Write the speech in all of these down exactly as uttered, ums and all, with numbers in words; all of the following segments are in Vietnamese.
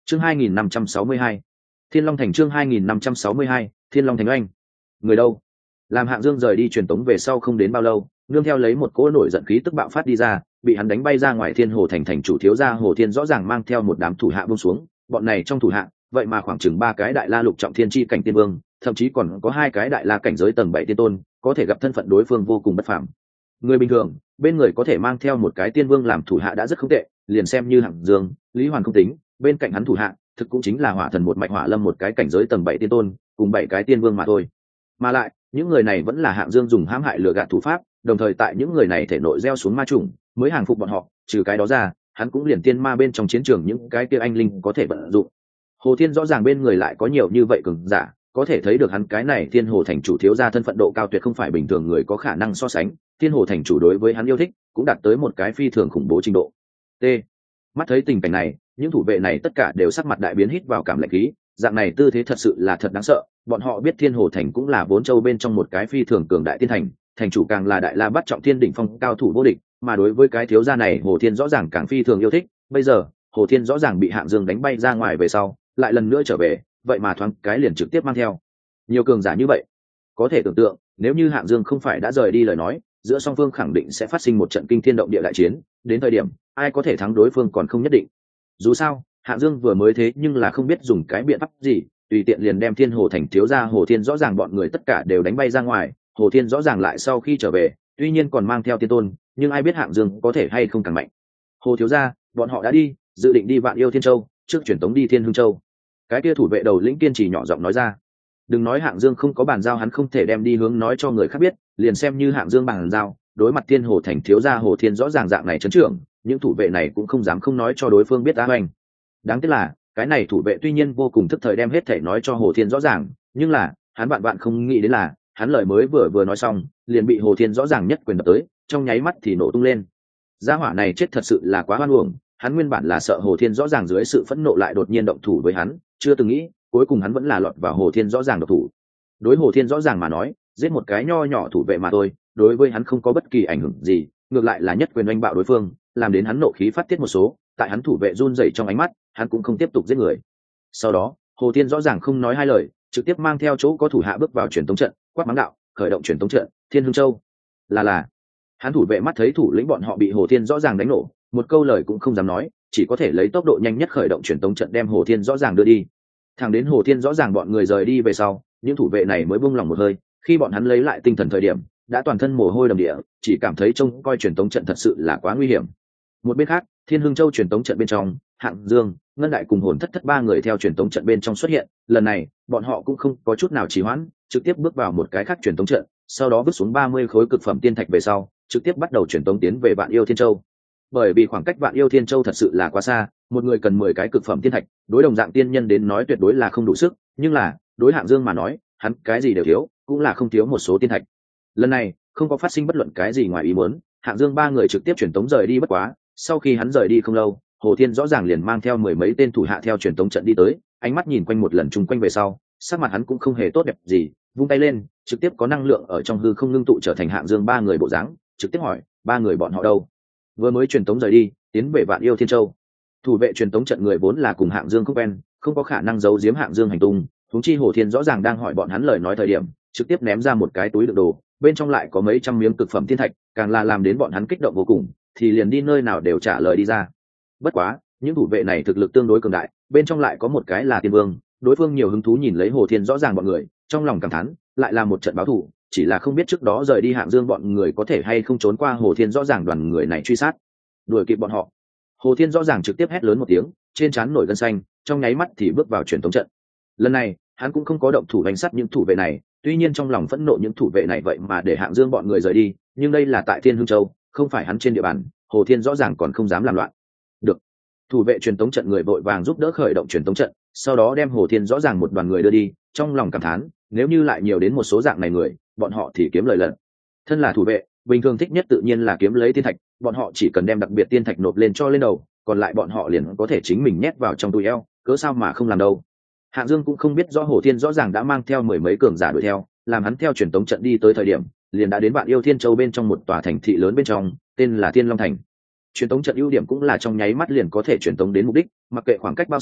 chương hai nghìn năm trăm sáu mươi hai, Thiên Long Thành. Chương hai nghìn năm trăm sáu mươi hai, Thiên Long Thành. Anh người đâu? Làm Hạng Dương rời đi truyền tống về sau không đến bao lâu, nương theo lấy một cỗ nổi giận khí tức bạo phát đi ra, bị hắn đánh bay ra ngoài Thiên Hồ Thành thành chủ thiếu gia Hồ Thiên rõ ràng mang theo một đám thủ hạ buông xuống. Bọn này trong thủ hạ vậy mà khoảng chừng ba cái đại la lục trọng thiên chi cảnh tiên vương, thậm chí còn có hai cái đại la cảnh giới tầng bảy tiên tôn, có thể gặp thân phận đối phương vô cùng bất phàm. Người bình thường bên người có thể mang theo một cái tiên vương làm thủ hạ đã rất không tệ, liền xem như Hạng Dương, Lý Hoàn không tính, bên cạnh hắn thủ hạ thực cũng chính là hỏa thần một mạch hỏa lâm một cái cảnh giới tầng bảy tiên tôn cùng bảy cái tiên vương mà thôi. Mà lại những người này vẫn là Hạng Dương dùng hãm hại lừa gạt thủ pháp, đồng thời tại những người này thể nội gieo xuống ma trùng mới hàng phục bọn họ. Trừ cái đó ra, hắn cũng liền tiên ma bên trong chiến trường những cái kia anh linh có thể vận dụng. Hồ Thiên rõ ràng bên người lại có nhiều như vậy cường giả, có thể thấy được hắn cái này Thiên Hồ thành chủ thiếu gia thân phận độ cao tuyệt không phải bình thường người có khả năng so sánh. Thiên Hồ thành chủ đối với hắn yêu thích cũng đạt tới một cái phi thường khủng bố trình độ. T. Mắt thấy tình cảnh này, những thủ vệ này tất cả đều sắc mặt đại biến, hít vào cảm lạnh khí. Dạng này tư thế thật sự là thật đáng sợ. Bọn họ biết Thiên Hồ thành cũng là bốn châu bên trong một cái phi thường cường đại tiên thành, thành chủ càng là đại la bắt trọng thiên đỉnh phong cao thủ vô địch, mà đối với cái thiếu gia này Hồ Thiên rõ ràng càng phi thường yêu thích. Bây giờ Hồ Thiên rõ ràng bị Hạng Dương đánh bay ra ngoài về sau, lại lần nữa trở về, vậy mà thoáng cái liền trực tiếp mang theo nhiều cường giả như vậy. Có thể tưởng tượng, nếu như Hạng Dương không phải đã rời đi lời nói, giữa song phương khẳng định sẽ phát sinh một trận kinh thiên động địa đại chiến, đến thời điểm ai có thể thắng đối phương còn không nhất định. Dù sao Hạng Dương vừa mới thế nhưng là không biết dùng cái biện pháp gì, tùy tiện liền đem Thiên Hồ thành thiếu gia Hồ Thiên rõ ràng bọn người tất cả đều đánh bay ra ngoài. Hồ Thiên rõ ràng lại sau khi trở về, tuy nhiên còn mang theo tiên tôn, nhưng ai biết Hạng Dương có thể hay không càng mạnh. Hồ thiếu gia, bọn họ đã đi, dự định đi Vạn Yêu Thiên Châu, trước truyền tống đi Thiên Hưng Châu. Cái kia thủ vệ đầu lĩnh kiên trì nhỏ giọng nói ra. Đừng nói Hạng Dương không có bàn giao, hắn không thể đem đi hướng nói cho người khác biết, liền xem như Hạng Dương bàn giao, đối mặt Thiên Hồ thành thiếu gia Hồ Thiên rõ ràng dạng này trấn trưởng, những thủ vệ này cũng không dám không nói cho đối phương biết. Á hoành. Đáng tiếc là cái này thủ vệ tuy nhiên vô cùng thức thời đem hết thể nói cho Hồ Thiên rõ ràng, nhưng là hắn bạn bạn không nghĩ đến là hắn lời mới vừa vừa nói xong liền bị Hồ Thiên rõ ràng nhất quyền đập tới, trong nháy mắt thì nổ tung lên. Gia hỏa này chết thật sự là quá hoan uổng, hắn nguyên bản là sợ Hồ Thiên rõ ràng dưới sự phẫn nộ lại đột nhiên động thủ với hắn, chưa từng nghĩ cuối cùng hắn vẫn là lọt vào Hồ Thiên rõ ràng độc thủ. Đối Hồ Thiên rõ ràng mà nói, giết một cái nho nhỏ thủ vệ mà thôi, đối với hắn không có bất kỳ ảnh hưởng gì, ngược lại là nhất quyền oanh bạo đối phương, làm đến hắn nộ khí phát tiết một số. Tại hắn thủ vệ run rẩy trong ánh mắt, hắn cũng không tiếp tục giết người. Sau đó Hồ Thiên rõ ràng không nói hai lời, trực tiếp mang theo chỗ có thủ hạ bước vào truyền tống trận, quát mắng đạo, khởi động truyền tống trận Thiên Hưng Châu. Là là hắn thủ vệ mắt thấy thủ lĩnh bọn họ bị Hồ Thiên rõ ràng đánh nổ, một câu lời cũng không dám nói, chỉ có thể lấy tốc độ nhanh nhất khởi động truyền tống trận đem Hồ Thiên rõ ràng đưa đi. Thẳng đến Hồ Thiên rõ ràng bọn người rời đi về sau, những thủ vệ này mới buông lòng một hơi. Khi bọn hắn lấy lại tinh thần thời điểm, đã toàn thân mồ hôi đầm địa, chỉ cảm thấy trông coi truyền tống trận thật sự là quá nguy hiểm. Một bên khác, Thiên Hưng Châu truyền tống trận bên trong, Hạng Dương, Ngân Đại cùng Hồn Thất Thất ba người theo truyền tống trận bên trong xuất hiện. Lần này bọn họ cũng không có chút nào trì hoãn, trực tiếp bước vào một cái khác truyền tống trận, sau đó bước xuống ba mươi khối cực phẩm tiên thạch về sau, trực tiếp bắt đầu truyền tống tiến về Vạn Yêu Thiên Châu. Bởi vì khoảng cách Vạn Yêu Thiên Châu thật sự là quá xa, một người cần mười cái cực phẩm tiên thạch, đối đồng dạng tiên nhân đến nói tuyệt đối là không đủ sức, nhưng là đối Hạng Dương mà nói, hắn cái gì đều thiếu, cũng là không thiếu một số tiên thạch. Lần này không có phát sinh bất luận cái gì ngoài ý muốn, Hạng Dương ba người trực tiếp truyền tống rời đi. Bất quá sau khi hắn rời đi không lâu, Hồ Thiên rõ ràng liền mang theo mười mấy tên thủ hạ theo truyền tống trận đi tới, ánh mắt nhìn quanh một lần chung quanh về sau, sắc mặt hắn cũng không hề tốt đẹp gì, vung tay lên, trực tiếp có năng lượng ở trong hư không ngưng tụ trở thành Hạng Dương ba người bộ dáng, trực tiếp hỏi, ba người bọn họ đâu? Vừa mới truyền tống rời đi, tiến về Vạn Yêu Thiên Châu. Thủ vệ truyền tống trận người vốn là cùng Hạng Dương không quen, không có khả năng giấu giếm Hạng Dương hành tung, huống chi Hồ Thiên rõ ràng đang hỏi bọn hắn lời nói thời điểm, trực tiếp ném ra một cái túi đựng đồ, bên trong lại có mấy trăm miếng cực phẩm thiên thạch, càng là làm đến bọn hắn kích động vô cùng, thì liền đi nơi nào đều trả lời đi ra. Bất quá những thủ vệ này thực lực tương đối cường đại, bên trong lại có một cái là tiên vương, đối phương nhiều hứng thú nhìn lấy Hồ Thiên rõ ràng bọn người, trong lòng cảm thán, lại là một trận báo thù, chỉ là không biết trước đó rời đi Hạng Dương bọn người có thể hay không trốn qua Hồ Thiên rõ ràng đoàn người này truy sát, đuổi kịp bọn họ. Hồ Thiên rõ ràng trực tiếp hét lớn một tiếng, trên trán nổi gân xanh, trong nháy mắt thì bước vào truyền tống trận. Lần này hắn cũng không có động thủ đánh sát những thủ vệ này, tuy nhiên trong lòng phẫn nộ những thủ vệ này vậy mà để Hạng Dương bọn người rời đi, nhưng đây là tại Thiên Hưng Châu, không phải hắn trên địa bàn, Hồ Thiên rõ ràng còn không dám làm loạn. Được. Thủ vệ truyền tống trận người vội vàng giúp đỡ khởi động truyền tống trận, sau đó đem Hồ Thiên rõ ràng một đoàn người đưa đi, trong lòng cảm thán, nếu như lại nhiều đến một số dạng này người, bọn họ thì kiếm lời lận. Thân là thủ vệ, bình thường thích nhất tự nhiên là kiếm lấy tiên thạch, bọn họ chỉ cần đem đặc biệt tiên thạch nộp lên cho lên đầu, còn lại bọn họ liền có thể chính mình nhét vào trong túi eo, cớ sao mà không làm đâu. Hạng Dương cũng không biết rõ Hồ Thiên rõ ràng đã mang theo mười mấy cường giả đuổi theo, làm hắn theo truyền tống trận đi tới thời điểm, liền đã đến Vạn Yêu Thiên Châu bên trong một tòa thành thị lớn bên trong, tên là Thiên Long Thành. Truyền tống trận ưu điểm cũng là trong nháy mắt liền có thể truyền tống đến mục đích, mặc kệ khoảng cách bao xa,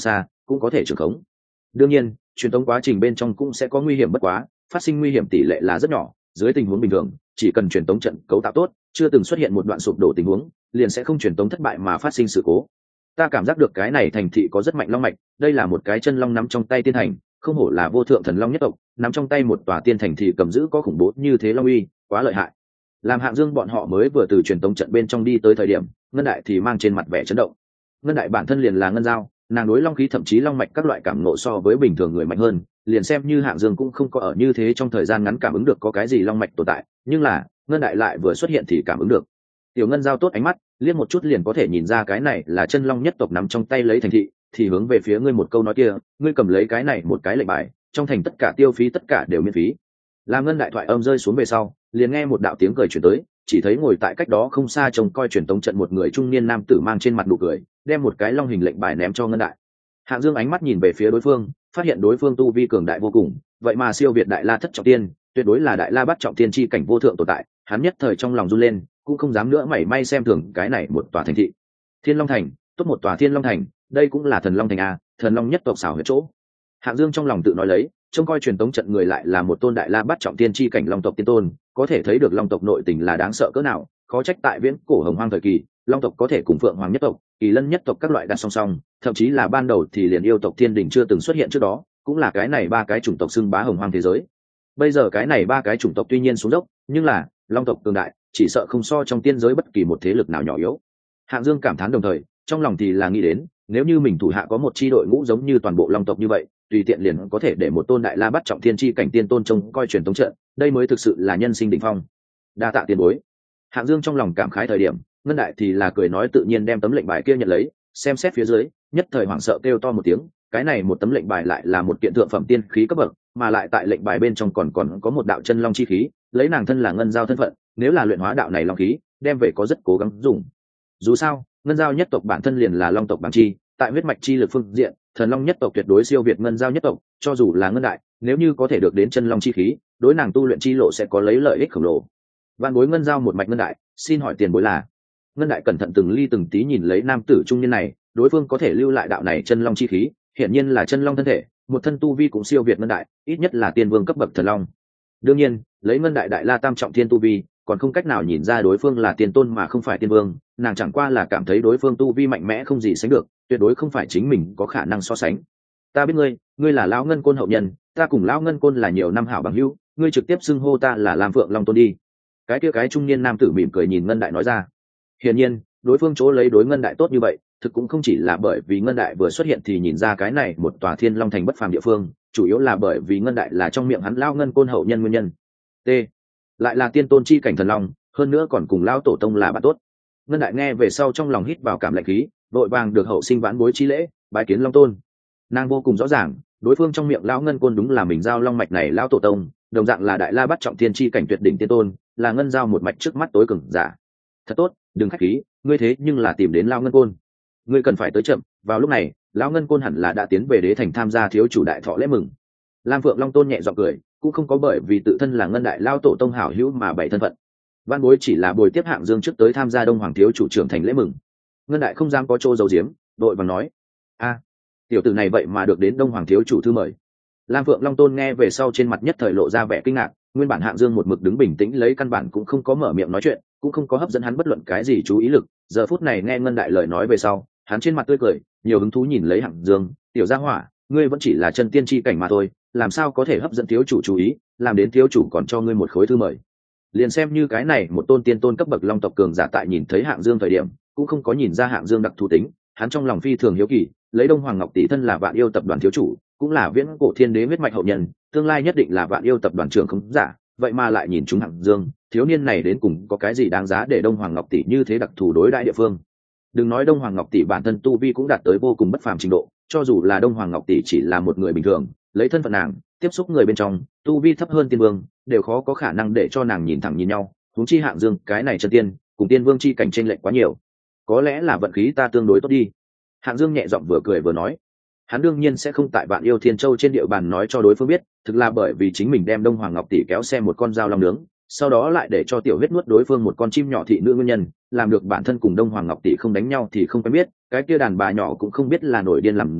cũng có thể trưởng khống. Đương nhiên truyền tống quá trình bên trong cũng sẽ có nguy hiểm bất quá, phát sinh nguy hiểm tỷ lệ là rất nhỏ. Dưới tình huống bình thường chỉ cần truyền tống trận cấu tạo tốt, chưa từng xuất hiện một đoạn sụp đổ tình huống, liền sẽ không truyền tống thất bại mà phát sinh sự cố. Ta cảm giác được cái này thành thị có rất mạnh long mạch, đây là một cái chân long nắm trong tay tiên thành, không hổ là vô thượng thần long nhất tộc, nắm trong tay một tòa tiên thành thị cầm giữ có khủng bố như thế long uy, quá lợi hại. Làm Hạng Dương bọn họ mới vừa từ truyền tống trận bên trong đi tới thời điểm, Ngân Đại thì mang trên mặt vẻ chấn động. Ngân Đại bản thân liền là ngân giao, nàng đối long khí thậm chí long mạch các loại cảm ngộ so với bình thường người mạnh hơn, liền xem như Hạng Dương cũng không có ở như thế trong thời gian ngắn cảm ứng được có cái gì long mạch tồn tại, nhưng là Ngân Đại lại vừa xuất hiện thì cảm ứng được. Tiểu ngân giao tốt ánh mắt, liếc một chút liền có thể nhìn ra cái này là chân long nhất tộc nắm trong tay lấy thành thị, thì hướng về phía ngươi một câu nói kia, ngươi cầm lấy cái này một cái lệnh bài, trong thành tất cả tiêu phí tất cả đều miễn phí. Làm Ngân Đại thoại âm rơi xuống về sau, liền nghe một đạo tiếng cười truyền tới, chỉ thấy ngồi tại cách đó không xa trông coi truyền tống trận một người trung niên nam tử mang trên mặt nụ cười, đem một cái long hình lệnh bài ném cho Ngân Đại. Hạng Dương ánh mắt nhìn về phía đối phương, phát hiện đối phương tu vi cường đại vô cùng, vậy mà siêu việt đại la thất trọng tiên, tuyệt đối là đại la bát trọng tiên chi cảnh vô thượng tồn tại. Hắn nhất thời trong lòng run lên, cũng không dám nữa mảy may xem thường cái này một tòa thành thị. Thiên Long Thành, tốt một tòa Thiên Long Thành, đây cũng là thần long thành a, thần long nhất tộc xảo huyệt chỗ. Hạng Dương trong lòng tự nói lấy, trông coi truyền tống trận người lại là một tôn đại la bát trọng tiên chi cảnh long tộc tiên tôn, có thể thấy được long tộc nội tình là đáng sợ cỡ nào. Khó trách tại viễn cổ hồng hoang thời kỳ, long tộc có thể cùng phượng hoàng nhất tộc, kỳ lân nhất tộc các loại đặt song song, thậm chí là ban đầu thì liền yêu tộc thiên đình chưa từng xuất hiện trước đó, cũng là cái này ba cái chủng tộc xưng bá hồng hoang thế giới. Bây giờ cái này ba cái chủng tộc tuy nhiên xuống dốc, nhưng là long tộc cường đại, chỉ sợ không so trong tiên giới bất kỳ một thế lực nào nhỏ yếu. Hạng Dương cảm thán đồng thời, trong lòng thì là nghĩ đến, nếu như mình thủ hạ có một chi đội ngũ giống như toàn bộ long tộc như vậy, tùy tiện liền có thể để một tôn đại la bắt trọng thiên chi cảnh tiên tôn trông coi truyền tống trận, đây mới thực sự là nhân sinh đỉnh phong. Đa tạ tiền bối. Hạng Dương trong lòng cảm khái thời điểm, Ngân Đại thì là cười nói tự nhiên đem tấm lệnh bài kia nhận lấy, xem xét phía dưới, nhất thời hoảng sợ kêu to một tiếng, cái này một tấm lệnh bài lại là một kiện thượng phẩm tiên khí cấp bậc, mà lại tại lệnh bài bên trong còn còn có một đạo chân long chi khí, lấy nàng thân là ngân giao thân phận, nếu là luyện hóa đạo này long khí, đem về có rất cố gắng dùng. Dù sao, ngân giao nhất tộc bản thân liền là long tộc bản chi, tại huyết mạch chi lực phương diện, thần long nhất tộc tuyệt đối siêu việt ngân giao nhất tộc, cho dù là Ngân Đại, nếu như có thể được đến chân long chi khí, đối nàng tu luyện chi lộ sẽ có lấy lợi ích khổng lồ. Vạn bối ngân giao một mạch Ngân Đại, xin hỏi tiền bối là? Ngân Đại cẩn thận từng ly từng tí nhìn lấy nam tử trung niên này, đối phương có thể lưu lại đạo này chân long chi khí, hiển nhiên là chân long thân thể, một thân tu vi cũng siêu việt Ngân Đại, ít nhất là tiên vương cấp bậc thần long. Đương nhiên, lấy Ngân Đại đại la tam trọng thiên tu vi, còn không cách nào nhìn ra đối phương là tiên tôn mà không phải tiên vương, nàng chẳng qua là cảm thấy đối phương tu vi mạnh mẽ không gì sánh được, tuyệt đối không phải chính mình có khả năng so sánh. Ta biết ngươi, ngươi là lão Ngân Côn hậu nhân, ta cùng lão Ngân Côn là nhiều năm hảo bằng hữu, ngươi trực tiếp xưng hô ta là Lam Phượng Long Tôn đi. Cái kia cái trung niên nam tử mỉm cười nhìn Ngân Đại nói ra. Hiển nhiên, đối phương chỗ lấy đối Ngân Đại tốt như vậy, thực cũng không chỉ là bởi vì Ngân Đại vừa xuất hiện thì nhìn ra cái này một tòa Thiên Long thành bất phàm địa phương, chủ yếu là bởi vì Ngân Đại là trong miệng hắn lão Ngân Côn hậu nhân nguyên nhân. T. Lại là tiên tôn chi cảnh thần long, hơn nữa còn cùng lão tổ tông là bạn tốt. Ngân Đại nghe về sau trong lòng hít vào cảm lạnh khí, vội vàng được hậu sinh vãn bối chi lễ, bái kiến Long Tôn. Nàng vô cùng rõ ràng, đối phương trong miệng lão Ngân Côn đúng là mình giao long mạch này lão tổ tông, đồng dạng là đại la bắt trọng thiên chi cảnh tuyệt đỉnh tiên tôn, là ngân giao một mạch trước mắt tối cường giả. Thật tốt, đừng khách khí, ngươi thế nhưng là tìm đến lão Ngân Côn. Ngươi cần phải tới chậm, vào lúc này, lão Ngân Côn hẳn là đã tiến về đế thành tham gia thiếu chủ đại thọ lễ mừng. Lam Phượng Long Tôn nhẹ giọng cười, cũng không có bởi vì tự thân là ngân đại lao tổ tông hảo hữu mà bày thân phận. Văn bối chỉ là bồi tiếp Hạng Dương trước tới tham gia Đông Hoàng thiếu chủ trưởng thành lễ mừng. Ngân đại không dám có chỗ giấu giếm, đội vàng nói: a, tiểu tử này vậy mà được đến Đông Hoàng thiếu chủ thư mời. Lam Phượng Long Tôn nghe về sau trên mặt nhất thời lộ ra vẻ kinh ngạc, nguyên bản Hạng Dương một mực đứng bình tĩnh lấy căn bản cũng không có mở miệng nói chuyện, cũng không có hấp dẫn hắn bất luận cái gì chú ý lực, giờ phút này nghe Ngân đại lời nói về sau, hắn trên mặt tươi cười, nhiều hứng thú nhìn lấy Hạng Dương, tiểu gia hỏa, ngươi vẫn chỉ là chân tiên chi cảnh mà thôi, làm sao có thể hấp dẫn thiếu chủ chú ý, làm đến thiếu chủ còn cho ngươi một khối thư mời. Liền xem như cái này một tôn tiên tôn cấp bậc long tộc cường giả tại nhìn thấy Hạng Dương thời điểm, cũng không có nhìn ra Hạng Dương đặc thù tính, hắn trong lòng phi thường hiếu kỳ, lấy Đông Hoàng Ngọc tỷ thân là Vạn Yêu tập đoàn thiếu chủ, cũng là viễn cổ thiên đế huyết mạch hậu nhân, tương lai nhất định là Vạn Yêu tập đoàn trưởng không giả, vậy mà lại nhìn chúng Hạng Dương, thiếu niên này đến cùng có cái gì đáng giá để Đông Hoàng Ngọc tỷ như thế đặc thù đối đãi địa phương. Đừng nói Đông Hoàng Ngọc tỷ bản thân tu vi cũng đạt tới vô cùng bất phàm trình độ, cho dù là Đông Hoàng Ngọc tỷ chỉ là một người bình thường, lấy thân phận nàng, tiếp xúc người bên trong, tu vi thấp hơn tiên vương, đều khó có khả năng để cho nàng nhìn thẳng nhìn nhau, huống chi Hạng Dương, cái này chân tiên, cùng tiên vương chi cảnh chênh lệch quá nhiều. Có lẽ là vận khí ta tương đối tốt đi. Hạng Dương nhẹ giọng vừa cười vừa nói. Hắn đương nhiên sẽ không tại Vạn Yêu Thiên Châu trên địa bàn nói cho đối phương biết, thực là bởi vì chính mình đem Đông Hoàng Ngọc tỷ kéo xe một con dao long nướng, sau đó lại để cho tiểu huyết nuốt đối phương một con chim nhỏ thị nữ nguyên nhân, làm được bản thân cùng Đông Hoàng Ngọc tỷ không đánh nhau thì không quen biết, cái kia đàn bà nhỏ cũng không biết là nổi điên làm gì,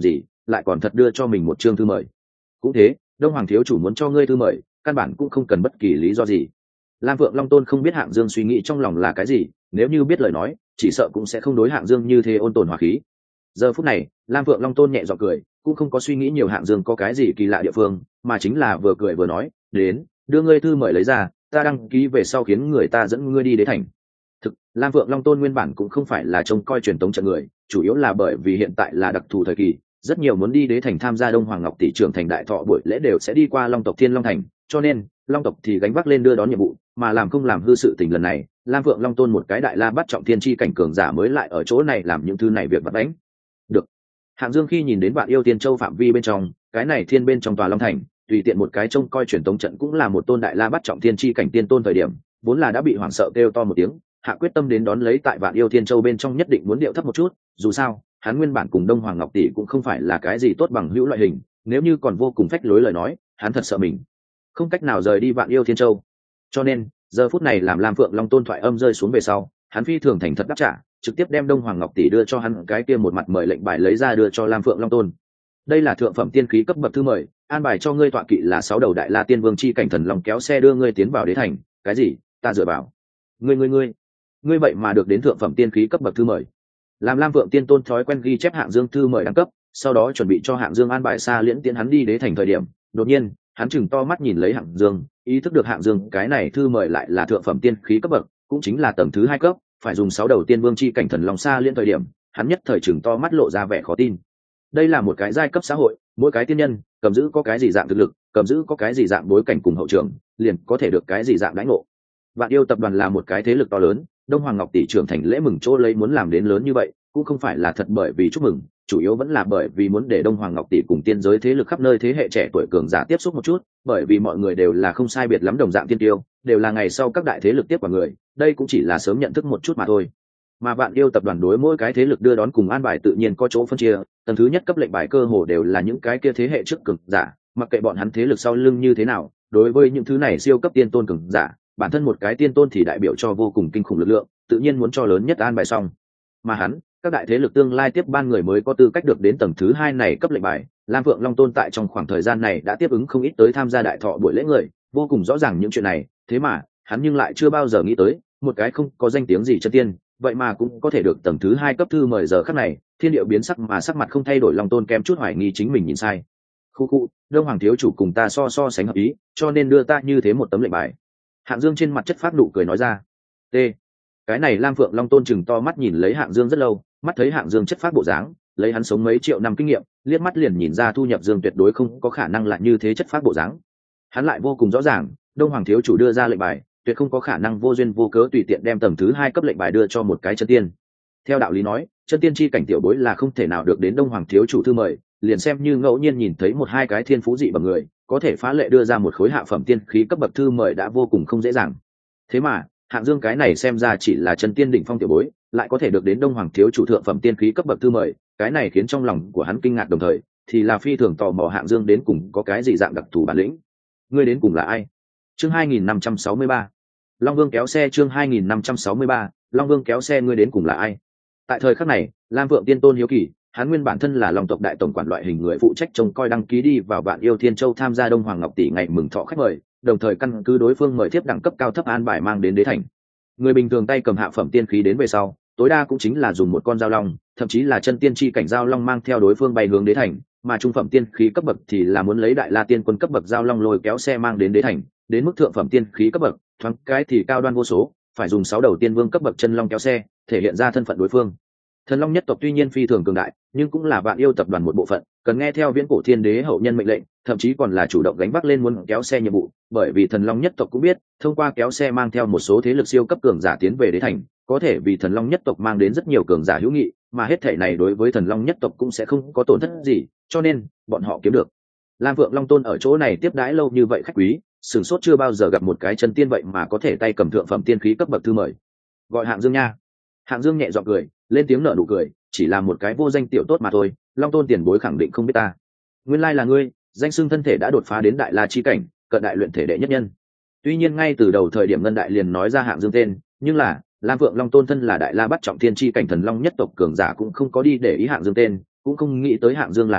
lại còn thật đưa cho mình một chương thư mời. Cũng thế, đông hoàng thiếu chủ muốn cho ngươi thư mời, căn bản cũng không cần bất kỳ lý do gì. Lam Vượng Long Tôn không biết Hạng Dương suy nghĩ trong lòng là cái gì, nếu như biết lời nói chỉ sợ cũng sẽ không đối Hạng Dương như thế ôn tồn hòa khí. Giờ phút này Lam Vượng Long Tôn nhẹ giọng cười, cũng không có suy nghĩ nhiều Hạng Dương có cái gì kỳ lạ địa phương, mà chính là vừa cười vừa nói, đến, đưa ngươi thư mời lấy ra, ta đăng ký về sau khiến người ta dẫn ngươi đi đế thành. Thực, Lam Vượng Long Tôn nguyên bản cũng không phải là trông coi truyền tống trận người, chủ yếu là bởi vì hiện tại là đặc thù thời kỳ, rất nhiều muốn đi đế thành tham gia Đông Hoàng Ngọc tỷ trưởng thành đại thọ buổi lễ đều sẽ đi qua Long tộc Thiên Long thành, cho nên Long tộc thì gánh vác lên đưa đón nhiệm vụ, mà làm không làm hư sự tình lần này, Lam Vượng Long Tôn một cái đại la bắt trọng thiên chi cảnh cường giả mới lại ở chỗ này làm những thứ này việc vặt đánh. Được. Hạng Dương khi nhìn đến Vạn Yêu Tiên Châu phạm vi bên trong, cái này thiên bên trong tòa Long thành, tùy tiện một cái trông coi truyền tống trận cũng là một tôn đại la bắt trọng thiên chi cảnh tiên tôn thời điểm, vốn là đã bị hoảng sợ kêu to một tiếng, hạ quyết tâm đến đón lấy tại Vạn Yêu Tiên Châu bên trong nhất định muốn điệu thấp một chút, dù sao, hắn nguyên bản cùng Đông Hoàng Ngọc tỷ cũng không phải là cái gì tốt bằng hữu loại hình, nếu như còn vô cùng phách lối lời nói, hắn thật sợ mình không cách nào rời đi Vạn Yêu Thiên Châu. Cho nên, giờ phút này làm Lam Phượng Long Tôn thoại âm rơi xuống về sau, hắn phi thường thành thật đáp trả, trực tiếp đem Đông Hoàng Ngọc tỷ đưa cho hắn cái kia một mặt mời lệnh bài lấy ra đưa cho Lam Phượng Long Tôn. Đây là thượng phẩm tiên khí cấp bậc thư mời, an bài cho ngươi tọa kỵ là sáu đầu đại la tiên vương chi cảnh thần long kéo xe đưa ngươi tiến vào đế thành. Cái gì? Ta dựa vào. Ngươi ngươi ngươi, ngươi vậy mà được đến thượng phẩm tiên khí cấp bậc thư mời. Làm Lam Phượng Tiên Tôn thói quen ghi chép Hạng Dương thư mời đẳng cấp, sau đó chuẩn bị cho Hạng Dương an bài xa liễn tiến hắn đi đế thành thời điểm, đột nhiên, hắn chừng to mắt nhìn lấy Hạng Dương, ý thức được Hạng Dương cái này thư mời lại là thượng phẩm tiên khí cấp bậc, cũng chính là tầng thứ hai cấp, phải dùng sáu đầu tiên vương chi cảnh thần long xa liễn thời điểm, hắn nhất thời chừng to mắt lộ ra vẻ khó tin. Đây là một cái giai cấp xã hội, mỗi cái tiên nhân cầm giữ có cái gì dạng thực lực, cầm giữ có cái gì dạng bối cảnh cùng hậu trường, liền có thể được cái gì dạng đãi ngộ. Vạn Yêu tập đoàn là một cái thế lực to lớn, Đông Hoàng Ngọc tỷ trưởng thành lễ mừng chỗ lấy muốn làm đến lớn như vậy, cũng không phải là thật bởi vì chúc mừng, chủ yếu vẫn là bởi vì muốn để Đông Hoàng Ngọc tỷ cùng tiên giới thế lực khắp nơi thế hệ trẻ tuổi cường giả tiếp xúc một chút, bởi vì mọi người đều là không sai biệt lắm đồng dạng tiên tiêu, đều là ngày sau các đại thế lực tiếp vào người, đây cũng chỉ là sớm nhận thức một chút mà thôi. Mà Vạn Yêu tập đoàn đối mỗi cái thế lực đưa đón cùng an bài tự nhiên có chỗ phân chia, tầng thứ nhất cấp lệnh bài cơ hồ đều là những cái kia thế hệ trước cường giả, mặc kệ bọn hắn thế lực sau lưng như thế nào, đối với những thứ này siêu cấp tiên tôn cường giả, bản thân một cái tiên tôn thì đại biểu cho vô cùng kinh khủng lực lượng, tự nhiên muốn cho lớn nhất an bài xong. Mà hắn, các đại thế lực tương lai tiếp ban người mới có tư cách được đến tầng thứ hai này cấp lệnh bài. Lam Phượng Long Tôn tại trong khoảng thời gian này đã tiếp ứng không ít tới tham gia đại thọ buổi lễ người, vô cùng rõ ràng những chuyện này, thế mà hắn nhưng lại chưa bao giờ nghĩ tới, một cái không có danh tiếng gì chân tiên, vậy mà cũng có thể được tầng thứ hai cấp thư mời. Giờ khắc này, thiên điệu biến sắc mà sắc mặt không thay đổi, Long Tôn kém chút hoài nghi chính mình nhìn sai. Khu khu, Đông Hoàng thiếu chủ cùng ta so so sánh hợp ý, cho nên đưa ta như thế một tấm lệnh bài. Hạng Dương trên mặt chất phát nụ cười nói ra. T. Cái này Lam Phượng Long Tôn chừng to mắt nhìn lấy Hạng Dương rất lâu, mắt thấy Hạng Dương chất phát bộ dáng, lấy hắn sống mấy triệu năm kinh nghiệm, liếc mắt liền nhìn ra Thu Nhập Dương tuyệt đối không có khả năng lại như thế chất phát bộ dáng. Hắn lại vô cùng rõ ràng, Đông Hoàng thiếu chủ đưa ra lệnh bài, tuyệt không có khả năng vô duyên vô cớ tùy tiện đem tầng thứ hai cấp lệnh bài đưa cho một cái chân tiên. Theo đạo lý nói, chân tiên chi cảnh tiểu bối là không thể nào được đến Đông Hoàng thiếu chủ thư mời, liền xem như ngẫu nhiên nhìn thấy một hai cái thiên phú dị bằng người, có thể phá lệ đưa ra một khối hạ phẩm tiên khí cấp bậc thư mời đã vô cùng không dễ dàng. Thế mà, Hạng Dương cái này xem ra chỉ là chân tiên đỉnh phong tiểu bối, lại có thể được đến Đông Hoàng thiếu chủ thượng phẩm tiên khí cấp bậc thư mời, cái này khiến trong lòng của hắn kinh ngạc, đồng thời thì là phi thường tò mò Hạng Dương đến cùng có cái gì dạng đặc thù bản lĩnh. Ngươi đến cùng là ai? Chương hai nghìn năm trăm sáu mươi ba. Long Vương kéo xe. Chương hai nghìn năm trăm sáu mươi ba. Long Vương kéo xe. Ngươi đến cùng là ai? Tại thời khắc này, Lam Vượng Tiên Tôn hiếu kỳ, hắn nguyên bản thân là Long tộc đại tổng quản loại hình người phụ trách trông coi đăng ký đi vào Vạn Yêu Thiên Châu tham gia Đông Hoàng Ngọc tỷ ngày mừng thọ khách mời, đồng thời căn cứ đối phương mời thiếp đẳng cấp cao thấp an bài mang đến đế thành. Người bình thường tay cầm hạ phẩm tiên khí đến về sau, tối đa cũng chính là dùng một con dao long, thậm chí là chân tiên chi cảnh dao long mang theo đối phương bay hướng đế thành, mà trung phẩm tiên khí cấp bậc thì là muốn lấy đại la tiên quân cấp bậc dao long lôi kéo xe mang đến đế thành, đến mức thượng phẩm tiên khí cấp bậc, thoáng cái thì cao đoan vô số, phải dùng sáu đầu tiên vương cấp bậc chân long kéo xe, thể hiện ra thân phận đối phương. Thần Long nhất tộc tuy nhiên phi thường cường đại, nhưng cũng là Vạn Yêu tập đoàn một bộ phận, cần nghe theo Viễn Cổ Thiên Đế hậu nhân mệnh lệnh, thậm chí còn là chủ động gánh vác lên muốn kéo xe nhiệm vụ, bởi vì Thần Long nhất tộc cũng biết, thông qua kéo xe mang theo một số thế lực siêu cấp cường giả tiến về đế thành, có thể vì Thần Long nhất tộc mang đến rất nhiều cường giả hữu nghị, mà hết thảy này đối với Thần Long nhất tộc cũng sẽ không có tổn thất gì, cho nên bọn họ kiếm được. Lam Vượng Long Tôn ở chỗ này tiếp đãi lâu như vậy khách quý, sửng sốt chưa bao giờ gặp một cái chân tiên vậy mà có thể tay cầm thượng phẩm tiên khí cấp bậc thư mời. Gọi Hạng Dương nha. Hạng Dương nhẹ giọng cười, lên tiếng nở nụ cười, chỉ là một cái vô danh tiểu tốt mà thôi, Long Tôn tiền bối khẳng định không biết ta. Nguyên lai là ngươi, danh xưng thân thể đã đột phá đến đại la chi cảnh, cận đại luyện thể đệ nhất nhân. Tuy nhiên ngay từ đầu thời điểm Ngân Đại liền nói ra Hạng Dương tên, nhưng là Lam Vượng Long Tôn thân là đại la bắt trọng thiên chi cảnh thần long nhất tộc cường giả cũng không có đi để ý Hạng Dương tên, cũng không nghĩ tới Hạng Dương là ai,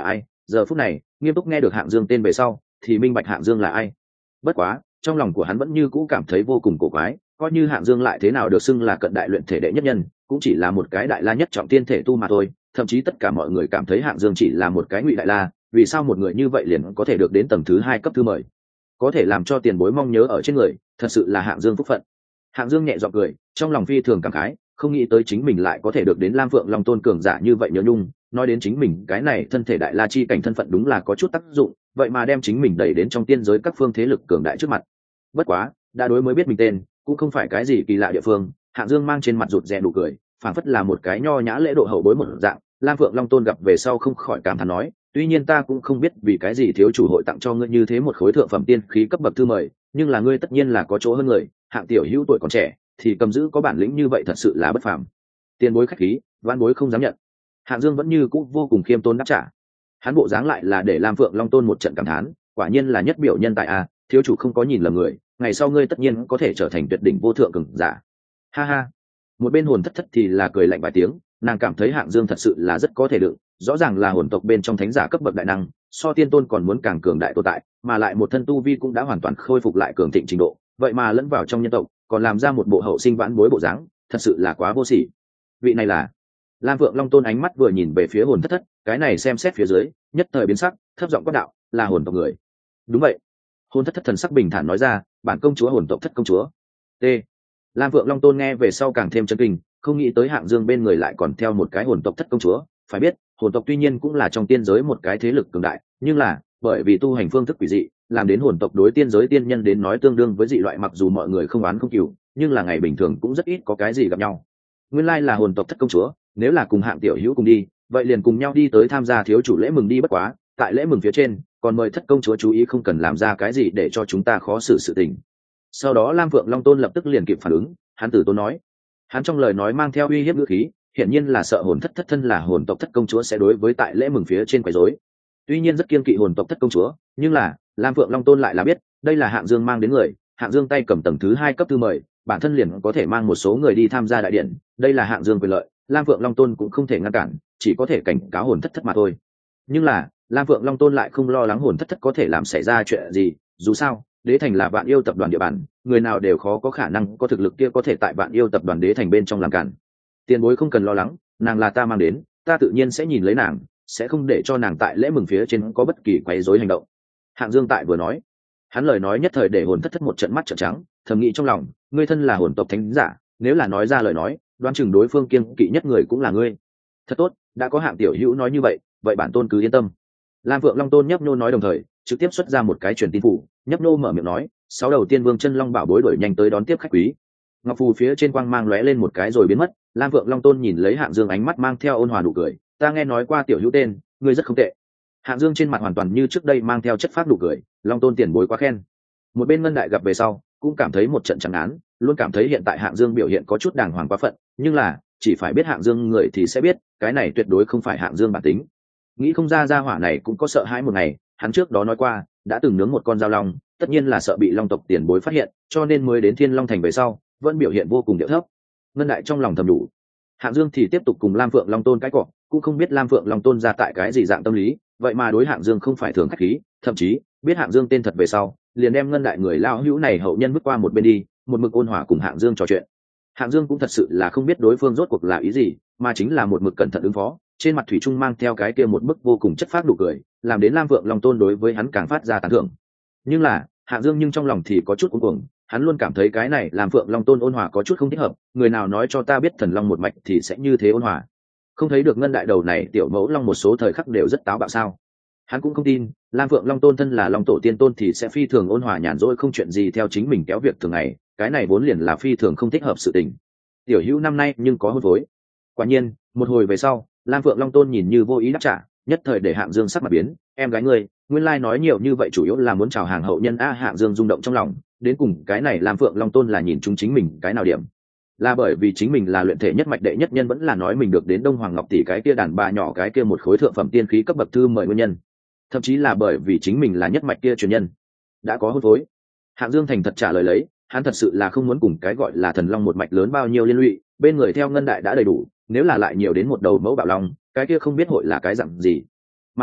giờ phút này nghiêm túc nghe được Hạng Dương tên về sau thì minh bạch Hạng Dương là ai. Bất quá trong lòng của hắn vẫn như cũ cảm thấy vô cùng cổ quái, coi như Hạng Dương lại thế nào được xưng là cận đại luyện thể đệ nhất nhân, cũng chỉ là một cái đại la nhất trọng tiên thể tu mà thôi. Thậm chí tất cả mọi người cảm thấy Hạng Dương chỉ là một cái ngụy đại la, vì sao một người như vậy liền có thể được đến tầng thứ hai cấp thư mời, có thể làm cho tiền bối mong nhớ ở trên người, thật sự là Hạng Dương phúc phận. Hạng Dương nhẹ giọng cười, trong lòng phi thường cảm khái, không nghĩ tới chính mình lại có thể được đến Lam Phượng Long Tôn cường giả như vậy nhớ nhung. Nói đến chính mình cái này thân thể đại la chi cảnh thân phận đúng là có chút tác dụng, vậy mà đem chính mình đẩy đến trong tiên giới các phương thế lực cường đại trước mặt. Bất quá đã đối mới biết mình tên cũng không phải cái gì kỳ lạ địa phương. Hạng Dương mang trên mặt rụt rè nụ cười, phảng phất là một cái nho nhã lễ độ hậu bối một dạng. Lam Phượng Long Tôn gặp về sau không khỏi cảm thán nói, tuy nhiên ta cũng không biết vì cái gì thiếu chủ hội tặng cho ngươi như thế một khối thượng phẩm tiên khí cấp bậc thư mời, nhưng là ngươi tất nhiên là có chỗ hơn người. Hạng tiểu hữu tuổi còn trẻ thì cầm giữ có bản lĩnh như vậy thật sự là bất phàm. Tiền bối khách khí, vãn bối không dám nhận. Hạng Dương vẫn như cũ vô cùng khiêm tốn đáp trả. Hắn bộ dáng lại là để Lam Phượng Long Tôn một trận cảm thán, quả nhiên là nhất biểu nhân tài a, thiếu chủ không có nhìn lầm người, ngày sau ngươi tất nhiên có thể trở thành tuyệt đỉnh vô thượng cường giả. Ha ha. Một bên hồn thất thất thì là cười lạnh vài tiếng, nàng cảm thấy Hạng Dương thật sự là rất có thể đựng, rõ ràng là hồn tộc bên trong thánh giả cấp bậc đại năng, so tiên tôn còn muốn càng cường đại tồn tại, mà lại một thân tu vi cũng đã hoàn toàn khôi phục lại cường thịnh trình độ, vậy mà lẫn vào trong nhân tộc, còn làm ra một bộ hậu sinh vãn bối bộ dáng, thật sự là quá vô sỉ. Vị này là Lam Vượng Long Tôn ánh mắt vừa nhìn về phía hồn thất thất, cái này xem xét phía dưới, nhất thời biến sắc, thấp giọng quát đạo, là hồn tộc người. Đúng vậy. Hồn thất thất thần sắc bình thản nói ra, bản công chúa hồn tộc thất công chúa. T. Lam Vượng Long Tôn nghe về sau càng thêm chấn kinh, không nghĩ tới Hạng Dương bên người lại còn theo một cái hồn tộc thất công chúa. Phải biết, hồn tộc tuy nhiên cũng là trong tiên giới một cái thế lực cường đại, nhưng là bởi vì tu hành phương thức quỷ dị, làm đến hồn tộc đối tiên giới tiên nhân đến nói tương đương với dị loại, mặc dù mọi người không oán không cừu, nhưng là ngày bình thường cũng rất ít có cái gì gặp nhau. Nguyên lai là hồn tộc thất công chúa, nếu là cùng Hạng tiểu hữu cùng đi, vậy liền cùng nhau đi tới tham gia thiếu chủ lễ mừng đi. Bất quá tại lễ mừng phía trên còn mời thất công chúa chú ý không cần làm ra cái gì để cho chúng ta khó xử sự tình. Sau đó Lam Vượng Long Tôn lập tức liền kịp phản ứng, hắn tử tốn nói, hắn trong lời nói mang theo uy hiếp ngữ khí, hiển nhiên là sợ hồn thất thất thân là hồn tộc thất công chúa sẽ đối với tại lễ mừng phía trên quấy rối. Tuy nhiên rất kiên kỵ hồn tộc thất công chúa, nhưng là Lam Vượng Long Tôn lại là biết đây là Hạng Dương mang đến người. Hạng Dương tay cầm tầng thứ hai cấp thư mời, bản thân liền có thể mang một số người đi tham gia đại điện, đây là Hạng Dương quyền lợi, Lam Vượng Long Tôn cũng không thể ngăn cản, chỉ có thể cảnh cáo hồn thất thất mà thôi. Nhưng là Lam Vượng Long Tôn lại không lo lắng hồn thất thất có thể làm xảy ra chuyện gì, dù sao đế thành là Vạn Yêu tập đoàn địa bàn, người nào đều khó có khả năng có thực lực kia có thể tại Vạn Yêu tập đoàn đế thành bên trong làm cản. Tiền bối không cần lo lắng, nàng là ta mang đến, ta tự nhiên sẽ nhìn lấy nàng, sẽ không để cho nàng tại lễ mừng phía trên có bất kỳ quấy rối hành động. Hạng Dương tại vừa nói, hắn lời nói nhất thời để hồn thất thất một trận mắt trợn trắng, thầm nghĩ trong lòng, ngươi thân là hồn tộc thánh giả, nếu là nói ra lời nói, đoán chừng đối phương kiêng kỵ nhất người cũng là ngươi. Thật tốt, đã có Hạng tiểu hữu nói như vậy, vậy bản tôn cứ yên tâm. Lam Vượng Long Tôn nhấp nhô nói đồng thời trực tiếp xuất ra một cái truyền tin phủ, nhấp nhô mở miệng nói, sáu đầu tiên vương chân long bảo bối đuổi nhanh tới đón tiếp khách quý. Ngọc phù phía trên quang mang lóe lên một cái rồi biến mất. Lam Vượng Long Tôn nhìn lấy Hạng Dương ánh mắt mang theo ôn hòa nụ cười, ta nghe nói qua tiểu hữu tên, ngươi rất không tệ. Hạng Dương trên mặt hoàn toàn như trước đây mang theo chất phác nụ cười, Long Tôn tiền bối quá khen. Một bên Ngân Đại gặp về sau cũng cảm thấy một trận chẳng án, luôn cảm thấy hiện tại Hạng Dương biểu hiện có chút đàng hoàng quá phận, nhưng là chỉ phải biết Hạng Dương người thì sẽ biết, cái này tuyệt đối không phải Hạng Dương bản tính. Nghĩ không ra gia hỏa này cũng có sợ hãi một ngày, hắn trước đó nói qua đã từng nướng một con dao long, tất nhiên là sợ bị long tộc tiền bối phát hiện, cho nên mới đến Thiên Long thành về sau vẫn biểu hiện vô cùng điệu thấp. Ngân Đại trong lòng thầm đủ. Hạng Dương thì tiếp tục cùng Lam Phượng Long Tôn cãi cọ, cũng không biết Lam Phượng Long Tôn ra tại cái gì dạng tâm lý, vậy mà đối Hạng Dương không phải thường khách khí, thậm chí biết Hạng Dương tên thật về sau liền đem Ngân Đại người lao hữu này hậu nhân bước qua một bên đi, một mực ôn hòa cùng Hạng Dương trò chuyện. Hạng Dương cũng thật sự là không biết đối phương rốt cuộc là ý gì, mà chính là một mực cẩn thận ứng phó, trên mặt thủy chung mang theo cái kia một bức vô cùng chất phác nụ cười, làm đến Lam Vượng Long Tôn đối với hắn càng phát ra tán thưởng. Nhưng là Hạng Dương nhưng trong lòng thì có chút cuống cuồng, hắn luôn cảm thấy cái này làm Phượng Long Tôn ôn hòa có chút không thích hợp, người nào nói cho ta biết thần long một mạch thì sẽ như thế ôn hòa? Không thấy được Ngân Đại đầu này tiểu mẫu long một số thời khắc đều rất táo bạo sao? Hắn cũng không tin Lam Phượng Long Tôn thân là long tổ tiên tôn thì sẽ phi thường ôn hòa nhàn rỗi không chuyện gì theo chính mình kéo việc thường ngày, cái này vốn liền là phi thường không thích hợp sự tình. Tiểu hữu năm nay nhưng có hôn phối. Quả nhiên một hồi về sau Lam Phượng Long Tôn nhìn như vô ý đáp trả, nhất thời để Hạng Dương sắc mặt biến, em gái ngươi nguyên lai nói nhiều như vậy chủ yếu là muốn chào hàng hậu nhân a. Hạng Dương rung động trong lòng, đến cùng cái này Lam Phượng Long Tôn là nhìn chúng chính mình cái nào điểm? Là bởi vì chính mình là luyện thể nhất mạch đệ nhất nhân, vẫn là nói mình được đến Đông Hoàng Ngọc tỷ cái kia đàn bà nhỏ cái kia một khối thượng phẩm tiên khí cấp bậc thư mời nguyên nhân, thậm chí là bởi vì chính mình là nhất mạch kia truyền nhân đã có hôn phối? Hạng Dương thành thật trả lời lấy, hắn thật sự là không muốn cùng cái gọi là thần long một mạch lớn bao nhiêu liên lụy, bên người theo Ngân Đại đã đầy đủ, nếu là lại nhiều đến một đầu mẫu bạo long, cái kia không biết hội là cái dạng gì. Mà lại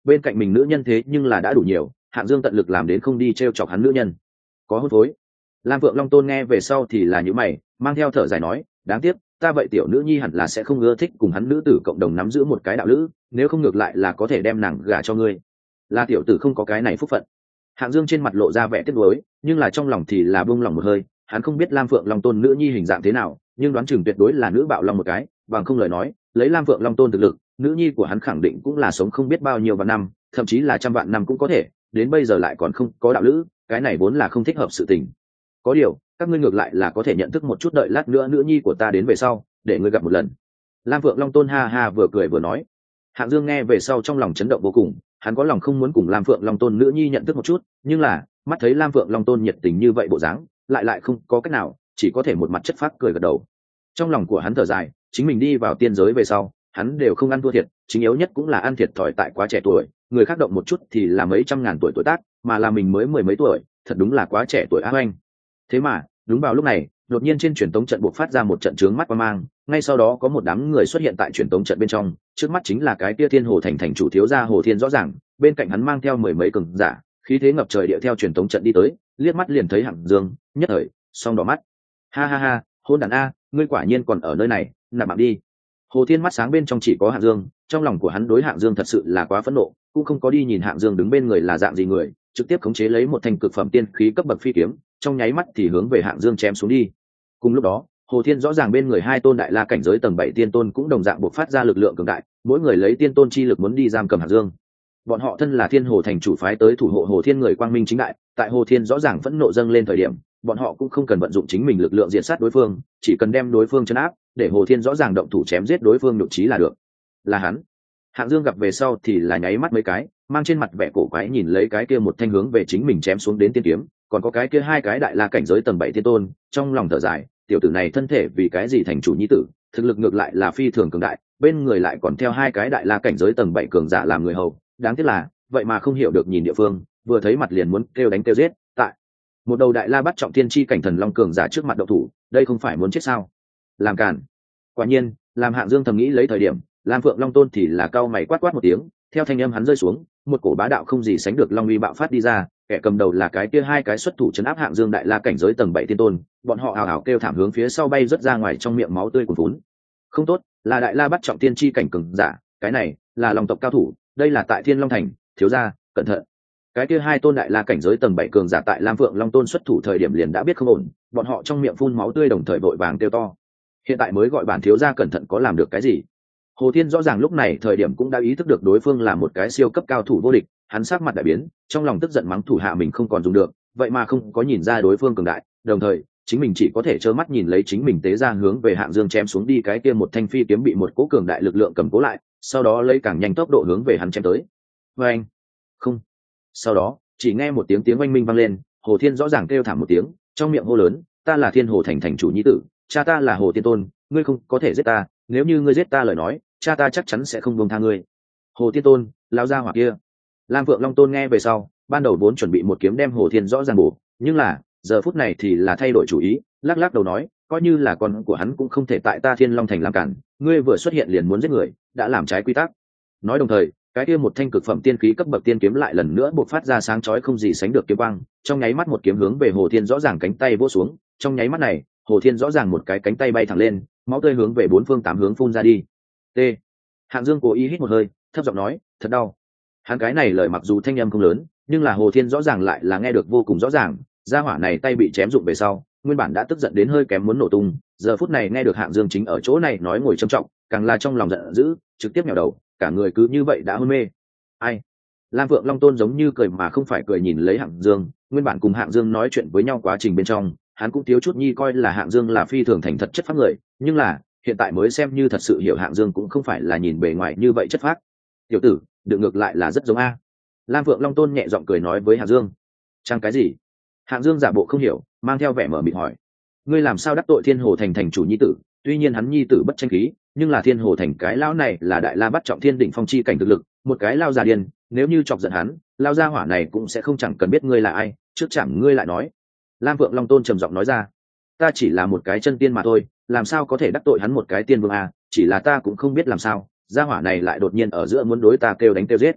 bên cạnh mình nữ nhân thế nhưng là đã đủ nhiều, Hạng Dương tận lực làm đến không đi t r e o chọc hắn nữ nhân. Có hôn phối. Lam Phượng Long Tôn nghe về sau thì là những mày, mang theo thở dài nói, đáng tiếc, ta vậy tiểu nữ nhi hẳn là sẽ không ưa thích cùng hắn nữ tử cộng đồng nắm giữ một cái đạo lữ, nếu không ngược lại là có thể đem nàng gả cho ngươi. Là tiểu tử không có cái này phúc phận. Hạng Dương trên mặt lộ ra vẻ tiếc nuối, nhưng là trong lòng thì là buông lòng một hơi, hắn không biết Lam Phượng Long Tôn nữ nhi hình dạng thế nào, nhưng đoán chừng tuyệt đối là nữ bạo long một cái, bằng không lời nói, lấy Lam Phượng Long Tôn thực lực, nữ nhi của hắn khẳng định cũng là sống không biết bao nhiêu vạn năm, thậm chí là trăm vạn năm cũng có thể, đến bây giờ lại còn không có đạo lữ, cái này vốn là không thích hợp sự tình. Có điều, các ngươi ngược lại là có thể nhận thức một chút, đợi lát nữa nữ nhi của ta đến về sau, để ngươi gặp một lần. Lam Phượng Long Tôn ha ha vừa cười vừa nói. Hạng Dương nghe về sau trong lòng chấn động vô cùng, hắn có lòng không muốn cùng Lam Phượng Long Tôn nữ nhi nhận thức một chút, nhưng là, mắt thấy Lam Phượng Long Tôn nhiệt tình như vậy bộ dáng, lại lại không có cách nào, chỉ có thể một mặt chất phác cười gật đầu. Trong lòng của hắn thở dài, chính mình đi vào tiên giới về sau, hắn đều không ăn thua thiệt, chính yếu nhất cũng là ăn thiệt thòi tại quá trẻ tuổi, người khác động một chút thì là mấy trăm ngàn tuổi tuổi tác, mà là mình mới mười mấy tuổi, thật đúng là quá trẻ tuổi á oanh. Thế mà, đúng vào lúc này, đột nhiên trên truyền tống trận buộc phát ra một trận chướng mắt qua mang, ngay sau đó có một đám người xuất hiện tại truyền tống trận bên trong, trước mắt chính là cái tia Thiên Hồ Thành thành chủ thiếu gia Hồ Thiên rõ ràng, bên cạnh hắn mang theo mười mấy cường giả, khí thế ngập trời điệu theo truyền tống trận đi tới, liếc mắt liền thấy Hạng Dương, nhất thời, song đỏ mắt. Ha ha ha, hôn đàn a, ngươi quả nhiên còn ở nơi này, nạp mạng đi. Hồ Thiên mắt sáng bên trong chỉ có Hạng Dương, trong lòng của hắn đối Hạng Dương thật sự là quá phẫn nộ, cũng không có đi nhìn Hạng Dương đứng bên người là dạng gì người, trực tiếp khống chế lấy một thanh cực phẩm tiên khí cấp bậc phi kiếm, trong nháy mắt thì hướng về Hạng Dương chém xuống đi. Cùng lúc đó, Hồ Thiên rõ ràng bên người hai tôn đại la cảnh giới tầng bảy tiên tôn cũng đồng dạng bộc phát ra lực lượng cường đại, mỗi người lấy tiên tôn chi lực muốn đi giam cầm Hạng Dương. Bọn họ thân là Thiên Hồ Thành chủ phái tới thủ hộ Hồ Thiên người quang minh chính đại, tại Hồ Thiên rõ ràng phẫn nộ dâng lên thời điểm, bọn họ cũng không cần vận dụng chính mình lực lượng diệt sát đối phương, chỉ cần đem đối phương trấn áp, để Hồ Thiên rõ ràng động thủ chém giết đối phương nhục trí là được. Là hắn. Hạng Dương gặp về sau thì là nháy mắt mấy cái, mang trên mặt vẻ cổ quái nhìn lấy cái kia một thanh hướng về chính mình chém xuống đến tiên kiếm, còn có cái kia hai cái đại la cảnh giới tầng bảy tiên tôn, trong lòng thở dài, tiểu tử này thân thể vì cái gì thành chủ nhi tử, thực lực ngược lại là phi thường cường đại, bên người lại còn theo hai cái đại la cảnh giới tầng bảy cường giả làm người hầu, đáng tiếc là, vậy mà không hiểu được nhìn địa phương, vừa thấy mặt liền muốn kêu đánh kêu giết, tại một đầu đại la bắt trọng thiên chi cảnh thần long cường giả trước mặt độc thủ, đây không phải muốn chết sao? Làm cản. Quả nhiên, làm Hạng Dương thầm nghĩ lấy thời điểm, Lam Phượng Long Tôn thì là cao mày quát quát một tiếng, theo thanh âm hắn rơi xuống, một cổ bá đạo không gì sánh được long uy bạo phát đi ra, kẻ cầm đầu là cái kia hai cái xuất thủ trấn áp Hạng Dương đại la cảnh giới tầng bảy tiên tôn, bọn họ ào ào kêu thảm hướng phía sau bay rất ra ngoài, trong miệng máu tươi cuồn cuốn. Không tốt, là đại la bắt trọng tiên chi cảnh cường giả, cái này là long tộc cao thủ, đây là tại Thiên Long Thành, thiếu gia, cẩn thận. Cái kia hai tôn đại la cảnh giới tầng bảy cường giả tại Lam Phượng Long Tôn xuất thủ thời điểm liền đã biết không ổn, bọn họ trong miệng phun máu tươi đồng thời vội vàng kêu to. Hiện tại mới gọi bản thiếu gia cẩn thận có làm được cái gì? Hồ Thiên rõ ràng lúc này thời điểm cũng đã ý thức được đối phương là một cái siêu cấp cao thủ vô địch, hắn sắc mặt đại biến, trong lòng tức giận mắng thủ hạ mình không còn dùng được, vậy mà không có nhìn ra đối phương cường đại, đồng thời, chính mình chỉ có thể trơ mắt nhìn lấy chính mình tế ra hướng về Hạng Dương chém xuống đi, cái kia một thanh phi kiếm bị một cỗ cường đại lực lượng cầm cố lại, sau đó lấy càng nhanh tốc độ hướng về hắn chém tới. Và anh, không. Sau đó, chỉ nghe một tiếng tiếng oanh minh vang lên, Hồ Thiên rõ ràng kêu thảm một tiếng, trong miệng hô lớn, ta là Thiên Hồ Thành thành chủ nhi tử, cha ta là Hồ Tiên Tôn, ngươi không có thể giết ta, nếu như ngươi giết ta lời nói, cha ta chắc chắn sẽ không buông tha ngươi. Hồ Tiên Tôn, lao ra hỏa kia. Lam Phượng Long Tôn nghe về sau, ban đầu vốn chuẩn bị một kiếm đem Hồ Thiên rõ ràng bổ, nhưng là, giờ phút này thì là thay đổi chủ ý, lắc lắc đầu nói, coi như là con của hắn cũng không thể tại ta Thiên Long Thành làm cản, ngươi vừa xuất hiện liền muốn giết người, đã làm trái quy tắc. Nói đồng thời, cái kia một thanh cực phẩm tiên khí cấp bậc tiên kiếm lại lần nữa bộc phát ra sáng chói không gì sánh được kiếm quang, trong nháy mắt một kiếm hướng về Hồ Thiên rõ ràng cánh tay vỗ xuống, trong nháy mắt này, Hồ Thiên rõ ràng một cái cánh tay bay thẳng lên, máu tươi hướng về bốn phương tám hướng phun ra đi. T. Hạng Dương cố ý hít một hơi, thấp giọng nói, thật đau. Hắn cái này lời mặc dù thanh âm không lớn, nhưng là Hồ Thiên rõ ràng lại là nghe được vô cùng rõ ràng, gia hỏa này tay bị chém rụng về sau, nguyên bản đã tức giận đến hơi kém muốn nổ tung, giờ phút này nghe được Hạng Dương chính ở chỗ này nói ngồi trầm trọng, càng là trong lòng giận dữ, trực tiếp nhào đầu, cả người cứ như vậy đã hôn mê. Ai? Lam Phượng Long Tôn giống như cười mà không phải cười nhìn lấy Hạng Dương, nguyên bản cùng Hạng Dương nói chuyện với nhau quá trình bên trong, hắn cũng thiếu chút nhi coi là Hạng Dương là phi thường thành thật chất phác người, nhưng là hiện tại mới xem như thật sự hiểu Hạng Dương cũng không phải là nhìn bề ngoài như vậy chất phác. Tiểu tử, được ngược lại là rất giống a. Lam Phượng Long Tôn nhẹ giọng cười nói với Hạng Dương. Chẳng cái gì? Hạng Dương giả bộ không hiểu, mang theo vẻ mở mịt hỏi. Ngươi làm sao đắc tội Thiên Hồ Thành thành chủ nhi tử? Tuy nhiên hắn nhi tử bất tranh khí, nhưng là Thiên Hồ Thành cái lão này là đại la bắt trọng thiên đỉnh phong chi cảnh thực lực, một cái lao già điên, nếu như chọc giận hắn, lao gia hỏa này cũng sẽ không chẳng cần biết ngươi là ai, trước chẳng ngươi lại nói. Lam Phượng Long Tôn trầm giọng nói ra. Ta chỉ là một cái chân tiên mà thôi, làm sao có thể đắc tội hắn một cái tiên vương a, chỉ là ta cũng không biết làm sao, gia hỏa này lại đột nhiên ở giữa muốn đối ta kêu đánh kêu giết.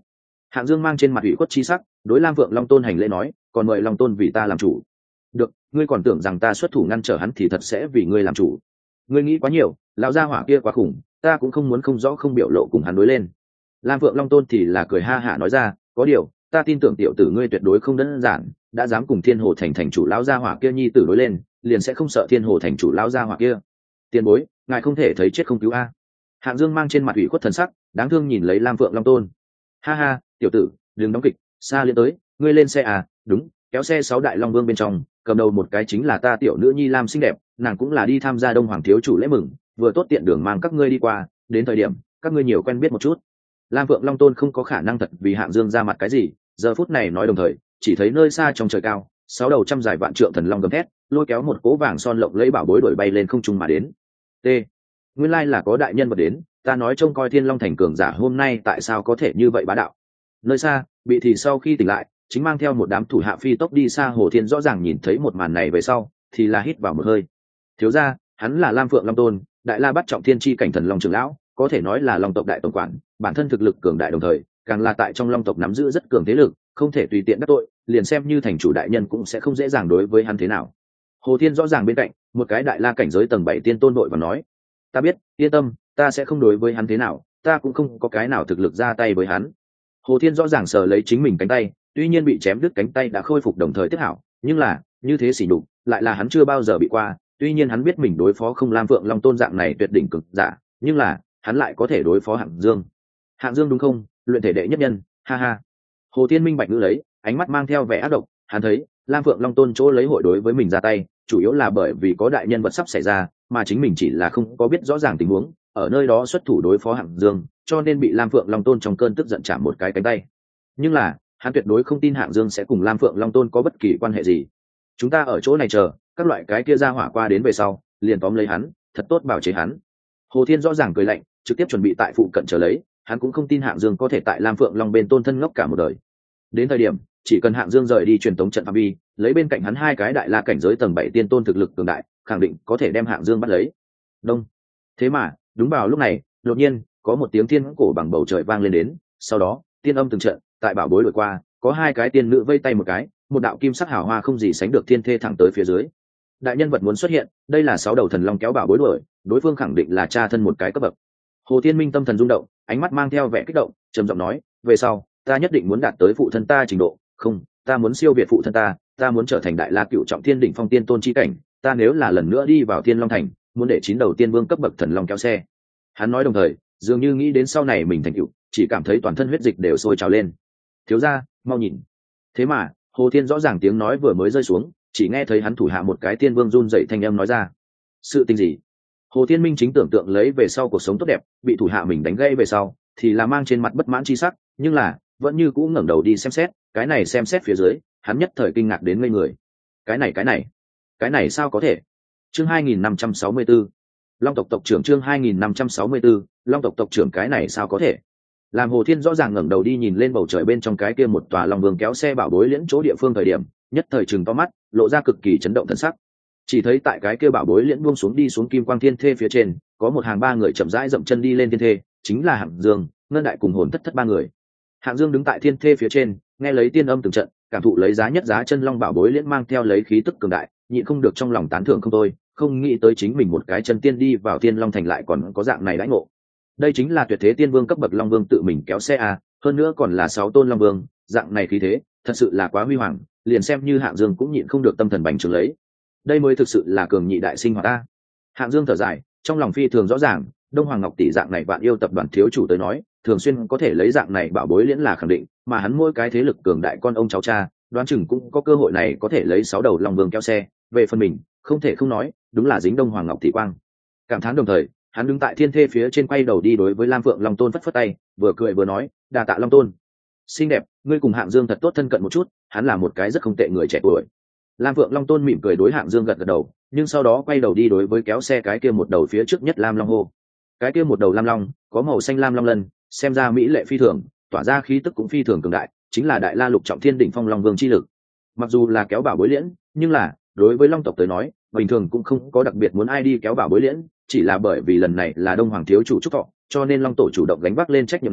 Hạng Dương mang trên mặt ủy khuất chi sắc, đối Lam Phượng Long Tôn hành lễ nói, còn mời Long Tôn vì ta làm chủ. Được, ngươi còn tưởng rằng ta xuất thủ ngăn trở hắn thì thật sẽ vì ngươi làm chủ. Ngươi nghĩ quá nhiều, lão gia hỏa kia quá khủng, ta cũng không muốn không rõ không biểu lộ cùng hắn đối lên. Lam Phượng Long Tôn thì là cười ha hả nói ra, có điều, ta tin tưởng tiểu tử ngươi tuyệt đối không đơn giản, đã dám cùng Thiên Hồ thành thành chủ lão gia hỏa kia nhi tử đối lên, liền sẽ không sợ Thiên Hồ thành chủ lão gia hỏa kia. Tiền bối, ngài không thể thấy chết không cứu a. Hạng Dương mang trên mặt ủy khuất thần sắc, đáng thương nhìn lấy Lam Phượng Long Tôn. Ha ha, tiểu tử, đừng đóng kịch, xa liên tới, ngươi lên xe à? Đúng, kéo xe sáu đại long vương bên trong, cầm đầu một cái chính là ta tiểu nữ nhi Lam xinh đẹp, nàng cũng là đi tham gia Đông Hoàng thiếu chủ lễ mừng, vừa tốt tiện đường mang các ngươi đi qua, đến thời điểm các ngươi nhiều quen biết một chút. Lam Phượng Long Tôn không có khả năng thật vì Hạng Dương ra mặt cái gì, giờ phút này nói đồng thời, chỉ thấy nơi xa trong trời cao, sáu đầu trăm dài vạn trượng thần long gầm thét, lôi kéo một cố vàng son lộng lấy bảo bối đuổi bay lên không trung mà đến. T. Nguyên lai là có đại nhân vật đến, ta nói trông coi Thiên Long thành cường giả hôm nay tại sao có thể như vậy bá đạo. Nơi xa, bị thì sau khi tỉnh lại, chính mang theo một đám thủ hạ phi tốc đi xa Hồ Thiên rõ ràng nhìn thấy một màn này về sau, thì là hít vào một hơi. Thiếu gia, hắn là Lam Phượng Long Tôn, đại la bắt trọng thiên chi cảnh thần long trưởng lão, có thể nói là long tộc đại tổng quản, bản thân thực lực cường đại đồng thời, càng là tại trong long tộc nắm giữ rất cường thế lực, không thể tùy tiện đắc tội, liền xem như thành chủ đại nhân cũng sẽ không dễ dàng đối với hắn thế nào. Hồ Thiên rõ ràng bên cạnh, một cái đại la cảnh giới tầng bảy tiên tôn đội và nói, ta biết, yên tâm, ta sẽ không đối với hắn thế nào, ta cũng không có cái nào thực lực ra tay với hắn. Hồ Thiên rõ ràng sờ lấy chính mình cánh tay, tuy nhiên bị chém đứt cánh tay đã khôi phục đồng thời tiếp hảo, nhưng là như thế xỉ nhục lại là hắn chưa bao giờ bị qua. Tuy nhiên hắn biết mình đối phó không Lam Phượng Long Tôn dạng này tuyệt đỉnh cực giả, nhưng là hắn lại có thể đối phó Hạng Dương. Hạng Dương đúng không? Luyện thể đệ nhất nhân, ha ha. Hồ Thiên minh bạch ngữ lấy, ánh mắt mang theo vẻ ác độc, hắn thấy Lam Phượng Long Tôn chỗ lấy hội đối với mình ra tay, chủ yếu là bởi vì có đại nhân vật sắp xảy ra, mà chính mình chỉ là không có biết rõ ràng tình huống, ở nơi đó xuất thủ đối phó Hạng Dương, cho nên bị Lam Phượng Long Tôn trong cơn tức giận chạm một cái cánh tay. Nhưng là hắn tuyệt đối không tin Hạng Dương sẽ cùng Lam Phượng Long Tôn có bất kỳ quan hệ gì. Chúng ta ở chỗ này chờ, các loại cái kia ra hỏa qua đến về sau, liền tóm lấy hắn, thật tốt bảo chế hắn. Hồ Thiên rõ ràng cười lạnh, trực tiếp chuẩn bị tại phụ cận chờ lấy, hắn cũng không tin Hạng Dương có thể tại Lam Phượng Long bên tôn thân ngốc cả một đời. Đến thời điểm, chỉ cần Hạng Dương rời đi truyền tống trận phạm vi, lấy bên cạnh hắn hai cái đại la cảnh giới tầng bảy tiên tôn thực lực cường đại, khẳng định có thể đem Hạng Dương bắt lấy. Đông. Thế mà, đúng vào lúc này, đột nhiên có một tiếng thiên cổ bằng bầu trời vang lên đến, sau đó, tiên âm từng trận, tại bảo bối đổi qua, có hai cái tiên nữ vây tay một cái, một đạo kim sắc hào hoa không gì sánh được thiên thê thẳng tới phía dưới. Đại nhân vật muốn xuất hiện, đây là sáu đầu thần long kéo bảo bối đuổi, đối phương khẳng định là cha thân một cái cấp bậc. Hồ Thiên Minh tâm thần rung động, ánh mắt mang theo vẻ kích động, trầm giọng nói, về sau, ta nhất định muốn đạt tới phụ thân ta trình độ, không, ta muốn siêu việt phụ thân ta, ta muốn trở thành đại la cựu trọng thiên đỉnh phong tiên tôn chi cảnh, ta nếu là lần nữa đi vào Thiên Long thành, muốn để chín đầu tiên vương cấp bậc thần long kéo xe. Hắn nói đồng thời, dường như nghĩ đến sau này mình thành cựu, chỉ cảm thấy toàn thân huyết dịch đều sôi trào lên. Thiếu gia, mau nhìn. Thế mà, Hồ Thiên rõ ràng tiếng nói vừa mới rơi xuống, chỉ nghe thấy hắn thủ hạ một cái tiên vương run dậy thanh âm nói ra. Sự tình gì? Hồ Thiên Minh chính tưởng tượng lấy về sau cuộc sống tốt đẹp, bị thủ hạ mình đánh gãy về sau, thì là mang trên mặt bất mãn chi sắc, nhưng là vẫn như cũ ngẩng đầu đi xem xét, cái này xem xét phía dưới, hắn nhất thời kinh ngạc đến ngây người. Cái này cái này, cái này sao có thể? Chương hai nghìn năm trăm sáu mươi tư, Long tộc tộc trưởng chương hai nghìn năm trăm sáu mươi tư, Long tộc tộc trưởng cái này sao có thể? Làm Hồ Thiên rõ ràng ngẩng đầu đi nhìn lên bầu trời bên trong cái kia một tòa long vương kéo xe bảo bối liễn chỗ địa phương thời điểm, nhất thời trừng to mắt, lộ ra cực kỳ chấn động thần sắc. Chỉ thấy tại cái kia bảo bối liễn buông xuống đi xuống kim quang thiên thê phía trên, có một hàng ba người chậm rãi dậm chân đi lên thiên thê, chính là Hạng Dương, Ngân Đại cùng Hồn Thất Thất ba người. Hạng Dương đứng tại thiên thê phía trên, nghe lấy tiên âm từng trận, cảm thụ lấy giá nhất giá chân long bảo bối liễn mang theo lấy khí tức cường đại, nhịn không được trong lòng tán thưởng không thôi, không nghĩ tới chính mình một cái chân tiên đi vào Thiên Long thành lại còn có dạng này đãi ngộ. Đây chính là tuyệt thế tiên vương cấp bậc long vương tự mình kéo xe à, hơn nữa còn là sáu tôn long vương, dạng này khí thế, thật sự là quá huy hoàng, liền xem như Hạng Dương cũng nhịn không được tâm thần bành trướng lấy. Đây mới thực sự là cường nhị đại sinh hoạt ta. Hạng Dương thở dài, trong lòng phi thường rõ ràng, Đông Hoàng Ngọc tỷ dạng này vạn yêu tập đoàn thiếu chủ tới nói, thường xuyên có thể lấy dạng này bảo bối liễn là khẳng định, mà hắn mỗi cái thế lực cường đại con ông cháu cha, đoán chừng cũng có cơ hội này có thể lấy sáu đầu long vương kéo xe. Về phần mình, không thể không nói, đúng là dính Đông Hoàng Ngọc tỷ quang. Cảm thán đồng thời, hắn đứng tại thiên thê phía trên quay đầu đi đối với Lam Phượng Long Tôn phất phất tay, vừa cười vừa nói, đa tạ Long Tôn. Xinh đẹp, ngươi cùng Hạng Dương thật tốt thân cận một chút, hắn là một cái rất không tệ người trẻ tuổi. Lam Phượng Long Tôn mỉm cười đối Hạng Dương gật gật đầu, nhưng sau đó quay đầu đi đối với kéo xe cái kia một đầu phía trước nhất Lam Long hô. Cái kia một đầu Lam Long, có màu xanh lam long lân, xem ra mỹ lệ phi thường, tỏa ra khí tức cũng phi thường cường đại, chính là đại la lục trọng thiên đỉnh phong long vương chi lực. Mặc dù là kéo bảo bối liễn, nhưng là đối với long tộc tới nói, bình thường cũng không có đặc biệt muốn ai đi kéo bảo bối liễn, chỉ là bởi vì lần này là Đông Hoàng thiếu chủ chúc thọ, cho nên long tổ chủ động gánh vác lên trách nhiệm này,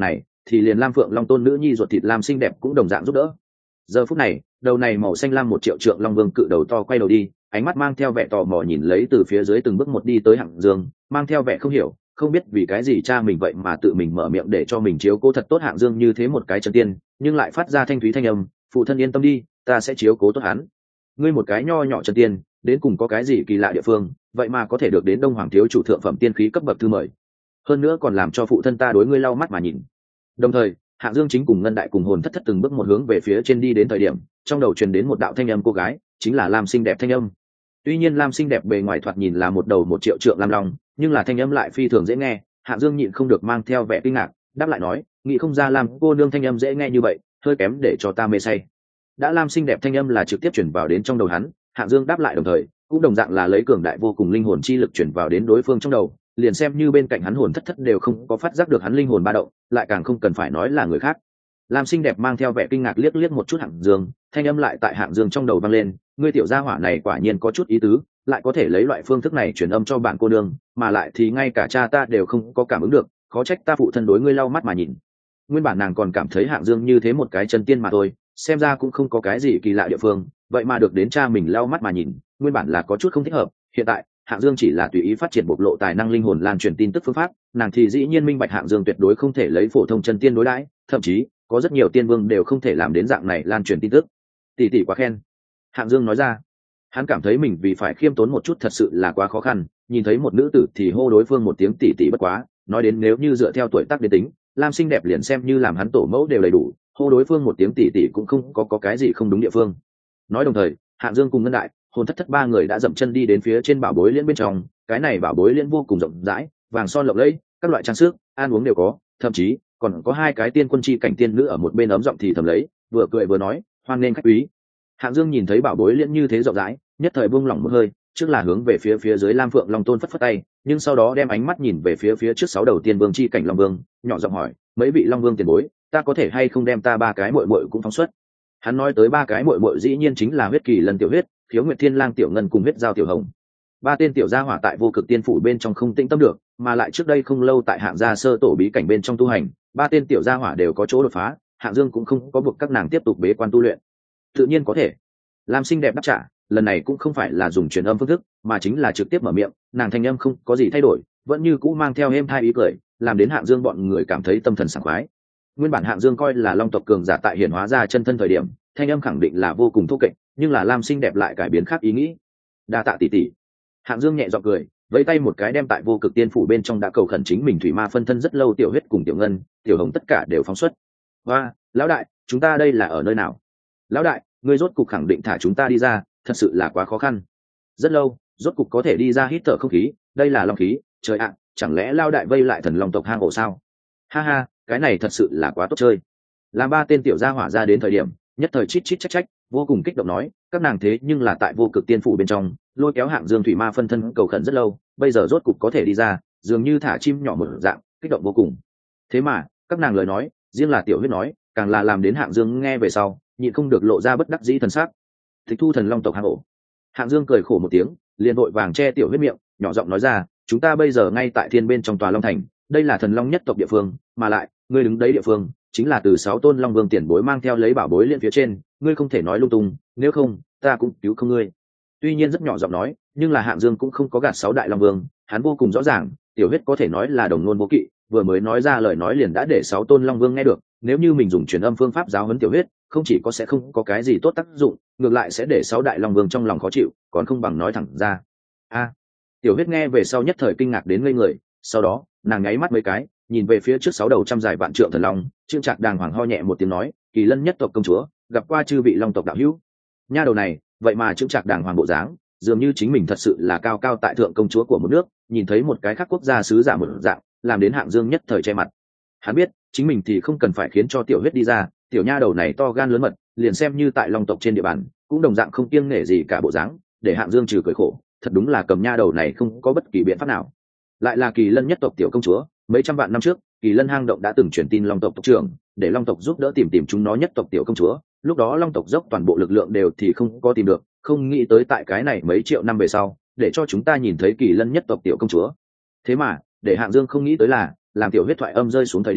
thì liền lam phượng long tôn nữ nhi ruột thịt lam xinh đẹp cũng đồng dạng giúp đỡ. Giờ phút này đầu này màu xanh lam một triệu trượng long vương cự đầu to quay đầu đi, ánh mắt mang theo vẻ tò mò nhìn lấy từ phía dưới từng bước một đi tới Hạng Dương, mang theo vẻ không hiểu, không biết vì cái gì cha mình vậy mà tự mình mở miệng để cho mình chiếu cố thật tốt Hạng Dương như thế một cái chân tiên, nhưng lại phát ra thanh thúy thanh âm, phụ thân yên tâm đi, ta sẽ chiếu cố tốt hắn. Ngươi một cái nho nhỏ chân tiên, đến cùng có cái gì kỳ lạ địa phương, vậy mà có thể được đến Đông Hoàng thiếu chủ thượng phẩm tiên khí cấp bậc thư mời, hơn nữa còn làm cho phụ thân ta đối ngươi lau mắt mà nhìn. Đồng thời Hạng Dương chính cùng Ngân Đại cùng hồn thất thất từng bước một hướng về phía trên đi đến thời điểm, trong đầu truyền đến một đạo thanh âm cô gái, chính là Lam xinh đẹp thanh âm. Tuy nhiên Lam xinh đẹp bề ngoài thoạt nhìn là một đầu một triệu trượng lam long, nhưng là thanh âm lại phi thường dễ nghe. Hạng Dương nhịn không được mang theo vẻ kinh ngạc, đáp lại nói, nghĩ không ra Lam cô nương thanh âm dễ nghe như vậy, hơi kém để cho ta mê say. Đã Lam xinh đẹp thanh âm là trực tiếp chuyển vào đến trong đầu hắn, Hạng Dương đáp lại đồng thời cũng đồng dạng là lấy cường đại vô cùng linh hồn chi lực chuyển vào đến đối phương trong đầu, liền xem như bên cạnh hắn hồn thất thất đều không có phát giác được hắn linh hồn ba động, lại càng không cần phải nói là người khác. Lam xinh đẹp mang theo vẻ kinh ngạc liếc liếc một chút Hạng Dương, thanh âm lại tại Hạng Dương trong đầu vang lên, ngươi tiểu gia hỏa này quả nhiên có chút ý tứ, lại có thể lấy loại phương thức này truyền âm cho bạn cô nương, mà lại thì ngay cả cha ta đều không có cảm ứng được, khó trách ta phụ thân đối ngươi lau mắt mà nhìn. Nguyên bản nàng còn cảm thấy Hạng Dương như thế một cái chân tiên mà thôi, xem ra cũng không có cái gì kỳ lạ địa phương, vậy mà được đến cha mình lau mắt mà nhìn, nguyên bản là có chút không thích hợp. Hiện tại Hạng Dương chỉ là tùy ý phát triển bộc lộ tài năng linh hồn lan truyền tin tức phương pháp, nàng thì dĩ nhiên minh bạch Hạng Dương tuyệt đối không thể lấy phổ thông chân tiên đối đãi, thậm chí có rất nhiều tiên vương đều không thể làm đến dạng này lan truyền tin tức. Tỷ tỷ quá khen. Hạng Dương nói ra, hắn cảm thấy mình vì phải khiêm tốn một chút thật sự là quá khó khăn, nhìn thấy một nữ tử thì hô đối phương một tiếng tỷ tỷ bất quá, nói đến nếu như dựa theo tuổi tác đến tính, Lam xinh đẹp liền xem như làm hắn tổ mẫu đều đầy đủ, hô đối phương một tiếng tỷ tỷ cũng không có có cái gì không đúng địa phương. Nói đồng thời, Hạng Dương cùng Ngân Đại, hồn thất thất ba người đã dậm chân đi đến phía trên bảo bối liễn bên trong, cái này bảo bối liễn vô cùng rộng rãi, vàng son lộng lẫy, các loại trang sức, ăn uống đều có, thậm chí còn có hai cái tiên quân chi cảnh tiên nữ ở một bên ấm giọng thì thầm lấy, vừa cười vừa nói, hoan nghênh khách quý. Hạng Dương nhìn thấy bảo bối liễn như thế rộng rãi, nhất thời buông lỏng một hơi, trước là hướng về phía phía dưới Lam Phượng Long Tôn phất phất tay, nhưng sau đó đem ánh mắt nhìn về phía phía trước sáu đầu tiên vương chi cảnh Long Vương, nhỏ giọng hỏi, mấy vị Long Vương tiền bối, ta có thể hay không đem ta ba cái muội muội cũng phóng xuất? Hắn nói tới ba cái muội muội dĩ nhiên chính là huyết kỳ lân tiểu huyết, khiếu nguyệt thiên lang tiểu ngân cùng huyết giao tiểu hồng. Ba tên tiểu gia hỏa tại vô cực tiên phủ bên trong không tĩnh tâm được, mà lại trước đây không lâu tại Hạng gia sơ tổ bí cảnh bên trong tu hành, ba tên tiểu gia hỏa đều có chỗ đột phá, Hạng Dương cũng không có buộc các nàng tiếp tục bế quan tu luyện. Tự nhiên có thể. Lam xinh đẹp đáp trả, lần này cũng không phải là dùng truyền âm phương thức, mà chính là trực tiếp mở miệng, nàng thanh âm không có gì thay đổi, vẫn như cũ mang theo êm thai ý cười, làm đến Hạng Dương bọn người cảm thấy tâm thần sảng khoái. Nguyên bản Hạng Dương coi là Long tộc cường giả tại hiển hóa ra chân thân thời điểm, thanh âm khẳng định là vô cùng thô kệch, nhưng là Lam xinh đẹp lại cải biến khác ý nghĩ. Đa tạ tỷ tỷ. Hạng Dương nhẹ giọng cười, vẫy tay một cái đem tại vô cực tiên phủ bên trong đã cầu khẩn chính mình thủy ma phân thân rất lâu tiểu huyết cùng tiểu ngân, tiểu hồng tất cả đều phóng xuất. Và, lão đại, chúng ta đây là ở nơi nào? Lão đại, ngươi rốt cục khẳng định thả chúng ta đi ra, thật sự là quá khó khăn. Rất lâu, rốt cục có thể đi ra hít thở không khí, đây là long khí, trời ạ, chẳng lẽ lão đại vây lại thần long tộc hang ổ sao? Ha ha, cái này thật sự là quá tốt chơi. Làm ba tên tiểu gia hỏa ra đến thời điểm, nhất thời chít chít trách trách, vô cùng kích động nói, các nàng thế nhưng là tại vô cực tiên phủ bên trong, lôi kéo Hạng Dương thủy ma phân thân cầu khẩn rất lâu, bây giờ rốt cục có thể đi ra, dường như thả chim nhỏ một dạng, kích động vô cùng. Thế mà, các nàng lời nói, riêng là tiểu huyết nói, càng là làm đến Hạng Dương nghe về sau, nhịn không được lộ ra bất đắc dĩ thần sắc. Tịch thu thần long tộc hang ổ. Hạng Dương cười khổ một tiếng, liền vội vàng che tiểu huyết miệng, nhỏ giọng nói ra, chúng ta bây giờ ngay tại thiên bên trong tòa long thành, đây là thần long nhất tộc địa phương, mà lại, ngươi đứng đấy địa phương, chính là từ sáu tôn long vương tiền bối mang theo lấy bảo bối liên phía trên, ngươi không thể nói lung tung, nếu không, ta cũng cứu không ngươi. Tuy nhiên rất nhỏ giọng nói, nhưng là Hạng Dương cũng không có gạt sáu đại long vương, hắn vô cùng rõ ràng, tiểu huyết có thể nói là đồng ngôn vô kỵ, vừa mới nói ra lời nói liền đã để sáu tôn long vương nghe được, nếu như mình dùng truyền âm phương pháp giáo huấn tiểu huyết, không chỉ có sẽ không có cái gì tốt tác dụng, ngược lại sẽ để sáu đại long vương trong lòng khó chịu, còn không bằng nói thẳng ra. A, tiểu huyết nghe về sau nhất thời kinh ngạc đến ngây người, sau đó nàng nháy mắt mấy cái, nhìn về phía trước sáu đầu trăm dài vạn trượng thần long, trương trạc đàng hoàng ho nhẹ một tiếng nói, kỳ lân nhất tộc công chúa, gặp qua chư vị long tộc đạo hữu. Nha đầu này, vậy mà trương trạc đàng hoàng bộ dáng, dường như chính mình thật sự là cao cao tại thượng công chúa của một nước, nhìn thấy một cái khác quốc gia sứ giả một dạng, làm đến Hạng Dương nhất thời che mặt. Hắn biết, chính mình thì không cần phải khiến cho tiểu huyết đi ra, tiểu nha đầu này to gan lớn mật, liền xem như tại long tộc trên địa bàn, cũng đồng dạng không kiêng nể gì cả bộ dáng, để Hạng Dương trừ cười khổ, thật đúng là cầm nha đầu này không có bất kỳ biện pháp nào. Lại là kỳ lân nhất tộc tiểu công chúa, mấy trăm vạn năm trước, kỳ lân hang động đã từng truyền tin long tộc tộc trưởng, để long tộc giúp đỡ tìm tìm chúng nó nhất tộc tiểu công chúa, lúc đó long tộc dốc toàn bộ lực lượng đều thì không có tìm được, không nghĩ tới tại cái này mấy triệu năm về sau, để cho chúng ta nhìn thấy kỳ lân nhất tộc tiểu công chúa. Thế mà, để Hạng Dương không nghĩ tới là, làm tiểu huyết thoại âm rơi xuống thời điểm,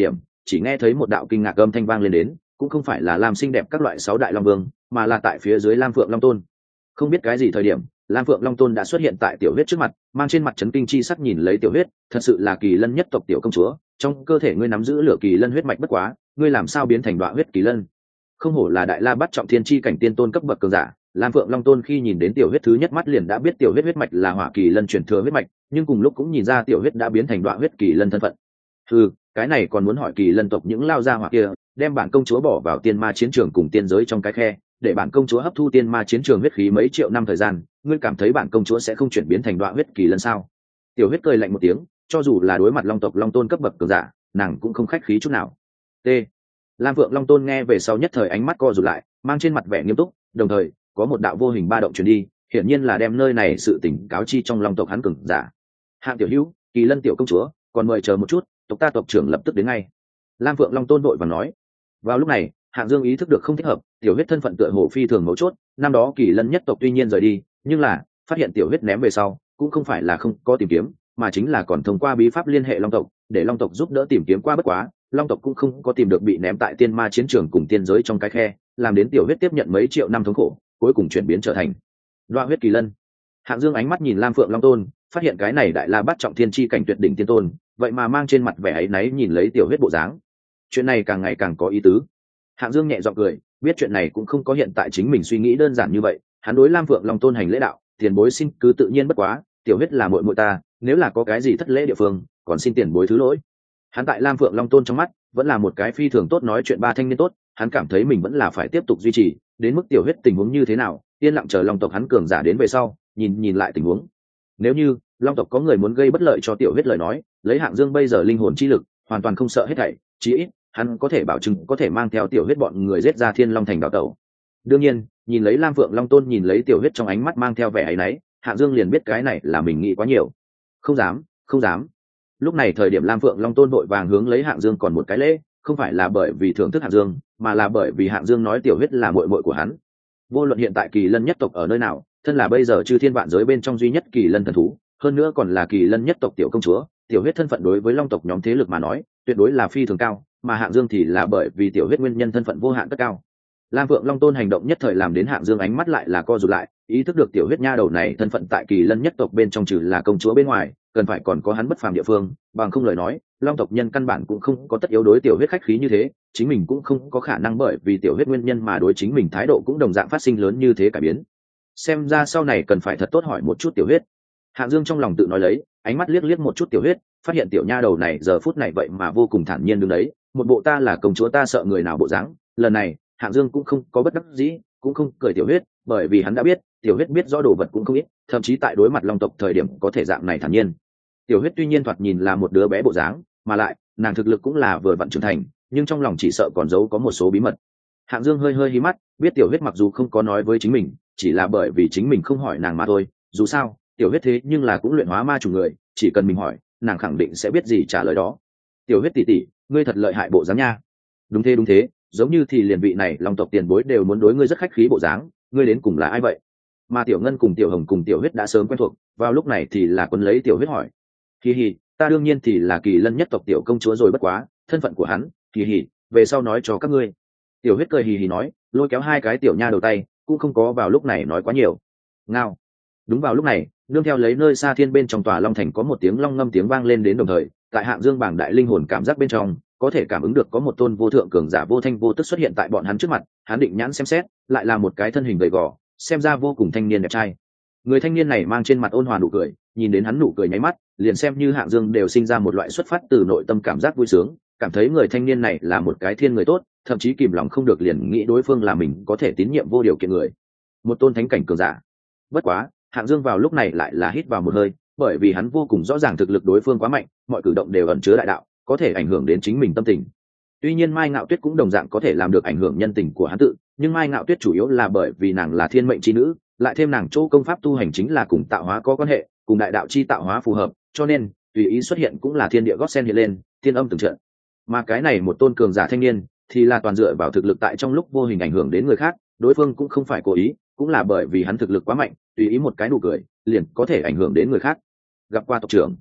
chỉ nghe thấy một đạo kinh ngạc âm thanh vang lên đến, cũng không phải là lam xinh đẹp các loại sáu đại long vương, mà là tại phía dưới lam phượng long tôn. Không biết cái gì thời điểm, lam phượng long tôn đã xuất hiện tại tiểu huyết trước mặt, mang trên mặt chấn kinh chi sắc nhìn lấy tiểu huyết. Thật sự là kỳ lân nhất tộc tiểu công chúa, trong cơ thể ngươi nắm giữ lửa kỳ lân huyết mạch, bất quá ngươi làm sao biến thành đoạn huyết kỳ lân? Không hổ là đại la bắt trọng thiên chi cảnh tiên tôn cấp bậc cường giả. Lam phượng long tôn khi nhìn đến tiểu huyết thứ nhất mắt liền đã biết tiểu huyết huyết mạch là hỏa kỳ lân truyền thừa huyết mạch, nhưng cùng lúc cũng nhìn ra tiểu huyết đã biến thành đoạn huyết kỳ lân thân phận. Ừ, cái này còn muốn hỏi kỳ lân tộc những lao gia hỏa kia, đem bản công chúa bỏ vào tiên ma chiến trường cùng tiên giới trong cái khe, để bản công chúa hấp thu tiên ma chiến trường huyết khí mấy triệu năm thời gian, ngươi cảm thấy bản công chúa sẽ không chuyển biến thành đoạn huyết kỳ lân sao? Tiểu huyết cười lạnh một tiếng, cho dù là đối mặt long tộc long tôn cấp bậc cường giả, nàng cũng không khách khí chút nào. T. Lam Phượng Long Tôn nghe về sau nhất thời ánh mắt co rụt lại, mang trên mặt vẻ nghiêm túc, đồng thời có một đạo vô hình ba động truyền đi, hiển nhiên là đem nơi này sự tỉnh cáo chi trong long tộc hắn cường giả. Hạng tiểu hữu, kỳ lân tiểu công chúa, còn mời chờ một chút, tộc ta tộc trưởng lập tức đến ngay. Lam Phượng Long Tôn vội vàng nói. Vào lúc này, Hạng Dương ý thức được không thích hợp, tiểu huyết thân phận tựa hồ phi thường mấu chốt, năm đó kỳ lân nhất tộc tuy nhiên rời đi, nhưng là phát hiện tiểu huyết ném về sau, cũng không phải là không có tìm kiếm, mà chính là còn thông qua bí pháp liên hệ long tộc, để long tộc giúp đỡ tìm kiếm qua, bất quá long tộc cũng không có tìm được bị ném tại tiên ma chiến trường cùng tiên giới trong cái khe, làm đến tiểu huyết tiếp nhận mấy triệu năm thống khổ, cuối cùng chuyển biến trở thành đoạ huyết kỳ lân. Hạng Dương ánh mắt nhìn Lam Phượng Long Tôn, phát hiện cái này đại la bắt trọng thiên chi cảnh tuyệt đỉnh tiên tôn, vậy mà mang trên mặt vẻ áy náy nhìn lấy tiểu huyết bộ dáng. Chuyện này càng ngày càng có ý tứ. Hạng Dương nhẹ giọng cười, biết chuyện này cũng không có hiện tại chính mình suy nghĩ đơn giản như vậy, hắn đối Lam Phượng Long Tôn hành lễ đạo, tiền bối xin cứ tự nhiên bất quá, tiểu huyết là muội muội ta, nếu là có cái gì thất lễ địa phương, còn xin tiền bối thứ lỗi. Hắn tại Lam Phượng Long Tôn trong mắt vẫn là một cái phi thường tốt nói chuyện ba thanh niên tốt, hắn cảm thấy mình vẫn là phải tiếp tục duy trì, đến mức tiểu huyết tình huống như thế nào, yên lặng chờ long tộc hắn cường giả đến về sau, nhìn nhìn lại tình huống. Nếu như long tộc có người muốn gây bất lợi cho tiểu huyết lời nói, lấy Hạng Dương bây giờ linh hồn chi lực, hoàn toàn không sợ hết thảy, chí ít hắn có thể bảo chứng có thể mang theo tiểu huyết bọn người giết ra Thiên Long thành đảo tẩu. Đương nhiên, nhìn lấy Lam Phượng Long Tôn nhìn lấy tiểu huyết trong ánh mắt mang theo vẻ áy náy, Hạng Dương liền biết cái này là mình nghĩ quá nhiều. Không dám, không dám. Lúc này thời điểm Lam Phượng Long Tôn vội vàng hướng lấy Hạng Dương còn một cái lễ, không phải là bởi vì thưởng thức Hạng Dương, mà là bởi vì Hạng Dương nói tiểu huyết là muội muội của hắn. Vô luận hiện tại kỳ lân nhất tộc ở nơi nào, thân là bây giờ chư thiên vạn giới bên trong duy nhất kỳ lân thần thú, hơn nữa còn là kỳ lân nhất tộc tiểu công chúa, tiểu huyết thân phận đối với long tộc nhóm thế lực mà nói, tuyệt đối là phi thường cao, mà Hạng Dương thì là bởi vì tiểu huyết nguyên nhân thân phận vô hạn tất cao. Lam Phượng Long Tôn hành động nhất thời làm đến Hạng Dương ánh mắt lại là co rụt lại, ý thức được tiểu huyết nha đầu này thân phận tại kỳ lân nhất tộc bên trong trừ là công chúa bên ngoài, cần phải còn có hắn bất phàm địa phương, bằng không lời nói, long tộc nhân căn bản cũng không có tất yếu đối tiểu huyết khách khí như thế, chính mình cũng không có khả năng bởi vì tiểu huyết nguyên nhân mà đối chính mình thái độ cũng đồng dạng phát sinh lớn như thế cải biến. Xem ra sau này cần phải thật tốt hỏi một chút tiểu huyết. Hạng Dương trong lòng tự nói lấy, ánh mắt liếc liếc một chút tiểu huyết, phát hiện tiểu nha đầu này giờ phút này vậy mà vô cùng thản nhiên đứng đấy, một bộ ta là công chúa ta sợ người nào bộ dáng. Lần này Hạng Dương cũng không có bất đắc dĩ, cũng không cười tiểu huyết, bởi vì hắn đã biết tiểu huyết biết rõ đồ vật cũng không ít, thậm chí tại đối mặt long tộc thời điểm có thể dạng này thản nhiên. Tiểu huyết tuy nhiên thoạt nhìn là một đứa bé bộ dáng, mà lại nàng thực lực cũng là vừa vặn trưởng thành, nhưng trong lòng chỉ sợ còn giấu có một số bí mật. Hạng Dương hơi hơi hí mắt, biết tiểu huyết mặc dù không có nói với chính mình, chỉ là bởi vì chính mình không hỏi nàng mà thôi, dù sao tiểu huyết thế nhưng là cũng luyện hóa ma chủ người, chỉ cần mình hỏi nàng khẳng định sẽ biết gì trả lời đó. Tiểu huyết tỷ tỷ, ngươi thật lợi hại bộ dáng nha. Đúng thế đúng thế, giống như thì liền vị này long tộc tiền bối đều muốn đối ngươi rất khách khí bộ dáng, ngươi đến cùng là ai vậy? Mà Tiểu Ngân cùng Tiểu Hồng cùng Tiểu Huyết đã sớm quen thuộc, vào lúc này thì là quân lấy Tiểu Huyết hỏi. Kỳ hỉ, ta đương nhiên thì là kỳ lân nhất tộc tiểu công chúa rồi, bất quá thân phận của hắn, kỳ hỉ, về sau nói cho các ngươi. Tiểu Huyết cười hì hì nói, lôi kéo hai cái tiểu nha đầu tay, cũng không có vào lúc này nói quá nhiều. Ngao. Đúng vào lúc này, nương theo lấy nơi xa thiên bên trong tòa long thành có một tiếng long ngâm tiếng vang lên đến, đồng thời tại Hạng Dương bảng đại linh hồn cảm giác bên trong có thể cảm ứng được có một tôn vô thượng cường giả vô thanh vô tức xuất hiện tại bọn hắn trước mặt. Hắn định nhãn xem xét, lại là một cái thân hình gầy gò, xem ra vô cùng thanh niên đẹp trai. Người thanh niên này mang trên mặt ôn hòa nụ cười, nhìn đến hắn nụ cười nháy mắt, liền xem như Hạng Dương đều sinh ra một loại xuất phát từ nội tâm cảm giác vui sướng, cảm thấy người thanh niên này là một cái thiên người tốt, thậm chí kìm lòng không được liền nghĩ đối phương là mình có thể tín nhiệm vô điều kiện người, một tôn thánh cảnh cường giả. Bất quá Hạng Dương vào lúc này lại là hít vào một hơi, bởi vì hắn vô cùng rõ ràng thực lực đối phương quá mạnh, mọi cử động đều ẩn chứa đại đạo, có thể ảnh hưởng đến chính mình tâm tình. Tuy nhiên Mai Ngạo Tuyết cũng đồng dạng có thể làm được ảnh hưởng nhân tình của hắn tự, nhưng Mai Ngạo Tuyết chủ yếu là bởi vì nàng là thiên mệnh chi nữ, lại thêm nàng chỗ công pháp tu hành chính là cùng tạo hóa có quan hệ, cùng đại đạo chi tạo hóa phù hợp, cho nên tùy ý xuất hiện cũng là thiên địa gót sen hiện lên, thiên âm từng trận. Mà cái này một tôn cường giả thanh niên thì là toàn dựa vào thực lực tại trong lúc vô hình ảnh hưởng đến người khác, đối phương cũng không phải cố ý, cũng là bởi vì hắn thực lực quá mạnh, tùy ý một cái nụ cười liền có thể ảnh hưởng đến người khác. Gặp qua tộc trưởng.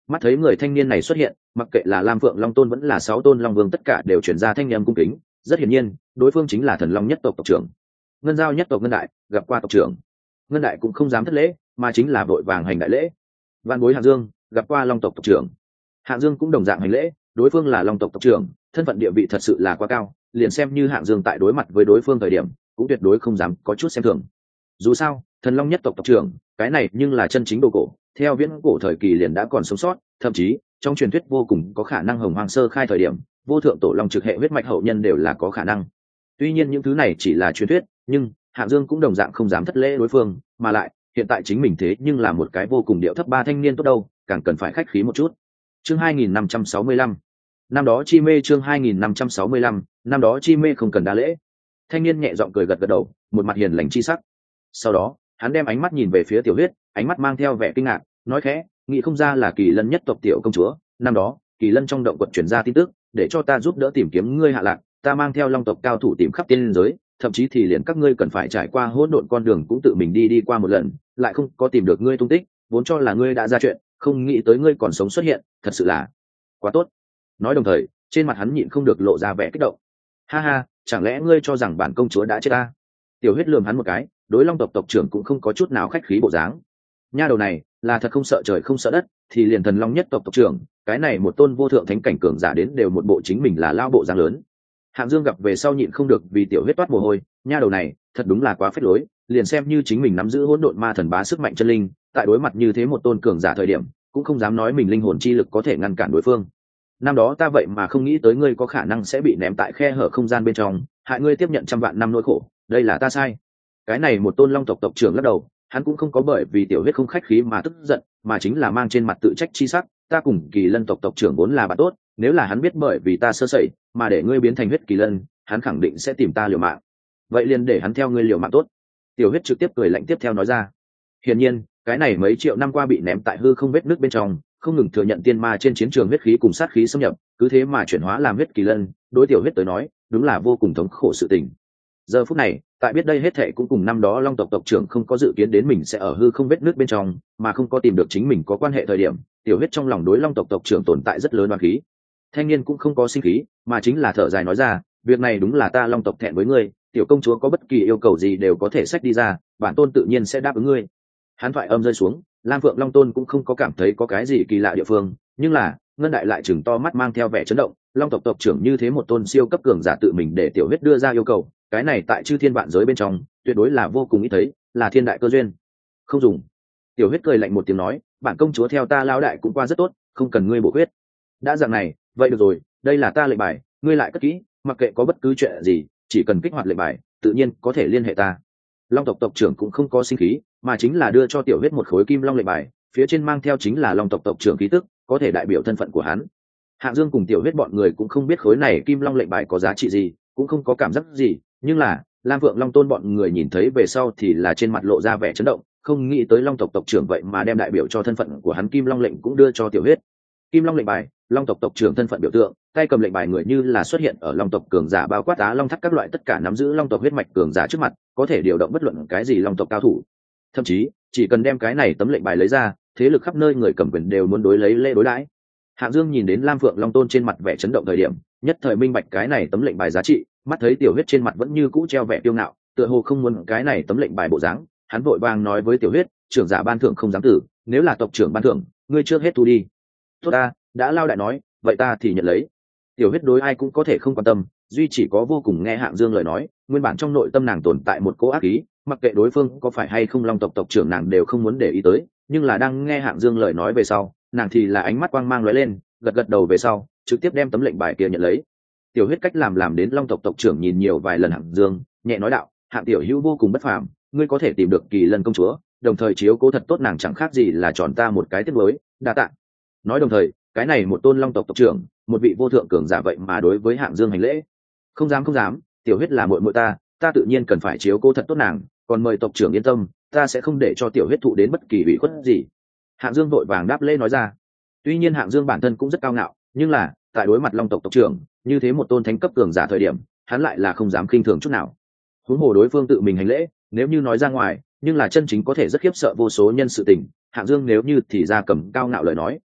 Mắt thấy người thanh niên này xuất hiện, mặc kệ là Lam Phượng Long Tôn vẫn là sáu tôn Long Vương, tất cả đều chuyển ra thanh âm cung kính. Rất hiển nhiên, đối phương chính là Thần Long nhất tộc tộc trưởng, Ngân Giao nhất tộc Ngân Đại. Gặp qua tộc trưởng, Ngân Đại cũng không dám thất lễ, mà chính là vội vàng hành đại lễ. Vạn bối Hạng Dương, gặp qua Long tộc tộc trưởng. Hạng Dương cũng đồng dạng hành lễ, đối phương là Long tộc tộc trưởng, thân phận địa vị thật sự là quá cao, liền xem như Hạng Dương tại đối mặt với đối phương thời điểm, cũng tuyệt đối không dám có chút xem thường. Dù sao, Thần Long nhất tộc tộc trưởng, cái này nhưng là chân chính đồ cổ, theo viễn cổ thời kỳ liền đã còn sống sót, thậm chí trong truyền thuyết vô cùng có khả năng Hồng Hoang sơ khai thời điểm, vô thượng tổ long trực hệ huyết mạch hậu nhân đều là có khả năng. Tuy nhiên những thứ này chỉ là truyền thuyết, nhưng Hạng Dương cũng đồng dạng không dám thất lễ đối phương, mà lại hiện tại chính mình thế nhưng là một cái vô cùng điệu thấp ba thanh niên tốt đâu, càng cần phải khách khí một chút. Chương hai nghìn năm trăm sáu mươi lăm, năm đó chi mê. Chương hai nghìn năm trăm sáu mươi lăm, năm đó chi mê không cần đa lễ. Thanh niên nhẹ giọng cười gật gật đầu, một mặt hiền lành chi sắc. Sau đó hắn đem ánh mắt nhìn về phía Tiểu Huyết, ánh mắt mang theo vẻ kinh ngạc, nói khẽ, nghĩ không ra là Kỳ Lân nhất tộc tiểu công chúa. Năm đó Kỳ Lân trong động quật truyền ra tin tức, để cho ta giúp đỡ tìm kiếm ngươi hạ lạc, ta mang theo Long tộc cao thủ tìm khắp tiên giới, thậm chí thì liền các ngươi cần phải trải qua hỗn độn con đường cũng tự mình đi đi qua một lần, lại không có tìm được ngươi tung tích, vốn cho là ngươi đã ra chuyện, không nghĩ tới ngươi còn sống xuất hiện, thật sự là quá tốt. Nói đồng thời, trên mặt hắn nhịn không được lộ ra vẻ kích động. Ha ha, chẳng lẽ ngươi cho rằng bản công chúa đã chết ta? Tiểu Huyết lườm hắn một cái, đối Long tộc tộc trưởng cũng không có chút nào khách khí bộ dáng. Nha đầu này là thật không sợ trời không sợ đất, thì liền Thần Long nhất tộc tộc trưởng, cái này một tôn vô thượng thánh cảnh cường giả đến đều một bộ chính mình là lao bộ dáng lớn. Hạng Dương gặp về sau nhịn không được vì Tiểu Huyết toát mồ hôi, nha đầu này thật đúng là quá phết lối, liền xem như chính mình nắm giữ hỗn độn ma thần bá sức mạnh chân linh, tại đối mặt như thế một tôn cường giả thời điểm, cũng không dám nói mình linh hồn chi lực có thể ngăn cản đối phương. Năm đó ta vậy mà không nghĩ tới ngươi có khả năng sẽ bị ném tại khe hở không gian bên trong, hại ngươi tiếp nhận trăm vạn năm nỗi khổ, đây là ta sai. Cái này một tôn Long tộc tộc trưởng lắc đầu, hắn cũng không có bởi vì Tiểu Huyết không khách khí mà tức giận, mà chính là mang trên mặt tự trách chi sắc. Ta cùng Kỳ Lân tộc tộc trưởng vốn là bạn tốt, nếu là hắn biết bởi vì ta sơ sẩy mà để ngươi biến thành huyết kỳ lân, hắn khẳng định sẽ tìm ta liều mạng. Vậy liền để hắn theo ngươi liều mạng tốt. Tiểu Huyết trực tiếp cười lạnh tiếp theo nói ra. Hiển nhiên, cái này mấy triệu năm qua bị ném tại hư không vết nước bên trong, không ngừng thừa nhận tiên ma trên chiến trường huyết khí cùng sát khí xâm nhập, cứ thế mà chuyển hóa làm huyết kỳ lân, đối Tiểu Huyết tới nói, đúng là vô cùng thống khổ sự tình. Giờ phút này, tại biết đây hết thệ cũng cùng năm đó Long tộc tộc trưởng không có dự kiến đến mình sẽ ở hư không vết nước bên trong, mà không có tìm được chính mình có quan hệ thời điểm, Tiểu Huyết trong lòng đối Long tộc tộc trưởng tồn tại rất lớn oán khí. Thanh niên cũng không có sinh khí, mà chính là thở dài nói ra, việc này đúng là ta Long tộc thẹn với ngươi, tiểu công chúa có bất kỳ yêu cầu gì đều có thể xách đi ra, bản tôn tự nhiên sẽ đáp ứng ngươi. Hắn thoại âm rơi xuống, Lam Phượng Long Tôn cũng không có cảm thấy có cái gì kỳ lạ địa phương, nhưng là Ngân Đại lại chừng to mắt mang theo vẻ chấn động, Long tộc tộc trưởng như thế một tôn siêu cấp cường giả tự mình để Tiểu Huyết đưa ra yêu cầu, cái này tại chư thiên vạn giới bên trong tuyệt đối là vô cùng ít thấy, là thiên đại cơ duyên. Không dùng. Tiểu Huyết cười lạnh một tiếng nói, bản công chúa theo ta lão đại cũng qua rất tốt, không cần ngươi bổ huyết. Đã dạng này, vậy được rồi, đây là ta lệnh bài, ngươi lại cất kỹ, mặc kệ có bất cứ chuyện gì, chỉ cần kích hoạt lệnh bài, tự nhiên có thể liên hệ ta. Long tộc tộc trưởng cũng không có sinh khí, mà chính là đưa cho Tiểu Huyết một khối kim long lệnh bài, phía trên mang theo chính là Long tộc tộc trưởng khí tức, có thể đại biểu thân phận của hắn. Hạng Dương cùng Tiểu Huyết bọn người cũng không biết khối này kim long lệnh bài có giá trị gì, cũng không có cảm giác gì, nhưng là Lam Vượng Long Tôn bọn người nhìn thấy về sau thì là trên mặt lộ ra vẻ chấn động, không nghĩ tới Long tộc tộc trưởng vậy mà đem đại biểu cho thân phận của hắn kim long lệnh cũng đưa cho Tiểu Huyết. Kim long lệnh bài, Long tộc tộc trưởng thân phận biểu tượng, tay cầm lệnh bài người như là xuất hiện ở Long tộc cường giả bao quát Á Long Thắt các loại tất cả nắm giữ Long tộc huyết mạch cường giả trước mặt, có thể điều động bất luận cái gì Long tộc cao thủ. Thậm chí, chỉ cần đem cái này tấm lệnh bài lấy ra, thế lực khắp nơi người cầm quyền đều muốn đối lấy lễ đối đãi. Hạng Dương nhìn đến Lam Phượng Long Tôn trên mặt vẻ chấn động thời điểm, nhất thời minh bạch cái này tấm lệnh bài giá trị, mắt thấy Tiểu Huyết trên mặt vẫn như cũ treo vẻ kiêu ngạo, tựa hồ không muốn cái này tấm lệnh bài bộ dáng, hắn vội vàng nói với Tiểu Huyết, trưởng giả ban thưởng không dám tử, nếu là tộc trưởng ban thưởng, ngươi trước hết thu đi. Tốt ta, đã lao đại nói, vậy ta thì nhận lấy. Tiểu Huyết đối ai cũng có thể không quan tâm, duy chỉ có vô cùng nghe Hạng Dương lời nói, nguyên bản trong nội tâm nàng tồn tại một cố ác ý, mặc kệ đối phương có phải hay không Long tộc tộc trưởng nàng đều không muốn để ý tới, nhưng là đang nghe Hạng Dương lời nói về sau, nàng thì là ánh mắt quang mang lóe lên, gật gật đầu về sau, trực tiếp đem tấm lệnh bài kia nhận lấy. Tiểu Huyết cách làm làm đến Long tộc tộc trưởng nhìn nhiều vài lần Hạng Dương, nhẹ nói đạo, Hạng tiểu hữu vô cùng bất phàm, ngươi có thể tìm được Kỳ Lân công chúa, đồng thời chiếu cố thật tốt nàng chẳng khác gì là tròn ta một cái tiếc nuối, đa tạ. Nói đồng thời, cái này một tôn Long tộc tộc trưởng, một vị vô thượng cường giả vậy mà đối với Hạng Dương hành lễ. Không dám không dám, Tiểu Huyết là muội muội ta, ta tự nhiên cần phải chiếu cố thật tốt nàng, còn mời tộc trưởng yên tâm, ta sẽ không để cho Tiểu Huyết thụ đến bất kỳ ủy khuất gì. Hạng Dương vội vàng đáp lễ nói ra. Tuy nhiên Hạng Dương bản thân cũng rất cao ngạo, nhưng là tại đối mặt Long tộc tộc trưởng, như thế một tôn thánh cấp cường giả thời điểm, hắn lại là không dám khinh thường chút nào. Huống hồ đối phương tự mình hành lễ, nếu như nói ra ngoài, nhưng là chân chính có thể rất khiếp sợ vô số nhân sự tình. Hạng Dương nếu như thì ra cầm cao ngạo lời nói,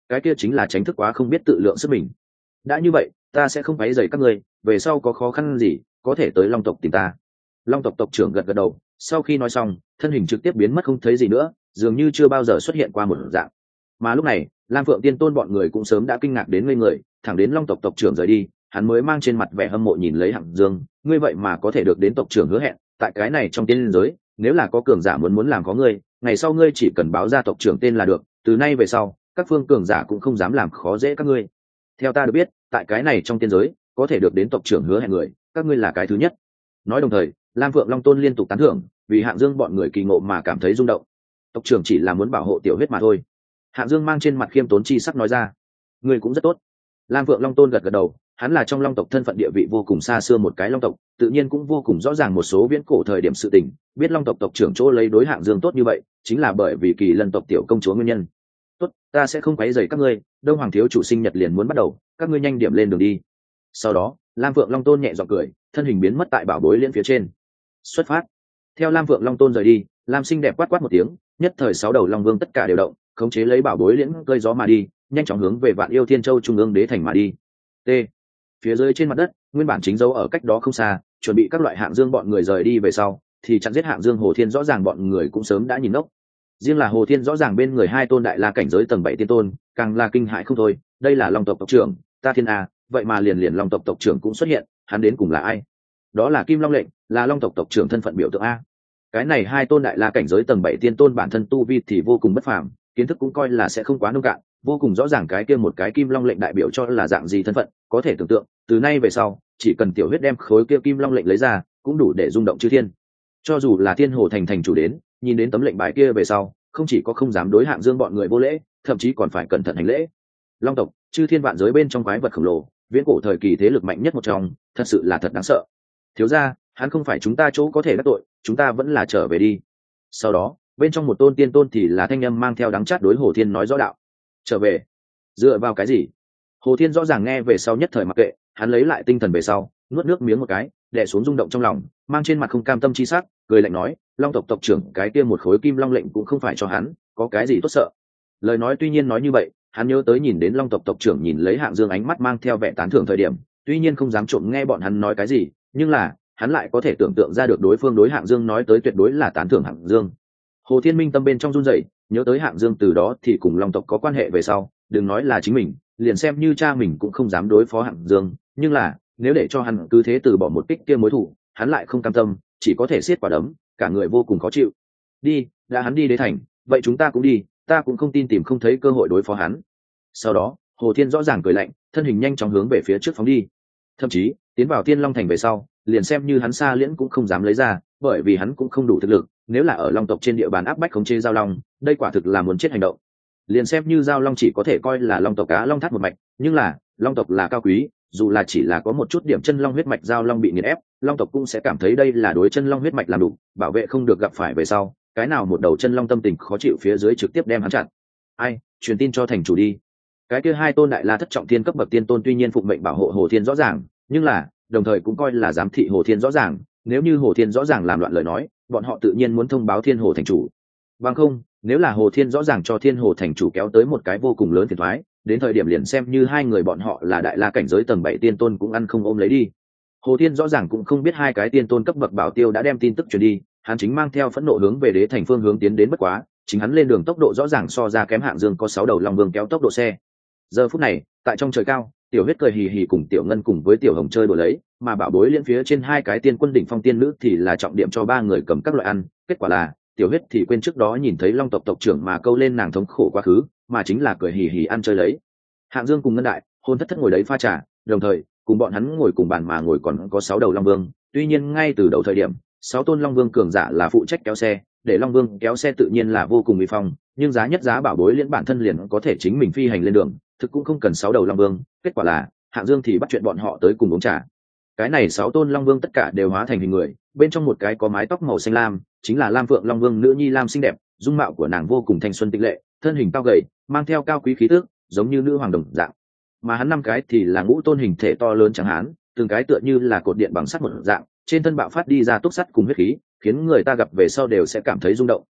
cái kia chính là tránh thức quá không biết tự lượng sức mình. Đã như vậy, ta sẽ không quấy rầy các ngươi, về sau có khó khăn gì có thể tới long tộc tìm ta. Long tộc tộc trưởng gật gật đầu, sau khi nói xong thân hình trực tiếp biến mất không thấy gì nữa, dường như chưa bao giờ xuất hiện qua một dạng. Mà lúc này Lam Phượng Tiên Tôn bọn người cũng sớm đã kinh ngạc đến ngây người, thẳng đến long tộc tộc trưởng rời đi, hắn mới mang trên mặt vẻ hâm mộ nhìn lấy Hạng Dương, ngươi vậy mà có thể được đến tộc trưởng hứa hẹn, tại cái này trong tiên giới, nếu là có cường giả muốn muốn làm có ngươi, ngày sau ngươi chỉ cần báo ra tộc trưởng tên là được, từ nay về sau các phương cường giả cũng không dám làm khó dễ các ngươi. Theo ta được biết, tại cái này trong tiên giới, có thể được đến tộc trưởng hứa hẹn người, các ngươi là cái thứ nhất. Nói đồng thời, Lam Phượng Long Tôn liên tục tán thưởng, vì Hạng Dương bọn người kỳ ngộ mà cảm thấy rung động. Tộc trưởng chỉ là muốn bảo hộ tiểu huyết mà thôi. Hạng Dương mang trên mặt khiêm tốn chi sắc nói ra, ngươi cũng rất tốt. Lam Phượng Long Tôn gật gật đầu, hắn là trong long tộc thân phận địa vị vô cùng xa xưa một cái long tộc, tự nhiên cũng vô cùng rõ ràng một số viễn cổ thời điểm sự tình, biết long tộc tộc trưởng chỗ lấy đối Hạng Dương tốt như vậy, chính là bởi vì Kỳ Lân tộc tiểu công chúa nguyên nhân. Tốt, ta sẽ không quấy rầy các ngươi, Đông Hoàng thiếu chủ sinh nhật liền muốn bắt đầu, các ngươi nhanh điểm lên đường đi. Sau đó, Lam Phượng Long Tôn nhẹ giọng cười, thân hình biến mất tại bảo bối liên phía trên. Xuất phát. Theo Lam Phượng Long Tôn rời đi, Lam Xinh đẹp quát quát một tiếng, nhất thời sáu đầu long vương tất cả đều động, khống chế lấy bảo bối liễn cơi gió mà đi, nhanh chóng hướng về Vạn Yêu Thiên Châu trung ương đế thành mà đi. T. Phía dưới trên mặt đất, nguyên bản chính dấu ở cách đó không xa, chuẩn bị các loại Hạng Dương bọn người rời đi về sau, thì chặn giết Hạng Dương Hồ Thiên rõ ràng bọn người cũng sớm đã nhìn nốc. Riêng là Hồ Thiên rõ ràng bên người hai tôn đại la cảnh giới tầng bảy tiên tôn, càng là kinh hãi không thôi, đây là long tộc tộc trưởng, ta thiên a, vậy mà liền liền long tộc tộc trưởng cũng xuất hiện, hắn đến cùng là ai? Đó là Kim Long lệnh, là long tộc tộc trưởng thân phận biểu tượng a. Cái này hai tôn đại la cảnh giới tầng bảy tiên tôn bản thân tu vi thì vô cùng bất phàm, kiến thức cũng coi là sẽ không quá nông cạn, vô cùng rõ ràng cái kia một cái Kim Long lệnh đại biểu cho là dạng gì thân phận, có thể tưởng tượng, từ nay về sau, chỉ cần tiểu huyết đem khối kia Kim Long lệnh lấy ra, cũng đủ để rung động chư thiên. Cho dù là Thiên Hồ thành thành chủ đến, nhìn đến tấm lệnh bài kia về sau, không chỉ có không dám đối Hạng Dương bọn người vô lễ, thậm chí còn phải cẩn thận hành lễ. Long tộc, chư thiên vạn giới bên trong quái vật khổng lồ, viễn cổ thời kỳ thế lực mạnh nhất một trong, thật sự là thật đáng sợ. Thiếu gia, hắn không phải chúng ta chỗ có thể đắc tội, chúng ta vẫn là trở về đi. Sau đó, bên trong một tôn tiên tôn thì là thanh âm mang theo đắng chát đối Hồ Thiên nói rõ đạo. Trở về? Dựa vào cái gì? Hồ Thiên rõ ràng nghe về sau nhất thời mặc kệ, hắn lấy lại tinh thần về sau, nuốt nước miếng một cái, đè xuống rung động trong lòng, mang trên mặt không cam tâm chi sắc, cười lạnh nói, Long tộc tộc trưởng cái kia một khối kim long lệnh cũng không phải cho hắn, có cái gì tốt sợ? Lời nói tuy nhiên nói như vậy, hắn nhớ tới nhìn đến Long tộc tộc trưởng nhìn lấy Hạng Dương ánh mắt mang theo vẻ tán thưởng thời điểm, tuy nhiên không dám trộm nghe bọn hắn nói cái gì, nhưng là hắn lại có thể tưởng tượng ra được đối phương đối Hạng Dương nói tới tuyệt đối là tán thưởng Hạng Dương. Hồ Thiên Minh tâm bên trong run rẩy, nhớ tới Hạng Dương từ đó thì cùng Long tộc có quan hệ về sau, đừng nói là chính mình, liền xem như cha mình cũng không dám đối phó Hạng Dương, nhưng là nếu để cho hắn cứ thế từ bỏ một kích kia mối thủ, hắn lại không cam tâm, chỉ có thể siết quả đấm, cả người vô cùng khó chịu. Đi, đã hắn đi đế thành, vậy chúng ta cũng đi, ta cũng không tin tìm không thấy cơ hội đối phó hắn. Sau đó, Hồ Thiên rõ ràng cười lạnh, thân hình nhanh chóng hướng về phía trước phóng đi. Thậm chí, tiến vào Thiên Long thành về sau, liền xem như hắn xa liễn cũng không dám lấy ra, bởi vì hắn cũng không đủ thực lực, nếu là ở Long tộc trên địa bàn áp bách khống chế Giao Long, đây quả thực là muốn chết hành động. Liền xem như Giao Long chỉ có thể coi là Long tộc cá Long thắt một mạch, nhưng là, Long tộc là cao quý, dù là chỉ là có một chút điểm chân long huyết mạch Giao Long bị nghiền ép, Long tộc cũng sẽ cảm thấy đây là đối chân long huyết mạch làm đủ, bảo vệ không được gặp phải về sau, cái nào một đầu chân long tâm tình khó chịu phía dưới trực tiếp đem hắn chặn. Ai, truyền tin cho thành chủ đi. Cái kia hai tôn đại la thất trọng thiên cấp bậc tiên tôn tuy nhiên phụng mệnh bảo hộ Hồ Thiên rõ ràng, nhưng là đồng thời cũng coi là giám thị Hồ Thiên rõ ràng, nếu như Hồ Thiên rõ ràng làm loạn lời nói, bọn họ tự nhiên muốn thông báo Thiên Hồ thành chủ. Bằng không, nếu là Hồ Thiên rõ ràng cho Thiên Hồ thành chủ kéo tới một cái vô cùng lớn phiền toái, đến thời điểm liền xem như hai người bọn họ là đại la cảnh giới tầng bảy tiên tôn cũng ăn không ôm lấy đi. Hồ Thiên rõ ràng cũng không biết hai cái tiên tôn cấp bậc bảo tiêu đã đem tin tức truyền đi, hắn chính mang theo phẫn nộ hướng về đế thành phương hướng tiến đến, bất quá, chính hắn lên đường tốc độ rõ ràng so ra kém Hạng Dương có sáu đầu long vương kéo tốc độ xe. Giờ phút này, tại trong trời cao, Tiểu Huyết cười hì hì cùng Tiểu Ngân cùng với Tiểu Hồng chơi đùa lấy, mà bảo bối liên phía trên hai cái tiên quân đỉnh phong tiên nữ thì là trọng điểm cho ba người cầm các loại ăn, kết quả là Tiểu Huyết thì quên trước đó nhìn thấy Long tộc tộc trưởng mà câu lên nàng thống khổ quá khứ, mà chính là cười hì hì ăn chơi lấy. Hạng Dương cùng Ngân Đại, Hôn Thất Thất ngồi đấy pha trà, đồng thời cùng bọn hắn ngồi cùng bàn mà ngồi còn có sáu đầu long vương, tuy nhiên ngay từ đầu thời điểm, sáu tôn long vương cường giả là phụ trách kéo xe, để long vương kéo xe tự nhiên là vô cùng uy phong, nhưng giá nhất giá bảo bối liên bản thân liền có thể chính mình phi hành lên đường, thực cũng không cần sáu đầu long vương, kết quả là Hạng Dương thì bắt chuyện bọn họ tới cùng uống trà. Cái này sáu tôn long vương tất cả đều hóa thành hình người, bên trong một cái có mái tóc màu xanh lam, chính là Lam Phượng Long Vương nữ nhi Lam xinh đẹp, dung mạo của nàng vô cùng thanh xuân tịch lệ, thân hình cao gầy, mang theo cao quý khí tước, giống như nữ hoàng đồng dạng. Mà hắn năm cái thì là ngũ tôn hình thể to lớn chẳng hán, từng cái tựa như là cột điện bằng sắt một dạng, trên thân bạo phát đi ra túc sắt cùng huyết khí, khiến người ta gặp về sau đều sẽ cảm thấy rung động.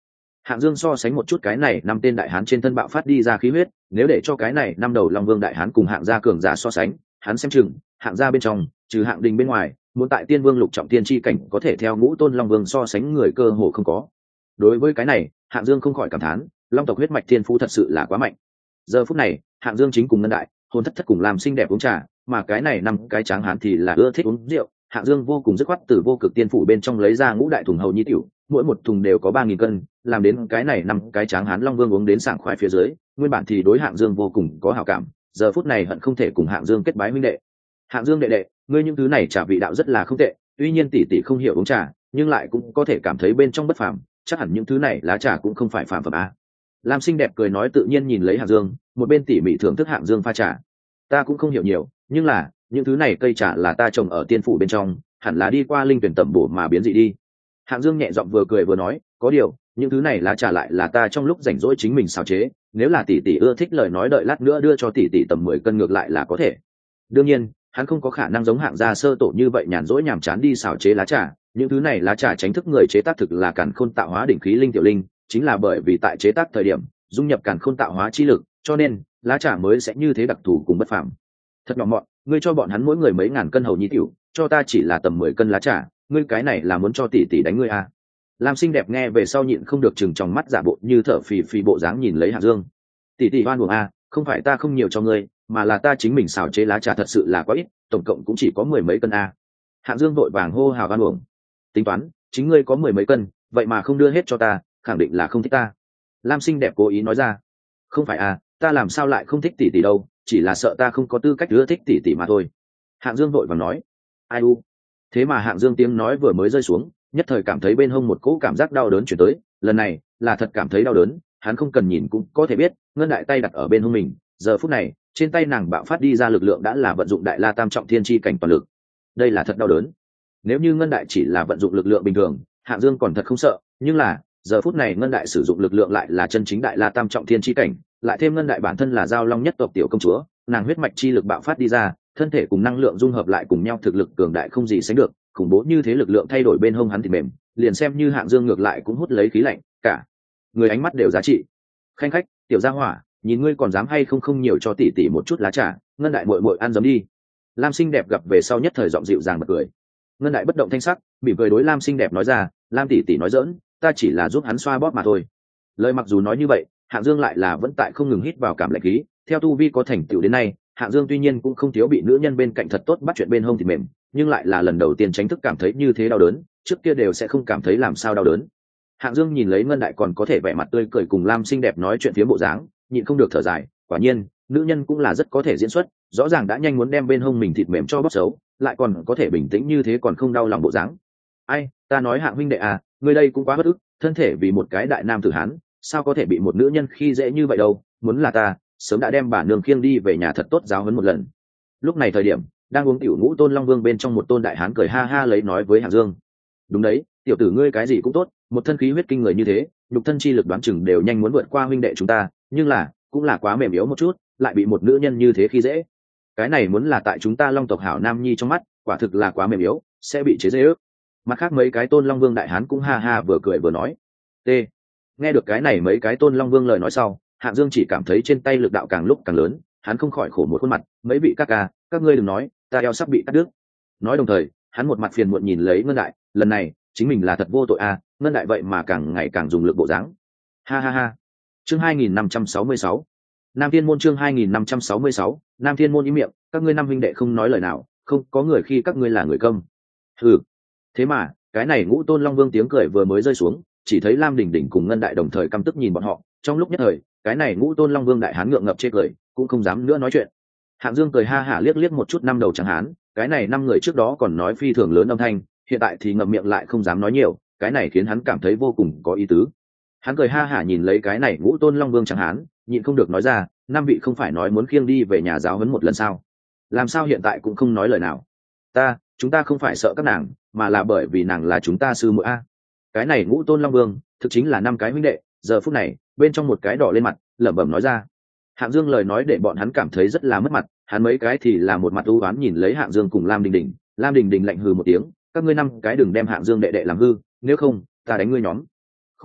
Hạng Dương so sánh một chút cái này năm tên đại hán trên thân bạo phát đi ra khí huyết, nếu để cho cái này năm đầu Long Vương đại hán cùng Hạng gia cường giả so sánh, hắn xem chừng Hạng gia bên trong, trừ Hạng Đình bên ngoài, muốn tại Tiên Vương lục trọng tiên chi cảnh có thể theo ngũ tôn Long Vương so sánh người cơ hồ không có. Đối với cái này, Hạng Dương không khỏi cảm thán, Long tộc huyết mạch thiên phú thật sự là quá mạnh. Giờ phút này, Hạng Dương chính cùng Ngân Đại, Hồn Thất Thất cùng làm xinh đẹp uống trà, mà cái này năm cái tráng hán thì là ưa thích uống rượu. Hạng Dương vô cùng dứt khoát từ vô cực tiên phủ bên trong lấy ra ngũ đại thùng hầu nhi tiểu, mỗi một thùng đều có ba nghìn cân, làm đến cái này năm cái tráng hán Long Vương uống đến sảng khoái phía dưới, nguyên bản thì đối Hạng Dương vô cùng có hảo cảm, giờ phút này hận không thể cùng Hạng Dương kết bái huynh đệ. Hạng Dương đệ đệ, ngươi những thứ này trà vị đạo rất là không tệ, tuy nhiên tỷ tỷ không hiểu uống trà, nhưng lại cũng có thể cảm thấy bên trong bất phàm, chắc hẳn những thứ này lá trà cũng không phải phàm phẩm a. Lam xinh đẹp cười nói tự nhiên nhìn lấy Hạng Dương, một bên tỉ mỉ thưởng thức Hạng Dương pha trà. Ta cũng không hiểu nhiều, nhưng là những thứ này cây trà là ta trồng ở tiên phủ bên trong, hẳn là đi qua linh tuyển tẩm bổ mà biến dị đi. Hạng Dương nhẹ giọng vừa cười vừa nói, có điều những thứ này lá trà lại là ta trong lúc rảnh rỗi chính mình xào chế, nếu là tỷ tỷ ưa thích lời nói đợi lát nữa đưa cho tỷ tỷ tầm mười cân ngược lại là có thể. Đương nhiên hắn không có khả năng giống Hạng gia sơ tổ như vậy nhàn rỗi nhàm chán đi xào chế lá trà, những thứ này lá trà tránh thức người chế tác thực là càn khôn tạo hóa đỉnh khí linh tiểu linh, chính là bởi vì tại chế tác thời điểm dung nhập càn khôn tạo hóa chi lực, cho nên lá trà mới sẽ như thế đặc thù cùng bất phàm. Thật nhỏ mọn, ngươi cho bọn hắn mỗi người mấy ngàn cân hầu nhi tiểu, cho ta chỉ là tầm mười cân lá trà, ngươi cái này là muốn cho tỷ tỷ đánh ngươi à? Lam xinh đẹp nghe về sau nhịn không được chừng trong mắt giả bộ như thở phì phì bộ dáng nhìn lấy Hạng Dương. Tỷ tỷ oan uổng à, không phải ta không nhiều cho ngươi, mà là ta chính mình xào chế lá trà thật sự là quá ít, tổng cộng cũng chỉ có mười mấy cân à. Hạng Dương vội vàng hô hào oan uổng. Tính toán, chính ngươi có mười mấy cân, vậy mà không đưa hết cho ta, khẳng định là không thích ta. Lam xinh đẹp cố ý nói ra. Không phải à, ta làm sao lại không thích tỷ tỷ đâu, chỉ là sợ ta không có tư cách ưa thích tỷ tỷ mà thôi. Hạng Dương vội vàng nói. Ai u. Thế mà Hạng Dương tiếng nói vừa mới rơi xuống, nhất thời cảm thấy bên hông một cỗ cảm giác đau đớn chuyển tới, lần này là thật cảm thấy đau đớn, hắn không cần nhìn cũng có thể biết, Ngân Đại tay đặt ở bên hông mình, giờ phút này trên tay nàng bạo phát đi ra lực lượng đã là vận dụng Đại La Tam trọng thiên chi cảnh toàn lực. Đây là thật đau đớn. Nếu như Ngân Đại chỉ là vận dụng lực lượng bình thường, Hạng Dương còn thật không sợ, nhưng là giờ phút này Ngân Đại sử dụng lực lượng lại là chân chính Đại La Tam trọng thiên chi cảnh, lại thêm Ngân Đại bản thân là Giao Long nhất tộc tiểu công chúa, nàng huyết mạch chi lực bạo phát đi ra, thân thể cùng năng lượng dung hợp lại cùng nhau, thực lực cường đại không gì sánh được, khủng bố như thế lực lượng thay đổi bên hông hắn thì mềm, liền xem như Hạng Dương ngược lại cũng hút lấy khí lạnh, cả người ánh mắt đều giá trị. Khanh khách, tiểu gia hỏa, nhìn ngươi còn dám hay không không nhiều cho tỷ tỷ một chút lá trà, Ngân Đại muội muội ăn giấm đi. Lam xinh đẹp gặp về sau nhất thời giọng dịu dàng bật cười. Ngân Đại bất động thanh sắc, mỉm cười đối Lam xinh đẹp nói ra, Lam tỷ tỷ nói giỡn, ta chỉ là giúp hắn xoa bóp mà thôi. Lời mặc dù nói như vậy, Hạng Dương lại là vẫn tại không ngừng hít vào cảm lạnh khí, theo tu vi có thành tựu đến nay, Hạng Dương tuy nhiên cũng không thiếu bị nữ nhân bên cạnh thật tốt bắt chuyện bên hông thì mềm, nhưng lại là lần đầu tiên chính thức cảm thấy như thế đau đớn, trước kia đều sẽ không cảm thấy làm sao đau đớn. Hạng Dương nhìn lấy Ngân Đại còn có thể vẻ mặt tươi cười cùng Lam xinh đẹp nói chuyện phía bộ dáng, nhịn không được thở dài, quả nhiên, nữ nhân cũng là rất có thể diễn xuất, rõ ràng đã nhanh muốn đem bên hông mình thịt mềm cho bóc xấu, lại còn có thể bình tĩnh như thế còn không đau lòng bộ dáng. Ai, ta nói Hạng huynh đệ à, ngươi đây cũng quá bất ức, thân thể vì một cái đại nam tử hán, sao có thể bị một nữ nhân khi dễ như vậy đâu, muốn là ta, sớm đã đem bà nương khiêng đi về nhà thật tốt giáo huấn một lần. Lúc này thời điểm đang uống tiểu ngũ tôn Long Vương bên trong một tôn đại hán cười ha ha lấy nói với Hạng Dương. Đúng đấy, tiểu tử ngươi cái gì cũng tốt, một thân khí huyết kinh người như thế, nhục thân chi lực đoán chừng đều nhanh muốn vượt qua huynh đệ chúng ta, nhưng là cũng là quá mềm yếu một chút, lại bị một nữ nhân như thế khi dễ. Cái này muốn là tại chúng ta Long tộc hảo nam nhi trong mắt, quả thực là quá mềm yếu, sẽ bị chế giễu. Mặt khác mấy cái tôn Long Vương đại hán cũng ha ha vừa cười vừa nói. T. Nghe được cái này mấy cái tôn Long Vương lời nói sau, Hạng Dương chỉ cảm thấy trên tay lực đạo càng lúc càng lớn, hắn không khỏi khổ một khuôn mặt, mấy vị các ca, các ngươi đừng nói, ta eo sắp bị cắt đứt. Nói đồng thời, hắn một mặt phiền muộn nhìn lấy Ngân Đại, lần này, chính mình là thật vô tội à, Ngân Đại vậy mà càng ngày càng dùng lực bộ dáng. Ha ha ha. Chương hai nghìn năm trăm sáu mươi sáu. Nam Thiên môn chương hai nghìn năm trăm sáu mươi sáu, Nam Thiên môn im miệng, các ngươi năm huynh đệ không nói lời nào, không có người khi các ngươi là người công. Hừ. Thế mà, cái này Ngũ Tôn Long Vương tiếng cười vừa mới rơi xuống, chỉ thấy Lam Đỉnh Đỉnh cùng Ngân Đại đồng thời căm tức nhìn bọn họ, trong lúc nhất thời, cái này Ngũ Tôn Long Vương đại hán ngượng ngập chê cười, cũng không dám nữa nói chuyện. Hạng Dương cười ha hả liếc liếc một chút năm đầu trắng hán, cái này năm người trước đó còn nói phi thường lớn âm thanh, hiện tại thì ngậm miệng lại không dám nói nhiều, cái này khiến hắn cảm thấy vô cùng có ý tứ. Hắn cười ha hả nhìn lấy cái này Ngũ Tôn Long Vương trắng hán, nhịn không được nói ra, năm vị không phải nói muốn khiêng đi về nhà giáo huấn một lần sao? Làm sao hiện tại cũng không nói lời nào? Ta, chúng ta không phải sợ các nàng, mà là bởi vì nàng là chúng ta sư muội a. Cái này Ngũ Tôn Long Vương, thực chính là năm cái huynh đệ, giờ phút này, bên trong một cái đỏ lên mặt, lẩm bẩm nói ra. Hạng Dương lời nói để bọn hắn cảm thấy rất là mất mặt, hắn mấy cái thì là một mặt u uất nhìn lấy Hạng Dương cùng Lam Đình Đình, Lam Đình Đình lạnh hừ một tiếng, các ngươi năm cái đừng đem Hạng Dương đệ đệ làm hư, nếu không, ta đánh ngươi nhóm. Khu khu,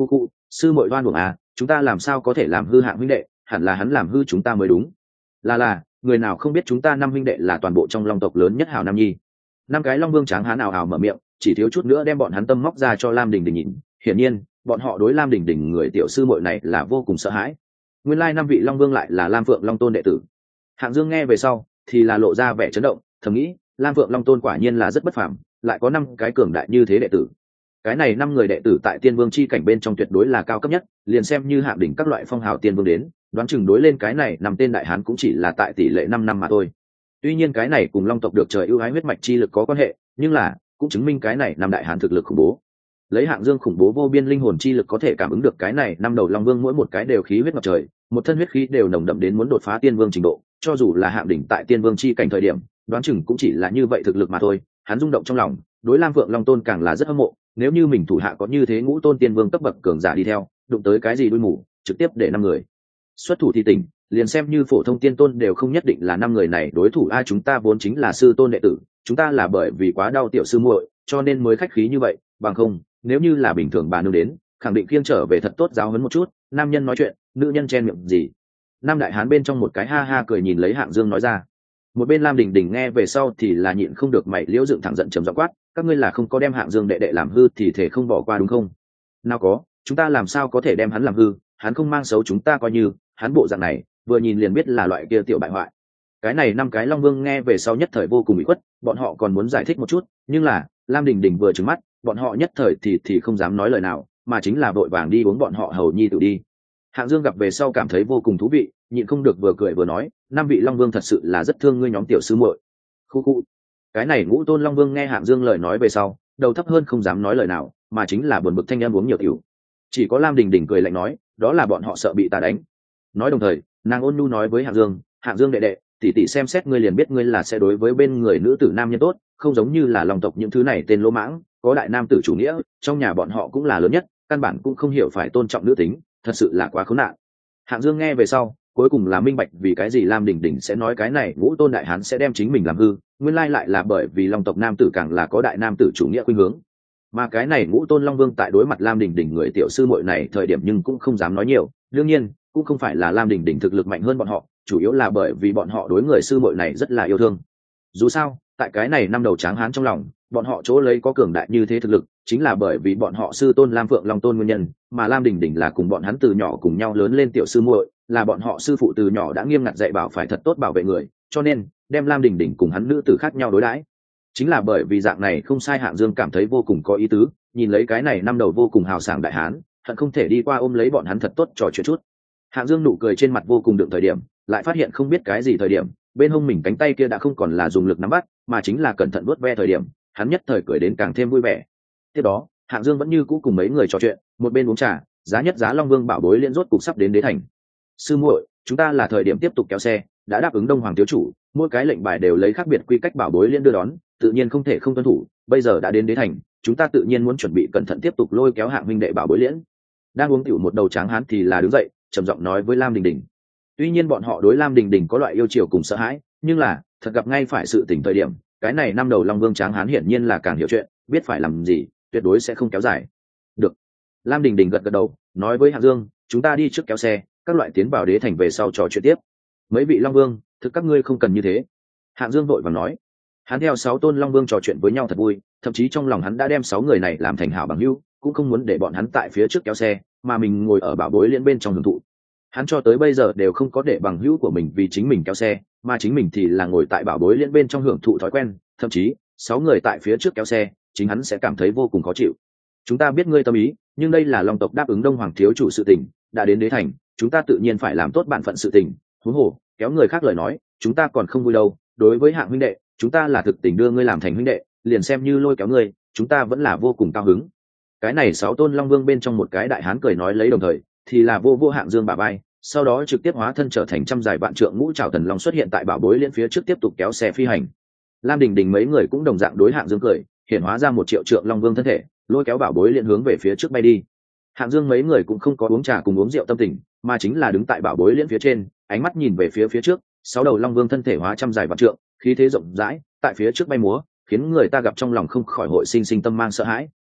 sư muội đoan buồng à, chúng ta làm sao có thể làm hư hạng huynh đệ, hẳn là hắn làm hư chúng ta mới đúng. Là là, người nào không biết chúng ta năm huynh đệ là toàn bộ trong long tộc lớn nhất hảo nam nhi. Năm cái long vương tráng hán ào ào mở miệng, chỉ thiếu chút nữa đem bọn hắn tâm móc ra cho Lam Đình Đình nhìn. Hiển nhiên, bọn họ đối Lam Đình Đình người tiểu sư muội này là vô cùng sợ hãi. Nguyên lai năm vị long vương lại là Lam Phượng Long Tôn đệ tử. Hạng Dương nghe về sau, thì là lộ ra vẻ chấn động, thầm nghĩ, Lam Phượng Long Tôn quả nhiên là rất bất phàm, lại có năm cái cường đại như thế đệ tử. Cái này năm người đệ tử tại Tiên Vương chi cảnh bên trong tuyệt đối là cao cấp nhất, liền xem như hạng đỉnh các loại phong hào tiên vương đến, đoán chừng đối lên cái này năm tên đại hán cũng chỉ là tại tỷ lệ năm năm mà thôi. Tuy nhiên cái này cùng long tộc được trời ưu ái huyết mạch chi lực có quan hệ, nhưng là cũng chứng minh cái này năm đại hán thực lực khủng bố. Lấy Hạng Dương khủng bố vô biên linh hồn chi lực có thể cảm ứng được cái này năm đầu long vương mỗi một cái đều khí huyết ngập trời, một thân huyết khí đều nồng đậm đến muốn đột phá tiên vương trình độ, cho dù là hạng đỉnh tại tiên vương chi cảnh thời điểm, đoán chừng cũng chỉ là như vậy thực lực mà thôi. Hắn rung động trong lòng, đối Lam Phượng Long Tôn càng là rất hâm mộ, nếu như mình thủ hạ có như thế ngũ tôn tiên vương cấp bậc cường giả đi theo, đụng tới cái gì đuôi mù, trực tiếp để năm người xuất thủ thì tỉnh, liền xem như phổ thông tiên tôn đều không nhất định là năm người này đối thủ. A chúng ta vốn chính là sư tôn đệ tử, chúng ta là bởi vì quá đau tiểu sư muội, cho nên mới khách khí như vậy, bằng không, nếu như là bình thường bà nương đến, khẳng định kiêng trở về thật tốt giáo huấn một chút. Nam nhân nói chuyện, nữ nhân chen miệng gì. Nam đại hán bên trong một cái ha ha cười nhìn lấy Hạng Dương nói ra. Một bên Lam Đình Đình nghe về sau thì là nhịn không được mày liễu dựng thẳng giận trầm giọng quát, các ngươi là không có đem Hạng Dương đệ đệ làm hư thì thể không bỏ qua đúng không? Nào có, chúng ta làm sao có thể đem hắn làm hư, hắn không mang xấu chúng ta coi như, hắn bộ dạng này, vừa nhìn liền biết là loại kia tiểu bại hoại. Cái này năm cái long vương nghe về sau nhất thời vô cùng bị khuất, bọn họ còn muốn giải thích một chút, nhưng là Lam Đình Đình vừa trừng mắt, bọn họ nhất thời thì thì không dám nói lời nào, mà chính là vội vàng đi uống bọn họ hầu nhi tự đi. Hạng Dương gặp về sau cảm thấy vô cùng thú vị, nhịn không được vừa cười vừa nói, năm vị long vương thật sự là rất thương ngươi nhóm tiểu sư muội. Khu khu. Cái này ngũ tôn long vương nghe Hạng Dương lời nói về sau, đầu thấp hơn không dám nói lời nào, mà chính là buồn bực thanh em uống nhiều tiểu. Chỉ có Lam Đình Đình cười lạnh nói, đó là bọn họ sợ bị ta đánh. Nói đồng thời, nàng ôn nhu nói với Hạng Dương, Hạng Dương đệ đệ, tỷ tỷ xem xét ngươi liền biết ngươi là sẽ đối với bên người nữ tử nam nhân tốt, không giống như là long tộc những thứ này tên lỗ mãng, có đại nam tử chủ nghĩa, trong nhà bọn họ cũng là lớn nhất, căn bản cũng không hiểu phải tôn trọng nữ tính, thật sự là quá khốn nạn. Hạng Dương nghe về sau, cuối cùng là minh bạch vì cái gì Lam Đình Đình sẽ nói cái này ngũ tôn đại hán sẽ đem chính mình làm hư, nguyên lai lại là bởi vì long tộc nam tử càng là có đại nam tử chủ nghĩa khuynh hướng. Mà cái này ngũ tôn long vương tại đối mặt Lam Đình Đình người tiểu sư muội này thời điểm nhưng cũng không dám nói nhiều, đương nhiên cũng không phải là Lam Đình Đình thực lực mạnh hơn bọn họ, chủ yếu là bởi vì bọn họ đối người sư muội này rất là yêu thương. Dù sao, tại cái này năm đầu tráng hán trong lòng, bọn họ chỗ lấy có cường đại như thế thực lực, chính là bởi vì bọn họ sư tôn Lam Phượng Long Tôn nguyên nhân, mà Lam Đình Đình là cùng bọn hắn từ nhỏ cùng nhau lớn lên tiểu sư muội, là bọn họ sư phụ từ nhỏ đã nghiêm ngặt dạy bảo phải thật tốt bảo vệ người, cho nên đem Lam Đình Đình cùng hắn nữ tử khác nhau đối đãi. Chính là bởi vì dạng này không sai, Hạng Dương cảm thấy vô cùng có ý tứ, nhìn lấy cái này năm đầu vô cùng hào sảng đại hán, hận không thể đi qua ôm lấy bọn hắn thật tốt trò chuyện chút. Hạng Dương nụ cười trên mặt vô cùng đựng thời điểm, lại phát hiện không biết cái gì thời điểm, bên hông mình cánh tay kia đã không còn là dùng lực nắm bắt, mà chính là cẩn thận vuốt ve thời điểm, hắn nhất thời cười đến càng thêm vui vẻ. Tiếp đó, Hạng Dương vẫn như cũ cùng mấy người trò chuyện, một bên uống trà, giá nhất giá Long Vương bảo bối liên rốt cục sắp đến đế thành. Sư muội, chúng ta là thời điểm tiếp tục kéo xe, đã đáp ứng Đông Hoàng thiếu chủ, mỗi cái lệnh bài đều lấy khác biệt quy cách bảo bối liên đưa đón, tự nhiên không thể không tuân thủ, bây giờ đã đến đế thành, chúng ta tự nhiên muốn chuẩn bị cẩn thận tiếp tục lôi kéo Hạng huynh đệ bảo bối liễn. Đang uống tiểu một đầu tráng hán thì là đứng dậy, trầm giọng nói với Lam Đình Đình. Tuy nhiên bọn họ đối Lam Đình Đình có loại yêu chiều cùng sợ hãi, nhưng là thật gặp ngay phải sự tình thời điểm, cái này năm đầu Long Vương tráng hán hiển nhiên là càng hiểu chuyện, biết phải làm gì, tuyệt đối sẽ không kéo dài. Được. Lam Đình Đình gật gật đầu, nói với Hạng Dương, chúng ta đi trước kéo xe, các loại tiến vào đế thành về sau trò chuyện tiếp. Mấy vị Long Vương, thực các ngươi không cần như thế. Hạng Dương vội vàng nói. Hắn theo sáu tôn Long Vương trò chuyện với nhau thật vui, thậm chí trong lòng hắn đã đem sáu người này làm thành hảo bằng hữu, cũng không muốn để bọn hắn tại phía trước kéo xe, mà mình ngồi ở bảo bối liên bên trong hưởng thụ. Hắn cho tới bây giờ đều không có để bằng hữu của mình vì chính mình kéo xe, mà chính mình thì là ngồi tại bảo bối liên bên trong hưởng thụ thói quen, thậm chí sáu người tại phía trước kéo xe, chính hắn sẽ cảm thấy vô cùng khó chịu. Chúng ta biết ngươi tâm ý, nhưng đây là Long tộc đáp ứng Đông Hoàng thiếu chủ sự tình, đã đến đế thành, chúng ta tự nhiên phải làm tốt bản phận sự tình. Huống hồ, kéo người khác lời nói, chúng ta còn không vui đâu. Đối với Hạng huynh đệ, chúng ta là thực tình đưa ngươi làm thành huynh đệ, liền xem như lôi kéo ngươi, chúng ta vẫn là vô cùng cao hứng. Cái này sáu tôn Long Vương bên trong một cái đại hán cười nói lấy đồng thời, thì là vô vô Hạng Dương bả vai, sau đó trực tiếp hóa thân trở thành trăm dài vạn trượng ngũ trảo thần long xuất hiện tại bảo bối liên phía trước tiếp tục kéo xe phi hành. Lam Đình Đình mấy người cũng đồng dạng đối Hạng Dương cười, hiện hóa ra một triệu trượng Long Vương thân thể, lôi kéo bảo bối liên hướng về phía trước bay đi. Hạng Dương mấy người cũng không có uống trà cùng uống rượu tâm tình, mà chính là đứng tại bảo bối liên phía trên, ánh mắt nhìn về phía phía trước, sáu đầu Long Vương thân thể hóa trăm dài vạn trượng, khí thế rộng rãi, tại phía trước bay múa, khiến người ta gặp trong lòng không khỏi hội sinh sinh tâm mang sợ hãi,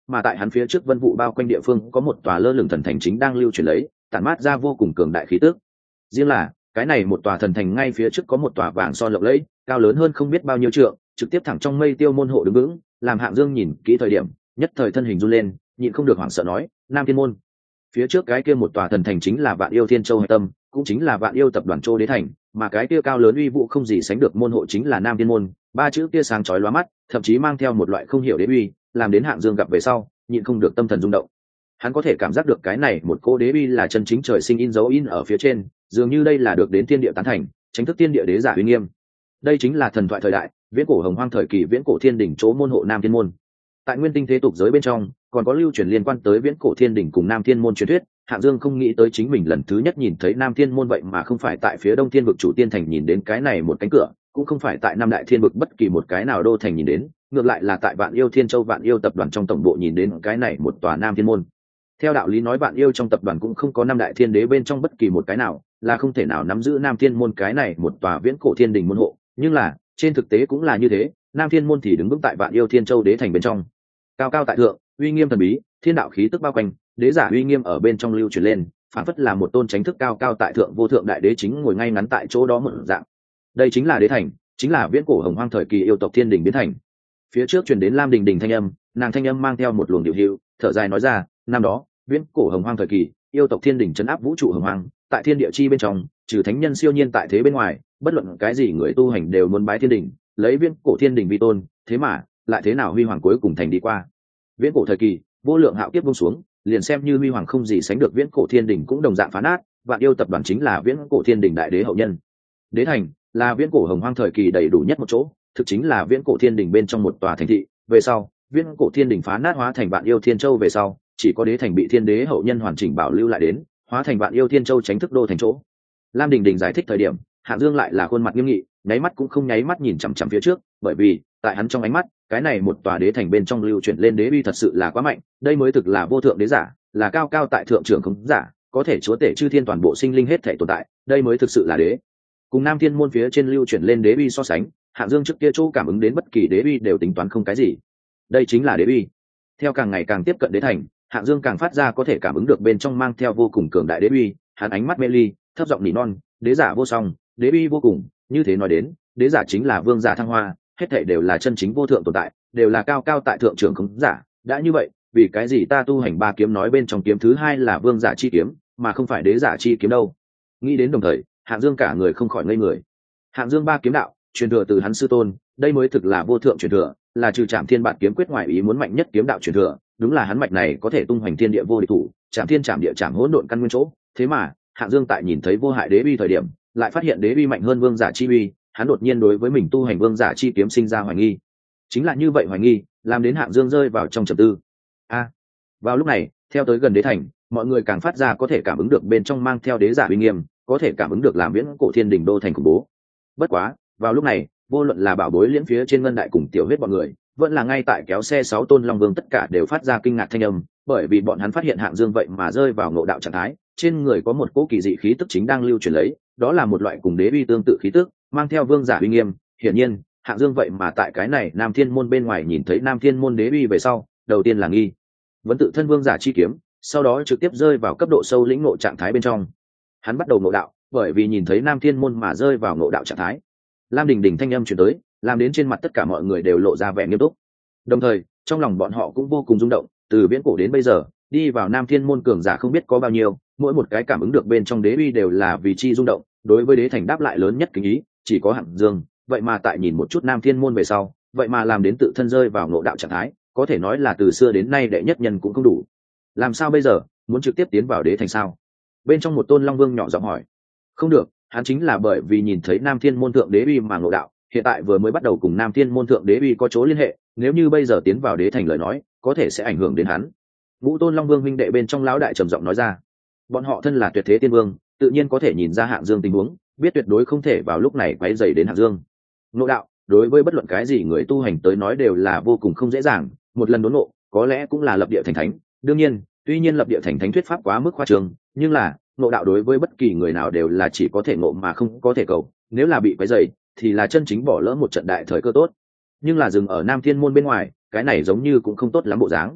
mà tại hắn phía trước vân vụ bao quanh địa phương có một tòa lơ lửng thần thành chính đang lưu chuyển lấy, tản mát ra vô cùng cường đại khí tức. Riêng là cái này một tòa thần thành ngay phía trước có một tòa vàng son lộng lẫy, cao lớn hơn không biết bao nhiêu trượng, trực tiếp thẳng trong mây tiêu môn hộ đứng vững, làm Hạng Dương nhìn kỹ thời điểm, nhất thời thân hình run lên, nhịn không được hoảng sợ nói, Nam Thiên môn. Phía trước cái kia một tòa thần thành chính là Vạn Yêu Thiên Châu Hải Tâm, cũng chính là Vạn Yêu tập đoàn Châu Đế thành, mà cái kia cao lớn uy vũ không gì sánh được môn hộ chính là Nam Thiên môn, ba chữ kia sáng chói lóa mắt, thậm chí mang theo một loại không hiểu đế uy, làm đến Hạng Dương gặp về sau, nhịn không được tâm thần rung động. Hắn có thể cảm giác được cái này một cỗ đế uy là chân chính trời sinh in dấu in ở phía trên, dường như đây là được đến thiên địa tán thành, chính thức thiên địa đế giả uy nghiêm. Đây chính là thần thoại thời đại, viễn cổ hồng hoang thời kỳ viễn cổ thiên đỉnh chỗ môn hộ Nam Thiên môn. Tại nguyên tinh thế tục giới bên trong, còn có lưu truyền liên quan tới viễn cổ thiên đỉnh cùng Nam Thiên môn truyền thuyết. Hạng Dương không nghĩ tới chính mình lần thứ nhất nhìn thấy Nam Thiên môn vậy mà không phải tại phía Đông Thiên vực chủ tiên thành nhìn đến cái này một cánh cửa, cũng không phải tại Nam Đại Thiên vực bất kỳ một cái nào đô thành nhìn đến, ngược lại là tại Vạn Yêu Thiên Châu Vạn Yêu tập đoàn trong tổng bộ nhìn đến cái này một tòa Nam Thiên môn. Theo đạo lý nói Vạn Yêu trong tập đoàn cũng không có năm đại thiên đế bên trong bất kỳ một cái nào, là không thể nào nắm giữ Nam Thiên môn cái này một tòa viễn cổ thiên đình môn hộ, nhưng là trên thực tế cũng là như thế, Nam Thiên môn thì đứng vững tại Vạn Yêu Thiên Châu đế thành bên trong, cao cao tại thượng, uy nghiêm thần bí, thiên đạo khí tức bao quanh, đế giả uy nghiêm ở bên trong lưu truyền lên, phản phất là một tôn chánh thức cao cao tại thượng vô thượng đại đế chính ngồi ngay ngắn tại chỗ đó một dạng. Đây chính là đế thành, chính là viễn cổ hồng hoang thời kỳ yêu tộc thiên đình biến thành. Phía trước truyền đến Lam Đình Đình thanh âm, nàng thanh âm mang theo một luồng điệu hữu, thở dài nói ra, năm đó viễn cổ hồng hoang thời kỳ yêu tộc thiên đình trấn áp vũ trụ hồng hoang, tại thiên địa chi bên trong trừ thánh nhân siêu nhiên tại thế bên ngoài, bất luận cái gì người tu hành đều muốn bái thiên đình, lấy viễn cổ thiên đình vi tôn, thế mà lại thế nào huy hoàng cuối cùng thành đi qua. Viễn cổ thời kỳ vô lượng hạo kiếp buông xuống, liền xem như huy hoàng không gì sánh được viễn cổ thiên đình cũng đồng dạng phá nát. Vạn Yêu tập đoàn chính là viễn cổ thiên đình đại đế hậu nhân. Đế thành là viễn cổ hồng hoang thời kỳ đầy đủ nhất một chỗ, thực chính là viễn cổ thiên đình bên trong một tòa thành thị. Về sau viễn cổ thiên đình phá nát hóa thành Vạn Yêu Thiên Châu về sau, chỉ có đế thành bị thiên đế hậu nhân hoàn chỉnh bảo lưu lại đến, hóa thành Vạn Yêu Thiên Châu chính thức đô thành chỗ. Lam Đình Đình giải thích thời điểm, Hạng Dương lại là khuôn mặt nghiêm nghị, nháy mắt cũng không nháy mắt nhìn chằm chằm phía trước, bởi vì tại hắn trong ánh mắt, cái này một tòa đế thành bên trong lưu chuyển lên đế uy thật sự là quá mạnh, đây mới thực là vô thượng đế giả, là cao cao tại thượng trưởng không giả, có thể chúa tể chư thiên toàn bộ sinh linh hết thể tồn tại, đây mới thực sự là đế. Cùng Nam Thiên môn phía trên lưu chuyển lên đế uy so sánh, Hạng Dương trước kia chỗ cảm ứng đến bất kỳ đế uy đều tính toán không cái gì. Đây chính là đế uy. Theo càng ngày càng tiếp cận đế thành, Hạng Dương càng phát ra có thể cảm ứng được bên trong mang theo vô cùng cường đại đế uy, hắn ánh mắt mê ly, thấp giọng nỉ non, đế giả vô song, đế uy vô cùng, như thế nói đến, đế giả chính là vương giả thăng hoa, hết thảy đều là chân chính vô thượng tồn tại, đều là cao cao tại thượng trưởng không giả, đã như vậy, vì cái gì ta tu hành ba kiếm nói bên trong kiếm thứ hai là vương giả chi kiếm, mà không phải đế giả chi kiếm đâu? Nghĩ đến đồng thời, Hạng Dương cả người không khỏi ngây người. Hạng Dương ba kiếm đạo, truyền thừa từ hắn sư tôn, đây mới thực là vô thượng truyền thừa, là trừ Trảm Thiên Bản kiếm quyết ngoài ý muốn mạnh nhất kiếm đạo truyền thừa, đúng là hắn mạch này có thể tung hoành thiên địa vô địch thủ, Trảm Thiên Trảm Địa Trảm hỗn độn căn nguyên chỗ. Thế mà, Hạng Dương tại nhìn thấy vô hại đế uy thời điểm, lại phát hiện đế uy mạnh hơn vương giả chi uy, hắn đột nhiên đối với mình tu hành vương giả chi kiếm sinh ra hoài nghi. Chính là như vậy hoài nghi, làm đến Hạng Dương rơi vào trong trầm tư. A, à, vào lúc này, theo tới gần đế thành, mọi người càng phát ra có thể cảm ứng được bên trong mang theo đế giả uy nghiêm, có thể cảm ứng được làm viễn cổ thiên đình đô thành khủng bố. Bất quá, vào lúc này, vô luận là bảo bối liễn phía trên ngân đại cùng tiểu huyết bọn người, vẫn là ngay tại kéo xe sáu tôn long vương tất cả đều phát ra kinh ngạc thanh âm, bởi vì bọn hắn phát hiện Hạng Dương vậy mà rơi vào ngộ đạo trạng thái, trên người có một cỗ kỳ dị khí tức chính đang lưu truyền lấy, đó là một loại cùng đế uy tương tự khí tức, mang theo vương giả uy nghiêm. Hiển nhiên, Hạng Dương vậy mà tại cái này Nam Thiên môn bên ngoài nhìn thấy Nam Thiên môn đế uy về sau, đầu tiên là nghi vẫn tự thân vương giả chi kiếm, sau đó trực tiếp rơi vào cấp độ sâu lĩnh ngộ trạng thái bên trong. Hắn bắt đầu ngộ đạo, bởi vì nhìn thấy Nam Thiên môn mà rơi vào ngộ đạo trạng thái. Lam Đình Đình thanh âm truyền tới, làm đến trên mặt tất cả mọi người đều lộ ra vẻ nghiêm túc. Đồng thời, trong lòng bọn họ cũng vô cùng rung động, từ viễn cổ đến bây giờ, đi vào Nam Thiên môn cường giả không biết có bao nhiêu, mỗi một cái cảm ứng được bên trong đế uy đều là vì chi rung động, đối với đế thành đáp lại lớn nhất kính ý, chỉ có Hạng Dương, vậy mà tại nhìn một chút Nam Thiên môn về sau, vậy mà làm đến tự thân rơi vào ngộ đạo trạng thái, có thể nói là từ xưa đến nay đệ nhất nhân cũng không đủ. Làm sao bây giờ, muốn trực tiếp tiến vào đế thành sao? Bên trong một tôn long vương nhỏ giọng hỏi. Không được, hắn chính là bởi vì nhìn thấy Nam Thiên môn thượng đế uy mà ngộ đạo, hiện tại vừa mới bắt đầu cùng Nam Thiên môn thượng đế uy có chỗ liên hệ, nếu như bây giờ tiến vào đế thành lời nói, có thể sẽ ảnh hưởng đến hắn. Ngũ tôn long vương huynh đệ bên trong lão đại trầm giọng nói ra. Bọn họ thân là tuyệt thế tiên vương, tự nhiên có thể nhìn ra Hạng Dương tình huống, biết tuyệt đối không thể vào lúc này quấy rầy đến Hạng Dương. Ngộ đạo, đối với bất luận cái gì người tu hành tới nói đều là vô cùng không dễ dàng, một lần đốn ngộ, có lẽ cũng là lập địa thành thánh. Đương nhiên, tuy nhiên lập địa thành thánh thuyết pháp quá mức khoa trương, nhưng là ngộ đạo đối với bất kỳ người nào đều là chỉ có thể ngộ mà không có thể cầu, nếu là bị quấy rầy thì là chân chính bỏ lỡ một trận đại thời cơ tốt. Nhưng là dừng ở Nam Thiên môn bên ngoài, cái này giống như cũng không tốt lắm bộ dáng.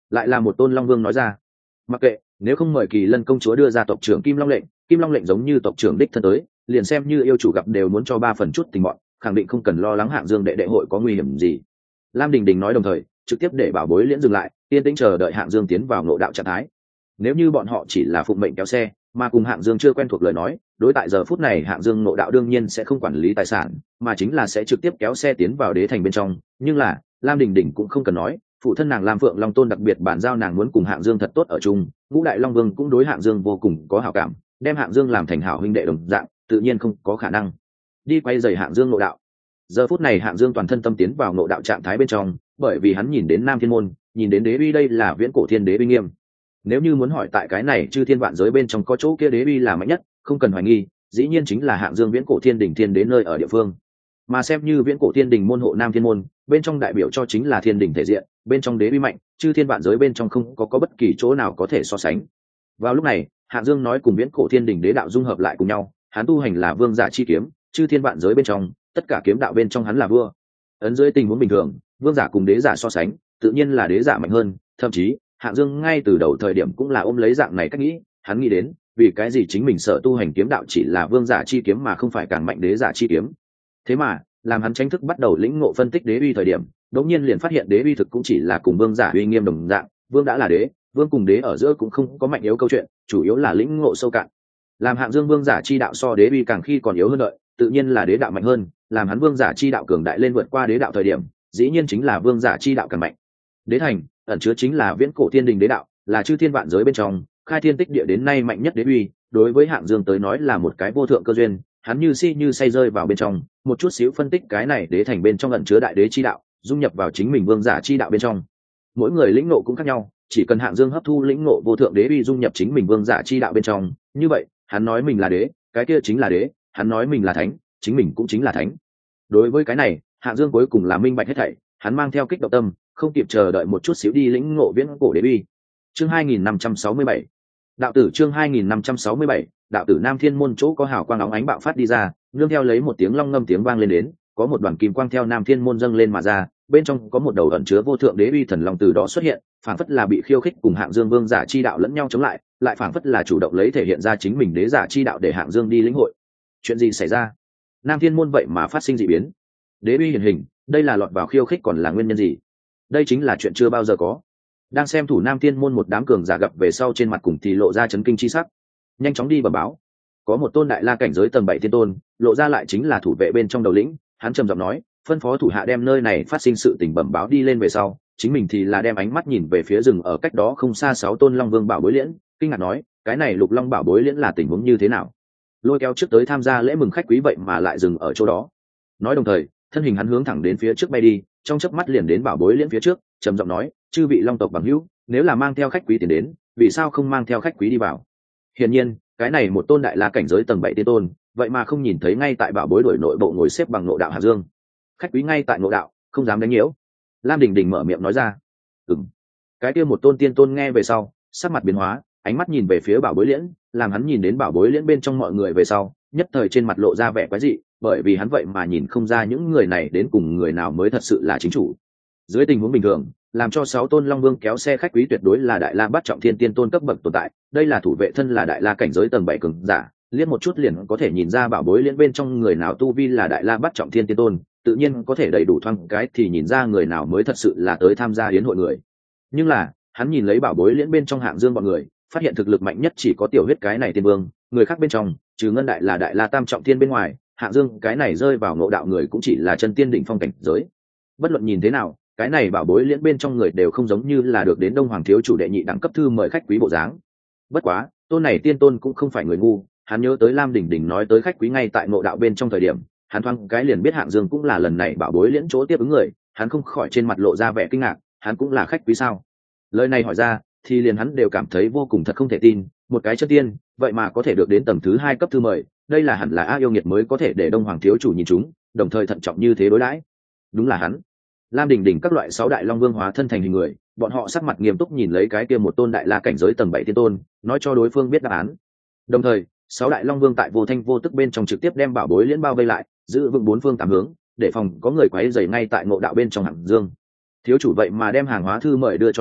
lại là một tôn long vương nói ra. Mặc kệ, nếu không mời Kỳ Lân công chúa đưa ra tộc trưởng Kim Long lệnh, Kim Long lệnh giống như tộc trưởng đích thân tới, liền xem như yêu chủ gặp đều muốn cho ba phần chút tình bọn, khẳng định không cần lo lắng Hạng Dương đệ đệ hội có nguy hiểm gì. Lam Đình Đình nói đồng thời trực tiếp để bảo bối liễn dừng lại, yên tĩnh chờ đợi Hạng Dương tiến vào ngộ đạo trạng thái. Nếu như bọn họ chỉ là phụng mệnh kéo xe, mà cùng Hạng Dương chưa quen thuộc lời nói, đối tại giờ phút này Hạng Dương ngộ đạo đương nhiên sẽ không quản lý tài sản, mà chính là sẽ trực tiếp kéo xe tiến vào đế thành bên trong. Nhưng là Lam Đình Đình cũng không cần nói, phụ thân nàng Lam Phượng Long Tôn đặc biệt bản giao nàng muốn cùng Hạng Dương thật tốt ở chung, Ngũ Đại Long Vương cũng đối Hạng Dương vô cùng có hảo cảm, đem Hạng Dương làm thành hảo huynh đệ đồng dạng, tự nhiên không có khả năng đi quay rầy Hạng Dương ngộ đạo. Giờ phút này Hạng Dương toàn thân tâm tiến vào ngộ đạo trạng thái bên trong, bởi vì hắn nhìn đến Nam Thiên môn, nhìn đến đế uy, đây là viễn cổ thiên đế uy nghiêm. Nếu như muốn hỏi tại cái này chư thiên vạn giới bên trong có chỗ kia đế uy là mạnh nhất, không cần hoài nghi, dĩ nhiên chính là Hạng Dương viễn cổ thiên đỉnh thiên đế nơi ở địa phương. Mà xem như viễn cổ thiên đỉnh môn hộ Nam Thiên môn, bên trong đại biểu cho chính là thiên đỉnh thể diện, bên trong đế uy mạnh, chư thiên vạn giới bên trong không có có bất kỳ chỗ nào có thể so sánh. Vào lúc này, Hạng Dương nói cùng viễn cổ thiên đỉnh đế đạo dung hợp lại cùng nhau, hắn tu hành là vương giả chi kiếm, chư thiên vạn giới bên trong, tất cả kiếm đạo bên trong hắn là vua. Ấn dưới tình huống bình thường, vương giả cùng đế giả so sánh, tự nhiên là đế giả mạnh hơn, thậm chí Hạng Dương ngay từ đầu thời điểm cũng là ôm lấy dạng này cách nghĩ, hắn nghĩ đến, vì cái gì chính mình sợ tu hành kiếm đạo chỉ là vương giả chi kiếm mà không phải càng mạnh đế giả chi kiếm. Thế mà, làm hắn tranh thức bắt đầu lĩnh ngộ phân tích đế uy thời điểm, đột nhiên liền phát hiện đế uy thực cũng chỉ là cùng vương giả uy nghiêm đồng dạng, vương đã là đế, vương cùng đế ở giữa cũng không có mạnh yếu câu chuyện, chủ yếu là lĩnh ngộ sâu cạn. Làm Hạng Dương vương giả chi đạo so đế uy càng khi còn yếu hơn đợi, tự nhiên là đế đạo mạnh hơn, làm hắn vương giả chi đạo cường đại lên vượt qua đế đạo thời điểm, dĩ nhiên chính là vương giả chi đạo càng mạnh. Đế thành ẩn chứa chính là viễn cổ thiên đình đế đạo, là chư thiên vạn giới bên trong khai thiên tích địa đến nay mạnh nhất đế uy, đối với Hạng Dương tới nói là một cái vô thượng cơ duyên, hắn như si như say rơi vào bên trong, một chút xíu phân tích cái này đế thành bên trong ẩn chứa đại đế chi đạo, dung nhập vào chính mình vương giả chi đạo bên trong. Mỗi người lĩnh ngộ cũng khác nhau, chỉ cần Hạng Dương hấp thu lĩnh ngộ vô thượng đế uy dung nhập chính mình vương giả chi đạo bên trong, như vậy, hắn nói mình là đế, cái kia chính là đế, hắn nói mình là thánh, chính mình cũng chính là thánh. Đối với cái này, Hạng Dương cuối cùng là minh bạch hết thảy, hắn mang theo kích động tâm, không kịp chờ đợi một chút xíu đi lĩnh ngộ viễn cổ đế uy. Chương hai nghìn năm trăm sáu mươi bảy. Đạo tử chương hai nghìn năm trăm sáu mươi bảy, đạo tử Nam Thiên môn chỗ có hào quang óng ánh bạo phát đi ra, nương theo lấy một tiếng long ngâm tiếng vang lên đến, có một đoàn kim quang theo Nam Thiên môn dâng lên mà ra, bên trong có một đầu ẩn chứa vô thượng đế uy thần long từ đó xuất hiện, phảng phất là bị khiêu khích cùng Hạng Dương vương giả chi đạo lẫn nhau chống lại, lại phảng phất là chủ động lấy thể hiện ra chính mình đế giả chi đạo để Hạng Dương đi lĩnh hội. Chuyện gì xảy ra? Nam Thiên môn vậy mà phát sinh dị biến. Đế uy hiển hình, đây là lọt vào khiêu khích còn là nguyên nhân gì? Đây chính là chuyện chưa bao giờ có. Đang xem thủ Nam Thiên môn một đám cường giả gặp về sau trên mặt cùng thì lộ ra chấn kinh chi sắc, nhanh chóng đi bẩm báo. Có một tôn đại la cảnh giới tầng bảy thiên tôn, lộ ra lại chính là thủ vệ bên trong đầu lĩnh, hắn trầm giọng nói, phân phó thủ hạ đem nơi này phát sinh sự tình bẩm báo đi lên về sau, chính mình thì là đem ánh mắt nhìn về phía rừng ở cách đó không xa sáu tôn long vương bảo bối liễn, kinh ngạc nói, cái này lục long bảo bối liễn là tình huống như thế nào? Lôi kéo trước tới tham gia lễ mừng khách quý vậy mà lại dừng ở chỗ đó. Nói đồng thời, thân hình hắn hướng thẳng đến phía trước bay đi, trong chớp mắt liền đến bảo bối liễn phía trước, trầm giọng nói, chư vị long tộc bằng hữu, nếu là mang theo khách quý tiền đến, vì sao không mang theo khách quý đi vào? Hiển nhiên, cái này một tôn đại la cảnh giới tầng bảy tiên tôn, vậy mà không nhìn thấy ngay tại bảo bối đổi nội bộ ngồi xếp bằng nội đạo Hạng Dương. Khách quý ngay tại nội đạo, không dám đánh nhiễu. Lam Đình Đình mở miệng nói ra. Ừm. Cái kia một tôn tiên tôn nghe về sau, sắc mặt biến hóa, ánh mắt nhìn về phía bảo bối liễn, làm hắn nhìn đến bảo bối liễn bên trong mọi người về sau, nhất thời trên mặt lộ ra vẻ quái dị, bởi vì hắn vậy mà nhìn không ra những người này đến cùng người nào mới thật sự là chính chủ. Dưới tình huống bình thường, làm cho sáu tôn long vương kéo xe khách quý tuyệt đối là đại la bát trọng thiên tiên tôn cấp bậc tồn tại, đây là thủ vệ thân là đại la cảnh giới tầng bảy cường giả, liếc một chút liền có thể nhìn ra bảo bối liễn bên trong người nào tu vi là đại la bát trọng thiên tiên tôn, tự nhiên có thể đầy đủ thoáng cái thì nhìn ra người nào mới thật sự là tới tham gia hiến hội người. Nhưng là, hắn nhìn lấy bảo bối liễn bên trong Hạng Dương bọn người, phát hiện thực lực mạnh nhất chỉ có tiểu huyết cái này tiên vương, người khác bên trong, trừ ngân đại là đại la tam trọng thiên bên ngoài, Hạng Dương cái này rơi vào ngộ đạo người cũng chỉ là chân tiên đỉnh phong cảnh giới. Bất luận nhìn thế nào, cái này bảo bối liễn bên trong người đều không giống như là được đến Đông Hoàng thiếu chủ đệ nhị đẳng cấp thư mời khách quý bộ dáng. Bất quá, tôn này tiên tôn cũng không phải người ngu, hắn nhớ tới Lam Đình Đình nói tới khách quý ngay tại ngộ đạo bên trong thời điểm, hắn thoáng cái liền biết Hạng Dương cũng là lần này bảo bối liễn chỗ tiếp ứng người, hắn không khỏi trên mặt lộ ra vẻ kinh ngạc, hắn cũng là khách quý sao? Lời này hỏi ra, thì liền hắn đều cảm thấy vô cùng thật không thể tin, một cái chất tiên, vậy mà có thể được đến tầng thứ hai cấp thư mời, đây là hẳn là A yêu nghiệt mới có thể để Đông Hoàng thiếu chủ nhìn chúng, đồng thời thận trọng như thế đối đãi. Đúng là hắn. Lam Đình Đình các loại sáu đại long vương hóa thân thành hình người, bọn họ sắc mặt nghiêm túc nhìn lấy cái kia một tôn đại la cảnh giới tầng bảy tiên tôn, nói cho đối phương biết đáp án. Đồng thời, sáu đại long vương tại vô thanh vô tức bên trong trực tiếp đem bảo bối liễn bao vây lại, giữ vững bốn phương tám hướng, để phòng có người quấy rầy ngay tại ngộ đạo bên trong Hạng Dương. Thiếu chủ vậy mà đem hàng hóa thư mời đưa cho hắn,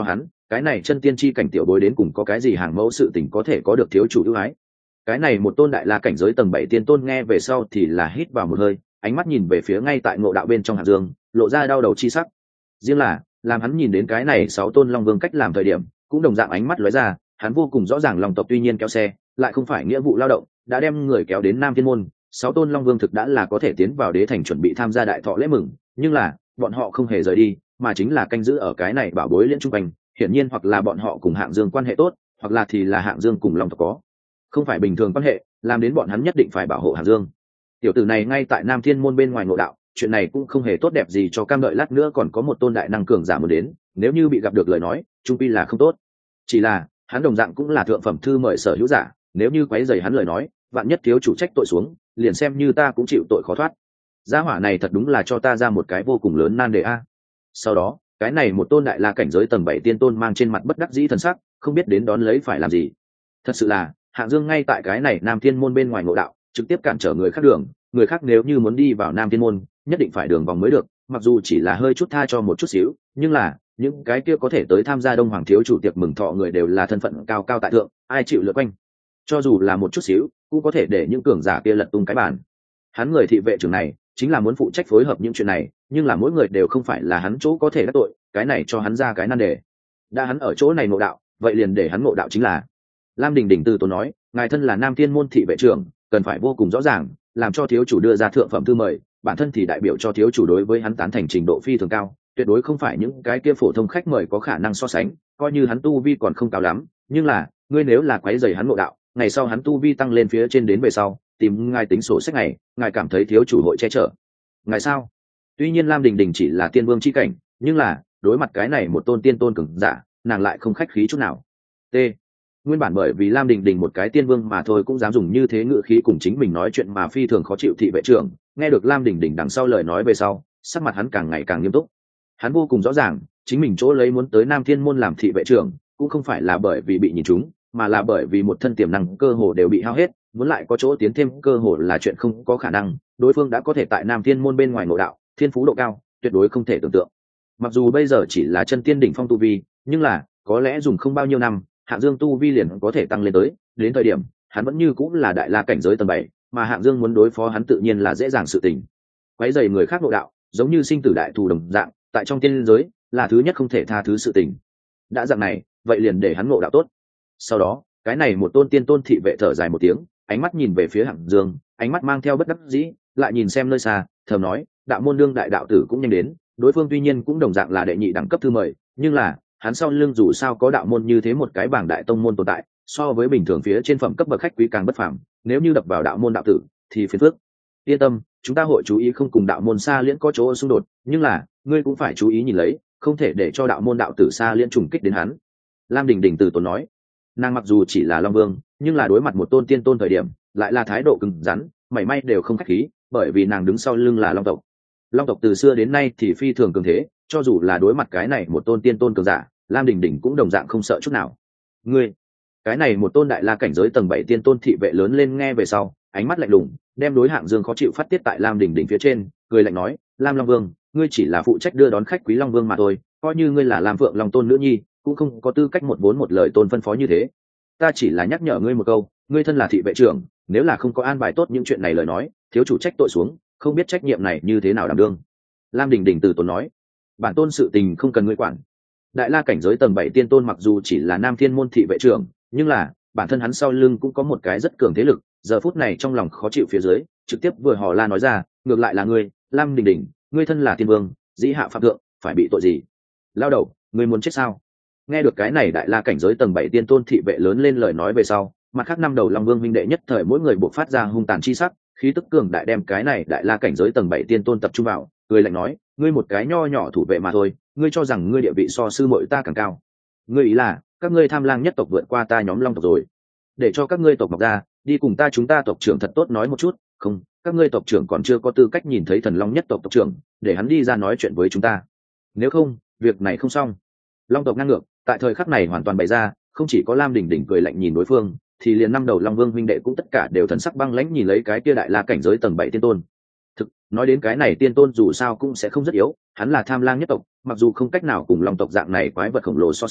cái này chân tiên chi cảnh tiểu bối đến cùng có cái gì hàng mẫu sự tình có thể có được thiếu chủ ưu ái. Cái này một tôn đại la cảnh giới tầng bảy tiên tôn nghe về sau thì là hít vào một hơi, ánh mắt nhìn về phía ngay tại ngộ đạo bên trong Hạng Dương, lộ ra đau đầu chi sắc. Riêng là làm hắn nhìn đến cái này sáu tôn long vương cách làm thời điểm, cũng đồng dạng ánh mắt lóe ra, hắn vô cùng rõ ràng lòng tộc tuy nhiên kéo xe lại không phải nghĩa vụ lao động, đã đem người kéo đến Nam Thiên môn. Sáu tôn long vương thực đã là có thể tiến vào đế thành chuẩn bị tham gia đại thọ lễ mừng, nhưng là bọn họ không hề rời đi, mà chính là canh giữ ở cái này bảo bối liên trung quanh. Hiển nhiên hoặc là bọn họ cùng Hạng Dương quan hệ tốt, hoặc là thì là Hạng Dương cùng long tộc có không phải bình thường quan hệ, làm đến bọn hắn nhất định phải bảo hộ Hạng Dương. Tiểu tử này ngay tại Nam Thiên môn bên ngoài ngộ đạo, chuyện này cũng không hề tốt đẹp gì cho cam đợi lát nữa còn có một tôn đại năng cường giả muốn đến, nếu như bị gặp được lời nói trung pi là không tốt. Chỉ là hắn đồng dạng cũng là thượng phẩm thư mời sở hữu giả, nếu như quấy rầy hắn lời nói, vạn nhất thiếu chủ trách tội xuống, liền xem như ta cũng chịu tội khó thoát. Gia hỏa này thật đúng là cho ta ra một cái vô cùng lớn nan đề a. Sau đó cái này một tôn đại la cảnh giới tầng bảy tiên tôn mang trên mặt bất đắc dĩ thần sắc, không biết đến đón lấy phải làm gì. Thật sự là Hạng Dương ngay tại cái này Nam Thiên môn bên ngoài ngộ đạo, trực tiếp cản trở người khác đường, người khác nếu như muốn đi vào Nam Thiên môn nhất định phải đường vòng mới được, mặc dù chỉ là hơi chút tha cho một chút xíu, nhưng là những cái kia có thể tới tham gia Đông Hoàng thiếu chủ tiệc mừng thọ người đều là thân phận cao cao tại thượng, ai chịu lượt quanh, cho dù là một chút xíu cũng có thể để những cường giả kia lật tung cái bàn. Hắn người thị vệ trưởng này chính là muốn phụ trách phối hợp những chuyện này, nhưng là mỗi người đều không phải là hắn chỗ có thể đắc tội, cái này cho hắn ra cái nan đề. Đã hắn ở chỗ này ngộ đạo, vậy liền để hắn ngộ đạo chính là. Lam Đình Đình từ tốn nói, ngài thân là Nam Thiên môn thị vệ trưởng, cần phải vô cùng rõ ràng, làm cho thiếu chủ đưa ra thượng phẩm thư mời, bản thân thì đại biểu cho thiếu chủ đối với hắn tán thành trình độ phi thường cao, tuyệt đối không phải những cái kia phổ thông khách mời có khả năng so sánh, coi như hắn tu vi còn không cao lắm, nhưng là ngươi nếu là quấy rầy hắn ngộ đạo, ngày sau hắn tu vi tăng lên phía trên đến về sau, tìm ngài tính sổ sách này, ngài cảm thấy thiếu chủ hội che chở ngài sao? Tuy nhiên Lam Đình Đình chỉ là tiên vương chi cảnh, nhưng là đối mặt cái này một tôn tiên tôn cường giả, nàng lại không khách khí chút nào. T. Nguyên bản bởi vì Lam Đình Đình một cái tiên vương mà thôi cũng dám dùng như thế ngữ khí cùng chính mình nói chuyện mà phi thường khó chịu thị vệ trưởng, nghe được Lam Đình Đình đằng sau lời nói về sau, sắc mặt hắn càng ngày càng nghiêm túc. Hắn vô cùng rõ ràng, chính mình chỗ lấy muốn tới Nam Thiên môn làm thị vệ trưởng, cũng không phải là bởi vì bị nhìn trúng, mà là bởi vì một thân tiềm năng cơ hồ đều bị hao hết, muốn lại có chỗ tiến thêm cơ hồ là chuyện không có khả năng. Đối phương đã có thể tại Nam Thiên môn bên ngoài ngộ đạo, thiên phú độ cao, tuyệt đối không thể tưởng tượng. Mặc dù bây giờ chỉ là chân tiên đỉnh phong tu vi, nhưng là có lẽ dùng không bao nhiêu năm, Hạng Dương tu vi liền có thể tăng lên tới, đến thời điểm hắn vẫn như cũng là đại la cảnh giới tầng bảy, mà Hạng Dương muốn đối phó hắn tự nhiên là dễ dàng sự tình. Quấy rầy người khác ngộ đạo, giống như sinh tử đại thù đồng dạng, tại trong tiên giới là thứ nhất không thể tha thứ sự tình. Đã dạng này, vậy liền để hắn ngộ đạo tốt. Sau đó, cái này một tôn tiên tôn thị vệ thở dài một tiếng, ánh mắt nhìn về phía Hạng Dương, ánh mắt mang theo bất đắc dĩ, lại nhìn xem nơi xa, thầm nói, đạo môn đương đại đạo tử cũng nhanh đến, đối phương tuy nhiên cũng đồng dạng là đệ nhị đẳng cấp thư mời, nhưng là hắn sau lưng dù sao có đạo môn như thế một cái bảng đại tông môn tồn tại, so với bình thường phía trên phẩm cấp bậc khách quý càng bất phàm, nếu như đập vào đạo môn đạo tử thì phiền phức. Yên tâm, chúng ta hội chú ý không cùng đạo môn xa liễn có chỗ xung đột, nhưng là ngươi cũng phải chú ý nhìn lấy, không thể để cho đạo môn đạo tử xa liễn trùng kích đến hắn. Lam Đình Đình từ tốn nói, nàng mặc dù chỉ là long vương, nhưng là đối mặt một tôn tiên tôn thời điểm lại là thái độ cứng rắn, mảy may đều không khách khí, bởi vì nàng đứng sau lưng là long tộc. Long tộc từ xưa đến nay thì phi thường cường thế, cho dù là đối mặt cái này một tôn tiên tôn cường giả, Lam Đình Đình cũng đồng dạng không sợ chút nào. Ngươi, cái này một tôn đại la cảnh giới tầng bảy tiên tôn thị vệ lớn lên nghe về sau, ánh mắt lạnh lùng, đem đối Hạng Dương khó chịu phát tiết tại Lam Đình Đình phía trên, cười lạnh nói, Lam Long Vương, ngươi chỉ là phụ trách đưa đón khách quý Long Vương mà thôi, coi như ngươi là Lam Phượng Long tôn nữ nhi, cũng không có tư cách một vốn một lời tôn phân phó như thế. Ta chỉ là nhắc nhở ngươi một câu, ngươi thân là thị vệ trưởng, nếu là không có an bài tốt những chuyện này lời nói, thiếu chủ trách tội xuống, không biết trách nhiệm này như thế nào đảm đương. Lam Đình Đình từ tốn nói, bản tôn sự tình không cần ngươi quản. Đại la cảnh giới tầng bảy tiên tôn mặc dù chỉ là Nam Thiên môn thị vệ trưởng, nhưng là bản thân hắn sau lưng cũng có một cái rất cường thế lực, giờ phút này trong lòng khó chịu phía dưới, trực tiếp vừa hò la nói ra, ngược lại là ngươi, Lam Đình Đình, ngươi thân là tiên vương, dĩ hạ phạm thượng, phải bị tội gì? Lao đầu, ngươi muốn chết sao? Nghe được cái này đại la cảnh giới tầng bảy tiên tôn thị vệ lớn lên lời nói về sau, mặt khác năm đầu Long Vương minh đệ nhất thời mỗi người buộc phát ra hung tàn chi sắc, khí tức cường đại đem cái này đại la cảnh giới tầng bảy tiên tôn tập trung vào, cười lạnh nói, ngươi một cái nho nhỏ thủ vệ mà thôi, ngươi cho rằng ngươi địa vị so sư muội ta càng cao? Ngươi ý là các ngươi tham lang nhất tộc vượt qua ta nhóm Long tộc rồi? Để cho các ngươi tộc mọc ra, đi cùng ta chúng ta tộc trưởng thật tốt nói một chút, không, các ngươi tộc trưởng còn chưa có tư cách nhìn thấy thần Long nhất tộc tộc trưởng, để hắn đi ra nói chuyện với chúng ta. Nếu không, việc này không xong. Long tộc ngang ngược, tại thời khắc này hoàn toàn bày ra, không chỉ có Lam Đình Đình cười lạnh nhìn đối phương, thì liền năm đầu Long Vương huynh đệ cũng tất cả đều thần sắc băng lãnh nhìn lấy cái kia đại la cảnh giới tầng bảy tiên tôn. Thực, nói đến cái này tiên tôn dù sao cũng sẽ không rất yếu, hắn là tham lang nhất tộc, mặc dù không cách nào cùng Long tộc dạng này quái vật khổng lồ so sánh,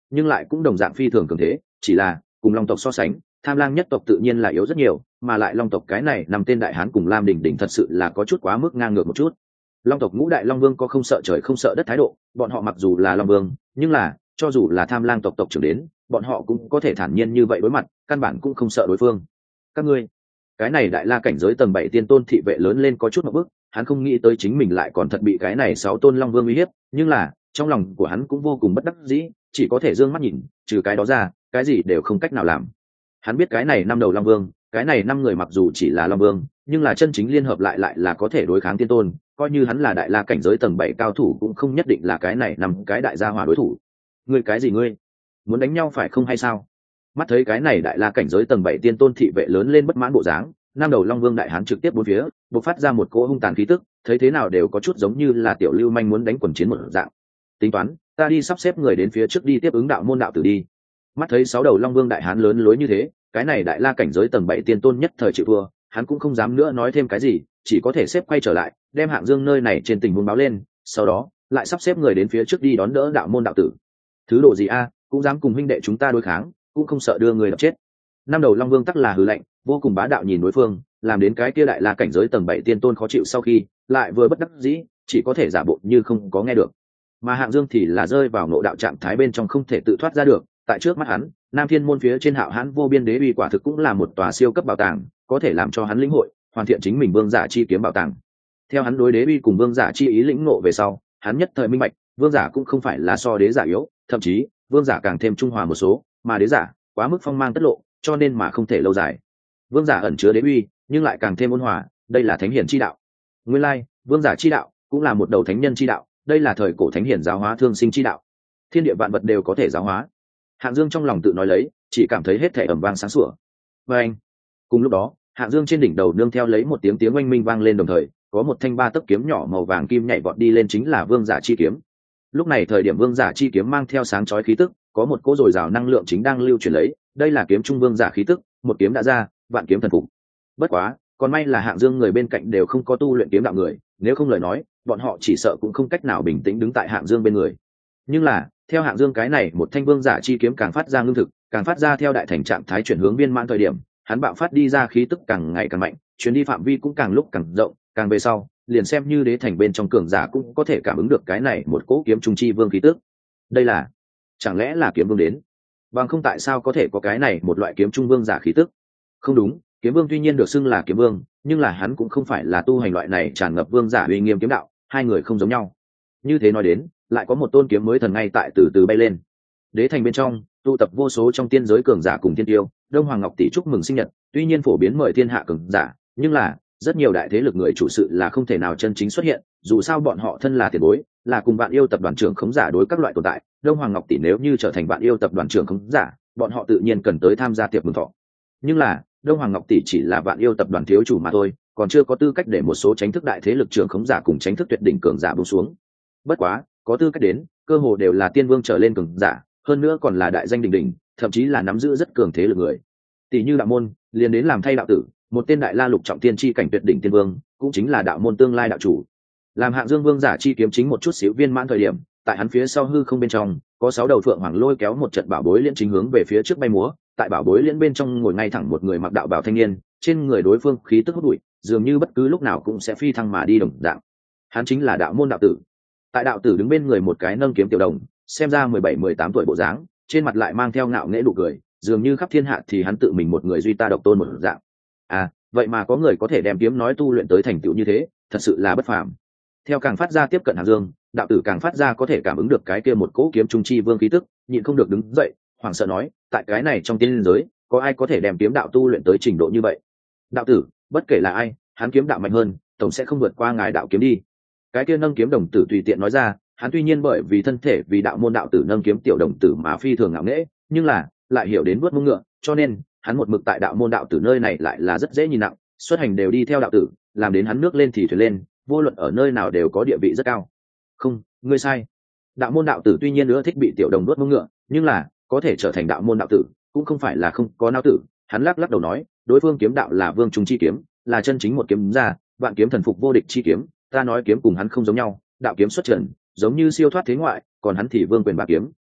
nhưng lại cũng đồng dạng phi thường cường thế, chỉ là cùng long tộc so sánh, Tham Lang nhất tộc tự nhiên là yếu rất nhiều, mà lại long tộc cái này nằm tên đại hán cùng Lam Đỉnh Đỉnh thật sự là có chút quá mức ngang ngược một chút. Long tộc ngũ đại long vương có không sợ trời không sợ đất thái độ, bọn họ mặc dù là long vương, nhưng là cho dù là Tham Lang tộc tộc trưởng đến, bọn họ cũng có thể thản nhiên như vậy đối mặt, căn bản cũng không sợ đối phương. Các ngươi, cái này đại la cảnh giới tầng bảy tiên tôn thị vệ lớn lên có chút một bước, hắn không nghĩ tới chính mình lại còn thật bị cái này sáu tôn long vương uy hiếp, nhưng là trong lòng của hắn cũng vô cùng bất đắc dĩ, chỉ có thể dương mắt nhìn, trừ cái đó ra cái gì đều không cách nào làm. Hắn biết cái này năm đầu long vương, cái này năm người mặc dù chỉ là long vương, nhưng là chân chính liên hợp lại lại là có thể đối kháng tiên tôn, coi như hắn là đại la cảnh giới tầng bảy cao thủ cũng không nhất định là cái này năm cái đại gia hỏa đối thủ. Ngươi cái gì ngươi? Muốn đánh nhau phải không hay sao? Mắt thấy cái này đại la cảnh giới tầng bảy tiên tôn thị vệ lớn lên bất mãn bộ dáng, năm đầu long vương đại hán trực tiếp bốn phía bộc phát ra một cỗ hung tàn khí tức, thấy thế nào đều có chút giống như là tiểu lưu manh muốn đánh quần chiến một dạng. Tính toán, ta đi sắp xếp người đến phía trước đi tiếp ứng đạo môn đạo tử đi. Mắt thấy sáu đầu long vương đại hán lớn lối như thế, cái này đại la cảnh giới tầng bảy tiên tôn nhất thời chịu thua, hắn cũng không dám nữa nói thêm cái gì, chỉ có thể xếp quay trở lại, đem Hạng Dương nơi này trên tình huống báo lên, sau đó lại sắp xếp người đến phía trước đi đón đỡ đạo môn đạo tử. Thứ độ gì a, cũng dám cùng huynh đệ chúng ta đối kháng, cũng không sợ đưa người đập chết. Năm đầu long vương tắc là hừ lạnh, vô cùng bá đạo nhìn đối phương, làm đến cái kia đại la cảnh giới tầng bảy tiên tôn khó chịu sau khi, lại vừa bất đắc dĩ, chỉ có thể giả bộ như không có nghe được. Mà Hạng Dương thì là rơi vào ngộ đạo trạng thái bên trong không thể tự thoát ra được, tại trước mắt hắn, Nam Thiên môn phía trên Hạo Hãn vô biên đế uy quả thực cũng là một tòa siêu cấp bảo tàng, có thể làm cho hắn lĩnh hội, hoàn thiện chính mình vương giả chi kiếm bảo tàng. Theo hắn đối đế uy cùng vương giả chi ý lĩnh ngộ về sau, hắn nhất thời minh bạch, vương giả cũng không phải là so đế giả yếu, thậm chí vương giả càng thêm trung hòa một số, mà đế giả quá mức phong mang tất lộ, cho nên mà không thể lâu dài. Vương giả ẩn chứa đế uy, nhưng lại càng thêm ôn hòa, đây là thánh hiển chi đạo. Nguyên lai, vương giả chi đạo cũng là một đầu thánh nhân chi đạo, đây là thời cổ thánh hiển giáo hóa thương sinh chi đạo. Thiên địa vạn vật đều có thể giáo hóa. Hạng Dương trong lòng tự nói lấy, chỉ cảm thấy hết thảy ầm vang sáng sủa. Và anh, cùng lúc đó, Hạng Dương trên đỉnh đầu nương theo lấy một tiếng tiếng oanh minh vang lên, đồng thời có một thanh ba tấc kiếm nhỏ màu vàng kim nhảy vọt đi lên, chính là vương giả chi kiếm. Lúc này thời điểm vương giả chi kiếm mang theo sáng chói khí tức, có một cỗ dồi dào năng lượng chính đang lưu chuyển lấy, đây là kiếm trung vương giả khí tức, một kiếm đã ra, vạn kiếm thần phục. Bất quá, còn may là Hạng Dương người bên cạnh đều không có tu luyện kiếm đạo người, nếu không lời nói, bọn họ chỉ sợ cũng không cách nào bình tĩnh đứng tại Hạng Dương bên người. Nhưng là, theo Hạng Dương cái này một thanh vương giả chi kiếm càng phát ra ngưng thực, càng phát ra theo đại thành trạng thái chuyển hướng viên mãn thời điểm, hắn bạo phát đi ra khí tức càng ngày càng mạnh, chuyến đi phạm vi cũng càng lúc càng rộng, càng về sau, liền xem như đế thành bên trong cường giả cũng có thể cảm ứng được cái này một cỗ kiếm trung chi vương khí tức. Đây là, chẳng lẽ là kiếm vương đến? Bằng không tại sao có thể có cái này một loại kiếm trung vương giả khí tức? Không đúng, kiếm vương tuy nhiên được xưng là kiếm vương, nhưng là hắn cũng không phải là tu hành loại này tràn ngập vương giả uy nghiêm kiếm đạo, hai người không giống nhau. Như thế nói đến, lại có một tôn kiếm mới thần ngay tại từ từ bay lên. Đế thành bên trong tụ tập vô số trong tiên giới cường giả cùng thiên tiêu, Đông Hoàng Ngọc tỷ chúc mừng sinh nhật, tuy nhiên phổ biến mời thiên hạ cường giả, nhưng là rất nhiều đại thế lực người chủ sự là không thể nào chân chính xuất hiện, dù sao bọn họ thân là tiền bối, là cùng bạn yêu tập đoàn trưởng khống giả đối các loại tồn tại. Đông Hoàng Ngọc tỷ nếu như trở thành bạn yêu tập đoàn trưởng khống giả, bọn họ tự nhiên cần tới tham gia tiệc mừng thọ. Nhưng là Đông Hoàng Ngọc tỷ chỉ là bạn yêu tập đoàn thiếu chủ mà thôi, còn chưa có tư cách để một số tránh thức đại thế lực trưởng khống giả cùng tránh thức tuyệt đỉnh cường giả buông xuống. Bất quá, có tư cách đến, cơ hồ đều là tiên vương trở lên cường giả, hơn nữa còn là đại danh đỉnh đỉnh, thậm chí là nắm giữ rất cường thế lực người. Tỷ như đạo môn, liền đến làm thay đạo tử, một tên đại la lục trọng tiên chi cảnh tuyệt đỉnh tiên vương, cũng chính là đạo môn tương lai đạo chủ. Làm Hạng Dương vương giả chi kiếm chính một chút xíu viên mãn thời điểm, tại hắn phía sau hư không bên trong, có sáu đầu phượng hoàng lôi kéo một trận bảo bối liên chính hướng về phía trước bay múa, tại bảo bối liên bên trong ngồi ngay thẳng một người mặc đạo bào thanh niên, trên người đối phương khí tức hút bụi, dường như bất cứ lúc nào cũng sẽ phi thăng mà đi đồng dạng. Hắn chính là đạo môn đạo tử. Tại đạo tử đứng bên người một cái nâng kiếm tiểu đồng, xem ra mười bảy mười tám tuổi bộ dáng, trên mặt lại mang theo ngạo nghễ nụ cười, dường như khắp thiên hạ thì hắn tự mình một người duy ta độc tôn một dạng. À, vậy mà có người có thể đem kiếm nói tu luyện tới thành tựu như thế, thật sự là bất phàm. Theo càng phát ra tiếp cận Hạng Dương, đạo tử càng phát ra có thể cảm ứng được cái kia một cỗ kiếm trung chi vương khí tức, nhịn không được đứng dậy, hoảng sợ nói, tại cái này trong tiên giới, có ai có thể đem kiếm đạo tu luyện tới trình độ như vậy? Đạo tử, bất kể là ai, hắn kiếm đạo mạnh hơn, tổng sẽ không vượt qua ngài đạo kiếm đi. Cái kia nâng kiếm đồng tử tùy tiện nói ra, hắn tuy nhiên bởi vì thân thể vì đạo môn đạo tử nâng kiếm tiểu đồng tử mà phi thường ngạo nghễ, nhưng là lại hiểu đến vuốt mông ngựa, cho nên hắn một mực tại đạo môn đạo tử nơi này lại là rất dễ nhìn nặng, xuất hành đều đi theo đạo tử, làm đến hắn nước lên thì thuyền lên, vô luận ở nơi nào đều có địa vị rất cao. Không, ngươi sai. Đạo môn đạo tử tuy nhiên nữa thích bị tiểu đồng đuốt mông ngựa, nhưng là có thể trở thành đạo môn đạo tử cũng không phải là không có não tử. Hắn lắc lắc đầu nói, đối phương kiếm đạo là vương trung chi kiếm, là chân chính một kiếm ra, vạn kiếm thần phục vô địch chi kiếm, ta nói kiếm cùng hắn không giống nhau, đạo kiếm xuất trần, giống như siêu thoát thế ngoại, còn hắn thì vương quyền bá kiếm.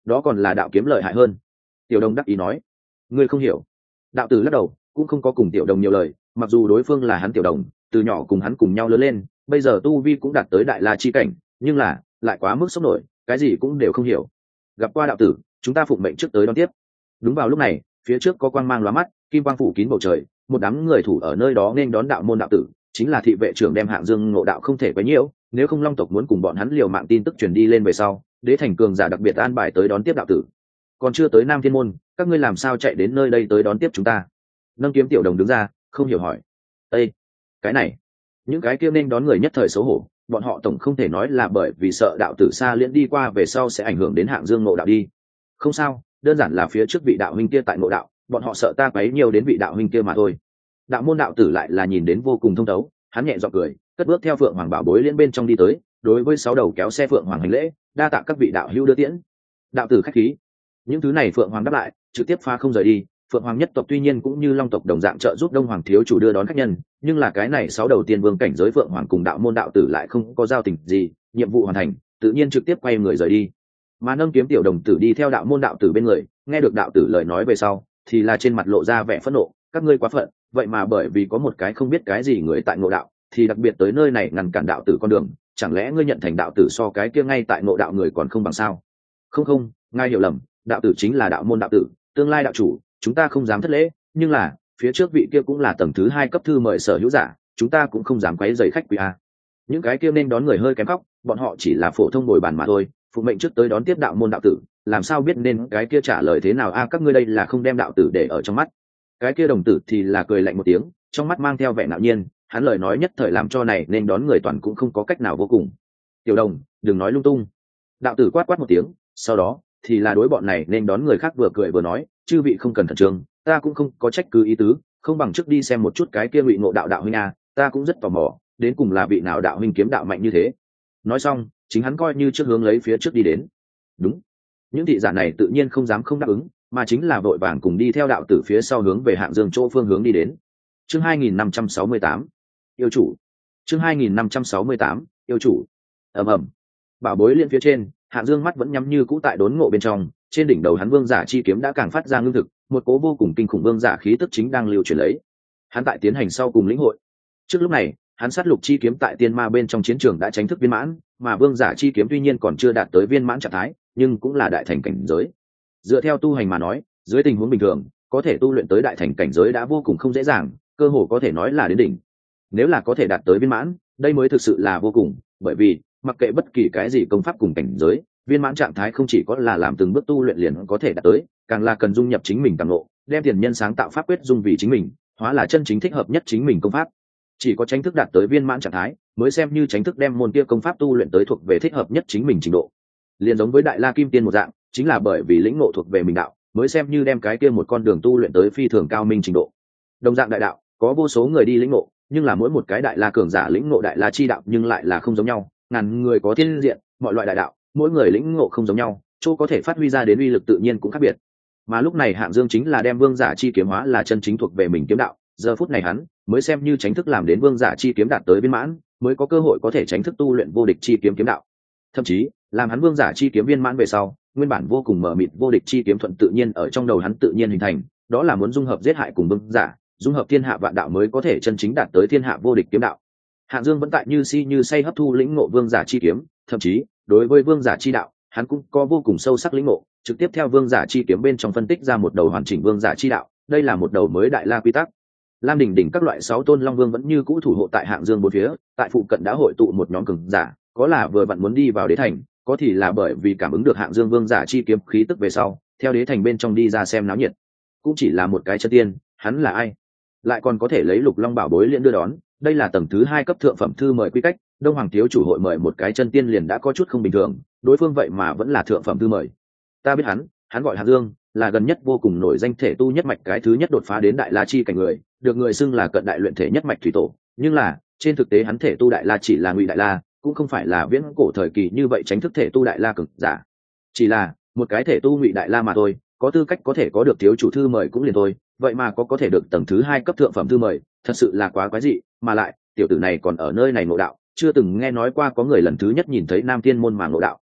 đó còn là đạo kiếm lợi hại hơn. Tiểu đồng đắc ý nói. Ngươi không hiểu. Đạo tử lắc đầu, cũng không có cùng tiểu đồng nhiều lời, mặc dù đối phương là hắn tiểu đồng, từ nhỏ cùng hắn cùng nhau lớn lên, bây giờ tu vi cũng đạt tới đại la chi cảnh, nhưng là lại quá mức sốc nổi, cái gì cũng đều không hiểu. Gặp qua đạo tử, chúng ta phụng mệnh trước tới đón tiếp. Đúng vào lúc này, phía trước có quang mang lóa mắt, kim quang phủ kín bầu trời, một đám người thủ ở nơi đó nên đón đạo môn đạo tử, chính là thị vệ trưởng đem Hạng Dương ngộ đạo không thể quấy nhiễu, nếu không Long tộc muốn cùng bọn hắn liều mạng tin tức truyền đi lên về sau, đế thành cường giả đặc biệt an bài tới đón tiếp đạo tử. Còn chưa tới Nam Thiên môn, các ngươi làm sao chạy đến nơi đây tới đón tiếp chúng ta? Nâng kiếm tiểu đồng đứng ra, không hiểu hỏi. Ê, cái này, những cái kia nên đón người nhất thời xấu hổ, bọn họ tổng không thể nói là bởi vì sợ đạo tử xa liễn đi qua về sau sẽ ảnh hưởng đến Hạng Dương ngộ đạo đi. Không sao, đơn giản là phía trước vị đạo huynh kia tại ngộ đạo, bọn họ sợ ta quấy nhiều đến vị đạo huynh kia mà thôi. Đạo môn đạo tử lại là nhìn đến vô cùng thông thấu, hắn nhẹ giọng cười, cất bước theo Phượng Hoàng bảo bối liên bên trong đi tới, đối với sáu đầu kéo xe Phượng Hoàng hành lễ, đa tạ các vị đạo hữu đưa tiễn. Đạo tử khách khí. Những thứ này Phượng Hoàng đáp lại, trực tiếp pha không rời đi. Phượng Hoàng nhất tộc tuy nhiên cũng như Long tộc đồng dạng trợ giúp Đông Hoàng thiếu chủ đưa đón khách nhân, nhưng là cái này sáu đầu tiên vương cảnh giới Phượng Hoàng cùng đạo môn đạo tử lại không có giao tình gì, nhiệm vụ hoàn thành, tự nhiên trực tiếp quay người rời đi. Mà nâng kiếm tiểu đồng tử đi theo đạo môn đạo tử bên người, nghe được đạo tử lời nói về sau, thì là trên mặt lộ ra vẻ phẫn nộ, các ngươi quá phận, vậy mà bởi vì có một cái không biết cái gì người tại ngộ đạo, thì đặc biệt tới nơi này ngăn cản đạo tử con đường, chẳng lẽ ngươi nhận thành đạo tử so cái kia ngay tại ngộ đạo người còn không bằng sao? Không không, ngài hiểu lầm, đạo tử chính là đạo môn đạo tử, tương lai đạo chủ, chúng ta không dám thất lễ, nhưng là phía trước vị kia cũng là tầng thứ hai cấp thư mời sở hữu giả, chúng ta cũng không dám quấy rầy khách quý a. Những cái kia nên đón người hơi kém khóc, bọn họ chỉ là phổ thông bồi bàn mà thôi, phụ mệnh trước tới đón tiếp đạo môn đạo tử, làm sao biết nên cái kia trả lời thế nào a? Các ngươi đây là không đem đạo tử để ở trong mắt. Cái kia đồng tử thì là cười lạnh một tiếng, trong mắt mang theo vẻ ngạo nhiên, hắn lời nói nhất thời làm cho này nên đón người toàn cũng không có cách nào vô cùng. Tiểu đồng, đừng nói lung tung. Đạo tử quát quát một tiếng, sau đó thì là đối bọn này nên đón người khác vừa cười vừa nói, chư vị không cần khẩn trương, ta cũng không có trách cứ ý tứ, không bằng trước đi xem một chút cái kia ngụy ngộ đạo đạo huynh a, ta cũng rất tò mò, đến cùng là vị nào đạo huynh kiếm đạo mạnh như thế. Nói xong, chính hắn coi như trước hướng lấy phía trước đi đến. Đúng, những thị giả này tự nhiên không dám không đáp ứng, mà chính là vội vàng cùng đi theo đạo tử phía sau hướng về Hạng Dương chỗ phương hướng đi đến. Chương hai nghìn năm trăm sáu mươi tám, yêu chủ. Chương hai nghìn năm trăm sáu mươi tám, yêu chủ. Ầm ầm. Bảo bối liên phía trên, Hạng Dương mắt vẫn nhắm như cũ tại đốn ngộ bên trong, trên đỉnh đầu hắn vương giả chi kiếm đã càng phát ra ngưng thực, một cố vô cùng kinh khủng vương giả khí tức chính đang lưu truyền lấy. Hắn tại tiến hành sau cùng lĩnh hội. Trước lúc này, hắn sát lục chi kiếm tại tiên ma bên trong chiến trường đã tránh thức viên mãn, mà vương giả chi kiếm tuy nhiên còn chưa đạt tới viên mãn trạng thái, nhưng cũng là đại thành cảnh giới. Dựa theo tu hành mà nói, dưới tình huống bình thường, có thể tu luyện tới đại thành cảnh giới đã vô cùng không dễ dàng, cơ hồ có thể nói là đến đỉnh. Nếu là có thể đạt tới viên mãn, đây mới thực sự là vô cùng, bởi vì mặc kệ bất kỳ cái gì công pháp cùng cảnh giới, viên mãn trạng thái không chỉ có là làm từng bước tu luyện liền có thể đạt tới, càng là cần dung nhập chính mình càng ngộ, đem tiền nhân sáng tạo pháp quyết dung vì chính mình, hóa là chân chính thích hợp nhất chính mình công pháp. Chỉ có chính thức đạt tới viên mãn trạng thái, mới xem như chính thức đem môn kia công pháp tu luyện tới thuộc về thích hợp nhất chính mình trình độ. Liền giống với Đại La Kim Tiên một dạng, chính là bởi vì lĩnh ngộ thuộc về mình đạo, mới xem như đem cái kia một con đường tu luyện tới phi thường cao minh trình độ. Đồng dạng đại đạo, có vô số người đi lĩnh ngộ, nhưng là mỗi một cái đại la cường giả lĩnh ngộ đại la chi đạo nhưng lại là không giống nhau, ngàn người có thiên diện, mọi loại đại đạo, mỗi người lĩnh ngộ không giống nhau, chỗ có thể phát huy ra đến uy lực tự nhiên cũng khác biệt. Mà lúc này Hạng Dương chính là đem vương giả chi kiếm hóa là chân chính thuộc về mình kiếm đạo, giờ phút này hắn mới xem như chính thức làm đến vương giả chi kiếm đạt tới viên mãn, mới có cơ hội có thể chính thức tu luyện vô địch chi kiếm kiếm đạo. Thậm chí, làm hắn vương giả chi kiếm viên mãn về sau, nguyên bản vô cùng mở mịt vô địch chi kiếm thuận tự nhiên ở trong đầu hắn tự nhiên hình thành, đó là muốn dung hợp giết hại cùng vương giả, dung hợp thiên hạ vạn đạo mới có thể chân chính đạt tới thiên hạ vô địch kiếm đạo. Hạng Dương vẫn tại như si như say hấp thu lĩnh ngộ vương giả chi kiếm, thậm chí đối với vương giả chi đạo, hắn cũng có vô cùng sâu sắc lĩnh ngộ, trực tiếp theo vương giả chi kiếm bên trong phân tích ra một đầu hoàn chỉnh vương giả chi đạo, đây là một đầu mới đại la quy tắc. Lam đỉnh đỉnh các loại sáu tôn long vương vẫn như cũ thủ hộ tại Hạng Dương bốn phía, tại phụ cận đã hội tụ một nhóm cường giả, có là vừa vặn muốn đi vào đế thành, có thì là bởi vì cảm ứng được Hạng Dương vương giả chi kiếm khí tức về sau, theo đế thành bên trong đi ra xem náo nhiệt. Cũng chỉ là một cái chân tiên, hắn là ai? Lại còn có thể lấy Lục Long bảo bối liên đưa đón, đây là tầng thứ hai cấp thượng phẩm thư mời quy cách, Đông Hoàng thiếu chủ hội mời một cái chân tiên liền đã có chút không bình thường, đối phương vậy mà vẫn là thượng phẩm thư mời. Ta biết hắn, hắn gọi Hạng Dương, là gần nhất vô cùng nổi danh thể tu nhất mạch cái thứ nhất đột phá đến đại la chi cảnh người, được người xưng là cận đại luyện thể nhất mạch thủy tổ, nhưng là trên thực tế hắn thể tu đại la chỉ là ngụy đại la, cũng không phải là viễn cổ thời kỳ như vậy tránh thức thể tu đại la cực giả, chỉ là một cái thể tu ngụy đại la mà thôi, có tư cách có thể có được thiếu chủ thư mời cũng liền thôi, vậy mà có có thể được tầng thứ hai cấp thượng phẩm thư mời, thật sự là quá quái dị, mà lại tiểu tử này còn ở nơi này ngộ đạo, chưa từng nghe nói qua có người lần thứ nhất nhìn thấy Nam Thiên môn mà ngộ đạo.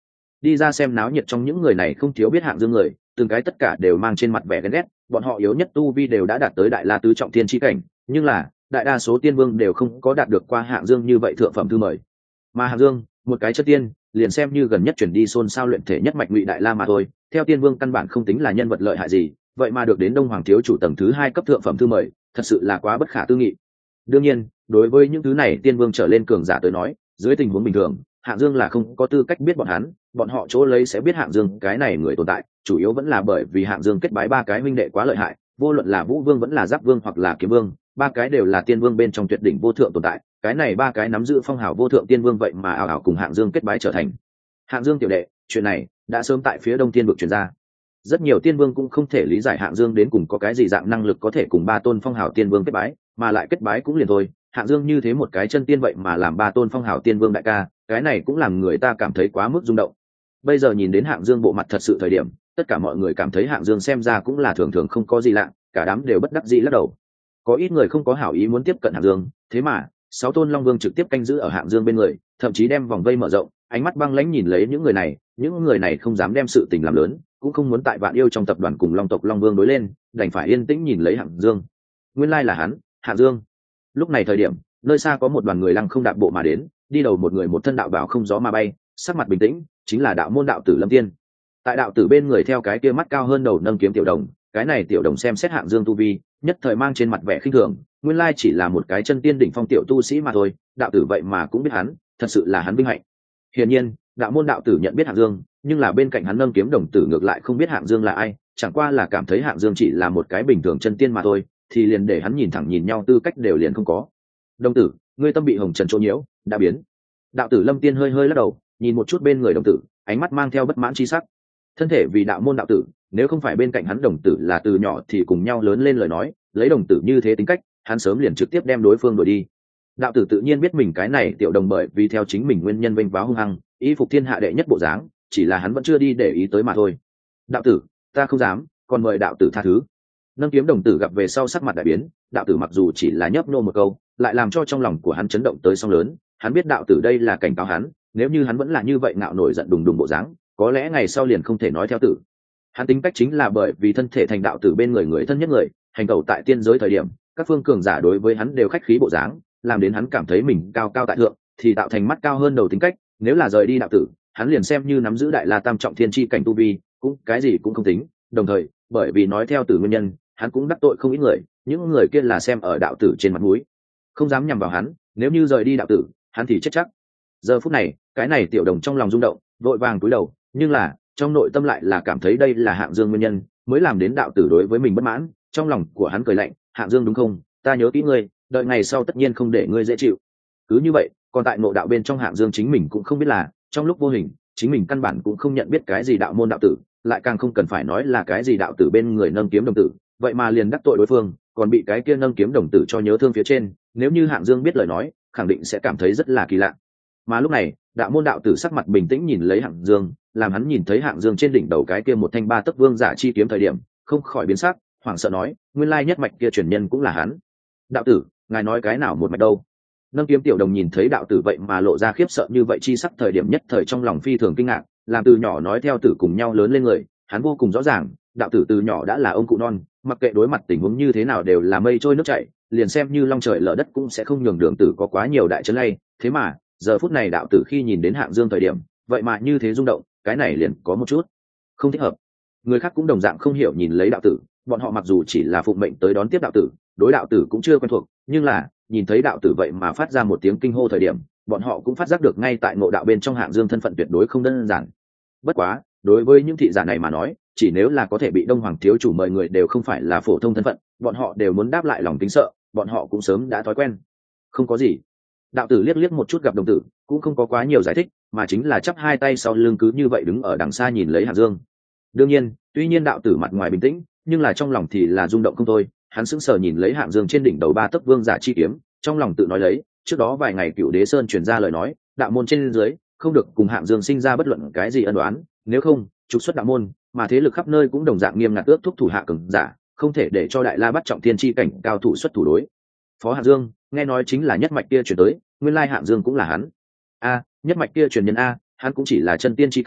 đi ra xem náo nhiệt trong những người này không thiếu biết Hạng Dương người, từng cái tất cả đều mang trên mặt vẻ ghen ghét, bọn họ yếu nhất tu vi đều đã đạt tới đại la tứ trọng thiên chi cảnh, nhưng là đại đa số tiên vương đều không có đạt được qua Hạng Dương như vậy thượng phẩm thư mời. Mà Hạng Dương, một cái chất tiên, liền xem như gần nhất chuyển đi xôn xao luyện thể nhất mạch Ngụy Đại La mà thôi, theo tiên vương căn bản không tính là nhân vật lợi hại gì, vậy mà được đến Đông Hoàng thiếu chủ tầng thứ hai cấp thượng phẩm thư mời, thật sự là quá bất khả tư nghị. Đương nhiên, đối với những thứ này tiên vương trở lên cường giả tới nói, dưới tình huống bình thường, Hạng Dương là không có tư cách biết bọn hắn, bọn họ chỗ lấy sẽ biết Hạng Dương cái này người tồn tại, chủ yếu vẫn là bởi vì Hạng Dương kết bái ba cái huynh đệ quá lợi hại, vô luận là Vũ Vương vẫn là Giáp Vương hoặc là Kiếm Vương, ba cái đều là tiên vương bên trong tuyệt đỉnh vô thượng tồn tại, cái này ba cái nắm giữ phong hào vô thượng tiên vương vậy mà ảo ảo cùng Hạng Dương kết bái trở thành Hạng Dương tiểu đệ. Chuyện này đã sớm tại phía Đông Tiên vực truyền ra, rất nhiều tiên vương cũng không thể lý giải Hạng Dương đến cùng có cái gì dạng năng lực có thể cùng ba tôn phong hào tiên vương kết bái, mà lại kết bái cũng liền thôi, Hạng Dương như thế một cái chân tiên vậy mà làm ba tôn phong hào tiên vương đại ca, cái này cũng làm người ta cảm thấy quá mức rung động. Bây giờ nhìn đến Hạng Dương bộ mặt thật sự thời điểm, tất cả mọi người cảm thấy Hạng Dương xem ra cũng là thường thường không có gì lạ, cả đám đều bất đắc dĩ lắc đầu. Có ít người không có hảo ý muốn tiếp cận Hạng Dương, thế mà sáu tôn long vương trực tiếp canh giữ ở Hạng Dương bên người, thậm chí đem vòng vây mở rộng, ánh mắt băng lãnh nhìn lấy những người này, những người này không dám đem sự tình làm lớn, cũng không muốn tại Vạn Yêu trong tập đoàn cùng Long tộc Long Vương đối lên, đành phải yên tĩnh nhìn lấy Hạng Dương. Nguyên lai là hắn, Hạng Dương. Lúc này thời điểm, nơi xa có một đoàn người lăng không đạp bộ mà đến, đi đầu một người một thân đạo bào không gió mà bay, sắc mặt bình tĩnh, chính là đạo môn đạo tử Lâm Tiên. Tại đạo tử bên người theo cái kia mắt cao hơn đầu nâng kiếm tiểu đồng, cái này tiểu đồng xem xét Hạng Dương tu vi, nhất thời mang trên mặt vẻ khinh thường, nguyên lai chỉ là một cái chân tiên đỉnh phong tiểu tu sĩ mà thôi, đạo tử vậy mà cũng biết hắn, thật sự là hắn vinh hạnh. Hiển nhiên, đạo môn đạo tử nhận biết Hạng Dương, nhưng là bên cạnh hắn nâng kiếm đồng tử ngược lại không biết Hạng Dương là ai, chẳng qua là cảm thấy Hạng Dương chỉ là một cái bình thường chân tiên mà thôi, thì liền để hắn nhìn thẳng nhìn nhau tư cách đều liền không có. Đồng tử, ngươi tâm bị hồng trần chỗ nhiễu, đã biến. Đạo tử Lâm Tiên hơi hơi lắc đầu, nhìn một chút bên người đồng tử, ánh mắt mang theo bất mãn chi sắc. Thân thể vì đạo môn đạo tử, nếu không phải bên cạnh hắn đồng tử là từ nhỏ thì cùng nhau lớn lên lời nói, lấy đồng tử như thế tính cách, hắn sớm liền trực tiếp đem đối phương đuổi đi. Đạo tử tự nhiên biết mình cái này tiểu đồng bởi vì theo chính mình nguyên nhân vênh váo hung hăng, ý phục thiên hạ đệ nhất bộ dáng, chỉ là hắn vẫn chưa đi để ý tới mà thôi. Đạo tử, ta không dám, còn mời đạo tử tha thứ. Nâng kiếm đồng tử gặp về sau sắc mặt đại biến, đạo tử mặc dù chỉ là nhấp nô một câu, lại làm cho trong lòng của hắn chấn động tới sóng lớn. Hắn biết đạo tử đây là cảnh cáo hắn, nếu như hắn vẫn là như vậy ngạo nổi giận đùng đùng bộ dáng, có lẽ ngày sau liền không thể nói theo tử. Hắn tính cách chính là bởi vì thân thể thành đạo tử bên người người thân nhất người, hành tẩu tại tiên giới thời điểm, các phương cường giả đối với hắn đều khách khí bộ dáng, làm đến hắn cảm thấy mình cao cao tại thượng, thì tạo thành mắt cao hơn đầu tính cách. Nếu là rời đi đạo tử, hắn liền xem như nắm giữ đại la tam trọng thiên chi cảnh tu vi, cũng cái gì cũng không tính. Đồng thời, bởi vì nói theo tử nguyên nhân, hắn cũng đắc tội không ít người, những người kia là xem ở đạo tử trên mặt mũi, không dám nhằm vào hắn. Nếu như rời đi đạo tử, hắn thì chết chắc. Giờ phút này, cái này tiểu đồng trong lòng rung động, vội vàng cúi đầu, nhưng là trong nội tâm lại là cảm thấy đây là Hạng Dương nguyên nhân mới làm đến đạo tử đối với mình bất mãn. Trong lòng của hắn cười lạnh, Hạng Dương đúng không, ta nhớ kỹ ngươi, đợi ngày sau tất nhiên không để ngươi dễ chịu. Cứ như vậy, còn tại nội đạo bên trong Hạng Dương chính mình cũng không biết là trong lúc vô hình chính mình căn bản cũng không nhận biết cái gì đạo môn đạo tử, lại càng không cần phải nói là cái gì đạo tử bên người nâng kiếm đồng tử, vậy mà liền đắc tội đối phương, còn bị cái kia nâng kiếm đồng tử cho nhớ thương phía trên. Nếu như Hạng Dương biết lời nói, khẳng định sẽ cảm thấy rất là kỳ lạ. Mà lúc này, đạo môn đạo tử sắc mặt bình tĩnh nhìn lấy Hạng Dương, làm hắn nhìn thấy Hạng Dương trên đỉnh đầu cái kia một thanh ba tấc vương giả chi kiếm thời điểm, không khỏi biến sắc, hoảng sợ nói, nguyên lai nhất mạch kia truyền nhân cũng là hắn. Đạo tử, ngài nói cái nào một mạch đâu? Nâng kiếm tiểu đồng nhìn thấy đạo tử vậy mà lộ ra khiếp sợ như vậy chi sắc thời điểm, nhất thời trong lòng phi thường kinh ngạc, làm từ nhỏ nói theo tử cùng nhau lớn lên người, hắn vô cùng rõ ràng, đạo tử từ nhỏ đã là ông cụ non, mặc kệ đối mặt tình huống như thế nào đều là mây trôi nước chảy, liền xem như long trời lở đất cũng sẽ không nhường đường tử có quá nhiều đại chấn lay. Thế mà giờ phút này đạo tử khi nhìn đến Hạng Dương thời điểm, vậy mà như thế rung động, cái này liền có một chút không thích hợp. Người khác cũng đồng dạng không hiểu nhìn lấy đạo tử, bọn họ mặc dù chỉ là phụng mệnh tới đón tiếp đạo tử, đối đạo tử cũng chưa quen thuộc, nhưng là nhìn thấy đạo tử vậy mà phát ra một tiếng kinh hô thời điểm, bọn họ cũng phát giác được ngay tại ngộ đạo bên trong Hạng Dương thân phận tuyệt đối không đơn giản. Bất quá, đối với những thị giả này mà nói, chỉ nếu là có thể bị Đông Hoàng thiếu chủ mời người đều không phải là phổ thông thân phận, bọn họ đều muốn đáp lại lòng kính sợ, bọn họ cũng sớm đã thói quen. Không có gì. Đạo tử liếc liếc một chút gặp đồng tử, cũng không có quá nhiều giải thích, mà chính là chắp hai tay sau lưng cứ như vậy đứng ở đằng xa nhìn lấy Hạng Dương. Đương nhiên, tuy nhiên đạo tử mặt ngoài bình tĩnh, nhưng là trong lòng thì là rung động không thôi. Hắn sững sờ nhìn lấy Hạng Dương trên đỉnh đầu ba tấc vương giả chi kiếm, trong lòng tự nói lấy, trước đó vài ngày Cựu Đế Sơn truyền ra lời nói, đạo môn trên dưới không được cùng Hạng Dương sinh ra bất luận cái gì ân oán, nếu không trục xuất đạo môn, mà thế lực khắp nơi cũng đồng dạng nghiêm ngặt ước thúc thủ hạ cường giả, không thể để cho đại la bắt trọng thiên chi cảnh cao thủ xuất thủ đối phó Hạng Dương. Nghe nói chính là nhất mạch kia truyền tới, nguyên lai Hạng Dương cũng là hắn. A, nhất mạch kia truyền nhân a, hắn cũng chỉ là chân tiên chi cảnh,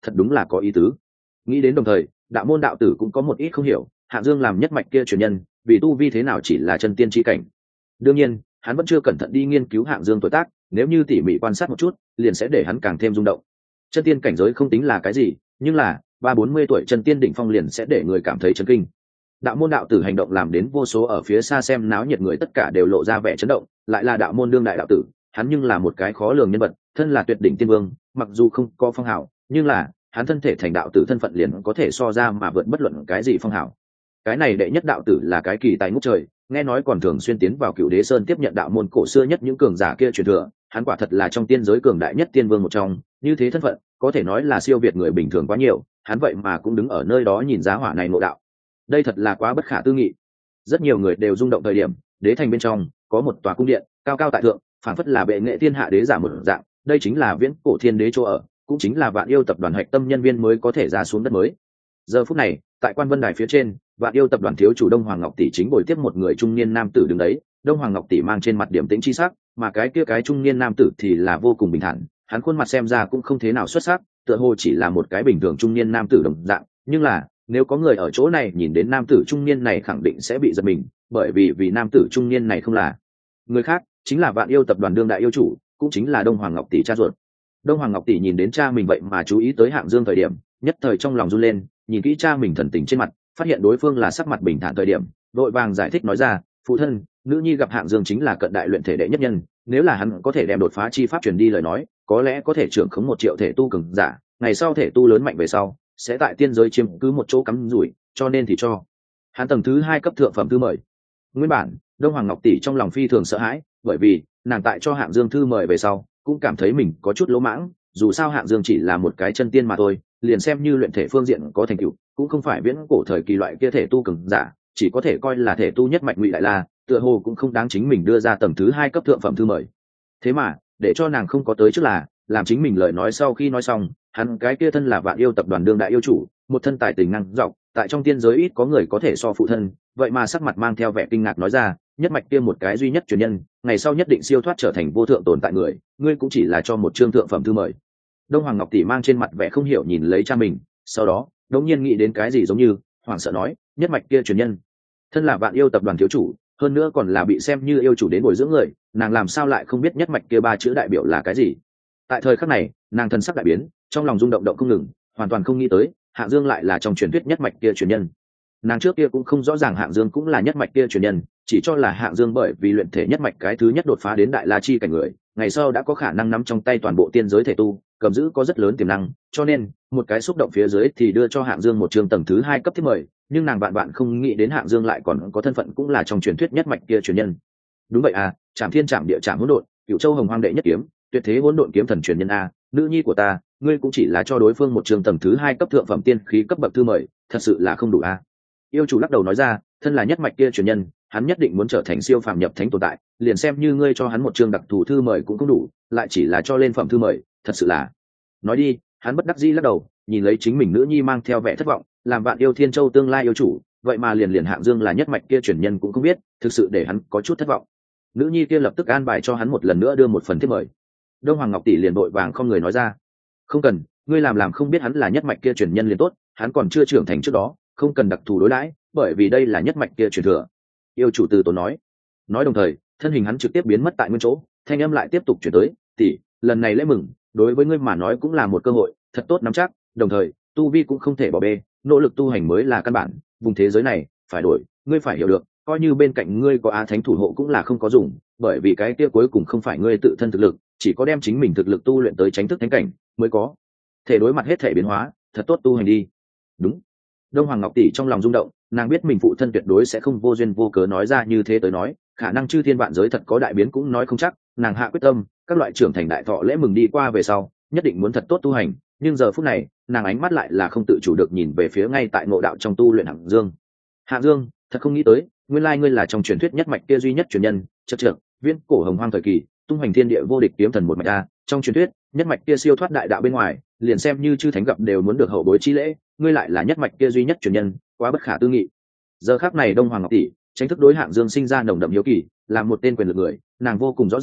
thật đúng là có ý tứ. Nghĩ đến đồng thời, đạo môn đạo tử cũng có một ít không hiểu, Hạng Dương làm nhất mạch kia truyền nhân, vì tu vi thế nào chỉ là chân tiên chi cảnh. Đương nhiên, hắn vẫn chưa cẩn thận đi nghiên cứu Hạng Dương tuổi tác, nếu như tỉ mỉ quan sát một chút, liền sẽ để hắn càng thêm rung động. Chân tiên cảnh giới không tính là cái gì, nhưng là ba bốn mươi tuổi chân tiên đỉnh phong liền sẽ để người cảm thấy chấn kinh. Đạo môn đạo tử hành động làm đến vô số ở phía xa xem náo nhiệt người tất cả đều lộ ra vẻ chấn động, lại là đạo môn đương đại đạo tử, hắn nhưng là một cái khó lường nhân vật, thân là tuyệt đỉnh tiên vương, mặc dù không có phong hào, nhưng là hắn thân thể thành đạo tử thân phận liền có thể so ra mà vượt bất luận cái gì phong hào. Cái này đệ nhất đạo tử là cái kỳ tài ngút trời, nghe nói còn thường xuyên tiến vào Cựu Đế Sơn tiếp nhận đạo môn cổ xưa nhất những cường giả kia truyền thừa, hắn quả thật là trong tiên giới cường đại nhất tiên vương một trong, như thế thân phận có thể nói là siêu việt người bình thường quá nhiều, hắn vậy mà cũng đứng ở nơi đó nhìn giá hỏa này ngộ đạo, đây thật là quá bất khả tư nghị. Rất nhiều người đều rung động thời điểm, đế thành bên trong có một tòa cung điện cao cao tại thượng, phảng phất là bệ nghệ thiên hạ đế giả một dạng, đây chính là viễn cổ thiên đế chỗ ở, cũng chính là Vạn Yêu tập đoàn hạch tâm nhân viên mới có thể ra xuống đất mới. Giờ phút này, tại Quan Vân Đài phía trên, Vạn Yêu tập đoàn thiếu chủ Đông Hoàng Ngọc tỷ chính bồi tiếp một người trung niên nam tử đứng đấy, Đông Hoàng Ngọc tỷ mang trên mặt điểm tĩnh chi sắc, mà cái kia cái trung niên nam tử thì là vô cùng bình thản, hắn khuôn mặt xem ra cũng không thế nào xuất sắc, tựa hồ chỉ là một cái bình thường trung niên nam tử đồng dạng, nhưng là nếu có người ở chỗ này nhìn đến nam tử trung niên này khẳng định sẽ bị giật mình, bởi vì vì nam tử trung niên này không là người khác, chính là Vạn Yêu tập đoàn đương đại yêu chủ, cũng chính là Đông Hoàng Ngọc tỷ cha ruột. Đông Hoàng Ngọc tỷ nhìn đến cha mình vậy mà chú ý tới Hạng Dương thời điểm, nhất thời trong lòng run lên, nhìn kỹ cha mình thần tình trên mặt, phát hiện đối phương là sắc mặt bình thản thời điểm, đội vàng giải thích nói ra, phụ thân, nữ nhi gặp Hạng Dương chính là cận đại luyện thể đệ nhất nhân, nếu là hắn có thể đem đột phá chi pháp truyền đi lời nói, có lẽ có thể trưởng khống một triệu thể tu cường giả, ngày sau thể tu lớn mạnh về sau, sẽ tại tiên giới chiếm cứ một chỗ cắm rủi, cho nên thì cho hắn tầng thứ hai cấp thượng phẩm thư mời. Nguyên bản, Đông Hoàng Ngọc tỷ trong lòng phi thường sợ hãi, bởi vì nàng tại cho Hạng Dương thư mời về sau, cũng cảm thấy mình có chút lỗ mãng, dù sao Hạng Dương chỉ là một cái chân tiên mà thôi, liền xem như luyện thể phương diện có thành tựu, cũng không phải viễn cổ thời kỳ loại kia thể tu cường giả, chỉ có thể coi là thể tu nhất mạch Ngụy Đại La, tựa hồ cũng không đáng chính mình đưa ra tầng thứ hai cấp thượng phẩm thư mời. Thế mà, để cho nàng không có tới trước là, làm chính mình lời nói sau khi nói xong, hắn cái kia thân là Vạn Yêu tập đoàn đương đại yêu chủ, một thân tài tình năng dọc, tại trong tiên giới ít có người có thể so phụ thân, vậy mà sắc mặt mang theo vẻ kinh ngạc nói ra, nhất mạch kia một cái duy nhất truyền nhân, ngày sau nhất định siêu thoát trở thành vô thượng tồn tại người, ngươi cũng chỉ là cho một chương thượng phẩm thư mời. Đông Hoàng Ngọc tỷ mang trên mặt vẻ không hiểu nhìn lấy cha mình, sau đó đống nhiên nghĩ đến cái gì giống như hoảng sợ nói, nhất mạch kia truyền nhân, thân là Vạn Yêu tập đoàn thiếu chủ, hơn nữa còn là bị xem như yêu chủ đến bồi dưỡng người, nàng làm sao lại không biết nhất mạch kia ba chữ đại biểu là cái gì. Tại thời khắc này, nàng thần sắc đại biến, trong lòng rung động động không ngừng, hoàn toàn không nghĩ tới Hạng Dương lại là trong truyền thuyết nhất mạch kia truyền nhân. Nàng trước kia cũng không rõ ràng Hạng Dương cũng là nhất mạch kia truyền nhân, chỉ cho là Hạng Dương bởi vì luyện thể nhất mạch cái thứ nhất đột phá đến đại la chi cảnh người, ngày sau đã có khả năng nắm trong tay toàn bộ tiên giới thể tu, cầm giữ có rất lớn tiềm năng, cho nên một cái xúc động phía dưới thì đưa cho Hạng Dương một trường tầng thứ hai cấp thiết mời, nhưng nàng bạn bạn không nghĩ đến Hạng Dương lại còn có thân phận cũng là trong truyền thuyết nhất mạch kia truyền nhân. Đúng vậy à, Trảm Thiên Trảm Địa Trảm Hỗn Độn, Cửu Châu Hồng Hoang đệ nhất kiếm, tuyệt thế hỗn độn kiếm thần truyền nhân a, nữ nhi của ta, ngươi cũng chỉ là cho đối phương một trường tầng thứ hai cấp thượng phẩm tiên khí cấp bậc thư mời, thật sự là không đủ a. Yêu chủ lắc đầu nói ra, thân là nhất mạch kia truyền nhân, hắn nhất định muốn trở thành siêu phàm nhập thánh tồn tại, liền xem như ngươi cho hắn một trường đặc thù thư mời cũng không đủ, lại chỉ là cho lên phẩm thư mời, thật sự là. Nói đi, hắn bất đắc dĩ lắc đầu, nhìn lấy chính mình nữ nhi mang theo vẻ thất vọng, làm Vạn Yêu Thiên Châu tương lai yêu chủ, vậy mà liền liền Hạng Dương là nhất mạch kia truyền nhân cũng không biết, thực sự để hắn có chút thất vọng. Nữ nhi kia lập tức an bài cho hắn một lần nữa đưa một phần thiếp mời. Đông Hoàng Ngọc tỷ liền vội vàng không người nói ra, không cần, ngươi làm làm không biết hắn là nhất mạch kia truyền nhân liền tốt, hắn còn chưa trưởng thành trước đó, không cần đặc thù đối đãi, bởi vì đây là nhất mạch kia truyền thừa. Yêu chủ từ tốn nói. Nói đồng thời, thân hình hắn trực tiếp biến mất tại nguyên chỗ, thanh âm lại tiếp tục chuyển tới, tỷ, lần này lễ mừng, đối với ngươi mà nói cũng là một cơ hội, thật tốt nắm chắc, đồng thời, tu vi cũng không thể bỏ bê, nỗ lực tu hành mới là căn bản, vùng thế giới này phải đổi, ngươi phải hiểu được, coi như bên cạnh ngươi có Á Thánh thủ hộ cũng là không có dùng, bởi vì cái kia cuối cùng không phải ngươi tự thân thực lực, chỉ có đem chính mình thực lực tu luyện tới chánh thức thánh cảnh mới có thể đối mặt hết thể biến hóa, thật tốt tu hành đi. Đúng. Đông Hoàng Ngọc tỷ trong lòng rung động, nàng biết mình phụ thân tuyệt đối sẽ không vô duyên vô cớ nói ra như thế tới nói, khả năng chư thiên vạn giới thật có đại biến cũng nói không chắc, nàng hạ quyết tâm, các loại trưởng thành đại thọ lễ mừng đi qua về sau, nhất định muốn thật tốt tu hành, nhưng giờ phút này, nàng ánh mắt lại là không tự chủ được nhìn về phía ngay tại ngộ đạo trong tu luyện Hạng Dương. Hạng Dương, thật không nghĩ tới, nguyên lai ngươi là trong truyền thuyết nhất mạch kia duy nhất truyền nhân, chậc chậc, viễn cổ hồng hoang thời kỳ, tung hoành thiên địa vô địch kiếm thần một mạch a, trong truyền thuyết, nhất mạch kia siêu thoát đại đạo bên ngoài, liền xem như chư thánh gặp đều muốn được hậu bối chi lễ, ngươi lại là nhất mạch kia duy nhất truyền nhân, quá bất khả tư nghị. Giờ khắc này Đông Hoàng Ngọc tỷ, chính thức đối Hạng Dương sinh ra nồng đậm hiếu kỳ, là một tên quyền lực người, nàng vô cùng rõ ràng,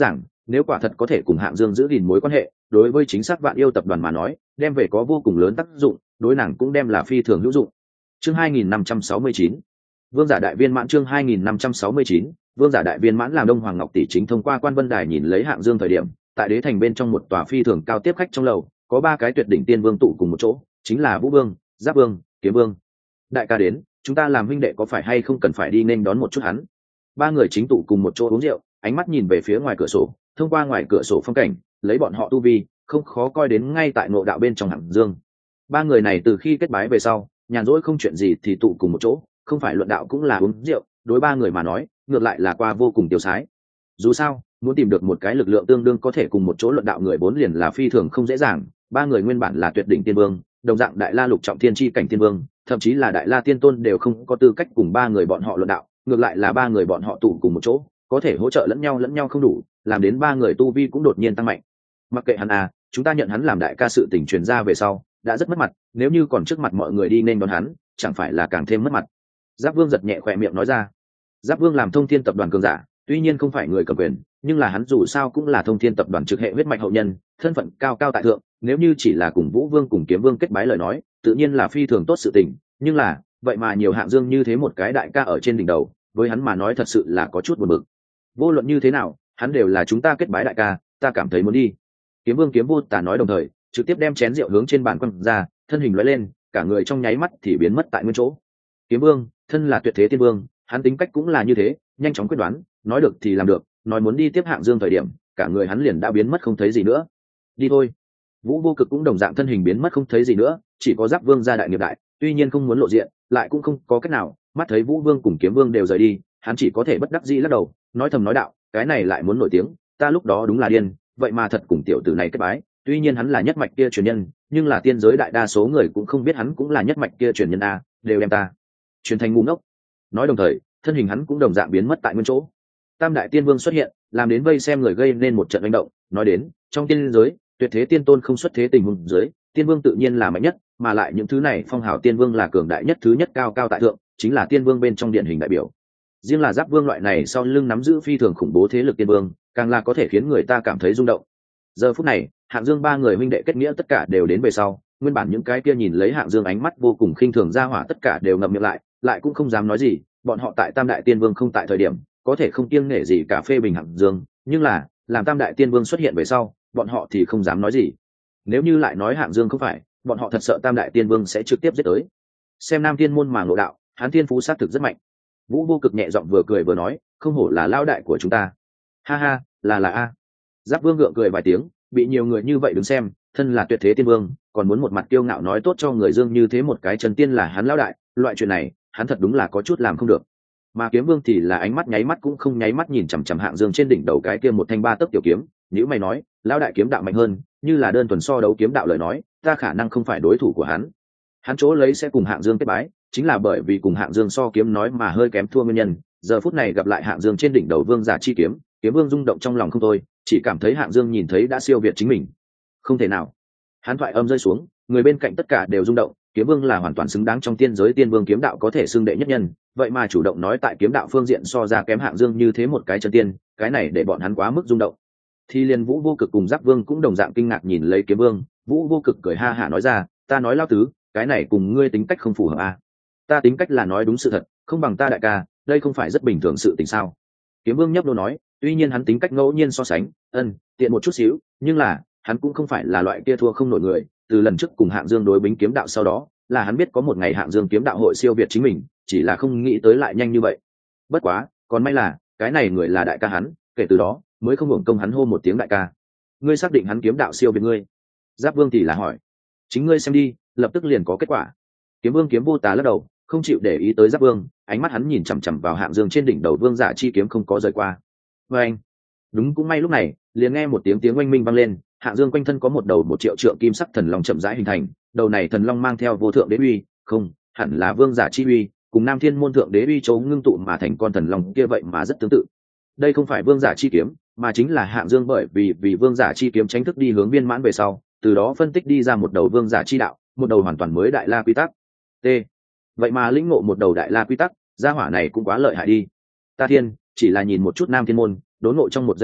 nếu quả thật có thể cùng Hạng Dương giữ gìn mối quan hệ, đối với chính xác Vạn Yêu tập đoàn mà nói, đem về có vô cùng lớn tác dụng, đối nàng cũng đem là phi thường hữu dụng. Chương hai nghìn năm trăm sáu mươi chín, Vương giả đại viên mãn. Chương hai nghìn năm trăm sáu mươi chín, Vương giả đại viên mãn. Làm Đông Hoàng Ngọc tỷ chính thông qua quan vân đài nhìn lấy Hạng Dương thời điểm, tại đế thành bên trong một tòa phi thường cao tiếp khách trong lầu, có ba cái tuyệt đỉnh tiên vương tụ cùng một chỗ, chính là Vũ Vương, Giáp Vương, Kiếm Vương. Đại ca đến, chúng ta làm huynh đệ có phải hay không cần phải đi nên đón một chút hắn. Ba người chính tụ cùng một chỗ uống rượu, ánh mắt nhìn về phía ngoài cửa sổ, thông qua ngoài cửa sổ phong cảnh, lấy bọn họ tu vi, không khó coi đến ngay tại ngộ đạo bên trong Hạng Dương. Ba người này từ khi kết bái về sau, nhàn rỗi không chuyện gì thì tụ cùng một chỗ, không phải luận đạo cũng là uống rượu, đối ba người mà nói, ngược lại là qua vô cùng tiêu sái. Dù sao, muốn tìm được một cái lực lượng tương đương có thể cùng một chỗ luận đạo người bốn liền là phi thường không dễ dàng. Ba người nguyên bản là tuyệt đỉnh tiên vương, đồng dạng đại la lục trọng thiên chi cảnh tiên vương, thậm chí là đại la tiên tôn đều không có tư cách cùng ba người bọn họ luận đạo, ngược lại là ba người bọn họ tụ cùng một chỗ, có thể hỗ trợ lẫn nhau lẫn nhau không đủ, làm đến ba người tu vi cũng đột nhiên tăng mạnh. Mặc kệ hắn à, chúng ta nhận hắn làm đại ca, sự tình truyền ra về sau đã rất mất mặt, nếu như còn trước mặt mọi người đi nên đón hắn, chẳng phải là càng thêm mất mặt. Giáp Vương giật nhẹ khỏe miệng nói ra. Giáp Vương làm Thông Thiên tập đoàn cường giả, tuy nhiên không phải người cầm quyền, nhưng là hắn dù sao cũng là Thông Thiên tập đoàn trực hệ huyết mạch hậu nhân, thân phận cao cao tại thượng, nếu như chỉ là cùng Vũ Vương cùng Kiếm Vương kết bái lời nói, tự nhiên là phi thường tốt sự tình, nhưng là, vậy mà nhiều Hạng Dương như thế một cái đại ca ở trên đỉnh đầu, với hắn mà nói thật sự là có chút buồn bực. Vô luận như thế nào, hắn đều là chúng ta kết bái đại ca, ta cảm thấy muốn đi. Kiếm Vương Kiếm Vô Tà nói đồng thời, trực tiếp đem chén rượu hướng trên bàn quăng ra, thân hình lóe lên, cả người trong nháy mắt thì biến mất tại nguyên chỗ. Kiếm Vương, thân là tuyệt thế tiên vương, hắn tính cách cũng là như thế, nhanh chóng quyết đoán, nói được thì làm được, nói muốn đi tiếp Hạng Dương thời điểm, cả người hắn liền đã biến mất không thấy gì nữa. Đi thôi. Vũ Vô Cực cũng đồng dạng thân hình biến mất không thấy gì nữa, chỉ có Giáp Vương gia đại nghiệp đại, tuy nhiên không muốn lộ diện, lại cũng không có cách nào, mắt thấy Vũ Vương cùng Kiếm Vương đều rời đi, hắn chỉ có thể bất đắc dĩ lắc đầu, nói thầm nói đạo, cái này lại muốn nổi tiếng, ta lúc đó đúng là điên, vậy mà thật cùng tiểu tử này kết bái, tuy nhiên hắn là nhất mạch kia truyền nhân, nhưng là tiên giới đại đa số người cũng không biết hắn cũng là nhất mạch kia truyền nhân a, đều đem ta truyền thành ngu ngốc. Nói đồng thời, thân hình hắn cũng đồng dạng biến mất tại nguyên chỗ. Tam đại tiên vương xuất hiện, làm đến vây xem người gây nên một trận manh động, nói đến, trong tiên giới, tuyệt thế tiên tôn không xuất thế tình huống dưới, tiên vương tự nhiên là mạnh nhất, mà lại những thứ này phong hào tiên vương là cường đại nhất, thứ nhất cao cao tại thượng, chính là tiên vương bên trong điển hình đại biểu. Riêng là Giáp Vương loại này sau lưng nắm giữ phi thường khủng bố thế lực tiên vương, càng là có thể khiến người ta cảm thấy rung động. Giờ phút này, Hạng Dương ba người huynh đệ kết nghĩa tất cả đều đến về sau, nguyên bản những cái kia nhìn lấy Hạng Dương ánh mắt vô cùng khinh thường ra hỏa tất cả đều ngậm miệng lại, lại cũng không dám nói gì, bọn họ tại Tam đại tiên vương không tại thời điểm, có thể không kiêng nể gì cả phê bình Hạng Dương, nhưng là, làm Tam đại tiên vương xuất hiện về sau, bọn họ thì không dám nói gì. Nếu như lại nói Hạng Dương không phải, bọn họ thật sợ Tam đại tiên vương sẽ trực tiếp giết tới. Xem Nam Thiên môn mà ngộ đạo, hắn thiên phú sát thực rất mạnh. Vũ Vô Cực nhẹ giọng vừa cười vừa nói, không hổ là lao đại của chúng ta. Ha ha, là là a. Giáp Vương gượng cười vài tiếng, bị nhiều người như vậy đứng xem, thân là tuyệt thế tiên vương, còn muốn một mặt kiêu ngạo nói tốt cho người Dương như thế một cái chân tiên là hắn lão đại, loại chuyện này, hắn thật đúng là có chút làm không được. Mà Kiếm Vương thì là ánh mắt nháy mắt cũng không nháy mắt nhìn chằm chằm Hạng Dương trên đỉnh đầu cái kia một thanh ba tấc tiểu kiếm, nếu mày nói, lão đại kiếm đạo mạnh hơn, như là đơn thuần so đấu kiếm đạo lời nói, ta khả năng không phải đối thủ của hắn. Hắn chỗ lấy sẽ cùng Hạng Dương kết bái, chính là bởi vì cùng Hạng Dương so kiếm nói mà hơi kém thua nguyên nhân. Giờ phút này gặp lại Hạng Dương trên đỉnh đầu vương giả chi kiếm, Kiếm Vương rung động trong lòng không thôi, chỉ cảm thấy Hạng Dương nhìn thấy đã siêu việt chính mình. Không thể nào. Hắn thoại âm rơi xuống, người bên cạnh tất cả đều rung động, Kiếm Vương là hoàn toàn xứng đáng trong tiên giới tiên vương kiếm đạo có thể xưng đệ nhất nhân, vậy mà chủ động nói tại kiếm đạo phương diện so ra kém Hạng Dương như thế một cái chân tiên, cái này để bọn hắn quá mức rung động. Thì liền Vũ Vô Cực cùng Giáp Vương cũng đồng dạng kinh ngạc nhìn lấy Kiếm Vương, Vũ Vô Cực cười ha hả nói ra, ta nói lao tứ, cái này cùng ngươi tính cách không phù hợp à? Ta tính cách là nói đúng sự thật, không bằng ta đại ca, đây không phải rất bình thường sự tình sao? Kiếm Vương nhấp đô nói, tuy nhiên hắn tính cách ngẫu nhiên so sánh, ân, tiện một chút xíu, nhưng là hắn cũng không phải là loại kia thua không nổi người. Từ lần trước cùng Hạng Dương đối bính kiếm đạo sau đó, là hắn biết có một ngày Hạng Dương kiếm đạo hội siêu việt chính mình, chỉ là không nghĩ tới lại nhanh như vậy. Bất quá, còn may là cái này người là đại ca hắn, kể từ đó mới không hưởng công hắn hô một tiếng đại ca. Ngươi xác định hắn kiếm đạo siêu việt ngươi? Giáp Vương thì là hỏi. Chính ngươi xem đi, lập tức liền có kết quả. Kiếm Vương Kiếm Vô Tà lắc đầu, không chịu để ý tới Giáp Vương, ánh mắt hắn nhìn chằm chằm vào Hạng Dương trên đỉnh đầu vương giả chi kiếm không có rời qua. Và anh, đúng cũng may lúc này, liền nghe một tiếng tiếng oanh minh vang lên, Hạng Dương quanh thân có một đầu một triệu trượng kim sắc thần long chậm rãi hình thành, đầu này thần long mang theo vô thượng đế uy, không, hẳn là vương giả chi uy, cùng Nam Thiên môn thượng đế uy chấu ngưng tụ mà thành con thần long kia vậy mà rất tương tự. Đây không phải vương giả chi kiếm, mà chính là Hạng Dương bởi vì vì vương giả chi kiếm tránh thức đi hướng viên mãn về sau, từ đó phân tích đi ra một đầu vương giả chi đạo, một đầu hoàn toàn mới đại la quy tắc. T. Vậy mà lĩnh ngộ một đầu đại la quy tắc, gia hỏa này cũng quá lợi hại đi. Ta thiên, chỉ là nhìn một chút Nam Thiên môn, đốn ngộ trong một giây lát,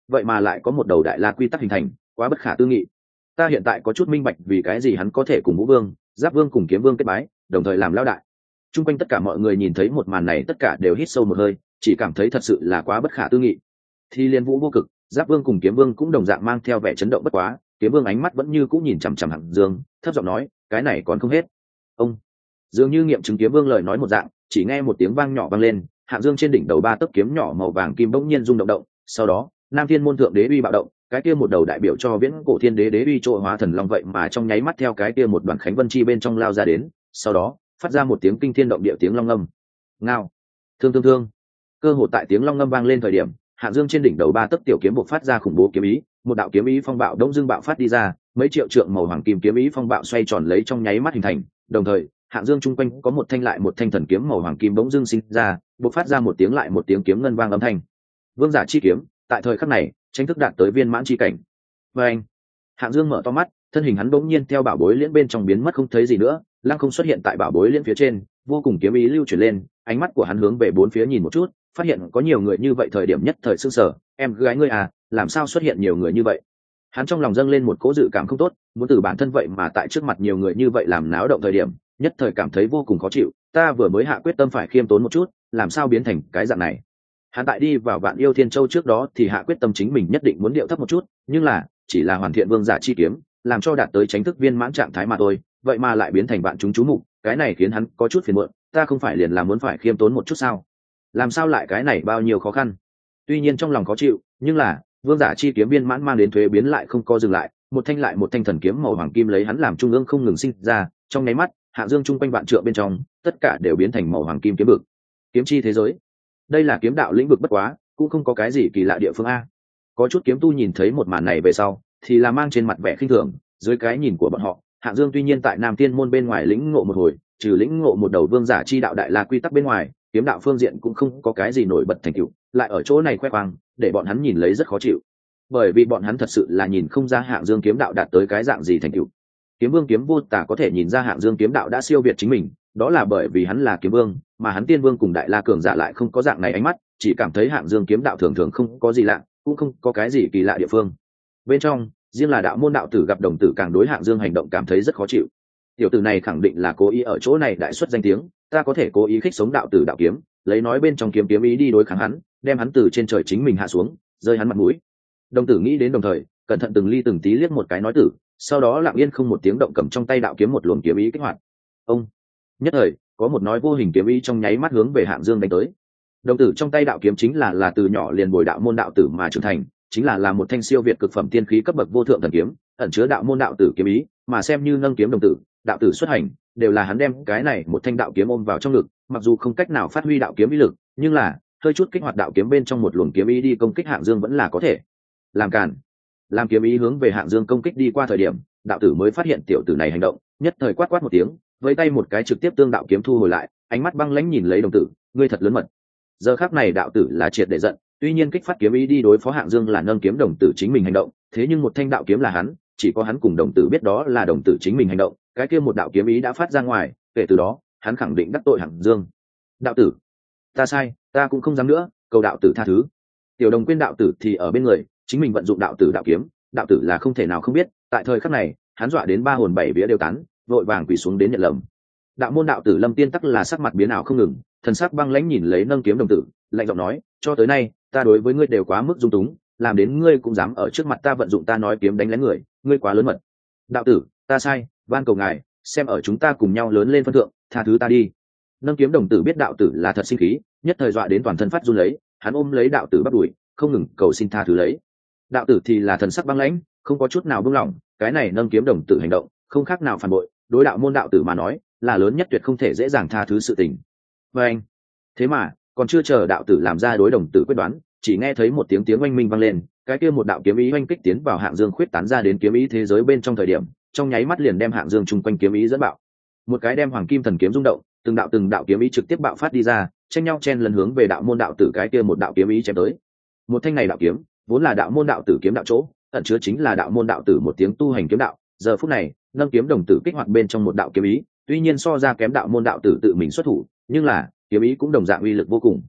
vậy mà lại có một đầu đại la quy tắc hình thành, quá bất khả tư nghị. Ta hiện tại có chút minh bạch vì cái gì hắn có thể cùng vũ vương, giáp vương cùng kiếm vương kết bái, đồng thời làm lão đại. Trung quanh tất cả mọi người nhìn thấy một màn này tất cả đều hít sâu một hơi, chỉ cảm thấy thật sự là quá bất khả tư nghị. Thì liên vũ vô cực, giáp vương cùng kiếm vương cũng đồng dạng mang theo vẻ chấn động bất quá, kiếm vương ánh mắt vẫn như cũng nhìn chằm chằm Hạng Dương, thấp giọng nói, cái này còn không hết. Ông dường như nghiệm chứng kiếm vương lời nói một dạng, chỉ nghe một tiếng vang nhỏ vang lên, Hạng Dương trên đỉnh đầu ba tấc kiếm nhỏ màu vàng kim bỗng nhiên rung động động, sau đó, Nam Thiên môn thượng đế uy bạo động, cái kia một đầu đại biểu cho viễn cổ thiên đế đế uy trộ hóa thần long vậy mà trong nháy mắt theo cái kia một đoàn khánh vân chi bên trong lao ra đến, sau đó, phát ra một tiếng kinh thiên động địa tiếng long ngâm. Ngao, thương thương thương. Cơ hồ tại tiếng long ngâm vang lên thời điểm, Hạng Dương trên đỉnh đầu ba tấc tiểu kiếm bộc phát ra khủng bố kiếm ý, một đạo kiếm ý phong bạo đông dương bạo phát đi ra, mấy triệu trượng màu hoàng kim kiếm ý phong bạo xoay tròn lấy trong nháy mắt hình thành, đồng thời, Hạng Dương trung quanh có một thanh lại một thanh thần kiếm màu hoàng kim bỗng dưng sinh ra, bộc phát ra một tiếng lại một tiếng kiếm ngân vang âm thanh. Vương giả chi kiếm, tại thời khắc này, tranh thức đạt tới viên mãn chi cảnh. Và anh, Hạng Dương mở to mắt, thân hình hắn bỗng nhiên theo bảo bối liễn bên trong biến mất không thấy gì nữa, lăng không xuất hiện tại bảo bối liễn phía trên, vô cùng kiếm ý lưu chuyển lên, ánh mắt của hắn hướng về bốn phía nhìn một chút, phát hiện có nhiều người như vậy thời điểm nhất thời sương sở, em gái ngươi à, làm sao xuất hiện nhiều người như vậy? Hắn trong lòng dâng lên một cỗ dự cảm không tốt, muốn từ bản thân vậy mà tại trước mặt nhiều người như vậy làm náo động thời điểm, nhất thời cảm thấy vô cùng khó chịu, ta vừa mới hạ quyết tâm phải khiêm tốn một chút, làm sao biến thành cái dạng này? Hắn tại đi vào Vạn Yêu Thiên Châu trước đó thì hạ quyết tâm chính mình nhất định muốn điệu thấp một chút, nhưng là, chỉ là hoàn thiện vương giả chi kiếm, làm cho đạt tới chánh thức viên mãn trạng thái mà thôi, vậy mà lại biến thành vạn chúng chú mục, cái này khiến hắn có chút phiền muộn, ta không phải liền là muốn phải khiêm tốn một chút sao? Làm sao lại cái này bao nhiêu khó khăn? Tuy nhiên trong lòng khó chịu, nhưng là, vương giả chi kiếm viên mãn mang đến thuế biến lại không có dừng lại, một thanh lại một thanh thần kiếm màu hoàng kim lấy hắn làm trung ương không ngừng sinh ra, trong nháy mắt, Hạng Dương trung quanh vạn trượng bên trong, tất cả đều biến thành màu hoàng kim kiếm vực. Kiếm chi thế giới. Đây là kiếm đạo lĩnh vực bất quá, cũng không có cái gì kỳ lạ địa phương a. Có chút kiếm tu nhìn thấy một màn này về sau, thì là mang trên mặt vẻ khinh thường, dưới cái nhìn của bọn họ, Hạng Dương tuy nhiên tại Nam Thiên môn bên ngoài lĩnh ngộ một hồi, trừ lĩnh ngộ một đầu vương giả chi đạo đại la quy tắc bên ngoài, kiếm đạo phương diện cũng không có cái gì nổi bật thành tựu, lại ở chỗ này khoe khoang, để bọn hắn nhìn lấy rất khó chịu. Bởi vì bọn hắn thật sự là nhìn không ra Hạng Dương kiếm đạo đạt tới cái dạng gì thành tựu. Kiếm Vương Kiếm Vô Tả có thể nhìn ra Hạng Dương kiếm đạo đã siêu việt chính mình, đó là bởi vì hắn là kiếm vương, mà hắn tiên vương cùng đại la cường giả lại không có dạng này ánh mắt, chỉ cảm thấy Hạng Dương kiếm đạo thường thường không có gì lạ, cũng không có cái gì kỳ lạ địa phương. Bên trong, riêng là đạo môn đạo tử gặp đồng tử càng đối Hạng Dương hành động cảm thấy rất khó chịu. Tiểu tử này khẳng định là cố ý ở chỗ này đại xuất danh tiếng, ta có thể cố ý khích sống đạo tử đạo kiếm, lấy nói bên trong kiếm kiếm ý đi đối kháng hắn, đem hắn từ trên trời chính mình hạ xuống, rơi hắn mặt mũi. Đồng tử nghĩ đến đồng thời, cẩn thận từng ly từng tí liếc một cái nói tử, sau đó lặng yên không một tiếng động cầm trong tay đạo kiếm một luồng kiếm ý kích hoạt. Ông nhất thời có một nói vô hình kiếm ý trong nháy mắt hướng về Hạng Dương đánh tới. Đồng tử trong tay đạo kiếm chính là là từ nhỏ liền bồi đạo môn đạo tử mà trưởng thành, chính là là một thanh siêu việt cực phẩm tiên khí cấp bậc vô thượng thần kiếm, ẩn chứa đạo môn đạo tử kiếm ý, mà xem như nâng kiếm đồng tử, đạo tử xuất hành, đều là hắn đem cái này một thanh đạo kiếm ôm vào trong ngực, mặc dù không cách nào phát huy đạo kiếm ý lực, nhưng là hơi chút kích hoạt đạo kiếm bên trong một luồng kiếm ý đi công kích Hạng Dương vẫn là có thể. Làm cản, làm kiếm ý hướng về Hạng Dương công kích đi qua thời điểm, đạo tử mới phát hiện tiểu tử này hành động, nhất thời quát quát một tiếng, với tay một cái trực tiếp tương đạo kiếm thu hồi lại, ánh mắt băng lãnh nhìn lấy đồng tử, ngươi thật lớn mật. Giờ khắc này đạo tử là triệt để giận, tuy nhiên kích phát kiếm ý đi đối phó Hạng Dương là nâng kiếm đồng tử chính mình hành động, thế nhưng một thanh đạo kiếm là hắn, chỉ có hắn cùng đồng tử biết đó là đồng tử chính mình hành động, cái kia một đạo kiếm ý đã phát ra ngoài, kể từ đó, hắn khẳng định đắc tội Hạng Dương. Đạo tử, ta sai, ta cũng không dám nữa, cầu đạo tử tha thứ. Tiểu đồng quên đạo tử thì ở bên người, chính mình vận dụng đạo tử đạo kiếm, đạo tử là không thể nào không biết, tại thời khắc này, hắn dọa đến ba hồn bảy vía đều tán, vội vàng quỳ xuống đến nhận lầm. Đạo môn đạo tử Lâm Tiên tắc là sắc mặt biến ảo không ngừng, thần sắc băng lãnh nhìn lấy nâng kiếm đồng tử, lạnh giọng nói, cho tới nay, ta đối với ngươi đều quá mức dung túng, làm đến ngươi cũng dám ở trước mặt ta vận dụng ta nói kiếm đánh lén người, ngươi quá lớn mật. Đạo tử, ta sai, van cầu ngài, xem ở chúng ta cùng nhau lớn lên phân thượng, tha thứ ta đi. Nâng kiếm đồng tử biết đạo tử là thật sinh khí, nhất thời dọa đến toàn thân phát run lấy, hắn ôm lấy đạo tử bắt đuổi, không ngừng cầu xin tha thứ lấy. Đạo tử thì là thần sắc băng lãnh, không có chút nào buông lỏng, cái này nâng kiếm đồng tử hành động, không khác nào phản bội, đối đạo môn đạo tử mà nói, là lớn nhất tuyệt không thể dễ dàng tha thứ sự tình. Và anh, thế mà, còn chưa chờ đạo tử làm ra đối đồng tử quyết đoán, chỉ nghe thấy một tiếng tiếng oanh minh vang lên, cái kia một đạo kiếm ý oanh kích tiến vào Hạng Dương khuyết tán ra đến kiếm ý thế giới bên trong thời điểm, trong nháy mắt liền đem Hạng Dương chung quanh kiếm ý dẫn bạo. Một cái đem hoàng kim thần kiếm rung động, từng đạo từng đạo kiếm ý trực tiếp bạo phát đi ra, tranh nhau chen lần hướng về đạo môn đạo tử cái kia một đạo kiếm ý chém tới. Một thanh này đạo kiếm, vốn là đạo môn đạo tử kiếm đạo chỗ, ẩn chứa chính là đạo môn đạo tử một tiếng tu hành kiếm đạo, giờ phút này, nâng kiếm đồng tử kích hoạt bên trong một đạo kiếm ý, tuy nhiên so ra kém đạo môn đạo tử tự mình xuất thủ, nhưng là kiếm ý cũng đồng dạng uy lực vô cùng.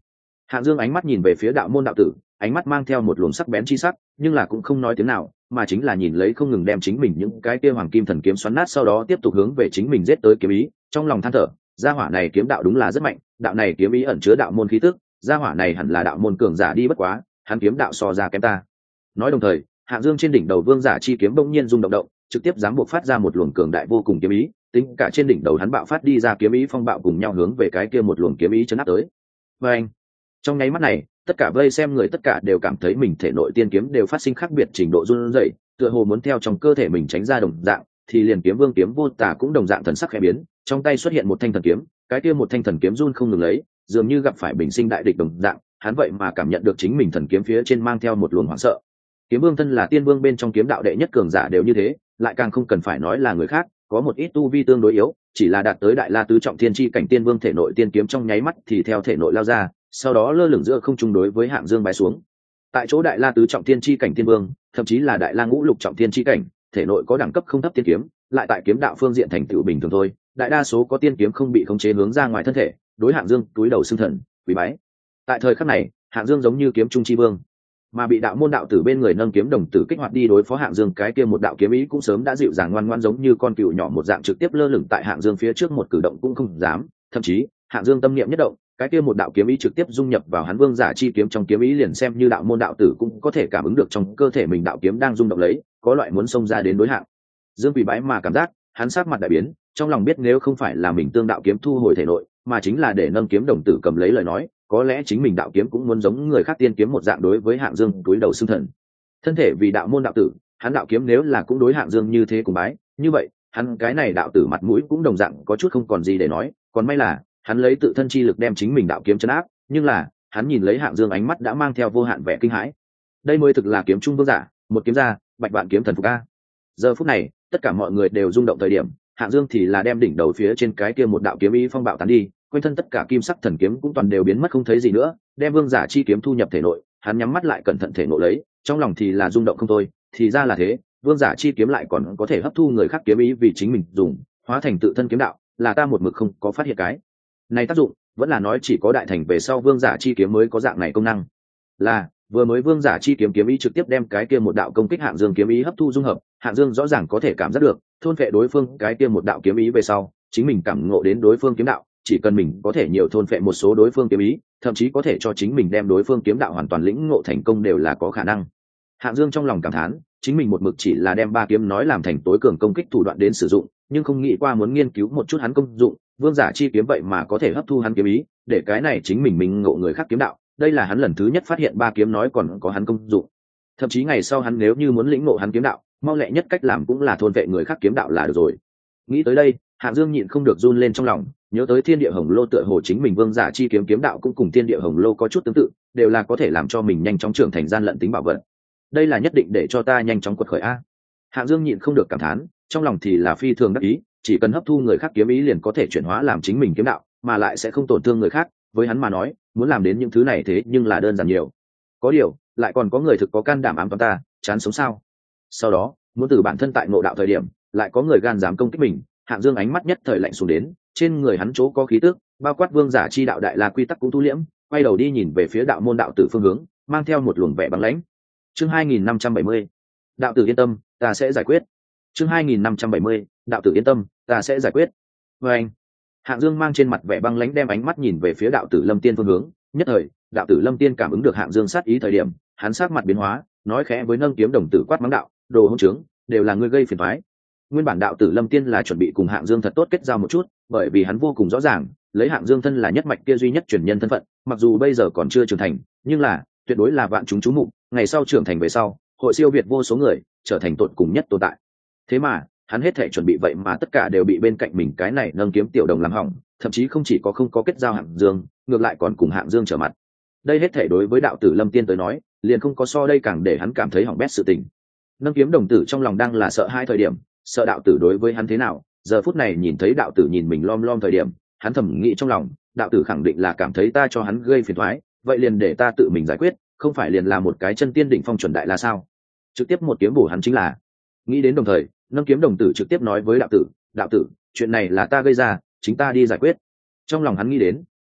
Hạng Dương ánh mắt nhìn về phía đạo môn đạo tử, ánh mắt mang theo một luồng sắc bén chi sắc, nhưng là cũng không nói tiếng nào, mà chính là nhìn lấy không ngừng đem chính mình những cái kia hoàng kim thần kiếm xoắn nát, sau đó tiếp tục hướng về chính mình giết tới kiếm ý, trong lòng than thở, gia hỏa này kiếm đạo đúng là rất mạnh, đạo này kiếm ý ẩn chứa đạo môn khí tức, gia hỏa này hẳn là đạo môn cường giả đi bất quá, hắn kiếm đạo so ra kém ta. Nói đồng thời, Hạng Dương trên đỉnh đầu vương giả chi kiếm bỗng nhiên rung động động, trực tiếp dám buộc phát ra một luồng cường đại vô cùng kiếm ý, tính cả trên đỉnh đầu hắn bạo phát đi ra kiếm ý phong bạo cùng nhau hướng về cái kia một luồng kiếm ý chấn áp tới. Và anh, trong nháy mắt này, tất cả vây xem người tất cả đều cảm thấy mình thể nội tiên kiếm đều phát sinh khác biệt trình độ run rẩy, tựa hồ muốn theo trong cơ thể mình tránh ra đồng dạng, thì liền kiếm vương kiếm vô tà cũng đồng dạng thần sắc khẽ biến, trong tay xuất hiện một thanh thần kiếm, cái kia một thanh thần kiếm run không ngừng lấy, dường như gặp phải bình sinh đại địch đồng dạng, hắn vậy mà cảm nhận được chính mình thần kiếm phía trên mang theo một luồng hoảng sợ. Kiếm vương thân là tiên vương bên trong kiếm đạo đệ nhất cường giả đều như thế, lại càng không cần phải nói là người khác, có một ít tu vi tương đối yếu, chỉ là đạt tới đại la tứ trọng thiên chi cảnh tiên vương thể nội tiên kiếm trong nháy mắt thì theo thể nội lao ra, sau đó lơ lửng giữa không trung đối với Hạng Dương bái xuống. Tại chỗ đại la tứ trọng thiên chi cảnh tiên vương, thậm chí là đại la ngũ lục trọng thiên chi cảnh, thể nội có đẳng cấp không thấp tiên kiếm, lại tại kiếm đạo phương diện thành tựu bình thường thôi, đại đa số có tiên kiếm không bị khống chế hướng ra ngoài thân thể, đối Hạng Dương túi đầu xưng thần, quỳ bái. Tại thời khắc này, Hạng Dương giống như kiếm trung chi vương, mà bị đạo môn đạo tử bên người nâng kiếm đồng tử kích hoạt đi đối phó Hạng Dương, cái kia một đạo kiếm ý cũng sớm đã dịu dàng ngoan ngoãn giống như con cừu nhỏ một dạng trực tiếp lơ lửng tại Hạng Dương phía trước, một cử động cũng không dám, thậm chí Hạng Dương tâm niệm nhất động, cái kia một đạo kiếm ý trực tiếp dung nhập vào hắn vương giả chi kiếm trong kiếm ý, liền xem như đạo môn đạo tử cũng có thể cảm ứng được trong cơ thể mình đạo kiếm đang rung động lấy, có loại muốn xông ra đến đối Hạng Dương quỳ bái mà cảm giác, hắn sắc mặt đại biến, trong lòng biết nếu không phải là mình tương đạo kiếm thu hồi thể nội, mà chính là để nâng kiếm đồng tử cầm lấy lời nói, có lẽ chính mình đạo kiếm cũng muốn giống người khác tiên kiếm một dạng đối với Hạng Dương túi đầu xưng thần. Thân thể vì đạo môn đạo tử, hắn đạo kiếm nếu là cũng đối Hạng Dương như thế cùng bái, như vậy hắn cái này đạo tử mặt mũi cũng đồng dạng có chút không còn gì để nói, còn may là hắn lấy tự thân chi lực đem chính mình đạo kiếm trấn áp, nhưng là hắn nhìn lấy Hạng Dương ánh mắt đã mang theo vô hạn vẻ kinh hãi. Đây mới thực là kiếm trung vương giả, một kiếm ra, bạch vạn kiếm thần phục a. Giờ phút này, tất cả mọi người đều rung động thời điểm, Hạng Dương thì là đem đỉnh đầu phía trên cái kia một đạo kiếm ý phong bạo tán đi, quanh thân tất cả kim sắc thần kiếm cũng toàn đều biến mất không thấy gì nữa, đem vương giả chi kiếm thu nhập thể nội, hắn nhắm mắt lại cẩn thận thể nội lấy, trong lòng thì là rung động không thôi, thì ra là thế, vương giả chi kiếm lại còn có thể hấp thu người khác kiếm ý vì chính mình dùng, hóa thành tự thân kiếm đạo, là ta một mực không có phát hiện cái này tác dụng, vẫn là nói chỉ có đại thành về sau vương giả chi kiếm mới có dạng này công năng. Là, vừa mới vương giả chi kiếm kiếm ý trực tiếp đem cái kia một đạo công kích Hạng Dương kiếm ý hấp thu dung hợp, Hạng Dương rõ ràng có thể cảm giác được, thôn phệ đối phương cái kia một đạo kiếm ý về sau, chính mình cảm ngộ đến đối phương kiếm đạo, chỉ cần mình có thể nhiều thôn phệ một số đối phương kiếm ý, thậm chí có thể cho chính mình đem đối phương kiếm đạo hoàn toàn lĩnh ngộ thành công đều là có khả năng. Hạng Dương trong lòng cảm thán, chính mình một mực chỉ là đem ba kiếm nói làm thành tối cường công kích thủ đoạn đến sử dụng, nhưng không nghĩ qua muốn nghiên cứu một chút hắn công dụng, vương giả chi kiếm vậy mà có thể hấp thu hắn kiếm ý, để cái này chính mình mình ngộ người khác kiếm đạo, đây là hắn lần thứ nhất phát hiện ba kiếm nói còn có hắn công dụng. Thậm chí ngày sau hắn nếu như muốn lĩnh ngộ hắn kiếm đạo, mau lẹ nhất cách làm cũng là thôn vệ người khác kiếm đạo là được rồi. Nghĩ tới đây, Hạng Dương nhịn không được run lên trong lòng, nhớ tới thiên địa hồng lô, tựa hồ chính mình vương giả chi kiếm kiếm đạo cũng cùng thiên địa hồng lô có chút tương tự, đều là có thể làm cho mình nhanh chóng trưởng thành gian lận tính bảo vật. Đây là nhất định để cho ta nhanh chóng quật khởi a. Hạng Dương nhịn không được cảm thán, trong lòng thì là phi thường đắc ý, chỉ cần hấp thu người khác kiếm ý liền có thể chuyển hóa làm chính mình kiếm đạo, mà lại sẽ không tổn thương người khác, với hắn mà nói, muốn làm đến những thứ này thế nhưng là đơn giản nhiều. Có điều, lại còn có người thực có can đảm ám toán ta, chán sống sao? Sau đó, muốn từ bản thân tại ngộ đạo thời điểm, lại có người gan dám công kích mình, Hạng Dương ánh mắt nhất thời lạnh xuống đến, trên người hắn chỗ có khí tức, bao quát vương giả chi đạo đại la quy tắc cũng thu liễm, quay đầu đi nhìn về phía đạo môn đạo tử phương hướng, mang theo một luồng vẻ băng lãnh. Chương hai nghìn năm trăm bảy mươi, đạo tử yên tâm, ta sẽ giải quyết. Chương hai nghìn năm trăm bảy mươi, đạo tử yên tâm, ta sẽ giải quyết. Và anh, Hạng Dương mang trên mặt vẻ băng lãnh đem ánh mắt nhìn về phía đạo tử Lâm Tiên phương hướng, nhất thời, đạo tử Lâm Tiên cảm ứng được Hạng Dương sát ý thời điểm, hắn sắc mặt biến hóa, nói khẽ với nâng kiếm đồng tử quát mắng đạo, đồ hỗn trướng, đều là ngươi gây phiền toái. Nguyên bản đạo tử Lâm Tiên là chuẩn bị cùng Hạng Dương thật tốt kết giao một chút, bởi vì hắn vô cùng rõ ràng, lấy Hạng Dương thân là nhất mạch kia duy nhất truyền nhân thân phận, mặc dù bây giờ còn chưa trưởng thành, nhưng là tuyệt đối là vạn chúng chú mục, ngày sau trưởng thành về sau, hội siêu việt vô số người, trở thành tột cùng nhất tồn tại. Thế mà, hắn hết thảy chuẩn bị vậy mà tất cả đều bị bên cạnh mình cái này nâng kiếm tiểu đồng làm hỏng, thậm chí không chỉ có không có kết giao Hạng Dương, ngược lại còn cùng Hạng Dương trở mặt. Đây hết thảy đối với đạo tử Lâm Tiên tới nói, liền không có so đây càng để hắn cảm thấy hỏng bét sự tình. Nâng kiếm đồng tử trong lòng đang là sợ hai thời điểm, sợ đạo tử đối với hắn thế nào, giờ phút này nhìn thấy đạo tử nhìn mình lom lom thời điểm, hắn thầm nghĩ trong lòng, đạo tử khẳng định là cảm thấy ta cho hắn gây phiền toái, vậy liền để ta tự mình giải quyết, không phải liền là một cái chân tiên đỉnh phong chuẩn đại là sao? Trực tiếp một kiếm bổ hắn chính là. Nghĩ đến đồng thời, nâng kiếm đồng tử trực tiếp nói với đạo tử, đạo tử, chuyện này là ta gây ra, chính ta đi giải quyết. Trong lòng hắn nghĩ đến,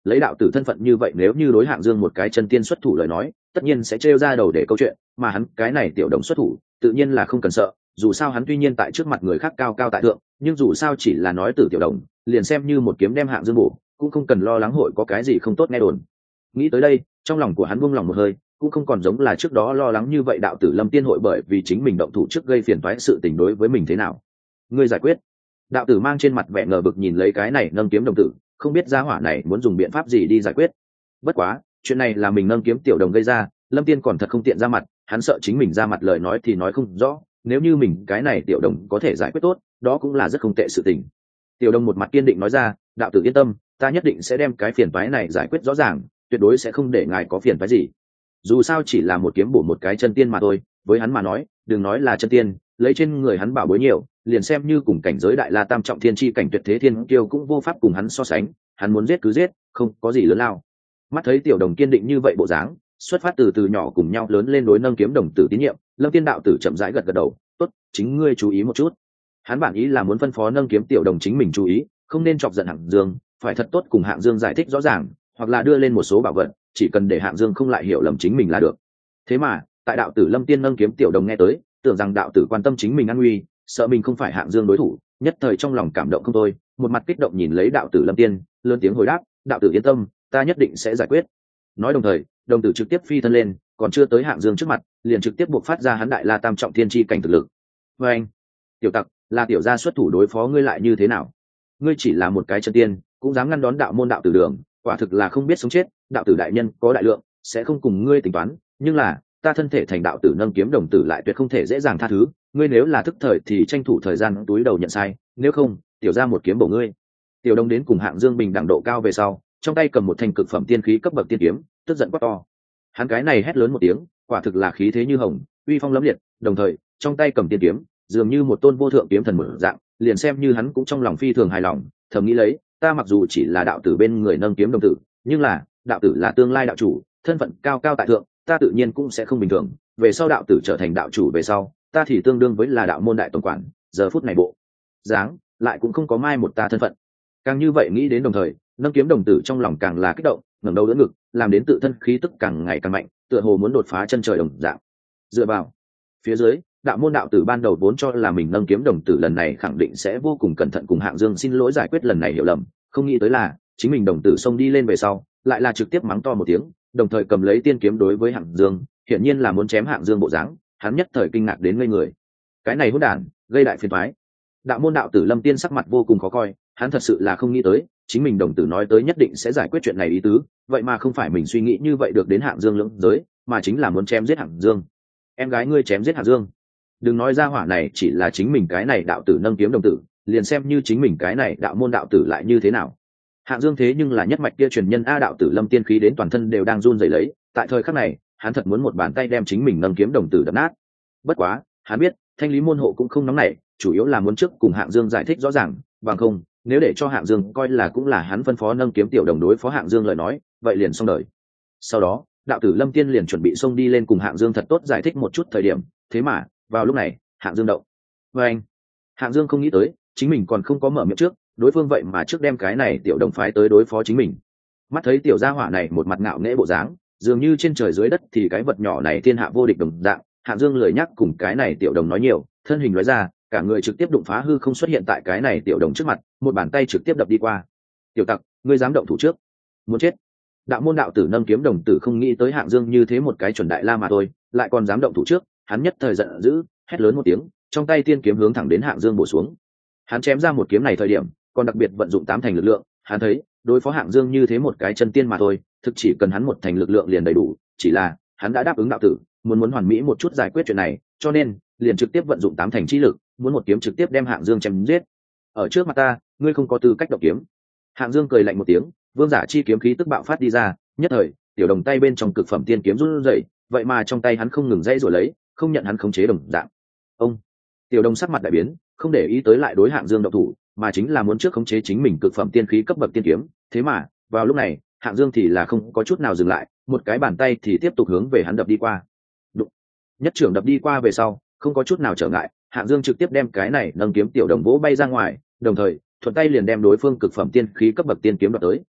lấy đạo tử thân phận như vậy nếu như đối Hạng Dương một cái chân tiên xuất thủ lời nói tất nhiên sẽ trêu ra đầu để câu chuyện, mà hắn cái này tiểu đồng xuất thủ tự nhiên là không cần sợ, dù sao hắn tuy nhiên tại trước mặt người khác cao cao tại thượng, nhưng dù sao chỉ là nói tử tiểu đồng, liền xem như một kiếm đem Hạng Dương bổ cũng không cần lo lắng hội có cái gì không tốt nghe đồn. Nghĩ tới đây trong lòng của hắn buông lòng một hơi, cũng không còn giống là trước đó lo lắng như vậy đạo tử Lâm Tiên hội bởi vì chính mình động thủ trước gây phiền toái sự tình đối với mình thế nào. Ngươi giải quyết. Đạo tử mang trên mặt vẻ ngờ vực nhìn lấy cái này nâng kiếm đồng tử, không biết gia hỏa này muốn dùng biện pháp gì đi giải quyết. Bất quá chuyện này là mình nâng kiếm tiểu đồng gây ra, Lâm Tiên còn thật không tiện ra mặt, hắn sợ chính mình ra mặt lời nói thì nói không rõ, nếu như mình cái này tiểu đồng có thể giải quyết tốt đó cũng là rất không tệ sự tình. Tiểu đồng một mặt kiên định nói ra, đạo tử yên tâm, ta nhất định sẽ đem cái phiền toái này giải quyết rõ ràng, tuyệt đối sẽ không để ngài có phiền toái gì. Dù sao chỉ là một kiếm bổ một cái chân tiên mà thôi, với hắn mà nói đừng nói là chân tiên, lấy trên người hắn bảo bối nhiều, liền xem như cùng cảnh giới đại la tam trọng thiên chi cảnh tuyệt thế thiên kiêu cũng vô pháp cùng hắn so sánh, hắn muốn giết cứ giết, không có gì lớn lao. Mắt thấy tiểu đồng kiên định như vậy bộ dáng, xuất phát từ từ nhỏ cùng nhau lớn lên đối nâng kiếm đồng tử tín nhiệm, Lâm Tiên đạo tử chậm rãi gật gật đầu, tốt, chính ngươi chú ý một chút. Hắn bản ý là muốn phân phó nâng kiếm tiểu đồng chính mình chú ý, không nên chọc giận Hạng Dương, phải thật tốt cùng Hạng Dương giải thích rõ ràng, hoặc là đưa lên một số bảo vật, chỉ cần để Hạng Dương không lại hiểu lầm chính mình là được. Thế mà tại đạo tử Lâm Tiên nâng kiếm tiểu đồng nghe tới, tưởng rằng đạo tử quan tâm chính mình an nguy, sợ mình không phải Hạng Dương đối thủ, nhất thời trong lòng cảm động không thôi, một mặt kích động nhìn lấy đạo tử Lâm Tiên, lớn tiếng hồi đáp, đạo tử yên tâm, ta nhất định sẽ giải quyết. Nói đồng thời đồng tử trực tiếp phi thân lên, còn chưa tới Hạng Dương trước mặt liền trực tiếp buộc phát ra hắn đại la tam trọng thiên chi cảnh thực lực. Và anh tiểu tặc, là tiểu gia xuất thủ đối phó ngươi lại như thế nào? Ngươi chỉ là một cái chân tiên cũng dám ngăn đón đạo môn đạo tử đường, quả thực là không biết sống chết. Đạo tử đại nhân có đại lượng, sẽ không cùng ngươi tính toán, nhưng là ta thân thể thành đạo tử nâng kiếm đồng tử lại tuyệt không thể dễ dàng tha thứ. Ngươi nếu là thức thời thì tranh thủ thời gian túi đầu nhận sai, nếu không tiểu gia một kiếm bổ ngươi. Tiểu Đông đến cùng Hạng Dương bình đẳng độ cao về sau, trong tay cầm một thanh cực phẩm tiên khí cấp bậc tiên kiếm, tức giận quát to. Hắn cái này hét lớn một tiếng, quả thực là khí thế như hồng, uy phong lẫm liệt, đồng thời trong tay cầm tiên kiếm dường như một tôn vô thượng kiếm thần mở dạng, liền xem như hắn cũng trong lòng phi thường hài lòng, thầm nghĩ lấy, ta mặc dù chỉ là đạo tử bên người nâng kiếm đồng tử, nhưng là đạo tử là tương lai đạo chủ, thân phận cao cao tại thượng, ta tự nhiên cũng sẽ không bình thường. Về sau đạo tử trở thành đạo chủ về sau, ta thì tương đương với là đạo môn đại tổng quản, giờ phút này bộ dáng lại cũng không có mai một ta thân phận. Càng như vậy nghĩ đến đồng thời, nâng kiếm đồng tử trong lòng càng là kích động, ngẩng đầu đỡ ngực, làm đến tự thân khí tức càng ngày càng mạnh, tựa hồ muốn đột phá chân trời đồng dạng. Dựa vào phía dưới, đạo môn đạo tử ban đầu vốn cho là mình nâng kiếm đồng tử lần này khẳng định sẽ vô cùng cẩn thận cùng Hạng Dương xin lỗi giải quyết lần này hiểu lầm, không nghĩ tới là chính mình đồng tử xông đi lên về sau, lại là trực tiếp mắng to một tiếng, đồng thời cầm lấy tiên kiếm đối với Hạng Dương, hiển nhiên là muốn chém Hạng Dương bộ dáng. Hắn nhất thời kinh ngạc đến ngây người, cái này hỗn đản, gây đại phiền toái. Đạo môn đạo tử Lâm Tiên sắc mặt vô cùng khó coi, hắn thật sự là không nghĩ tới chính mình đồng tử nói tới nhất định sẽ giải quyết chuyện này ý tứ, vậy mà không phải mình suy nghĩ như vậy được đến Hạng Dương lưỡng giới, mà chính là muốn chém giết Hạng Dương. Em gái ngươi chém giết Hạng Dương? Đừng nói ra hỏa này chỉ là chính mình cái này đạo tử nâng kiếm đồng tử, liền xem như chính mình cái này đạo môn đạo tử lại như thế nào. Hạng Dương thế nhưng là nhất mạch kia truyền nhân a, đạo tử Lâm Tiên khí đến toàn thân đều đang run rẩy lấy, tại thời khắc này hắn thật muốn một bàn tay đem chính mình nâng kiếm đồng tử đập nát. Bất quá hắn biết thanh lý môn hộ cũng không nóng nảy, chủ yếu là muốn trước cùng Hạng Dương giải thích rõ ràng, bằng không nếu để cho Hạng Dương coi là cũng là hắn phân phó nâng kiếm tiểu đồng đối phó Hạng Dương lời nói, vậy liền xong đời. Sau đó đạo tử Lâm Tiên liền chuẩn bị xông đi lên cùng Hạng Dương thật tốt giải thích một chút thời điểm, thế mà vào lúc này Hạng Dương động. Và anh Hạng Dương không nghĩ tới chính mình còn không có mở miệng trước, đối phương vậy mà trước đem cái này tiểu đồng phái tới đối phó chính mình. Mắt thấy tiểu gia hỏa này một mặt ngạo nghễ bộ dáng, dường như trên trời dưới đất thì cái vật nhỏ này thiên hạ vô địch đồng dạng, Hạng Dương lười nhắc cùng cái này tiểu đồng nói nhiều, thân hình nói ra, cả người trực tiếp đụng phá hư không xuất hiện tại cái này tiểu đồng trước mặt, một bàn tay trực tiếp đập đi qua. Tiểu tặc, ngươi dám động thủ trước, muốn chết. Đạo môn đạo tử nâng kiếm đồng tử không nghĩ tới Hạng Dương như thế một cái chuẩn đại la mà thôi, lại còn dám động thủ trước, hắn nhất thời giận dữ, hét lớn một tiếng, trong tay tiên kiếm hướng thẳng đến Hạng Dương bổ xuống. Hắn chém ra một kiếm này thời điểm, còn đặc biệt vận dụng tám thành lực lượng, hắn thấy đối phó Hạng Dương như thế một cái chân tiên mà thôi, thực chỉ cần hắn một thành lực lượng liền đầy đủ, chỉ là hắn đã đáp ứng đạo tử, muốn muốn hoàn mỹ một chút giải quyết chuyện này, cho nên liền trực tiếp vận dụng tám thành chi lực, muốn một kiếm trực tiếp đem Hạng Dương chém giết. Ở trước mặt ta, ngươi không có tư cách động kiếm. Hạng Dương cười lạnh một tiếng, vương giả chi kiếm khí tức bạo phát đi ra, nhất thời tiểu đồng tay bên trong cực phẩm tiên kiếm run rẩy, vậy mà trong tay hắn không ngừng dãy rồi lấy, không nhận hắn khống chế đồng dạng. Ông tiểu đồng sắc mặt đại biến, không để ý tới lại đối Hạng Dương động thủ, mà chính là muốn trước khống chế chính mình cực phẩm tiên khí cấp bậc tiên kiếm. Thế mà vào lúc này Hạng Dương thì là không có chút nào dừng lại, một cái bàn tay thì tiếp tục hướng về hắn đập đi qua. Đụng. Nhất trưởng đập đi qua về sau, không có chút nào trở ngại, Hạng Dương trực tiếp đem cái này nâng kiếm tiểu đồng vỗ bay ra ngoài, đồng thời thuận tay liền đem đối phương cực phẩm tiên khí cấp bậc tiên kiếm đoạt tới.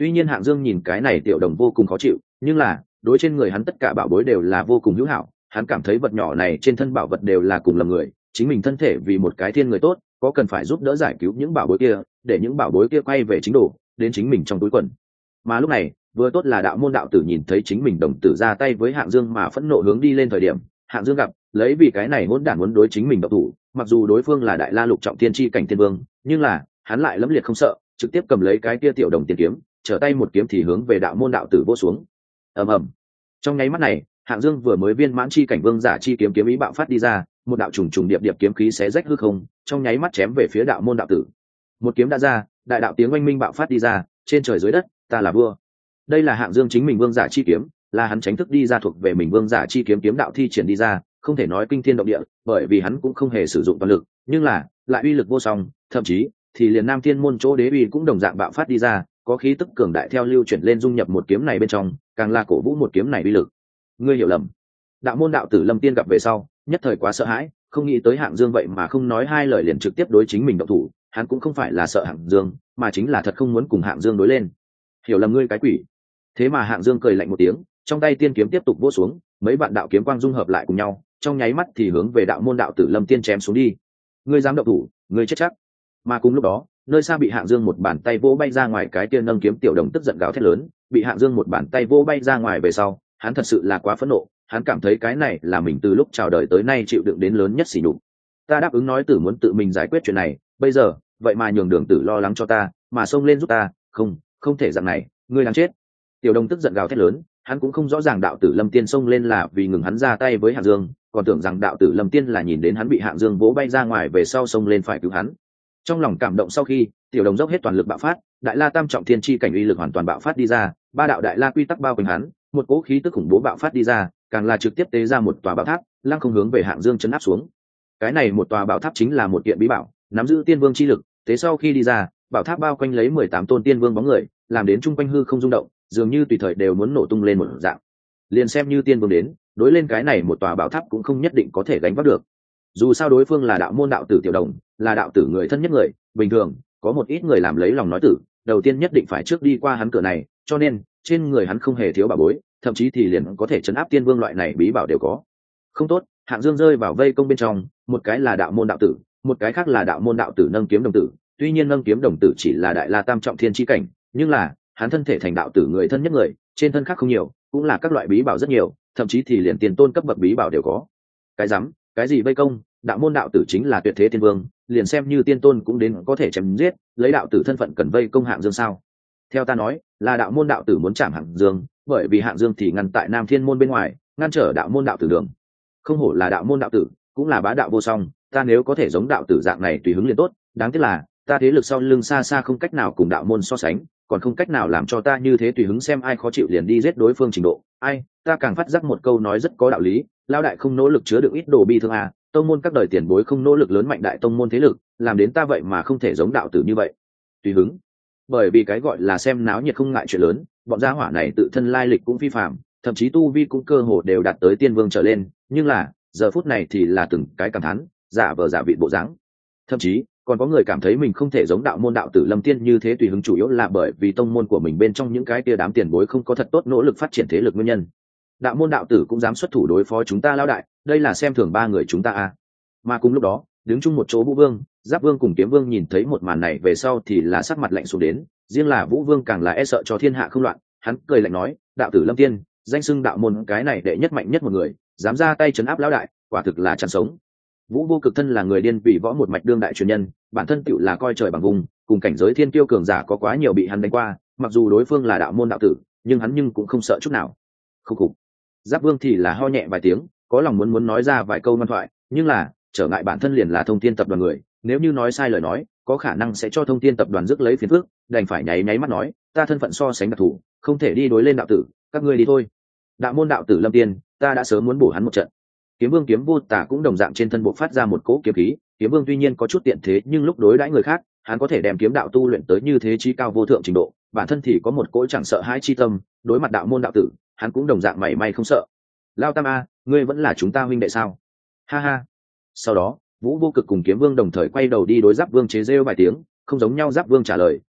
Tuy nhiên Hạng Dương nhìn cái này tiểu đồng vô cùng khó chịu, nhưng là đối trên người hắn tất cả bảo bối đều là vô cùng hữu hảo, hắn cảm thấy vật nhỏ này trên thân bảo vật đều là cùng lầm người, chính mình thân thể vì một cái thiên người tốt, có cần phải giúp đỡ giải cứu những bảo bối kia, để những bảo bối kia quay về chính đồ, đến chính mình trong túi quần. Mà lúc này, vừa tốt là đạo môn đạo tử nhìn thấy chính mình đồng tử ra tay với Hạng Dương mà phẫn nộ hướng đi lên thời điểm, Hạng Dương gặp, lấy vì cái này hỗn đản muốn đối chính mình độc thủ, mặc dù đối phương là đại la lục trọng thiên chi cảnh thiên vương, nhưng là hắn lại lẫm liệt không sợ, trực tiếp cầm lấy cái kia tiểu đồng tiền kiếm, trở tay một kiếm thì hướng về đạo môn đạo tử vỗ xuống. Ầm ầm. Trong nháy mắt này, Hạng Dương vừa mới viên mãn chi cảnh vương giả chi kiếm kiếm ý bạo phát đi ra, một đạo trùng trùng điệp điệp kiếm khí xé rách hư không, trong nháy mắt chém về phía đạo môn đạo tử. Một kiếm đã ra, đại đạo tiếng oanh minh bạo phát đi ra, trên trời dưới đất, ta là vua. Đây là Hạng Dương chính mình vương giả chi kiếm, là hắn tránh thức đi ra thuộc về mình vương giả chi kiếm kiếm đạo thi triển đi ra, không thể nói kinh thiên động địa, bởi vì hắn cũng không hề sử dụng toàn lực, nhưng là lại uy lực vô song, thậm chí thì liền Nam Thiên môn chỗ đế uy cũng đồng dạng bạo phát đi ra, có khí tức cường đại theo lưu chuyển lên dung nhập một kiếm này bên trong, càng là cổ vũ một kiếm này uy lực. Ngươi hiểu lầm. Đạo môn đạo tử Lâm Tiên gặp về sau, nhất thời quá sợ hãi, không nghĩ tới Hạng Dương vậy mà không nói hai lời liền trực tiếp đối chính mình động thủ, hắn cũng không phải là sợ Hạng Dương, mà chính là thật không muốn cùng Hạng Dương đối lên. Hiểu lầm ngươi cái quỷ. Thế mà Hạng Dương cười lạnh một tiếng, trong tay tiên kiếm tiếp tục vỗ xuống, mấy vạn đạo kiếm quang dung hợp lại cùng nhau, trong nháy mắt thì hướng về đạo môn đạo tử Lâm Tiên chém xuống đi. Ngươi dám động thủ, ngươi chết chắc. Mà cùng lúc đó, nơi xa bị Hạng Dương một bàn tay vỗ bay ra ngoài cái tiên nâng kiếm tiểu đồng tức giận gào thét lớn, bị Hạng Dương một bàn tay vỗ bay ra ngoài về sau, hắn thật sự là quá phẫn nộ, hắn cảm thấy cái này là mình từ lúc chào đời tới nay chịu đựng đến lớn nhất sỉ nhục. Ta đáp ứng nói tử muốn tự mình giải quyết chuyện này, bây giờ, vậy mà nhường Đường Tử lo lắng cho ta, mà xông lên giúp ta, không, không thể dạng này, ngươi đáng chết. Tiểu đồng tức giận gào thét lớn, hắn cũng không rõ ràng đạo tử Lâm Tiên xông lên là vì ngừng hắn ra tay với Hạng Dương, còn tưởng rằng đạo tử Lâm Tiên là nhìn đến hắn bị Hạng Dương vỗ bay ra ngoài về sau xông lên phải cứu hắn. Trong lòng cảm động sau khi, tiểu đồng dốc hết toàn lực bạo phát, đại la tam trọng thiên chi cảnh uy lực hoàn toàn bạo phát đi ra, ba đạo đại la quy tắc bao quanh hắn, một cỗ khí tức khủng bố bạo phát đi ra, càng là trực tiếp tế ra một tòa bảo tháp, lăng không hướng về Hạng Dương chấn áp xuống. Cái này một tòa bảo tháp chính là một kiện bí bảo, nắm giữ tiên vương chi lực, thế sau khi đi ra, bảo tháp bao quanh lấy mười tám tôn tiên vương bóng người, làm đến trung quanh hư không rung động, dường như tùy thời đều muốn nổ tung lên một dạng. Liền xem như tiên vương đến, đối lên cái này một tòa bảo tháp cũng không nhất định có thể gánh vác được. Dù sao đối phương là đạo môn đạo tử tiểu đồng, là đạo tử người thân nhất người, bình thường có một ít người làm lấy lòng nói tử, đầu tiên nhất định phải trước đi qua hắn cửa này, cho nên trên người hắn không hề thiếu bảo bối, thậm chí thì liền có thể chấn áp tiên vương loại này bí bảo đều có. Không tốt, Hạng Dương rơi vào vây công bên trong, một cái là đạo môn đạo tử, một cái khác là đạo môn đạo tử nâng kiếm đồng tử. Tuy nhiên nâng kiếm đồng tử chỉ là đại la tam trọng thiên chi cảnh, nhưng là hắn thân thể thành đạo tử người thân nhất người, trên thân khác không nhiều, cũng là các loại bí bảo rất nhiều, thậm chí thì liền tiền tôn cấp bậc bí bảo đều có. Cái rắm, cái gì vây công, đạo môn đạo tử chính là tuyệt thế tiên vương, liền xem như tiên tôn cũng đến có thể chém giết, lấy đạo tử thân phận cần vây công Hạng Dương sao? Theo ta nói, là đạo môn đạo tử muốn chạm Hạng Dương, bởi vì Hạng Dương thì ngăn tại Nam Thiên môn bên ngoài, ngăn trở đạo môn đạo tử đường. Không hổ là đạo môn đạo tử, cũng là bá đạo vô song, ta nếu có thể giống đạo tử dạng này tùy hứng liền tốt, đáng tiếc là ta thế lực sau lưng xa xa không cách nào cùng đạo môn so sánh, còn không cách nào làm cho ta như thế tùy hứng xem ai khó chịu liền đi giết đối phương trình độ. Ai, ta càng phát giác một câu nói rất có đạo lý, lao đại không nỗ lực chứa được ít đồ bi thương à, tông môn các đời tiền bối không nỗ lực lớn mạnh đại tông môn thế lực, làm đến ta vậy mà không thể giống đạo tử như vậy. Tùy hứng. Bởi vì cái gọi là xem náo nhiệt không ngại chuyện lớn, bọn gia hỏa này tự thân lai lịch cũng phi phàm, thậm chí tu vi cũng cơ hồ đều đạt tới tiên vương trở lên, nhưng là giờ phút này thì là từng cái cảm thán, giả vờ giả vị bộ dáng. Thậm chí còn có người cảm thấy mình không thể giống đạo môn đạo tử Lâm Tiên như thế tùy hứng, chủ yếu là bởi vì tông môn của mình bên trong những cái kia đám tiền bối không có thật tốt nỗ lực phát triển thế lực nguyên nhân. Đạo môn đạo tử cũng dám xuất thủ đối phó chúng ta lão đại, đây là xem thường ba người chúng ta à. Mà cùng lúc đó, đứng chung một chỗ Vũ Vương, Giáp Vương cùng Kiếm Vương nhìn thấy một màn này về sau thì là sắc mặt lạnh xuống đến, riêng là Vũ Vương càng là e sợ cho thiên hạ không loạn, hắn cười lạnh nói, đạo tử Lâm Tiên, danh xưng đạo môn cái này đệ nhất mạnh nhất một người, dám ra tay trấn áp lão đại, quả thực là chăn sống. Vũ Vô Cực thân là người điên vì võ một mạch đương đại truyền nhân, bản thân tựu là coi trời bằng vùng, cùng cảnh giới thiên kiêu cường giả có quá nhiều bị hắn đánh qua, mặc dù đối phương là đạo môn đạo tử, nhưng hắn nhưng cũng không sợ chút nào. Không khục. Giáp Vương thì là ho nhẹ vài tiếng, có lòng muốn muốn nói ra vài câu ngoan thoại, nhưng là trở ngại bản thân liền là Thông Thiên tập đoàn người, nếu như nói sai lời nói, có khả năng sẽ cho Thông Thiên tập đoàn rước lấy phiền phức, đành phải nháy nháy mắt nói, ta thân phận so sánh đặc thù, không thể đi đối lên đạo tử, các ngươi đi thôi. Đạo môn đạo tử Lâm Tiên, ta đã sớm muốn bổ hắn một trận. Kiếm Vương Kiếm Vô Tả cũng đồng dạng trên thân bộ phát ra một cỗ kiếm khí, Kiếm Vương tuy nhiên có chút tiện thế, nhưng lúc đối đãi người khác, hắn có thể đem kiếm đạo tu luyện tới như thế chí cao vô thượng trình độ, bản thân thì có một cỗ chẳng sợ hãi chi tâm, đối mặt đạo môn đạo tử, hắn cũng đồng dạng mảy may không sợ. Lao Tam a, ngươi vẫn là chúng ta huynh đệ sao? Ha ha. Sau đó, Vũ Vô Cực cùng Kiếm Vương đồng thời quay đầu đi đối Giáp Vương chế rêu vài tiếng, không giống nhau Giáp Vương trả lời,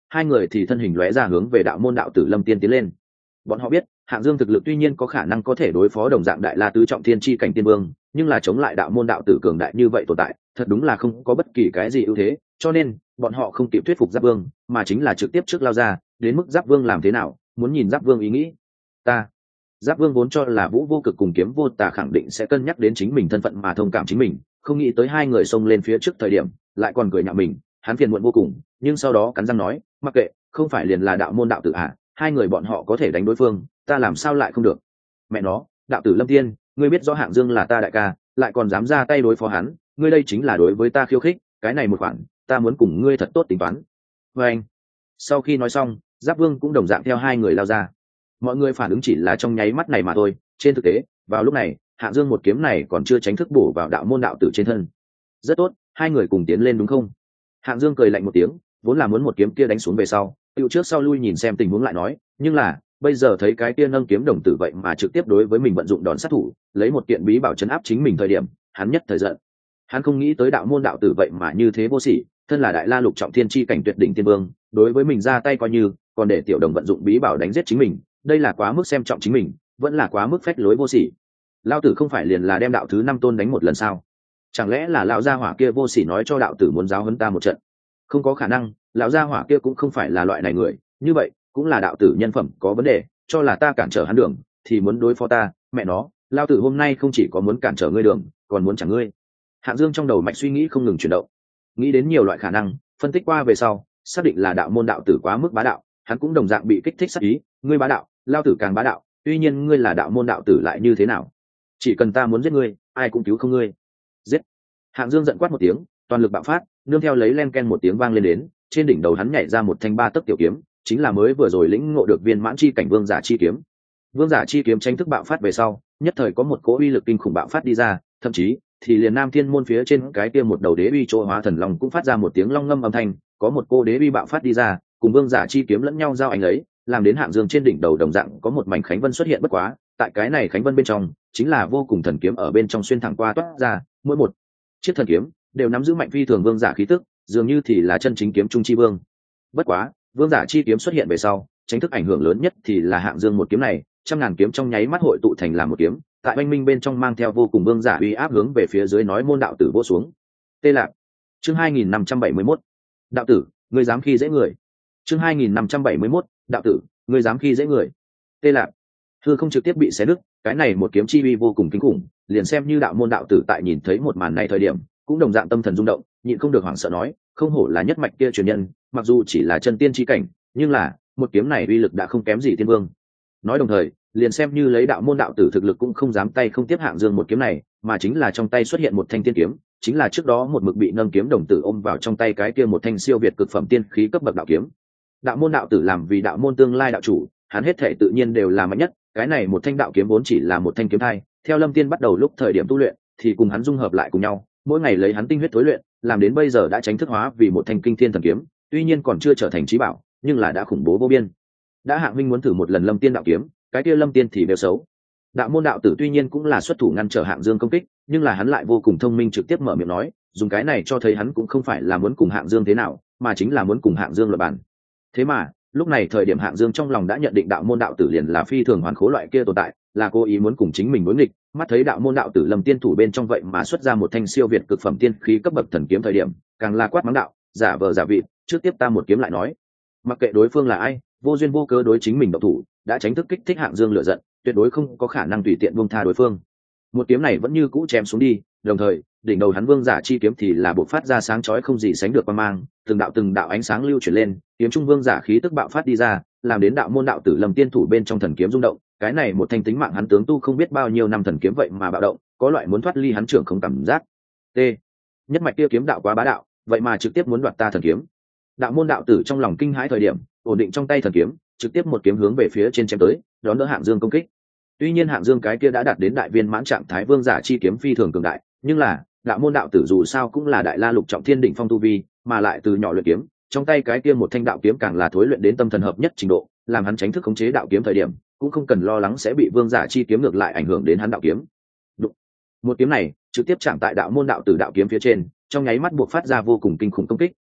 hai người thì thân hình lóe ra hướng về đạo môn đạo tử Lâm Tiên tiến lên. Bọn họ biết Hạng Dương thực lực tuy nhiên có khả năng có thể đối phó đồng dạng đại la tứ trọng thiên chi cảnh tiên vương, nhưng là chống lại đạo môn đạo tử cường đại như vậy tồn tại thật đúng là không có bất kỳ cái gì ưu thế, cho nên bọn họ không kịp thuyết phục Giáp Vương, mà chính là trực tiếp trước lao ra. Đến mức Giáp Vương làm thế nào, muốn nhìn Giáp Vương ý nghĩ. Ta Giáp Vương vốn cho là Vũ Vô Cực cùng Kiếm Vô Tà khẳng định sẽ cân nhắc đến chính mình thân phận mà thông cảm chính mình, không nghĩ tới hai người xông lên phía trước thời điểm lại còn cười nhạo mình. Hắn phiền muộn vô cùng, nhưng sau đó cắn răng nói, mặc kệ, không phải liền là đạo môn đạo tử à, hai người bọn họ có thể đánh đối phương, ta làm sao lại không được. Mẹ nó, đạo tử Lâm Tiên, ngươi biết rõ Hạng Dương là ta đại ca, lại còn dám ra tay đối phó hắn, ngươi đây chính là đối với ta khiêu khích, cái này một khoản ta muốn cùng ngươi thật tốt tính toán. Và anh sau khi nói xong, Giáp Vương cũng đồng dạng theo hai người lao ra. Mọi người phản ứng chỉ là trong nháy mắt này mà thôi, trên thực tế vào lúc này Hạng Dương một kiếm này còn chưa tránh thức bổ vào đạo môn đạo tử trên thân. Rất tốt, hai người cùng tiến lên đúng không? Hạng Dương cười lạnh một tiếng, vốn là muốn một kiếm kia đánh xuống về sau tiêu trước sau lui nhìn xem tình huống lại nói, nhưng là bây giờ thấy cái kia nâng kiếm đồng tử vậy mà trực tiếp đối với mình vận dụng đòn sát thủ, lấy một kiện bí bảo chấn áp chính mình thời điểm, hắn nhất thời giận. Hắn không nghĩ tới đạo môn đạo tử vậy mà như thế vô sỉ, thân là đại la lục trọng thiên chi cảnh tuyệt đỉnh tiên vương, đối với mình ra tay coi như, còn để tiểu đồng vận dụng bí bảo đánh giết chính mình, đây là quá mức xem trọng chính mình, vẫn là quá mức phách lối vô sỉ. Lão tử không phải liền là đem đạo thứ năm tôn đánh một lần sao? Chẳng lẽ là lão gia hỏa kia vô sỉ nói cho đạo tử muốn giáo huấn ta một trận? Không có khả năng, lão gia hỏa kia cũng không phải là loại này người, như vậy cũng là đạo tử nhân phẩm có vấn đề, cho là ta cản trở hắn đường thì muốn đối phó ta, mẹ nó, lão tử hôm nay không chỉ có muốn cản trở ngươi đường, còn muốn chẳng ngươi. Hạng Dương trong đầu mạch suy nghĩ không ngừng chuyển động, nghĩ đến nhiều loại khả năng, phân tích qua về sau xác định là đạo môn đạo tử quá mức bá đạo, hắn cũng đồng dạng bị kích thích sát ý, ngươi bá đạo, lão tử càng bá đạo, tuy nhiên ngươi là đạo môn đạo tử lại như thế nào, chỉ cần ta muốn giết ngươi, ai cũng cứu không ngươi. Giết! Hạng Dương giận quát một tiếng, toàn lực bạo phát, nương theo lấy len ken một tiếng vang lên đến, trên đỉnh đầu hắn nhảy ra một thanh ba tấc tiểu kiếm, chính là mới vừa rồi lĩnh ngộ được viên mãn chi cảnh vương giả chi kiếm. Vương giả chi kiếm tranh thức bạo phát về sau, nhất thời có một cỗ uy lực kinh khủng bạo phát đi ra, thậm chí thì liền Nam Thiên môn phía trên cái kia một đầu đế uy chỗ hóa thần long cũng phát ra một tiếng long ngâm âm thanh, có một cô đế uy bạo phát đi ra, cùng vương giả chi kiếm lẫn nhau giao ảnh ấy, làm đến Hạng Dương trên đỉnh đầu đồng dạng có một mảnh khánh vân xuất hiện, bất quá, tại cái này khánh vân bên trong, chính là vô cùng thần kiếm ở bên trong xuyên thẳng qua toát ra, mỗi một chiếc thần kiếm đều nắm giữ mạnh phi thường vương giả khí tức, dường như thì là chân chính kiếm trung chi vương. Bất quá, vương giả chi kiếm xuất hiện về sau, chính thức ảnh hưởng lớn nhất thì là Hạng Dương một kiếm này, trăm ngàn kiếm trong nháy mắt hội tụ thành làm một kiếm, tại oanh minh bên trong mang theo vô cùng vương giả uy áp hướng về phía dưới nói môn đạo tử vỗ xuống. Tê Lạc, chương hai nghìn năm trăm bảy mươi mốt. Đạo tử, ngươi dám khi dễ người. Chương hai nghìn năm trăm bảy mươi mốt, đạo tử, ngươi dám khi dễ người. Tê Lạc, hư không trực tiếp bị xé nứt, cái này một kiếm chi uy vô cùng kinh khủng, liền xem như đạo môn đạo tử tại nhìn thấy một màn này thời điểm, cũng đồng dạng tâm thần rung động, nhịn không được hoảng sợ nói, không hổ là nhất mạch kia truyền nhân, mặc dù chỉ là chân tiên chi cảnh, nhưng là một kiếm này uy lực đã không kém gì tiên vương. Nói đồng thời, liền xem như lấy đạo môn đạo tử thực lực cũng không dám tay không tiếp Hạng Dương một kiếm này, mà chính là trong tay xuất hiện một thanh tiên kiếm, chính là trước đó một mực bị nâng kiếm đồng tử ôm vào trong tay cái kia một thanh siêu việt cực phẩm tiên khí cấp bậc đạo kiếm. Đạo môn đạo tử làm vì đạo môn tương lai đạo chủ, hắn hết thể tự nhiên đều là mạnh nhất, cái này một thanh đạo kiếm vốn chỉ là một thanh kiếm thai, theo Lâm Tiên bắt đầu lúc thời điểm tu luyện thì cùng hắn dung hợp lại cùng nhau, mỗi ngày lấy hắn tinh huyết tối luyện, làm đến bây giờ đã tránh thức hóa vì một thanh kinh thiên thần kiếm, tuy nhiên còn chưa trở thành chí bảo, nhưng là đã khủng bố vô biên. Đã Hạng Minh muốn thử một lần Lâm Tiên đạo kiếm, cái kia Lâm Tiên thì đều xấu. Đạo môn đạo tử tuy nhiên cũng là xuất thủ ngăn trở Hạng Dương công kích, nhưng là hắn lại vô cùng thông minh trực tiếp mở miệng nói, dùng cái này cho thấy hắn cũng không phải là muốn cùng Hạng Dương thế nào, mà chính là muốn cùng Hạng Dương luận bàn. Thế mà, lúc này thời điểm Hạng Dương trong lòng đã nhận định đạo môn đạo tử liền là phi thường hoàn khố loại kia tồn tại, là cố ý muốn cùng chính mình đối nghịch, mắt thấy đạo môn đạo tử Lâm Tiên thủ bên trong vậy mà xuất ra một thanh siêu việt cực phẩm tiên khí cấp bậc thần kiếm thời điểm, càng là quát mắng đạo, giả vờ giả vịt, trước tiếp ta một kiếm lại nói. Mặc kệ đối phương là ai, vô duyên vô cớ đối chính mình độc thủ, đã tránh thức kích thích Hạng Dương lửa giận, tuyệt đối không có khả năng tùy tiện buông tha đối phương. Một kiếm này vẫn như cũ chém xuống đi, đồng thời, đỉnh đầu hắn vương giả chi kiếm thì là bộc phát ra sáng chói không gì sánh được quang mang, từng đạo từng đạo ánh sáng lưu chuyển lên, kiếm trung vương giả khí tức bạo phát đi ra, làm đến đạo môn đạo tử Lâm Tiên thủ bên trong thần kiếm rung động, cái này một thanh tính mạng hắn tướng tu không biết bao nhiêu năm thần kiếm vậy mà bạo động, có loại muốn thoát ly hắn trưởng không cảm giác. T. Nhất mạch kia kiếm đạo quá bá đạo, vậy mà trực tiếp muốn đoạt ta thần kiếm. Đạo môn đạo tử trong lòng kinh hãi thời điểm, ổn định trong tay thần kiếm, trực tiếp một kiếm hướng về phía trên chém tới, đón đỡ Hạng Dương công kích. Tuy nhiên Hạng Dương cái kia đã đạt đến đại viên mãn trạng thái vương giả chi kiếm phi thường cường đại, nhưng là đạo môn đạo tử dù sao cũng là đại la lục trọng thiên đỉnh phong tu vi, mà lại từ nhỏ luyện kiếm, trong tay cái kia một thanh đạo kiếm càng là thối luyện đến tâm thần hợp nhất trình độ, làm hắn tránh thức khống chế đạo kiếm thời điểm, cũng không cần lo lắng sẽ bị vương giả chi kiếm ngược lại ảnh hưởng đến hắn đạo kiếm. Đụng. Một kiếm này trực tiếp chạm tại đạo môn đạo tử đạo kiếm phía trên, trong nháy mắt buộc phát ra vô cùng kinh khủng công kích,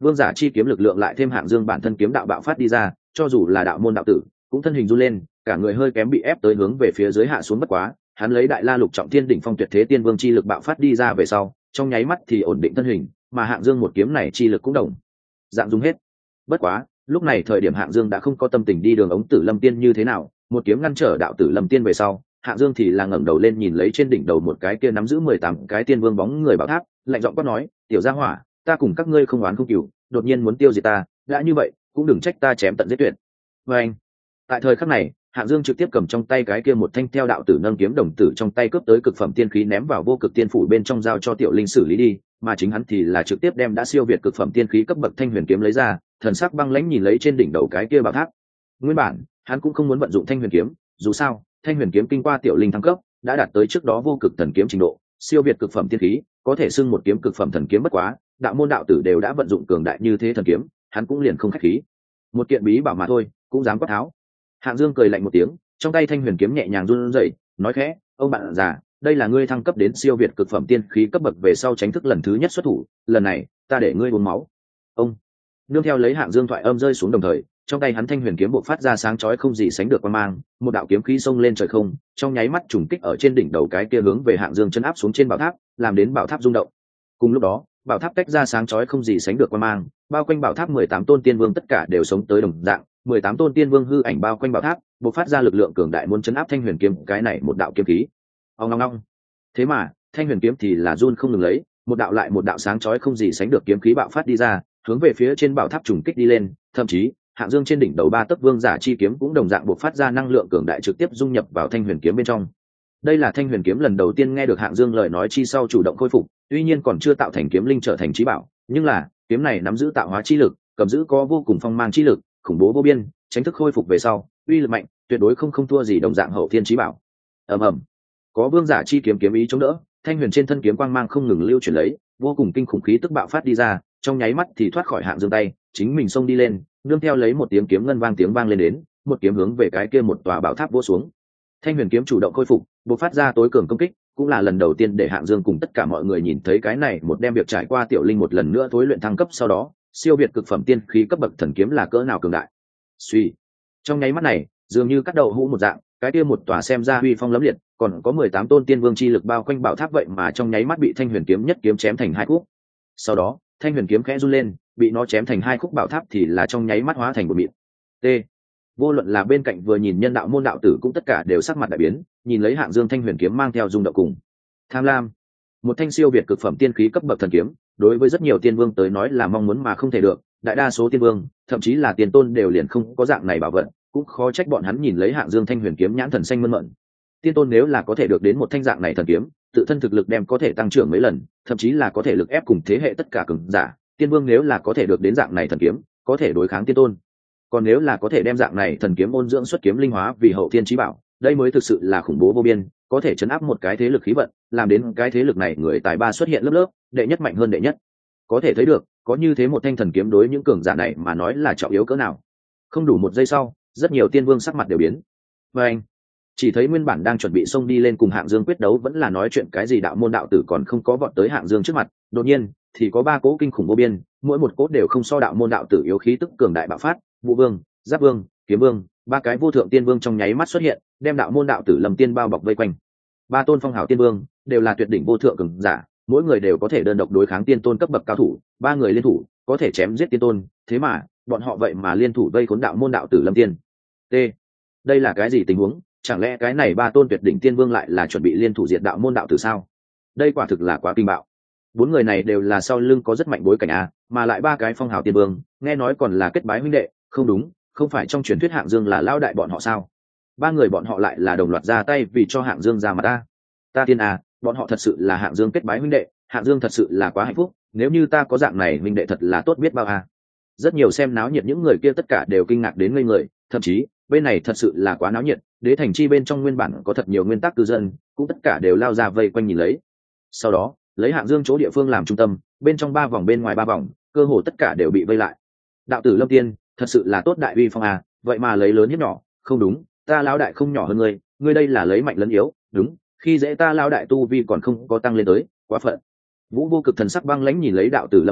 vương giả chi kiếm lực lượng lại thêm Hạng Dương bản thân kiếm đạo bạo phát đi ra, cho dù là đạo môn đạo tử cũng thân hình run lên, cả người hơi kém bị ép tới hướng về phía dưới hạ xuống. Bất quá hắn lấy đại la lục trọng thiên đỉnh phong tuyệt thế tiên vương chi lực bạo phát đi ra về sau, trong nháy mắt thì ổn định thân hình, mà Hạng Dương một kiếm này chi lực cũng đồng dạng dùng hết. Bất quá lúc này thời điểm Hạng Dương đã không có tâm tình đi đường ống Tử Lâm Tiên như thế nào, một kiếm ngăn trở đạo Tử Lâm Tiên về sau, Hạng Dương thì là ngẩng đầu lên nhìn lấy trên đỉnh đầu một cái kia nắm giữ mười tám cái tiên vương bóng người bảo tháp, lạnh giọng quát nói: "Tiểu gia hỏa, ta cùng các ngươi không oán không cừu, đột nhiên muốn tiêu diệt ta, đã như vậy, cũng đừng trách ta chém tận giết tuyệt." Và anh, tại thời khắc này, Hạng Dương trực tiếp cầm trong tay cái kia một thanh theo đạo tử nâng kiếm đồng tử trong tay cướp tới cực phẩm tiên khí ném vào vô cực tiên phủ bên trong, giao cho Tiểu Linh xử lý đi, mà chính hắn thì là trực tiếp đem đã siêu việt cực phẩm tiên khí cấp bậc thanh huyền kiếm lấy ra, thần sắc băng lãnh nhìn lấy trên đỉnh đầu cái kia bảo tháp. Nguyên bản hắn cũng không muốn vận dụng thanh huyền kiếm, dù sao thanh huyền kiếm kinh qua Tiểu Linh thăng cấp đã đạt tới trước đó vô cực thần kiếm trình độ, siêu việt cực phẩm tiên khí, có thể xưng một kiếm cực phẩm thần kiếm. Bất quá đạo môn đạo tử đều đã vận dụng cường đại như thế thần kiếm, hắn cũng liền không khách khí, một kiện bí bảo mà thôi cũng dám quát tháo. Hạng Dương cười lạnh một tiếng, trong tay thanh huyền kiếm nhẹ nhàng run rẩy, nói khẽ: "Ông bạn già, đây là ngươi thăng cấp đến siêu việt cực phẩm tiên khí cấp bậc về sau tránh thức lần thứ nhất xuất thủ, lần này ta để ngươi uống máu." Ông nương theo lấy Hạng Dương thoại âm rơi xuống đồng thời, trong tay hắn thanh huyền kiếm bộc phát ra sáng chói không gì sánh được quang mang, một đạo kiếm khí xông lên trời không, trong nháy mắt trùng kích ở trên đỉnh đầu cái kia hướng về Hạng Dương chân áp xuống trên bảo tháp, làm đến bảo tháp rung động. Cùng lúc đó, bảo tháp tách ra sáng chói không gì sánh được quang mang, bao quanh bảo tháp mười tám tôn tiên vương tất cả đều sống tới đồng dạng, mười tám tôn tiên vương hư ảnh bao quanh bảo tháp, bộc phát ra lực lượng cường đại muốn chấn áp thanh huyền kiếm cái này một đạo kiếm khí. Ong ong ong. Thế mà, thanh huyền kiếm thì là run không ngừng lấy, một đạo lại một đạo sáng chói không gì sánh được kiếm khí bạo phát đi ra, hướng về phía trên bảo tháp trùng kích đi lên, thậm chí Hạng Dương trên đỉnh đầu ba tấc vương giả chi kiếm cũng đồng dạng bộc phát ra năng lượng cường đại trực tiếp dung nhập vào thanh huyền kiếm bên trong. Đây là thanh huyền kiếm lần đầu tiên nghe được Hạng Dương lời nói chi sau chủ động khôi phục, tuy nhiên còn chưa tạo thành kiếm linh trở thành chí bảo, nhưng là kiếm này nắm giữ tạo hóa chi lực, cầm giữ có vô cùng phong mang chi lực, khủng bố vô biên, tránh thức khôi phục về sau, uy lực mạnh, tuyệt đối không không thua gì đồng dạng hậu thiên chí bảo. Ầm ầm, có vương giả chi kiếm kiếm ý chống đỡ, thanh huyền trên thân kiếm quang mang không ngừng lưu chuyển lấy, vô cùng kinh khủng khí tức bạo phát đi ra, trong nháy mắt thì thoát khỏi Hạng Dương tay, chính mình xông đi lên, nương theo lấy một tiếng kiếm ngân vang tiếng vang lên đến, một kiếm hướng về cái kia một tòa bảo tháp vỗ xuống. Thanh huyền kiếm chủ động khôi phục, bộc phát ra tối cường công kích, cũng là lần đầu tiên để Hạng Dương cùng tất cả mọi người nhìn thấy cái này một đem việc trải qua Tiểu Linh một lần nữa thối luyện thăng cấp sau đó, siêu việt cực phẩm tiên khí cấp bậc thần kiếm là cỡ nào cường đại. Suy, trong nháy mắt này, dường như cắt đầu hũ một dạng, cái kia một tòa xem ra uy phong lẫm liệt, còn có mười tám tôn tiên vương chi lực bao quanh bảo tháp vậy mà trong nháy mắt bị thanh huyền kiếm nhất kiếm chém thành hai khúc. Sau đó, thanh huyền kiếm khẽ run lên, bị nó chém thành hai khúc bảo tháp thì là trong nháy mắt hóa thành một mịn. T. Vô luận là bên cạnh vừa nhìn nhân đạo môn đạo tử cũng tất cả đều sắc mặt đại biến, nhìn lấy Hạng Dương thanh huyền kiếm mang theo rung động cùng tham lam. Một thanh siêu việt cực phẩm tiên khí cấp bậc thần kiếm, đối với rất nhiều tiên vương tới nói là mong muốn mà không thể được, đại đa số tiên vương, thậm chí là tiên tôn đều liền không có dạng này bảo vật, cũng khó trách bọn hắn nhìn lấy Hạng Dương thanh huyền kiếm nhãn thần xanh mơn mởn. Tiên tôn nếu là có thể được đến một thanh dạng này thần kiếm, tự thân thực lực đem có thể tăng trưởng mấy lần, thậm chí là có thể lực ép cùng thế hệ tất cả cường giả. Tiên vương nếu là có thể được đến dạng này thần kiếm, có thể đối kháng tiên tôn. Còn nếu là có thể đem dạng này thần kiếm ôn dưỡng xuất kiếm linh hóa vì hậu thiên chí bảo, đây mới thực sự là khủng bố vô biên, có thể chấn áp một cái thế lực khí vận, làm đến cái thế lực này người tài ba xuất hiện lớp lớp, đệ nhất mạnh hơn đệ nhất. Có thể thấy được, có như thế một thanh thần kiếm đối những cường giả này mà nói là trọng yếu cỡ nào. Không đủ một giây sau, rất nhiều tiên vương sắc mặt đều biến. Và anh, chỉ thấy nguyên bản đang chuẩn bị xông đi lên cùng Hạng Dương quyết đấu vẫn là nói chuyện cái gì đạo môn đạo tử còn không có vọt tới Hạng Dương trước mặt, đột nhiên thì có ba cỗ kinh khủng vô biên, mỗi một cỗ đều không so đạo môn đạo tử yếu khí tức cường đại bạo phát, Vũ Vương, Giáp Vương, Kiếm Vương, ba cái vô thượng tiên vương trong nháy mắt xuất hiện, đem đạo môn đạo tử Lâm Tiên bao bọc vây quanh. Ba tôn phong hào tiên vương đều là tuyệt đỉnh vô thượng cường giả, mỗi người đều có thể đơn độc đối kháng tiên tôn cấp bậc cao thủ, ba người liên thủ có thể chém giết tiên tôn, thế mà bọn họ vậy mà liên thủ vây khốn đạo môn đạo tử Lâm Tiên. T. Đây là cái gì tình huống? Chẳng lẽ cái này ba tôn tuyệt đỉnh tiên vương lại là chuẩn bị liên thủ diệt đạo môn đạo tử sao? Đây quả thực là quá kinh bạo. Bốn người này đều là sau lưng có rất mạnh bối cảnh a, mà lại ba cái phong hào tiên vương, nghe nói còn là kết bái huynh đệ, không đúng, không phải trong truyền thuyết Hạng Dương là lao đại bọn họ sao? Ba người bọn họ lại là đồng loạt ra tay vì cho Hạng Dương ra mặt ta. Ta tiên à, bọn họ thật sự là Hạng Dương kết bái huynh đệ, Hạng Dương thật sự là quá hạnh phúc, nếu như ta có dạng này huynh đệ thật là tốt biết bao à. Rất nhiều xem náo nhiệt những người kia tất cả đều kinh ngạc đến ngây người, thậm chí bên này thật sự là quá náo nhiệt, đế thành chi bên trong nguyên bản có thật nhiều nguyên tắc cư dân, cũng tất cả đều lao ra vây quanh nhìn lấy. Sau đó, lấy Hạng Dương chỗ địa phương làm trung tâm, bên trong ba vòng bên ngoài ba vòng, cơ hồ tất cả đều bị vây lại. Đạo tử Lâm Tiên, thật sự là tốt đại uy phong à, vậy mà lấy lớn hiếp nhỏ, không đúng, ta lão đại không nhỏ hơn ngươi, ngươi đây là lấy mạnh lấn yếu, đúng, khi dễ ta lão đại tu vi còn không có tăng lên tới, quá phận. Vũ Vô Cực thần sắc băng lãnh nhìn lấy đạo tử Lâm Tiên,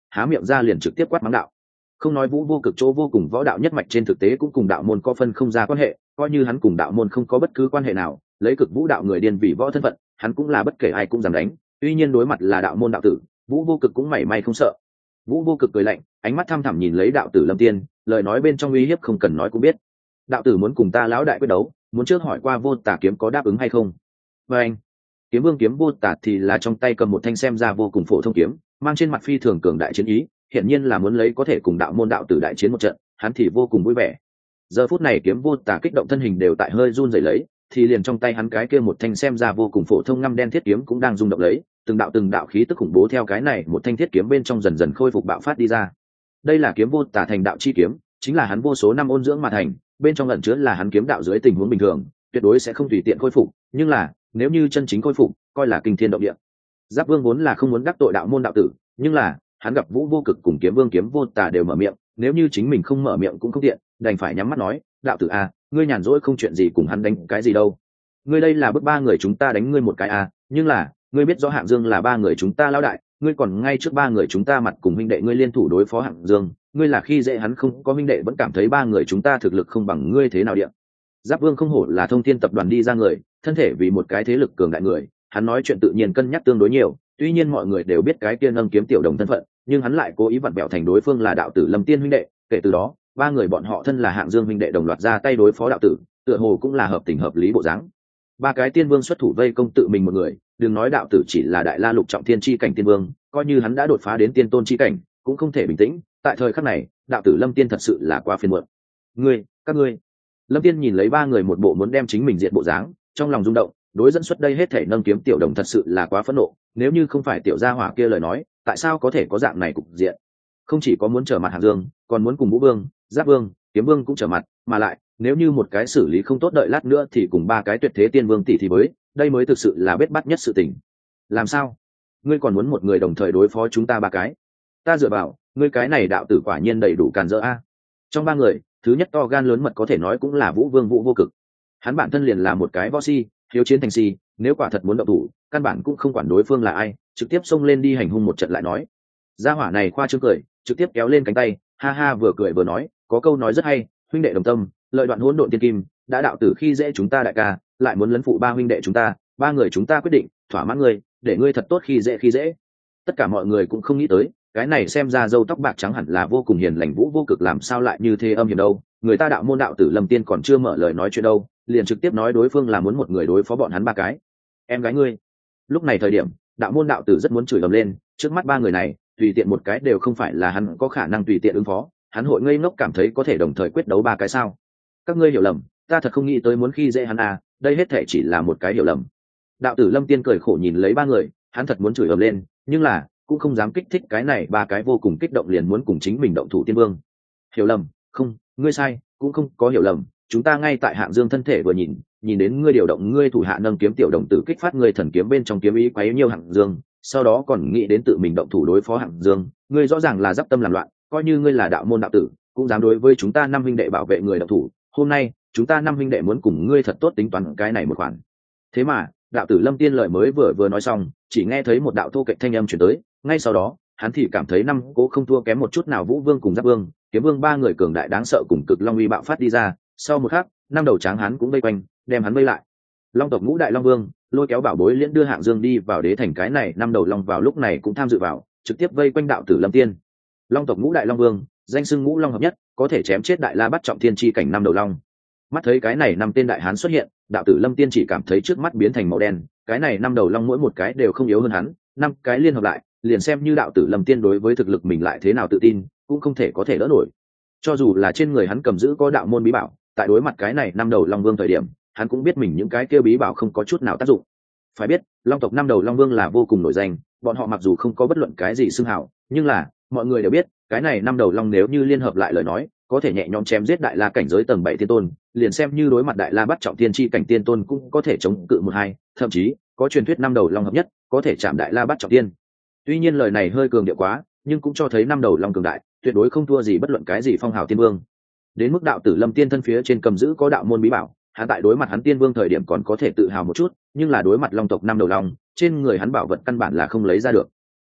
há miệng ra liền trực tiếp quát mắng đạo. Không nói vũ vô cực chỗ vô cùng võ đạo nhất mạch trên thực tế cũng cùng đạo môn có phân không ra quan hệ, coi như hắn cùng đạo môn không có bất cứ quan hệ nào, lấy cực vũ đạo người điên vì võ thân phận, hắn cũng là bất kể ai cũng dám đánh. Tuy nhiên đối mặt là đạo môn đạo tử, vũ vô cực cũng mảy may không sợ. Vũ vô cực cười lạnh, ánh mắt thăm thẳm nhìn lấy đạo tử Lâm Tiên, lời nói bên trong uy hiếp không cần nói cũng biết. Đạo tử muốn cùng ta lão đại quyết đấu, muốn trước hỏi qua Vô Tà kiếm có đáp ứng hay không. Và anh, kiếm vương kiếm Vô Tà thì là trong tay cầm một thanh xem ra vô cùng phổ thông kiếm, mang trên mặt phi thường cường đại chiến ý, hiển nhiên là muốn lấy có thể cùng đạo môn đạo tử đại chiến một trận, hắn thì vô cùng vui vẻ. Giờ phút này kiếm Vô Tà kích động thân hình đều tại hơi run rẩy lấy, thì liền trong tay hắn cái kia một thanh xem ra vô cùng phổ thông ngăm đen thiết kiếm cũng đang rung động lấy, từng đạo từng đạo khí tức khủng bố theo cái này một thanh thiết kiếm bên trong dần dần khôi phục bạo phát đi ra. Đây là kiếm Vô Tà thành đạo chi kiếm, chính là hắn vô số năm ôn dưỡng mà thành, bên trong ẩn chứa là hắn kiếm đạo dưới tình huống bình thường, tuyệt đối sẽ không tùy tiện khôi phục, nhưng là nếu như chân chính khôi phục, coi là kinh thiên động địa. Giáp Vương vốn là không muốn đắc tội đạo môn đạo tử, nhưng là hắn gặp Vũ Vô Cực cùng kiếm vương kiếm Vô Tà đều mở miệng, nếu như chính mình không mở miệng cũng không tiện, đành phải nhắm mắt nói, đạo tử a, ngươi nhàn rỗi không chuyện gì cùng hắn đánh cái gì đâu. Ngươi đây là bức ba người chúng ta đánh ngươi một cái a, nhưng là ngươi biết rõ Hạng Dương là ba người chúng ta lão đại, ngươi còn ngay trước ba người chúng ta mặt cùng huynh đệ ngươi liên thủ đối phó Hạng Dương, ngươi là khi dễ hắn không có huynh đệ vẫn cảm thấy ba người chúng ta thực lực không bằng ngươi thế nào điện. Giáp Vương không hổ là Thông Thiên tập đoàn đi ra người, thân thể vì một cái thế lực cường đại người, hắn nói chuyện tự nhiên cân nhắc tương đối nhiều, tuy nhiên mọi người đều biết cái kia nâng kiếm tiểu đồng thân phận, nhưng hắn lại cố ý vặn bẹo thành đối phương là đạo tử Lâm Tiên huynh đệ, kể từ đó ba người bọn họ thân là Hạng Dương huynh đệ đồng loạt ra tay đối phó đạo tử, tựa hồ cũng là hợp tình hợp lý bộ dáng. Ba cái tiên vương xuất thủ vây công tự mình một người, đừng nói đạo tử chỉ là đại la lục trọng thiên chi cảnh tiên vương, coi như hắn đã đột phá đến tiên tôn chi cảnh cũng không thể bình tĩnh. Tại thời khắc này đạo tử Lâm Tiên thật sự là quá phiền muộn. Ngươi, các ngươi. Lâm Tiên nhìn lấy ba người một bộ muốn đem chính mình diệt bộ dáng, trong lòng rung động, đối dẫn xuất đây hết thể nâng kiếm tiểu đồng thật sự là quá phẫn nộ, nếu như không phải tiểu gia hỏa kia lời nói, tại sao có thể có dạng này cục diện. Không chỉ có muốn trở mặt Hạng Dương, còn muốn cùng Vũ Vương, Giáp Vương, Kiếm Vương cũng trở mặt, mà lại nếu như một cái xử lý không tốt đợi lát nữa thì cùng ba cái tuyệt thế tiên vương tỷ thì với, đây mới thực sự là bết bắt nhất sự tình. Làm sao ngươi còn muốn một người đồng thời đối phó chúng ta ba cái? Ta dựa vào ngươi cái này đạo tử quả nhiên đầy đủ càn rỡ a. Trong ba người thứ nhất to gan lớn mật có thể nói cũng là Vũ Vương Vũ Vô Cực, hắn bản thân liền là một cái võ si, hiếu chiến thành si, nếu quả thật muốn động thủ căn bản cũng không quản đối phương là ai, trực tiếp xông lên đi hành hung một trận lại nói. Gia hỏa này khoa trương cười, trực tiếp kéo lên cánh tay, ha ha vừa cười vừa nói, có câu nói rất hay, huynh đệ đồng tâm, lợi đoạn hỗn độn tiên kim, đã đạo tử khi dễ chúng ta đại ca, lại muốn lấn phụ ba huynh đệ chúng ta, ba người chúng ta quyết định thỏa mãn ngươi, để ngươi thật tốt khi dễ khi dễ. Tất cả mọi người cũng không nghĩ tới, cái này xem ra râu tóc bạc trắng hẳn là vô cùng hiền lành Vũ Vô Cực làm sao lại như thế âm hiểm đâu, người ta đạo môn đạo tử Lâm Tiên còn chưa mở lời nói chuyện đâu, liền trực tiếp nói đối phương là muốn một người đối phó bọn hắn ba cái. Em gái ngươi. Lúc này thời điểm đạo môn đạo tử rất muốn chửi ầm lên, trước mắt ba người này tùy tiện một cái đều không phải là hắn có khả năng tùy tiện ứng phó, hắn hội ngây ngốc cảm thấy có thể đồng thời quyết đấu ba cái sao. Các ngươi hiểu lầm, ta thật không nghĩ tới muốn khi dễ hắn à, đây hết thể chỉ là một cái hiểu lầm. Đạo tử Lâm Tiên cười khổ nhìn lấy ba người, hắn thật muốn chửi ầm lên, nhưng là cũng không dám kích thích cái này ba cái vô cùng kích động liền muốn cùng chính mình động thủ tiên vương. Hiểu lầm? Không, ngươi sai, cũng không có hiểu lầm, chúng ta ngay tại Hạng Dương thân thể vừa nhìn, nhìn đến ngươi điều động ngươi thủ hạ nâng kiếm tiểu đồng tử kích phát ngươi thần kiếm bên trong kiếm ý quấy nhiều Hạng Dương, sau đó còn nghĩ đến tự mình động thủ đối phó Hạng Dương, ngươi rõ ràng là giáp tâm làm loạn, coi như ngươi là đạo môn đạo tử, cũng dám đối với chúng ta năm huynh đệ bảo vệ người động thủ, hôm nay chúng ta năm huynh đệ muốn cùng ngươi thật tốt tính toán cái này một khoản. Thế mà đạo tử Lâm Tiên lời mới vừa vừa nói xong, chỉ nghe thấy một đạo thô kệch thanh âm truyền tới, ngay sau đó hắn thì cảm thấy năm cố không thua kém một chút nào Vũ Vương cùng Giáp Vương, Kiếm Vương ba người cường đại đáng sợ cùng cực long uy bạo phát đi ra, sau một khắc năm đầu tráng hắn cũng vây quanh đem hắn vây lại. Long tộc ngũ đại long vương lôi kéo bảo bối liễn đưa Hạng Dương đi vào đế thành, cái này năm đầu long vào lúc này cũng tham dự vào, trực tiếp vây quanh đạo tử Lâm Tiên. Long tộc ngũ đại long vương danh xưng ngũ long hợp nhất, có thể chém chết đại la bắt trọng thiên chi cảnh năm đầu long. Mắt thấy cái này năm tên đại hán xuất hiện, đạo tử Lâm Tiên chỉ cảm thấy trước mắt biến thành màu đen, cái này năm đầu long mỗi một cái đều không yếu hơn hắn, năm cái liên hợp lại liền xem như đạo tử Lâm Tiên đối với thực lực mình lại thế nào tự tin cũng không thể có thể đỡ nổi. Cho dù là trên người hắn cầm giữ có đạo môn bí bảo, tại đối mặt cái này năm đầu long vương thời điểm hắn cũng biết mình những cái kia bí bảo không có chút nào tác dụng. Phải biết long tộc năm đầu long vương là vô cùng nổi danh, bọn họ mặc dù không có bất luận cái gì xưng hào, nhưng là mọi người đều biết cái này năm đầu long nếu như liên hợp lại lời nói có thể nhẹ nhõm chém giết đại la cảnh giới tầng bảy tiên tôn, liền xem như đối mặt đại la bắt trọng tiên chi cảnh tiên tôn cũng có thể chống cự một hai, thậm chí có truyền thuyết năm đầu long hợp nhất có thể chạm đại la bắt trọng tiên. Tuy nhiên lời này hơi cường điệu quá, nhưng cũng cho thấy năm đầu long cường đại tuyệt đối không thua gì bất luận cái gì phong hào tiên vương. Đến mức đạo tử Lâm Tiên thân phía trên cầm giữ có đạo môn bí bảo, hắn tại đối mặt hắn tiên vương thời điểm còn có thể tự hào một chút, nhưng là đối mặt long tộc năm đầu long trên người hắn bảo vật căn bản là không lấy ra được.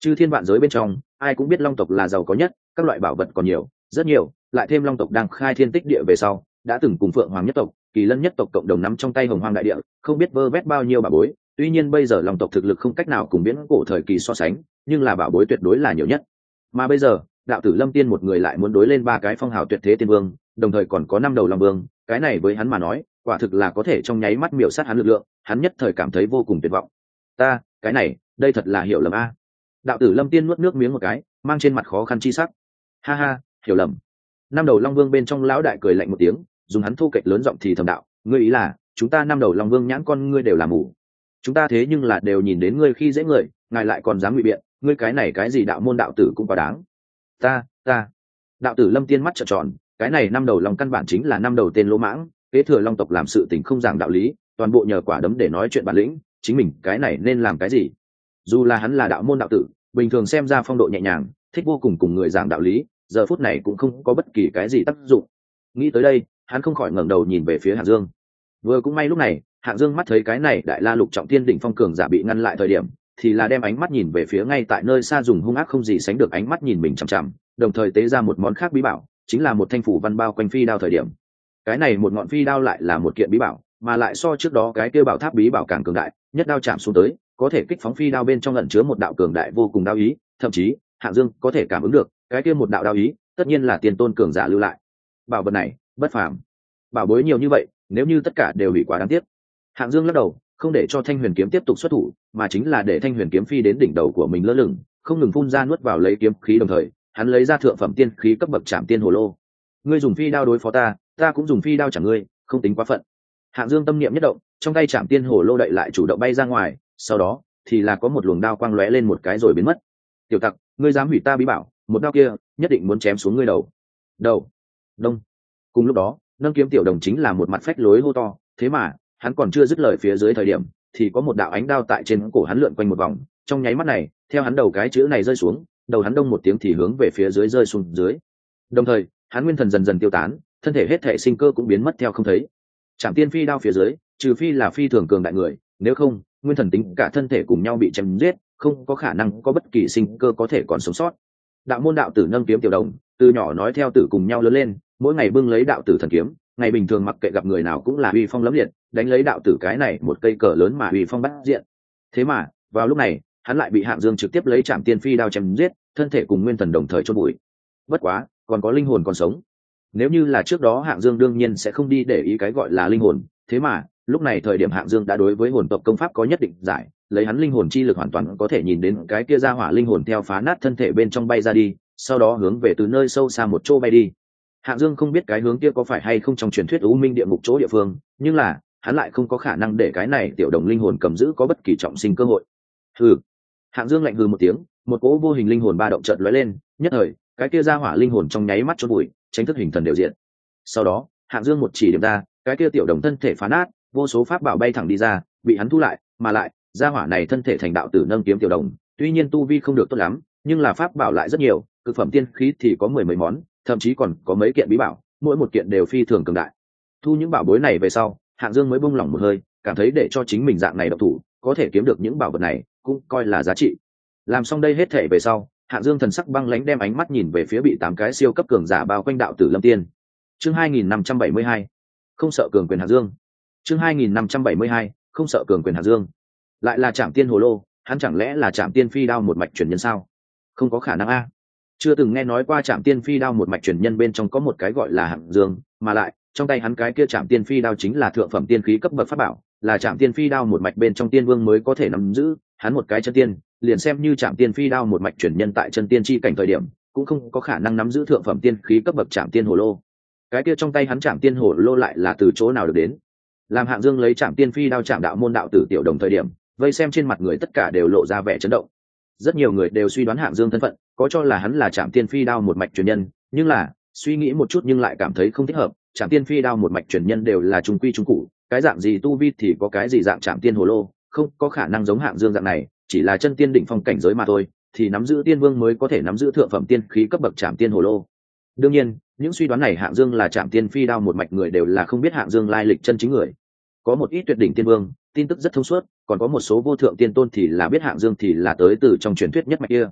chư thiên vạn giới bên trong ai cũng biết long tộc là giàu có nhất, các loại bảo vật còn nhiều rất nhiều, lại thêm long tộc đang khai thiên tích địa về sau đã từng cùng phượng hoàng nhất tộc, kỳ lân nhất tộc cộng đồng nắm trong tay hồng hoang đại địa, không biết vơ vét bao nhiêu bảo bối. Tuy nhiên bây giờ long tộc thực lực không cách nào cùng viễn cổ thời kỳ so sánh, nhưng là bảo bối tuyệt đối là nhiều nhất. Mà bây giờ đạo tử lâm tiên một người lại muốn đối lên ba cái phong hào tuyệt thế tiên vương, đồng thời còn có năm đầu long vương, cái này với hắn mà nói quả thực là có thể trong nháy mắt miểu sát hắn lực lượng, hắn nhất thời cảm thấy vô cùng tuyệt vọng. Ta cái này đây thật là hiểu lầm a. Đạo tử lâm tiên nuốt nước miếng một cái, mang trên mặt khó khăn chi sắc. Ha ha, hiểu lầm. Năm đầu long vương bên trong lão đại cười lạnh một tiếng, dùng hắn thu kệch lớn giọng thì thầm đạo, ngươi ý là chúng ta năm đầu long vương nhãn con ngươi đều là mù? Chúng ta thế nhưng là đều nhìn đến ngươi khi dễ người, ngài lại còn dám ngụy biện, ngươi cái này cái gì đạo môn đạo tử cũng quá đáng. Ta ta đạo tử lâm tiên mắt trợn tròn, cái này năm đầu long căn bản chính là năm đầu tên lỗ mãng, kế thừa long tộc làm sự tình không giảng đạo lý, toàn bộ nhờ quả đấm để nói chuyện bản lĩnh, chính mình cái này nên làm cái gì? Dù là hắn là đạo môn đạo tử, bình thường xem ra phong độ nhẹ nhàng, thích vô cùng cùng người giảng đạo lý, giờ phút này cũng không có bất kỳ cái gì tác dụng. Nghĩ tới đây, hắn không khỏi ngẩng đầu nhìn về phía Hạng Dương. Vừa cũng may lúc này, Hạng Dương mắt thấy cái này đại la lục trọng thiên đỉnh phong cường giả bị ngăn lại thời điểm, thì là đem ánh mắt nhìn về phía ngay tại nơi xa, dùng hung ác không gì sánh được ánh mắt nhìn mình chằm chằm, đồng thời tế ra một món khác bí bảo, chính là một thanh phủ văn bao quanh phi đao thời điểm. Cái này một ngọn phi đao lại là một kiện bí bảo, mà lại so trước đó cái kia bảo tháp bí bảo càng cường đại, nhất đao chạm xuống tới, có thể kích phóng phi đao bên trong ẩn chứa một đạo cường đại vô cùng đao ý, thậm chí Hạng Dương có thể cảm ứng được, cái kia một đạo đao ý, tất nhiên là tiền tôn cường giả lưu lại. Bảo vật này bất phàm. Bảo bối nhiều như vậy, nếu như tất cả đều bị quá đáng tiếc. Hạng Dương lắc đầu, không để cho Thanh Huyền kiếm tiếp tục xuất thủ, mà chính là để Thanh Huyền kiếm phi đến đỉnh đầu của mình lơ lửng, không ngừng phun ra nuốt vào lấy kiếm khí, đồng thời hắn lấy ra thượng phẩm tiên khí cấp bậc Trảm Tiên Hồ Lô. Ngươi dùng phi đao đối phó ta, ta cũng dùng phi đao chẳng ngươi, không tính quá phận. Hạng Dương tâm niệm nhất động, trong tay Trảm Tiên Hồ Lô đậy lại chủ động bay ra ngoài, sau đó thì là có một luồng đao quang lóe lên một cái rồi biến mất. Tiểu tặc, ngươi dám hủy ta bí bảo, một đao kia nhất định muốn chém xuống ngươi đầu. Đầu. Đông. Cùng lúc đó, nâng kiếm tiểu đồng chính là một mặt phách lối hô to, thế mà hắn còn chưa dứt lời phía dưới thời điểm, thì có một đạo ánh đao tại trên cổ hắn lượn quanh một vòng, trong nháy mắt này, theo hắn đầu cái chữ này rơi xuống, đầu hắn đông một tiếng thì hướng về phía dưới rơi xuống dưới. Đồng thời, hắn nguyên thần dần dần tiêu tán, thân thể hết thể sinh cơ cũng biến mất theo không thấy. Trảm Tiên phi đao phía dưới, trừ phi là phi thường cường đại người, nếu không, nguyên thần tính cả thân thể cùng nhau bị chém giết, không có khả năng có bất kỳ sinh cơ có thể còn sống sót. Đạo môn đạo tử nâng kiếm tiểu đồng, từ nhỏ nói theo tử cùng nhau lớn lên, mỗi ngày bưng lấy đạo tử thần kiếm, ngày bình thường mặc kệ gặp người nào cũng là uy phong lẫm liệt, đánh lấy đạo tử cái này một cây cờ lớn mà uy phong bắt diện. Thế mà vào lúc này, hắn lại bị Hạng Dương trực tiếp lấy Trảm Tiên phi đao chém giết, thân thể cùng nguyên thần đồng thời chôn bụi. Bất quá, còn có linh hồn còn sống. Nếu như là trước đó, Hạng Dương đương nhiên sẽ không đi để ý cái gọi là linh hồn, thế mà lúc này thời điểm Hạng Dương đã đối với hồn tộc công pháp có nhất định giải, lấy hắn linh hồn chi lực hoàn toàn có thể nhìn đến cái kia ra hỏa linh hồn theo phá nát thân thể bên trong bay ra đi, sau đó hướng về từ nơi sâu xa một chỗ bay đi. Hạng Dương không biết cái hướng kia có phải hay không trong truyền thuyết U Minh địa ngục chỗ địa phương, nhưng là hắn lại không có khả năng để cái này tiểu đồng linh hồn cầm giữ có bất kỳ trọng sinh cơ hội. Hừ. Hạng Dương lạnh hừ một tiếng, một cỗ vô hình linh hồn ba động chợt lóe lên, nhất thời, cái kia ra hỏa linh hồn trong nháy mắt chôn bụi, tránh thức hình thần đều diện. Sau đó, Hạng Dương một chỉ điểm ra, cái kia tiểu đồng thân thể phá nát, vô số pháp bảo bay thẳng đi ra, bị hắn thu lại, mà lại, gia hỏa này thân thể thành đạo tử nâng kiếm tiểu đồng, tuy nhiên tu vi không được tốt lắm, nhưng là pháp bảo lại rất nhiều, cực phẩm tiên khí thì có mười mấy món, thậm chí còn có mấy kiện bí bảo, mỗi một kiện đều phi thường cường đại. Thu những bảo bối này về sau, Hạng Dương mới buông lỏng một hơi, cảm thấy để cho chính mình dạng này độc thủ, có thể kiếm được những bảo vật này, cũng coi là giá trị. Làm xong đây hết thảy về sau, Hạng Dương thần sắc băng lãnh đem ánh mắt nhìn về phía bị tám cái siêu cấp cường giả bao quanh đạo tử Lâm Tiên. Chương hai nghìn năm trăm bảy mươi hai, không sợ cường quyền Hạng Dương. Chương hai nghìn năm trăm bảy mươi hai, không sợ cường quyền Hạng Dương. Lại là Trảm Tiên Hồ Lô, hắn chẳng lẽ là Trảm Tiên phi đao một mạch truyền nhân sao? Không có khả năng a. Chưa từng nghe nói qua Trảm Tiên phi đao một mạch truyền nhân bên trong có một cái gọi là Hạng Dương, mà lại trong tay hắn cái kia Trảm Tiên phi đao chính là thượng phẩm tiên khí cấp bậc pháp bảo, là Trảm Tiên phi đao một mạch bên trong tiên vương mới có thể nắm giữ, hắn một cái chân tiên, liền xem như Trảm Tiên phi đao một mạch truyền nhân tại chân tiên chi cảnh thời điểm, cũng không có khả năng nắm giữ thượng phẩm tiên khí cấp bậc Trảm Tiên Hồ Lô. Cái kia trong tay hắn Trảm Tiên Hồ Lô lại là từ chỗ nào được đến? Làm Hạng Dương lấy Trảm Tiên phi đao chạm đạo môn đạo tử tiểu đồng thời điểm, vây xem trên mặt người tất cả đều lộ ra vẻ chấn động. Rất nhiều người đều suy đoán Hạng Dương thân phận, có cho là hắn là Trảm Tiên phi đao một mạch truyền nhân, nhưng là suy nghĩ một chút nhưng lại cảm thấy không thích hợp. Trảm Tiên phi đao một mạch truyền nhân đều là trung quy trung cụ, cái dạng gì tu vi thì có cái gì dạng Trảm Tiên Hồ Lô, không có khả năng giống Hạng Dương dạng này, chỉ là chân tiên đỉnh phong cảnh giới mà thôi, thì nắm giữ tiên vương mới có thể nắm giữ thượng phẩm tiên khí cấp bậc Trảm Tiên Hồ Lô. Đương nhiên, những suy đoán này Hạng Dương là Trảm Tiên phi đao một mạch người đều là không biết Hạng Dương lai lịch chân chính người. Có một ít tuyệt đỉnh tiên vương, tin tức rất thông suốt, còn có một số vô thượng tiên tôn thì là biết Hạng Dương thì là tới từ trong truyền thuyết nhất mạch kia.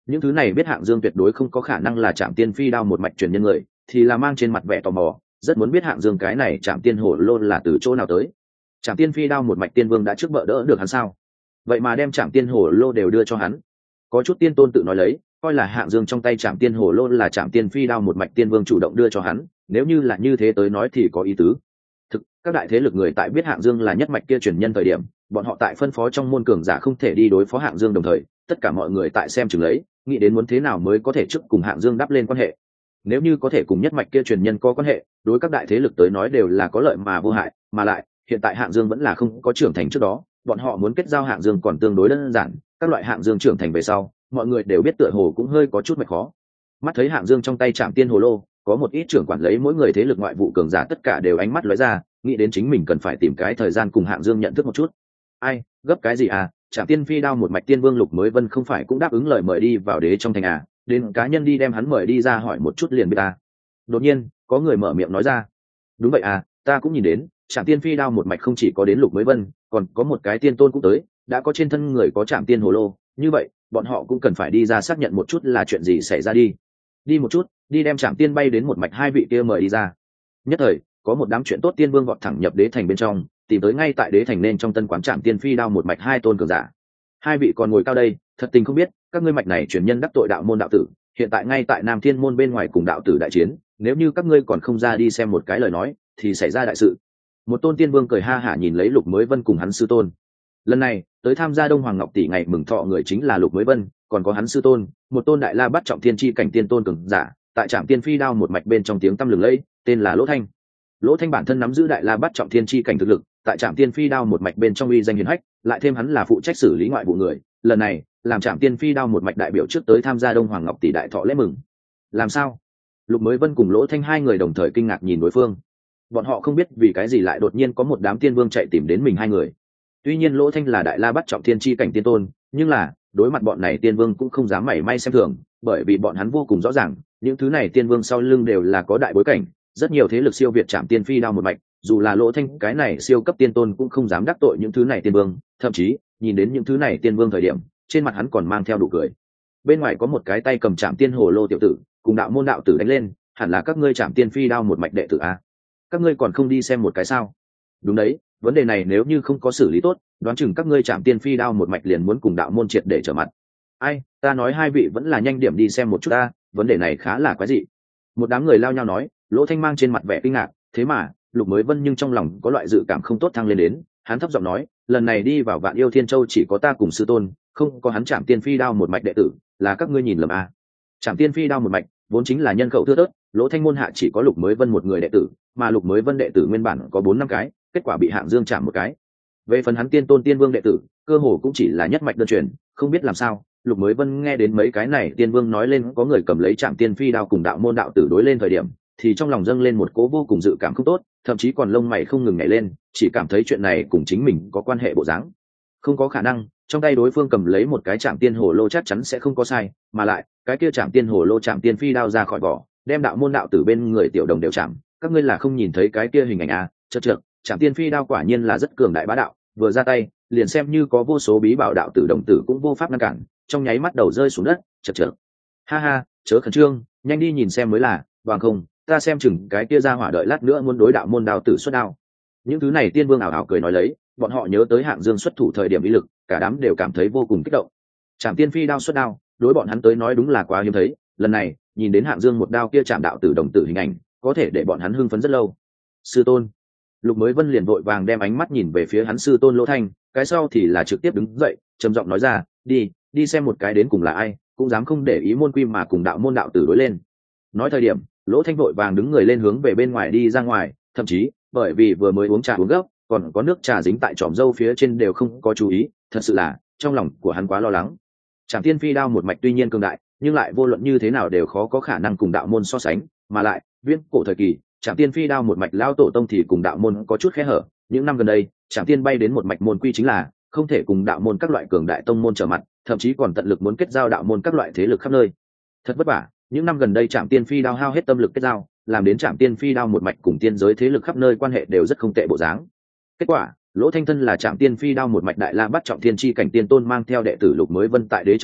những thứ này biết Hạng Dương tuyệt đối không có khả năng là Trảm Tiên Phi Đao một mạch truyền nhân người, thì là mang trên mặt vẻ tò mò, rất muốn biết Hạng Dương cái này Trảm Tiên Hổ Lô là từ chỗ nào tới. Trảm Tiên Phi Đao một mạch tiên vương đã trước bợ đỡ được hắn sao? Vậy mà đem Trảm Tiên Hổ Lô đều đưa cho hắn. Có chút tiên tôn tự nói lấy, coi là Hạng Dương trong tay Trảm Tiên Hổ Lô là Trảm Tiên Phi Đao một mạch tiên vương chủ động đưa cho hắn, nếu như là như thế tới nói thì có ý tứ. Thực, các đại thế lực người tại biết Hạng Dương là nhất mạch kia truyền nhân thời điểm, bọn họ tại phân phó trong môn cường giả không thể đi đối phó Hạng Dương, đồng thời tất cả mọi người tại xem chừng lấy, nghĩ đến muốn thế nào mới có thể trước cùng Hạng Dương đắp lên quan hệ. Nếu như có thể cùng nhất mạch kia truyền nhân có quan hệ, đối các đại thế lực tới nói đều là có lợi mà vô hại, mà lại hiện tại Hạng Dương vẫn là không có trưởng thành trước đó, bọn họ muốn kết giao Hạng Dương còn tương đối đơn giản, các loại Hạng Dương trưởng thành về sau, mọi người đều biết tựa hồ cũng hơi có chút mệt khó. Mắt thấy Hạng Dương trong tay Trảm Tiên Hồ Lô, có một ít trưởng quản lấy mỗi người thế lực ngoại vụ cường giả tất cả đều ánh mắt lóe ra, nghĩ đến chính mình cần phải tìm cái thời gian cùng Hạng Dương nhận thức một chút. Ai, gấp cái gì à, Trảm Tiên Phi Đao một mạch tiên vương Lục Mới Vân không phải cũng đáp ứng lời mời đi vào đế trong thành à, đến cá nhân đi đem hắn mời đi ra hỏi một chút liền biết ta. Đột nhiên, có người mở miệng nói ra. Đúng vậy à, ta cũng nhìn đến, Trảm Tiên Phi Đao một mạch không chỉ có đến Lục Mới Vân, còn có một cái tiên tôn cũng tới, đã có trên thân người có Trảm Tiên Hồ Lô, như vậy, bọn họ cũng cần phải đi ra xác nhận một chút là chuyện gì xảy ra đi. Đi một chút, đi đem Trảm Tiên bay đến một mạch hai vị kia mời đi ra. Nhất thời, có một đám chuyện tốt tiên vương vọt thẳng nhập đế thành bên trong, tìm tới ngay tại đế thành nên trong tân quán Trảm Tiên Phi Đao một mạch hai tôn cường giả. Hai vị còn ngồi cao đây, thật tình không biết, các ngươi mạch này truyền nhân đắc tội đạo môn đạo tử, hiện tại ngay tại Nam Thiên môn bên ngoài cùng đạo tử đại chiến, nếu như các ngươi còn không ra đi xem một cái lời nói, thì xảy ra đại sự. Một tôn tiên vương cười ha hả nhìn lấy Lục Mới Vân cùng hắn sư tôn. Lần này, tới tham gia Đông Hoàng Ngọc tỷ ngày mừng thọ người chính là Lục Mới Vân, còn có hắn sư tôn, một tôn đại la bắt trọng thiên chi cảnh tiên tôn cường giả, tại Trảm Tiên Phi Đao một mạch bên trong tiếng tăm lừng lẫy, tên là Lỗ Thanh. Lỗ Thanh bản thân nắm giữ đại la bắt trọng thiên chi cảnh thực lực, tại Trảm Tiên Phi Đao một mạch bên trong uy danh hiển hách, lại thêm hắn là phụ trách xử lý ngoại vụ người, lần này, làm Trảm Tiên Phi Đao một mạch đại biểu trước tới tham gia Đông Hoàng Ngọc tỷ đại thọ lễ mừng. Làm sao? Lục Mới Vân cùng Lỗ Thanh hai người đồng thời kinh ngạc nhìn đối phương. Bọn họ không biết vì cái gì lại đột nhiên có một đám tiên vương chạy tìm đến mình hai người. Tuy nhiên Lỗ Thanh là đại la bắt trọng thiên chi cảnh tiên tôn, nhưng là đối mặt bọn này tiên vương cũng không dám mảy may xem thường, bởi vì bọn hắn vô cùng rõ ràng, những thứ này tiên vương sau lưng đều là có đại bối cảnh, rất nhiều thế lực siêu việt Trảm Tiên Phi Đao một mạch, dù là Lỗ Thanh cái này siêu cấp tiên tôn cũng không dám đắc tội những thứ này tiên vương, thậm chí nhìn đến những thứ này tiên vương thời điểm, trên mặt hắn còn mang theo nụ cười. Bên ngoài có một cái tay cầm Trảm Tiên Hồ Lô tiểu tử, cùng đạo môn đạo tử đánh lên, hẳn là các ngươi Trảm Tiên Phi Đao một mạch đệ tử a. Các ngươi còn không đi xem một cái sao? Đúng đấy, vấn đề này nếu như không có xử lý tốt, đoán chừng các ngươi Trảm Tiên Phi Đao một mạch liền muốn cùng đạo môn triệt để trở mặt. Ai, ta nói hai vị vẫn là nhanh điểm đi xem một chút ta, vấn đề này khá là quái dị. Một đám người lao nhau nói, Lỗ Thanh mang trên mặt vẻ kinh ngạc, thế mà Lục Mới Vân nhưng trong lòng có loại dự cảm không tốt thăng lên đến, hắn thấp giọng nói, lần này đi vào Vạn Yêu Thiên Châu chỉ có ta cùng sư tôn, không có hắn Trảm Tiên Phi Đao một mạch đệ tử, là các ngươi nhìn lầm à. Trảm Tiên Phi Đao một mạch vốn chính là nhân khẩu thưa thớt, Lỗ Thanh môn hạ chỉ có Lục Mới Vân một người đệ tử, mà Lục Mới Vân đệ tử nguyên bản có bốn năm cái, kết quả bị Hạng Dương chạm một cái. Về phần hắn tiên tôn tiên vương đệ tử, cơ hồ cũng chỉ là nhất mạch đơn truyền, không biết làm sao, Lục Mới Vân nghe đến mấy cái này tiên vương nói lên có người cầm lấy Trảm Tiên Phi Đao cùng đạo môn đạo tử đối lên thời điểm, thì trong lòng dâng lên một cố vô cùng dự cảm không tốt, thậm chí còn lông mày không ngừng nhảy lên, chỉ cảm thấy chuyện này cùng chính mình có quan hệ bộ dáng. Không có khả năng, trong tay đối phương cầm lấy một cái Trảm Tiên Hồ Lô chắc chắn sẽ không có sai, mà lại, cái kia Trảm Tiên Hồ Lô Trảm Tiên Phi Đao ra khỏi vỏ, đem đạo môn đạo tử bên người tiểu đồng đều chạm, các ngươi là không nhìn thấy cái kia hình ảnh à? Chậc chậc, Trảm Tiên Phi Đao quả nhiên là rất cường đại bá đạo, vừa ra tay, liền xem như có vô số bí bảo đạo tử đồng tử cũng vô pháp ngăn cản, trong nháy mắt đầu rơi xuống đất, chậc chậc. Ha ha, chớ khẩn trương, nhanh đi nhìn xem mới là, bằng không, ta xem chừng cái kia ra hỏa đợi lát nữa muốn đối đạo môn đạo tử xuất đao. Những thứ này tiên vương ảo ảo cười nói lấy, bọn họ nhớ tới Hạng Dương xuất thủ thời điểm ý lực, cả đám đều cảm thấy vô cùng kích động. Trảm Tiên Phi Đao xuất đao, đối bọn hắn tới nói đúng là quá hiếm thấy, lần này, nhìn đến Hạng Dương một đao kia chạm đạo tử đồng tử hình ảnh, có thể để bọn hắn hưng phấn rất lâu. Sư tôn. Lục Mới Vân liền vội vàng đem ánh mắt nhìn về phía hắn sư tôn Lỗ Thanh, cái sau thì là trực tiếp đứng dậy, trầm giọng nói ra, đi, đi xem một cái đến cùng là ai, cũng dám không để ý môn quy mà cùng đạo môn đạo tử đối lên. Nói thời điểm, Lỗ Thanh vội vàng đứng người lên hướng về bên ngoài đi ra ngoài, thậm chí, bởi vì vừa mới uống trà uống gấp, còn có nước trà dính tại tròm râu phía trên đều không có chú ý, thật sự là, trong lòng của hắn quá lo lắng. Trảm Tiên Phi Đao một mạch tuy nhiên cường đại, nhưng lại vô luận như thế nào đều khó có khả năng cùng đạo môn so sánh, mà lại, viễn cổ thời kỳ, Trảm Tiên Phi Đao một mạch lao tổ tông thì cùng đạo môn có chút khe hở, những năm gần đây, Trảm Tiên bay đến một mạch môn quy chính là không thể cùng đạo môn các loại cường đại tông môn trở mặt, thậm chí còn tận lực muốn kết giao đạo môn các loại thế lực khắp nơi. Thật vất vả, những năm gần đây Trảm Tiên Phi Đao hao hết tâm lực kết giao, làm đến Trảm Tiên Phi Đao một mạch cùng tiên giới thế lực khắp nơi quan hệ đều rất không tệ bộ dáng. Kết quả, Lỗ Thanh thân là Trảm Tiên Phi Đao một mạch đại la bắt trọng thiên chi cảnh tiên tôn mang theo đệ tử Lục Mới Vân tại đế trong thành,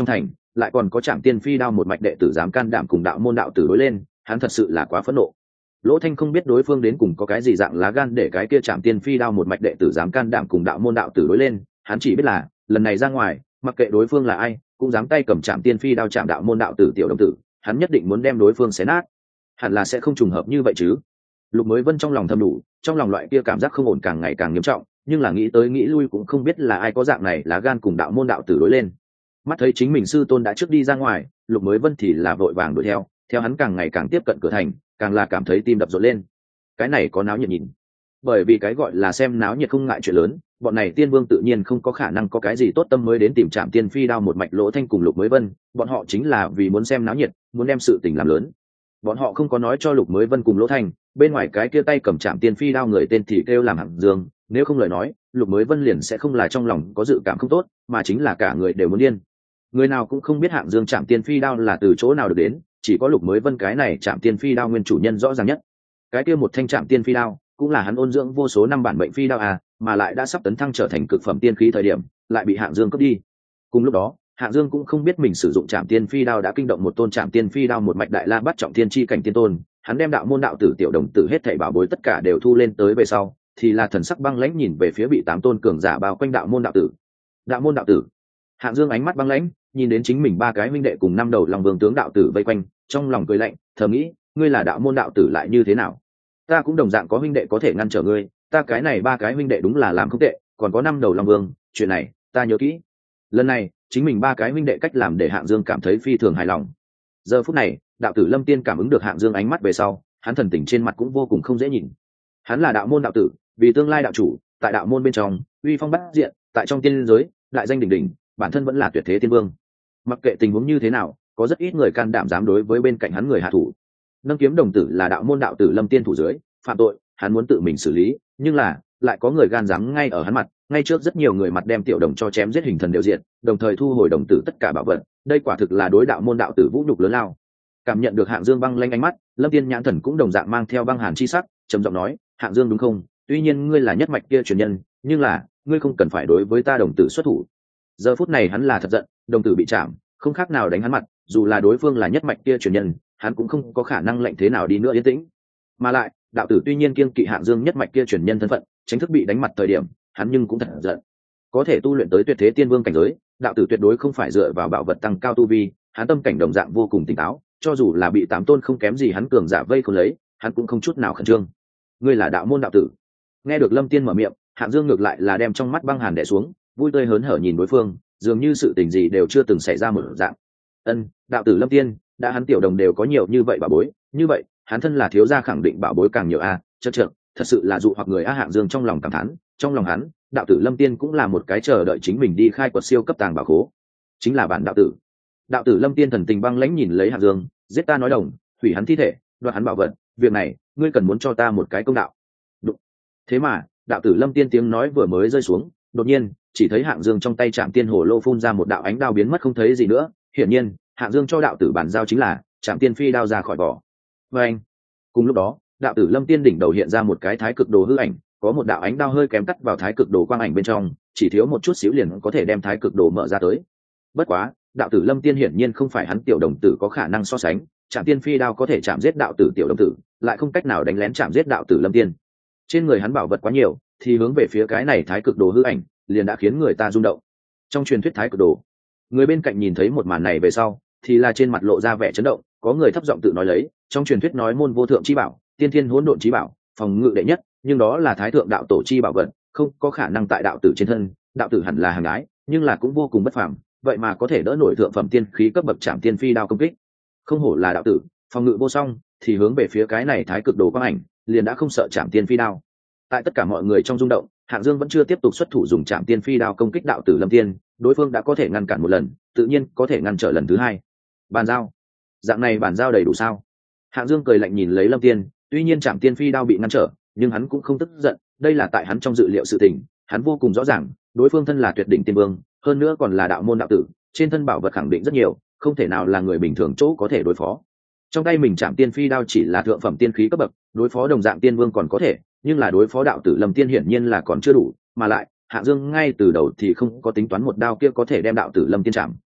lại còn có Trảm Tiên Phi Đao một mạch đệ tử dám can đảm cùng đạo môn đạo tử đối lên, hắn thật sự là quá phẫn nộ. Lỗ Thanh không biết đối phương đến cùng có cái gì dạng lá gan để cái kia Trảm Tiên Phi Đao một mạch đệ tử dám can đảm cùng đạo môn đạo tử đối lên, hắn chỉ biết là lần này ra ngoài, mặc kệ đối phương là ai, cũng dám tay cầm Trảm Tiên Phi Đao chạm đạo môn đạo tử tiểu đồng tử, hắn nhất định muốn đem đối phương xé nát. Hẳn là sẽ không trùng hợp như vậy chứ. Lục Mới Vân trong lòng thầm đủ, trong lòng loại kia cảm giác không ổn càng ngày càng nghiêm trọng, nhưng là nghĩ tới nghĩ lui cũng không biết là ai có dạng này lá gan cùng đạo môn đạo tử đối lên. Mắt thấy chính mình sư tôn đã trước đi ra ngoài, Lục Mới Vân thì là vội vàng đuổi theo, theo hắn càng ngày càng tiếp cận cửa thành, càng là cảm thấy tim đập rộn lên. Cái này có náo nhiệt nhìn. Bởi vì cái gọi là xem náo nhiệt không ngại chuyện lớn, bọn này tiên vương tự nhiên không có khả năng có cái gì tốt tâm mới đến tìm Trảm Tiên Phi Đao một mạch Lỗ Thanh cùng Lục Mới Vân, bọn họ chính là vì muốn xem náo nhiệt, muốn đem sự tình làm lớn. Bọn họ không có nói cho Lục Mới Vân cùng Lỗ Thanh, bên ngoài cái kia tay cầm Trảm Tiên Phi Đao người tên thì kêu làm Hạng Dương, nếu không lời nói, Lục Mới Vân liền sẽ không là trong lòng có dự cảm không tốt, mà chính là cả người đều muốn điên. Người nào cũng không biết Hạng Dương Trảm Tiên Phi Đao là từ chỗ nào được đến, chỉ có Lục Mới Vân cái này Trảm Tiên Phi Đao nguyên chủ nhân rõ ràng nhất. Cái kia một thanh Trảm Tiên Phi Đao, cũng là hắn ôn dưỡng vô số năm bản mệnh phi đao à, mà lại đã sắp tấn thăng trở thành cực phẩm tiên khí thời điểm, lại bị Hạng Dương cướp đi. Cùng lúc đó, Hạng Dương cũng không biết mình sử dụng Trảm Tiên Phi Đao đã kinh động một tôn Trảm Tiên Phi Đao một mạch đại la bắt trọng thiên chi cảnh tiên tôn, hắn đem đạo môn đạo tử tiểu đồng tử hết thảy bảo bối tất cả đều thu lên tới về sau, thì là thần sắc băng lãnh nhìn về phía bị tám tôn cường giả bao quanh đạo môn đạo tử. Đạo môn đạo tử. Hạng Dương ánh mắt băng lãnh, nhìn đến chính mình ba cái huynh đệ cùng năm đầu Long Vương tướng đạo tử vây quanh, trong lòng cười lạnh, thầm nghĩ, ngươi là đạo môn đạo tử lại như thế nào? Ta cũng đồng dạng có huynh đệ có thể ngăn trở ngươi, ta cái này ba cái huynh đệ đúng là làm không tệ, còn có năm đầu Long Vương, chuyện này ta nhớ kỹ. Lần này, chính mình ba cái huynh đệ cách làm để Hạng Dương cảm thấy phi thường hài lòng. Giờ phút này, đạo tử Lâm Tiên cảm ứng được Hạng Dương ánh mắt về sau, hắn thần tình trên mặt cũng vô cùng không dễ nhìn. Hắn là đạo môn đạo tử, vì tương lai đạo chủ, tại đạo môn bên trong, uy phong bát diện, tại trong tiên giới, đại danh đỉnh đỉnh, bản thân vẫn là tuyệt thế tiên vương. Mặc kệ tình huống như thế nào, có rất ít người can đảm dám đối với bên cạnh hắn người hạ thủ. Nâng kiếm đồng tử là đạo môn đạo tử Lâm Tiên thủ dưới, phạm tội, hắn muốn tự mình xử lý, nhưng là lại có người gan dám ngay ở hắn mặt, ngay trước rất nhiều người mặt đem tiểu đồng cho chém giết hình thần đều diện, đồng thời thu hồi đồng tử tất cả bảo vật, đây quả thực là đối đạo môn đạo tử vũ nhục lớn lao. Cảm nhận được Hạng Dương băng lanh ánh mắt, Lâm Tiên nhãn thần cũng đồng dạng mang theo băng hàn chi sắc, trầm giọng nói, Hạng Dương đúng không? Tuy nhiên ngươi là nhất mạch kia truyền nhân, nhưng là ngươi không cần phải đối với ta đồng tử xuất thủ. Giờ phút này hắn là thật giận, đồng tử bị chạm, không khác nào đánh hắn mặt, dù là đối phương là nhất mạch kia truyền nhân, hắn cũng không có khả năng lệnh thế nào đi nữa yên tĩnh. Mà lại, đạo tử tuy nhiên kiêng kỵ Hạng Dương nhất mạch kia truyền nhân thân phận, tránh thức bị đánh mặt thời điểm, hắn nhưng cũng thật giận. Có thể tu luyện tới tuyệt thế tiên vương cảnh giới, đạo tử tuyệt đối không phải dựa vào bảo vật tăng cao tu vi, hắn tâm cảnh đồng dạng vô cùng tỉnh táo, cho dù là bị tám tôn không kém gì hắn cường giả vây không lấy, hắn cũng không chút nào khẩn trương. Ngươi là đạo môn đạo tử. Nghe được Lâm Tiên mở miệng, Hạng Dương ngược lại là đem trong mắt băng hàn đè xuống, vui tươi hớn hở nhìn đối phương, dường như sự tình gì đều chưa từng xảy ra một dạng. Ân, đạo tử Lâm Tiên, đã hắn tiểu đồng đều có nhiều như vậy bảo bối, như vậy, hắn thân là thiếu gia khẳng định bảo bối càng nhiều a, à, chậc chậc, thật sự là dụ hoặc người a. Hạng Dương trong lòng cảm thán, trong lòng hắn, đạo tử Lâm Tiên cũng là một cái chờ đợi chính mình đi khai quật siêu cấp tàng bảo khố, chính là bản đạo tử. Đạo tử Lâm Tiên thần tình băng lãnh nhìn lấy Hạng Dương, giết ta nói đồng, hủy hắn thi thể, đoạt hắn bảo vật, việc này, ngươi cần muốn cho ta một cái công đạo. Đúng. Thế mà, đạo tử Lâm Tiên tiếng nói vừa mới rơi xuống, đột nhiên, chỉ thấy Hạng Dương trong tay Trảm Tiên Hồ Lô phun ra một đạo ánh đao biến mất không thấy gì nữa, hiển nhiên, Hạng Dương cho đạo tử bản giao chính là Trảm Tiên Phi đao ra khỏi vỏ. Và anh, cùng lúc đó, đạo tử Lâm Tiên đỉnh đầu hiện ra một cái thái cực đồ hư ảnh, có một đạo ánh đao hơi kém cắt vào thái cực đồ quang ảnh bên trong, chỉ thiếu một chút xíu liền có thể đem thái cực đồ mở ra tới. Bất quá, đạo tử Lâm Tiên hiển nhiên không phải hắn tiểu đồng tử có khả năng so sánh, Trảm Tiên Phi đao có thể chạm giết đạo tử tiểu đồng tử, lại không cách nào đánh lén chạm giết đạo tử Lâm Tiên. Trên người hắn bảo vật quá nhiều, thì hướng về phía cái này thái cực đồ hư ảnh, liền đã khiến người ta rung động. Trong truyền thuyết thái cực đồ, người bên cạnh nhìn thấy một màn này về sau, thì là trên mặt lộ ra vẻ chấn động, có người thấp giọng tự nói lấy, trong truyền thuyết nói môn vô thượng chi bảo, tiên thiên hỗn độn chi bảo, phòng ngự đệ nhất, nhưng đó là thái thượng đạo tổ chi bảo vật, không có khả năng tại đạo tử trên thân, đạo tử hẳn là hàng ái, nhưng là cũng vô cùng bất phàm, vậy mà có thể đỡ nổi thượng phẩm tiên khí cấp bậc Trảm Tiên Phi đao công kích. Không hổ là đạo tử, phòng ngự vô song, thì hướng về phía cái này thái cực đồ quang ảnh, liền đã không sợ Trảm Tiên Phi đao. Tại tất cả mọi người trong rung động, Hạng Dương vẫn chưa tiếp tục xuất thủ dùng Trảm Tiên Phi đao công kích đạo tử Lâm Tiên, đối phương đã có thể ngăn cản một lần, tự nhiên có thể ngăn trở lần thứ hai. Bàn giao, dạng này bàn giao đầy đủ sao? Hạng Dương cười lạnh nhìn lấy Lâm Tiên, tuy nhiên Trảm Tiên Phi đao bị ngăn trở, nhưng hắn cũng không tức giận, đây là tại hắn trong dự liệu sự tình, hắn vô cùng rõ ràng, đối phương thân là tuyệt đỉnh tiên vương, hơn nữa còn là đạo môn đạo tử, trên thân bảo vật khẳng định rất nhiều, không thể nào là người bình thường chỗ có thể đối phó. Trong tay mình Trảm Tiên Phi đao chỉ là thượng phẩm tiên khí cấp bậc, đối phó đồng dạng tiên vương còn có thể, nhưng là đối phó đạo tử Lâm Tiên hiển nhiên là còn chưa đủ, mà lại Hạng Dương ngay từ đầu thì không có tính toán một đao kia có thể đem đạo tử Lâm Tiên chạm.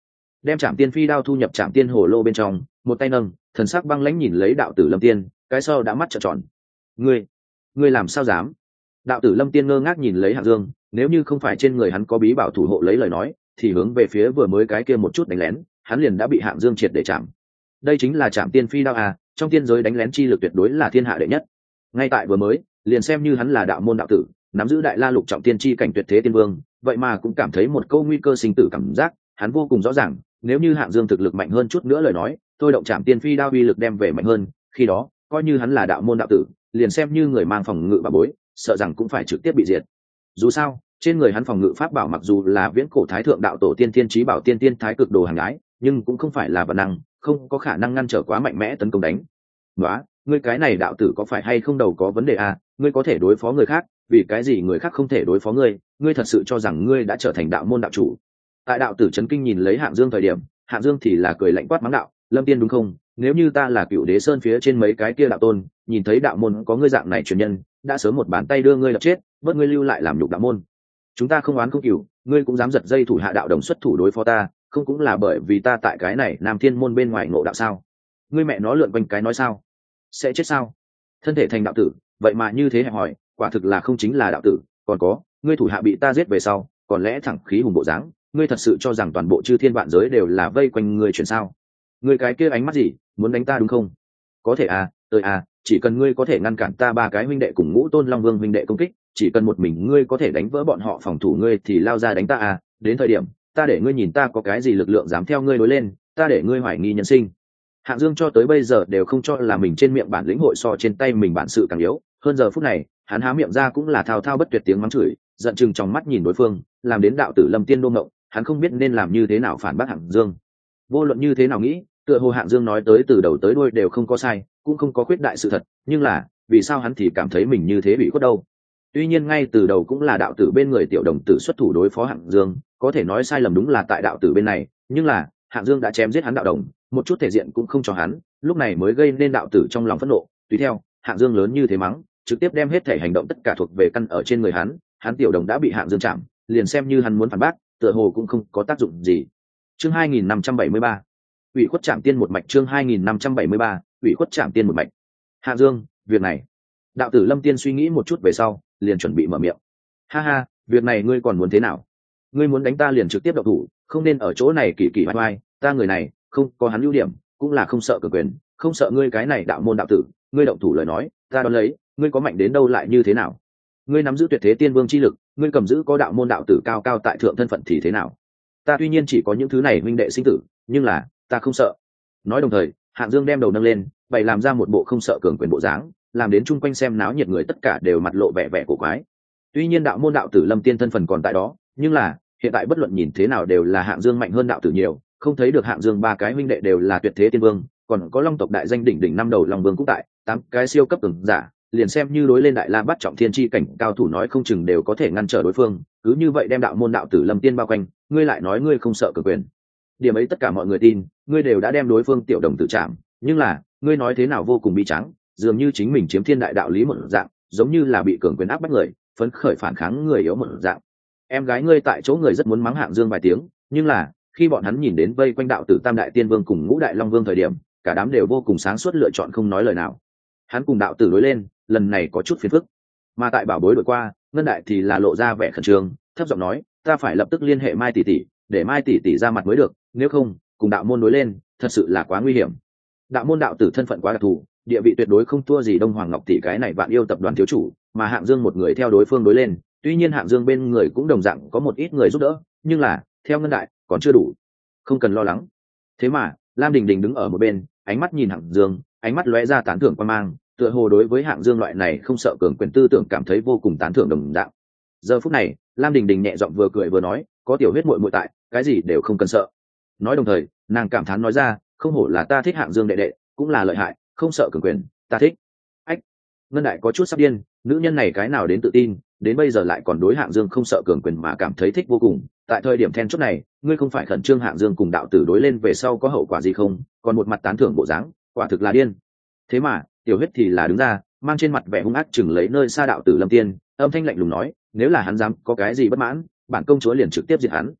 đem trảm tiên phi đao thu nhập trảm tiên hồ lô bên trong, một tay nâng, thần sắc băng lãnh nhìn lấy đạo tử lâm tiên, cái sau đã mắt trợn tròn. ngươi ngươi làm sao dám? Đạo tử lâm tiên ngơ ngác nhìn lấy Hạng Dương, nếu như không phải trên người hắn có bí bảo thủ hộ lấy lời nói, thì hướng về phía vừa mới cái kia một chút đánh lén, hắn liền đã bị Hạng Dương triệt để chạm. Đây chính là trảm tiên phi đao à, trong tiên giới đánh lén chi lực tuyệt đối là thiên hạ đệ nhất. Ngay tại vừa mới, liền xem như hắn là đạo môn đạo tử, nắm giữ đại la lục trọng tiên chi cảnh tuyệt thế tiên vương, vậy mà cũng cảm thấy một câu nguy cơ sinh tử cảm giác, hắn vô cùng rõ ràng, nếu như Hạng Dương thực lực mạnh hơn chút nữa lời nói, thôi động trảm tiên phi đao uy lực đem về mạnh hơn, khi đó, coi như hắn là đạo môn đạo tử, liền xem như người mang phòng ngự bà bối, sợ rằng cũng phải trực tiếp bị diệt. Dù sao, trên người hắn phòng ngự pháp bảo mặc dù là viễn cổ thái thượng đạo tổ tiên tiên trí bảo tiên tiên thái cực đồ hàng ái, nhưng cũng không phải là vật năng, không có khả năng ngăn trở quá mạnh mẽ tấn công đánh. Nóa, ngươi cái này đạo tử có phải hay không đầu có vấn đề à? Ngươi có thể đối phó người khác, vì cái gì người khác không thể đối phó ngươi? Ngươi thật sự cho rằng ngươi đã trở thành đạo môn đạo chủ? Tại đạo tử chấn kinh nhìn lấy Hạng Dương thời điểm, Hạng Dương thì là cười lạnh quát mắng đạo, Lâm Tiên đúng không? Nếu như ta là Cựu Đế Sơn phía trên mấy cái kia đạo tôn, nhìn thấy đạo môn có ngươi dạng này truyền nhân, đã sớm một bàn tay đưa ngươi đập chết, bớt ngươi lưu lại làm nhục đạo môn. Chúng ta không oán không cừu, ngươi cũng dám giật dây thủ hạ đạo đồng xuất thủ đối phó ta, không cũng là bởi vì ta tại cái này Nam Thiên môn bên ngoài ngộ đạo sao? Ngươi mẹ nó lượn quanh cái nói sao? Sẽ chết sao? Thân thể thành đạo tử, vậy mà như thế hẹp hỏi, quả thực là không chính là đạo tử, còn có, ngươi thủ hạ bị ta giết về sau, còn lẽ thẳng khí hùng bộ dáng, ngươi thật sự cho rằng toàn bộ chư thiên vạn giới đều là vây quanh ngươi chuyển sao? Ngươi cái kia ánh mắt gì, muốn đánh ta đúng không? Có thể à, tôi à, chỉ cần ngươi có thể ngăn cản ta ba cái huynh đệ cùng Ngũ Tôn Long Vương huynh đệ công kích, chỉ cần một mình ngươi có thể đánh vỡ bọn họ phòng thủ ngươi thì lao ra đánh ta à, đến thời điểm, ta để ngươi nhìn ta có cái gì lực lượng dám theo ngươi đối lên, ta để ngươi hoài nghi nhân sinh. Hạng Dương cho tới bây giờ đều không cho là mình trên miệng bản lĩnh hội so trên tay mình bản sự càng yếu, hơn giờ phút này, hắn há miệng ra cũng là thao thao bất tuyệt tiếng mắng chửi, giận chừng trong mắt nhìn đối phương, làm đến đạo tử Lâm Tiên đô ngộng, hắn không biết nên làm như thế nào phản bác Hạng Dương. Vô luận như thế nào nghĩ, tựa hồ Hạng Dương nói tới từ đầu tới đuôi đều không có sai, cũng không có khuyết đại sự thật, nhưng là, vì sao hắn thì cảm thấy mình như thế bị khuất đâu? Tuy nhiên ngay từ đầu cũng là đạo tử bên người tiểu đồng tử xuất thủ đối phó Hạng Dương, có thể nói sai lầm đúng là tại đạo tử bên này, nhưng là, Hạng Dương đã chém giết hắn đạo đồng, một chút thể diện cũng không cho hắn, lúc này mới gây nên đạo tử trong lòng phẫn nộ, tùy theo, Hạng Dương lớn như thế mắng, trực tiếp đem hết thể hành động tất cả thuộc về căn ở trên người hắn, hắn tiểu đồng đã bị Hạng Dương chạm, liền xem như hắn muốn phản bác, tựa hồ cũng không có tác dụng gì. Chương hai nghìn năm trăm bảy mươi ba, ủy khuất chạm tiên một mạch. Chương hai nghìn năm trăm bảy mươi ba, ủy khuất chạm tiên một mạch. Hạng Dương, việc này, đạo tử Lâm Tiên suy nghĩ một chút về sau, liền chuẩn bị mở miệng. Ha ha, việc này ngươi còn muốn thế nào? Ngươi muốn đánh ta liền trực tiếp động thủ, không nên ở chỗ này kỳ kỳ oai oai, ta người này, không có hắn ưu điểm, cũng là không sợ cường quyền, không sợ ngươi cái này đạo môn đạo tử, ngươi động thủ lời nói, ta đón lấy, ngươi có mạnh đến đâu lại như thế nào? Ngươi nắm giữ tuyệt thế tiên vương chi lực, ngươi cầm giữ có đạo môn đạo tử cao cao tại thượng thân phận thì thế nào? Ta tuy nhiên chỉ có những thứ này huynh đệ sinh tử, nhưng là, ta không sợ. Nói đồng thời, Hạng Dương đem đầu nâng lên, bày làm ra một bộ không sợ cường quyền bộ dáng, làm đến chung quanh xem náo nhiệt người tất cả đều mặt lộ vẻ vẻ cổ quái. Tuy nhiên đạo môn đạo tử Lâm Tiên thân phần còn tại đó, nhưng là, hiện tại bất luận nhìn thế nào đều là Hạng Dương mạnh hơn đạo tử nhiều, không thấy được Hạng Dương ba cái huynh đệ đều là tuyệt thế tiên vương, còn có Long tộc đại danh đỉnh đỉnh năm đầu Long Vương cũng tại, tám cái siêu cấp cường giả, liền xem như đối lên đại la bắt trọng thiên chi cảnh cao thủ nói không chừng đều có thể ngăn trở đối phương, cứ như vậy đem đạo môn đạo tử Lâm Tiên bao quanh, ngươi lại nói ngươi không sợ cường quyền. Điểm ấy tất cả mọi người tin, ngươi đều đã đem đối phương tiểu đồng tử chạm, nhưng là, ngươi nói thế nào vô cùng bi trắng, dường như chính mình chiếm thiên đại đạo lý một dạng, giống như là bị cường quyền áp bách người, phấn khởi phản kháng người yếu một dạng. Em gái ngươi tại chỗ người rất muốn mắng Hạng Dương vài tiếng, nhưng là, khi bọn hắn nhìn đến vây quanh đạo tử Tam đại tiên vương cùng Ngũ đại Long Vương thời điểm, cả đám đều vô cùng sáng suốt lựa chọn không nói lời nào. Hắn cùng đạo tử đối lên, lần này có chút phiền phức. Mà tại bảo bối đội qua, Ngân đại thì là lộ ra vẻ khẩn trương, thấp giọng nói, ta phải lập tức liên hệ Mai tỷ tỷ, để Mai tỷ tỷ ra mặt mới được, nếu không, cùng đạo môn đối lên, thật sự là quá nguy hiểm. Đạo môn đạo tử thân phận quá đặc thù, địa vị tuyệt đối không thua gì Đông Hoàng Ngọc tỷ cái này vạn yêu tập đoàn thiếu chủ, mà Hạng Dương một người theo đối phương đối lên, tuy nhiên Hạng Dương bên người cũng đồng dạng có một ít người giúp đỡ, nhưng là, theo Ngân đại, còn chưa đủ. Không cần lo lắng. Thế mà, Lam Đình Đình đứng ở một bên, ánh mắt nhìn Hạng Dương, ánh mắt lóe ra tán thưởng quan mang, tựa hồ đối với Hạng Dương loại này không sợ cường quyền tư tưởng cảm thấy vô cùng tán thưởng đồng dạng. Giờ phút này, Lam Đình Đình nhẹ giọng vừa cười vừa nói, có tiểu huyết muội muội tại, cái gì đều không cần sợ. Nói đồng thời, nàng cảm thán nói ra, không hổ là ta thích Hạng Dương đệ đệ, cũng là lợi hại, không sợ cường quyền, ta thích. Ách, Ngân đại có chút sắp điên, nữ nhân này cái nào đến tự tin, đến bây giờ lại còn đối Hạng Dương không sợ cường quyền mà cảm thấy thích vô cùng. Tại thời điểm then chốt này, ngươi không phải khẩn trương Hạng Dương cùng đạo tử đối lên về sau có hậu quả gì không, còn một mặt tán thưởng bộ dáng, quả thực là điên. Thế mà, tiểu huyết thì là đứng ra, mang trên mặt vẻ hung ác chừng lấy nơi xa đạo tử Lâm Tiên, âm thanh lạnh lùng nói, nếu là hắn dám có cái gì bất mãn, bản công chúa liền trực tiếp diệt hắn.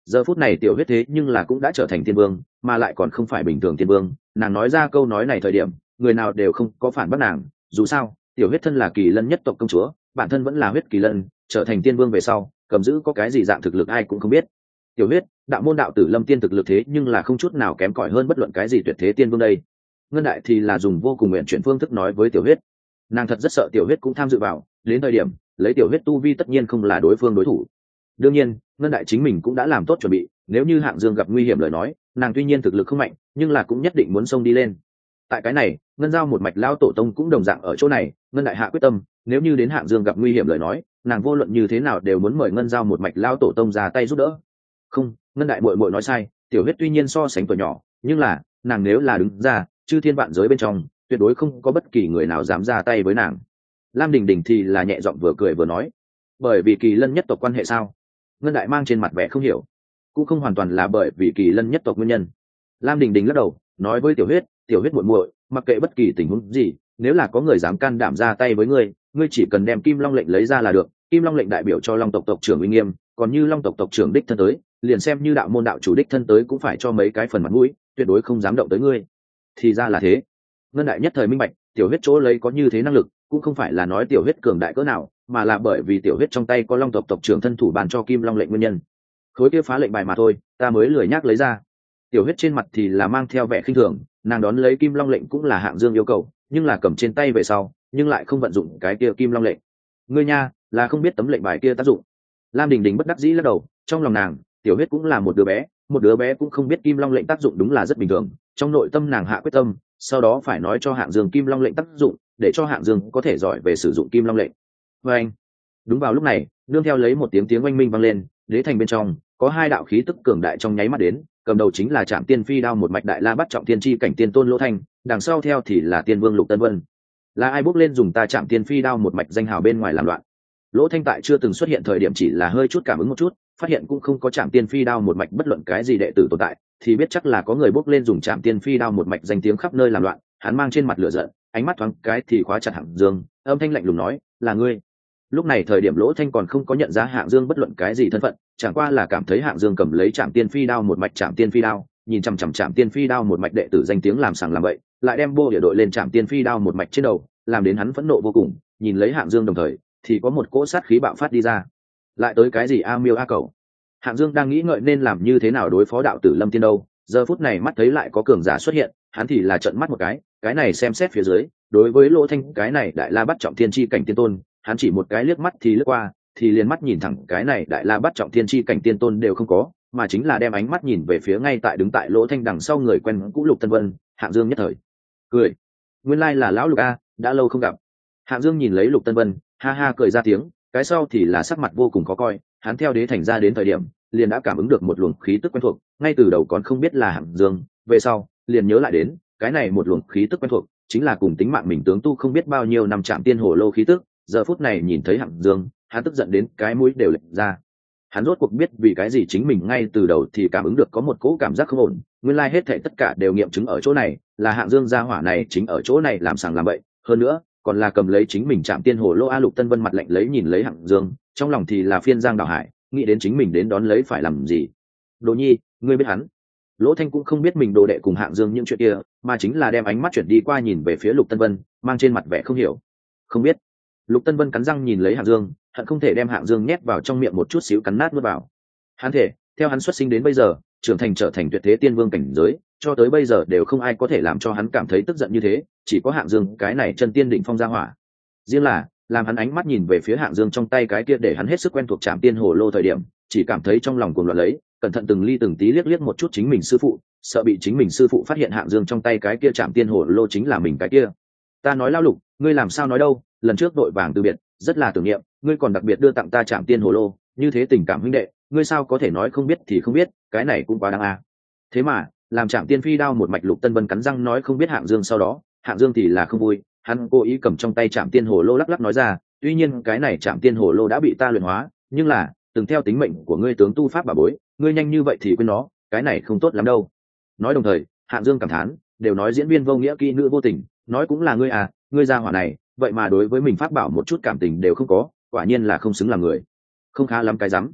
giờ phút này tiểu huyết thế nhưng là cũng đã trở thành tiên vương, mà lại còn không phải bình thường tiên vương. Nàng nói ra câu nói này thời điểm, người nào đều không có phản bác nàng. Dù sao tiểu huyết thân là kỳ lân nhất tộc công chúa, bản thân vẫn là huyết kỳ lân, trở thành tiên vương về sau cầm giữ có cái gì dạng thực lực ai cũng không biết. Tiểu huyết, đạo môn đạo tử lâm tiên thực lực thế nhưng là không chút nào kém cỏi hơn bất luận cái gì tuyệt thế tiên vương đây. Ngân đại thì là dùng vô cùng nguyện chuyển phương thức nói với tiểu huyết. Nàng thật rất sợ tiểu huyết cũng tham dự vào, đến thời điểm lấy tiểu huyết tu vi tất nhiên không là đối phương đối thủ. Đương nhiên ngân đại chính mình cũng đã làm tốt chuẩn bị, nếu như Hạng Dương gặp nguy hiểm lời nói, nàng tuy nhiên thực lực không mạnh nhưng là cũng nhất định muốn xông đi lên. Tại cái này ngân giao một mạch lao tổ tông cũng đồng dạng ở chỗ này, ngân đại hạ quyết tâm nếu như đến Hạng Dương gặp nguy hiểm lời nói, nàng vô luận như thế nào đều muốn mời ngân giao một mạch lao tổ tông ra tay giúp đỡ. Không, ngân đại muội muội nói sai, tiểu huyết tuy nhiên so sánh tuổi nhỏ nhưng là nàng nếu là đứng ra chư thiên vạn giới bên trong tuyệt đối không có bất kỳ người nào dám ra tay với nàng. Lam Đình Đình thì là nhẹ giọng vừa cười vừa nói, bởi vì kỳ lân nhất tộc quan hệ sao? Ngân đại mang trên mặt vẻ không hiểu. Cũng không hoàn toàn là bởi vì kỳ lân nhất tộc nguyên nhân. Lam Đình Đình lắc đầu nói với tiểu huyết, tiểu huyết muội muội, mặc kệ bất kỳ tình huống gì, nếu là có người dám can đảm ra tay với ngươi, ngươi chỉ cần đem kim long lệnh lấy ra là được. Kim long lệnh đại biểu cho long tộc tộc trưởng uy nghiêm, còn như long tộc tộc trưởng đích thân tới, liền xem như đạo môn đạo chủ đích thân tới cũng phải cho mấy cái phần mặt mũi, tuyệt đối không dám động tới ngươi. Thì ra là thế. Ngân đại nhất thời minh bạch, tiểu huyết chỗ lấy có như thế năng lực cũng không phải là nói tiểu huyết cường đại cỡ nào, mà là bởi vì tiểu huyết trong tay có long tộc tộc trưởng thân thủ bàn cho kim long lệnh nguyên nhân. Khối kia phá lệnh bài mà thôi, ta mới lười nhác lấy ra. Tiểu huyết trên mặt thì là mang theo vẻ khinh thường, nàng đón lấy kim long lệnh cũng là Hạng Dương yêu cầu, nhưng là cầm trên tay về sau nhưng lại không vận dụng cái kia kim long lệnh. Ngươi nha là không biết tấm lệnh bài kia tác dụng. Lam Đình Đình bất đắc dĩ lắc đầu, trong lòng nàng tiểu huyết cũng là một đứa bé, một đứa bé cũng không biết kim long lệnh tác dụng đúng là rất bình thường. Trong nội tâm nàng hạ quyết tâm sau đó phải nói cho Hạng Dương kim long lệnh tác dụng, để cho Hạng Dương có thể giỏi về sử dụng kim long lệnh. Và anh đúng vào lúc này nương theo lấy một tiếng tiếng oanh minh vang lên, đế thành bên trong có hai đạo khí tức cường đại trong nháy mắt đến, cầm đầu chính là Trảm Tiên Phi Đao một mạch đại la bắt trọng tiên tri cảnh tiên tôn Lỗ Thanh, đằng sau theo thì là tiên vương Lục Tân Vân. Là ai bước lên dùng ta Trảm Tiên Phi Đao một mạch danh hào bên ngoài làm loạn? Lỗ Thanh tại chưa từng xuất hiện thời điểm chỉ là hơi chút cảm ứng một chút, phát hiện cũng không có Trảm Tiên Phi Đao một mạch bất luận cái gì đệ tử tồn tại, thì biết chắc là có người bước lên dùng Trảm Tiên Phi Đao một mạch danh tiếng khắp nơi làm loạn. Hắn mang trên mặt lửa giận, ánh mắt thoáng cái thì khóa chặt Hạng Dương, âm thanh lạnh lùng nói, là ngươi. Lúc này thời điểm Lỗ Thanh còn không có nhận ra Hạng Dương bất luận cái gì thân phận, chẳng qua là cảm thấy Hạng Dương cầm lấy Trảm Tiên Phi Đao một mạch Trảm Tiên Phi Đao, nhìn chằm chằm Trảm Tiên Phi Đao một mạch đệ tử danh tiếng làm sằng làm bậy, lại đem bô địa đội lên Trảm Tiên Phi Đao một mạch trên đầu, làm đến hắn phẫn nộ vô cùng. Nhìn lấy Hạng Dương đồng thời thì có một cỗ sát khí bạo phát đi ra. Lại tới cái gì a miêu a cẩu? Hạng Dương đang nghĩ ngợi nên làm như thế nào đối phó đạo tử Lâm Tiên đâu, giờ phút này mắt thấy lại có cường giả xuất hiện, hắn thì là trợn mắt một cái, cái này xem xét phía dưới, đối với Lỗ Thanh cái này đại la bắt trọng thiên chi cảnh tiên tôn, hắn chỉ một cái liếc mắt thì lướt qua, thì liền mắt nhìn thẳng cái này đại la bắt trọng thiên chi cảnh tiên tôn đều không có, mà chính là đem ánh mắt nhìn về phía ngay tại đứng tại Lỗ Thanh đằng sau người quen cũ Lục Tân Vân. Hạng Dương nhất thời cười, nguyên lai là lão Lục a, đã lâu không gặp. Hạng Dương nhìn lấy Lục Tân Vân, ha ha cười ra tiếng, cái sau thì là sắc mặt vô cùng khó coi. Hắn theo đế thành ra đến thời điểm liền đã cảm ứng được một luồng khí tức quen thuộc, ngay từ đầu còn không biết là Hạng Dương, về sau liền nhớ lại đến cái này một luồng khí tức quen thuộc chính là cùng tính mạng mình tướng tu không biết bao nhiêu năm Trảm Tiên Hồ Lô khí tức. Giờ phút này nhìn thấy Hạng Dương, hắn tức giận đến cái mũi đều lệch ra. Hắn rốt cuộc biết vì cái gì chính mình ngay từ đầu thì cảm ứng được có một cỗ cảm giác không ổn, nguyên lai hết thảy tất cả đều nghiệm chứng ở chỗ này, là Hạng Dương gia hỏa này chính ở chỗ này làm sàng làm bậy, hơn nữa còn là cầm lấy chính mình Trảm Tiên Hồ Lô. A Lục Tân Vân mặt lạnh lấy nhìn lấy Hạng Dương, trong lòng thì là phiên giang đảo hải, nghĩ đến chính mình đến đón lấy phải làm gì. Đồ Nhi, ngươi biết hắn? Lỗ Thanh cũng không biết mình đồ đệ cùng Hạng Dương những chuyện kia, mà chính là đem ánh mắt chuyển đi qua nhìn về phía Lục Tân Vân, mang trên mặt vẻ không hiểu. Không biết. Lục Tân Vân cắn răng nhìn lấy Hạng Dương, hận không thể đem Hạng Dương nhét vào trong miệng một chút xíu cắn nát nuốt vào. Hắn thể, theo hắn xuất sinh đến bây giờ, trưởng thành trở thành tuyệt thế tiên vương cảnh giới, cho tới bây giờ đều không ai có thể làm cho hắn cảm thấy tức giận như thế, chỉ có Hạng Dương cái này chân tiên đỉnh phong gia hỏa. Riêng là làm hắn ánh mắt nhìn về phía Hạng Dương trong tay cái kia để hắn hết sức quen thuộc Trảm Tiên Hồ Lô thời điểm, chỉ cảm thấy trong lòng cuồng loạn lấy, cẩn thận từng ly từng tí liếc liếc một chút chính mình sư phụ, sợ bị chính mình sư phụ phát hiện Hạng Dương trong tay cái kia Trảm Tiên Hồ Lô chính là mình cái kia. Ta nói lão Lục, ngươi làm sao nói đâu, lần trước đội vàng từ biệt, rất là tưởng niệm, ngươi còn đặc biệt đưa tặng ta Trảm Tiên Hồ Lô, như thế tình cảm huynh đệ, ngươi sao có thể nói không biết thì không biết, cái này cũng quá đáng à. Thế mà, làm Trảm Tiên Phi Đao một mạch Lục Tân Vân cắn răng nói không biết Hạng Dương, sau đó, Hạng Dương thì là không vui, hắn cố ý cầm trong tay Trảm Tiên Hồ Lô lắc lắc nói ra, tuy nhiên cái này Trảm Tiên Hồ Lô đã bị ta luyện hóa, nhưng là từng theo tính mệnh của ngươi tướng tu pháp bà bối, ngươi nhanh như vậy thì quên nó, cái này không tốt lắm đâu. Nói đồng thời, Hạng Dương cảm thán, đều nói diễn viên vô nghĩa kỹ nữ vô tình, nói cũng là ngươi à, ngươi gia hỏa này, vậy mà đối với mình pháp bảo một chút cảm tình đều không có, quả nhiên là không xứng làm người. Không khá lắm cái rắm.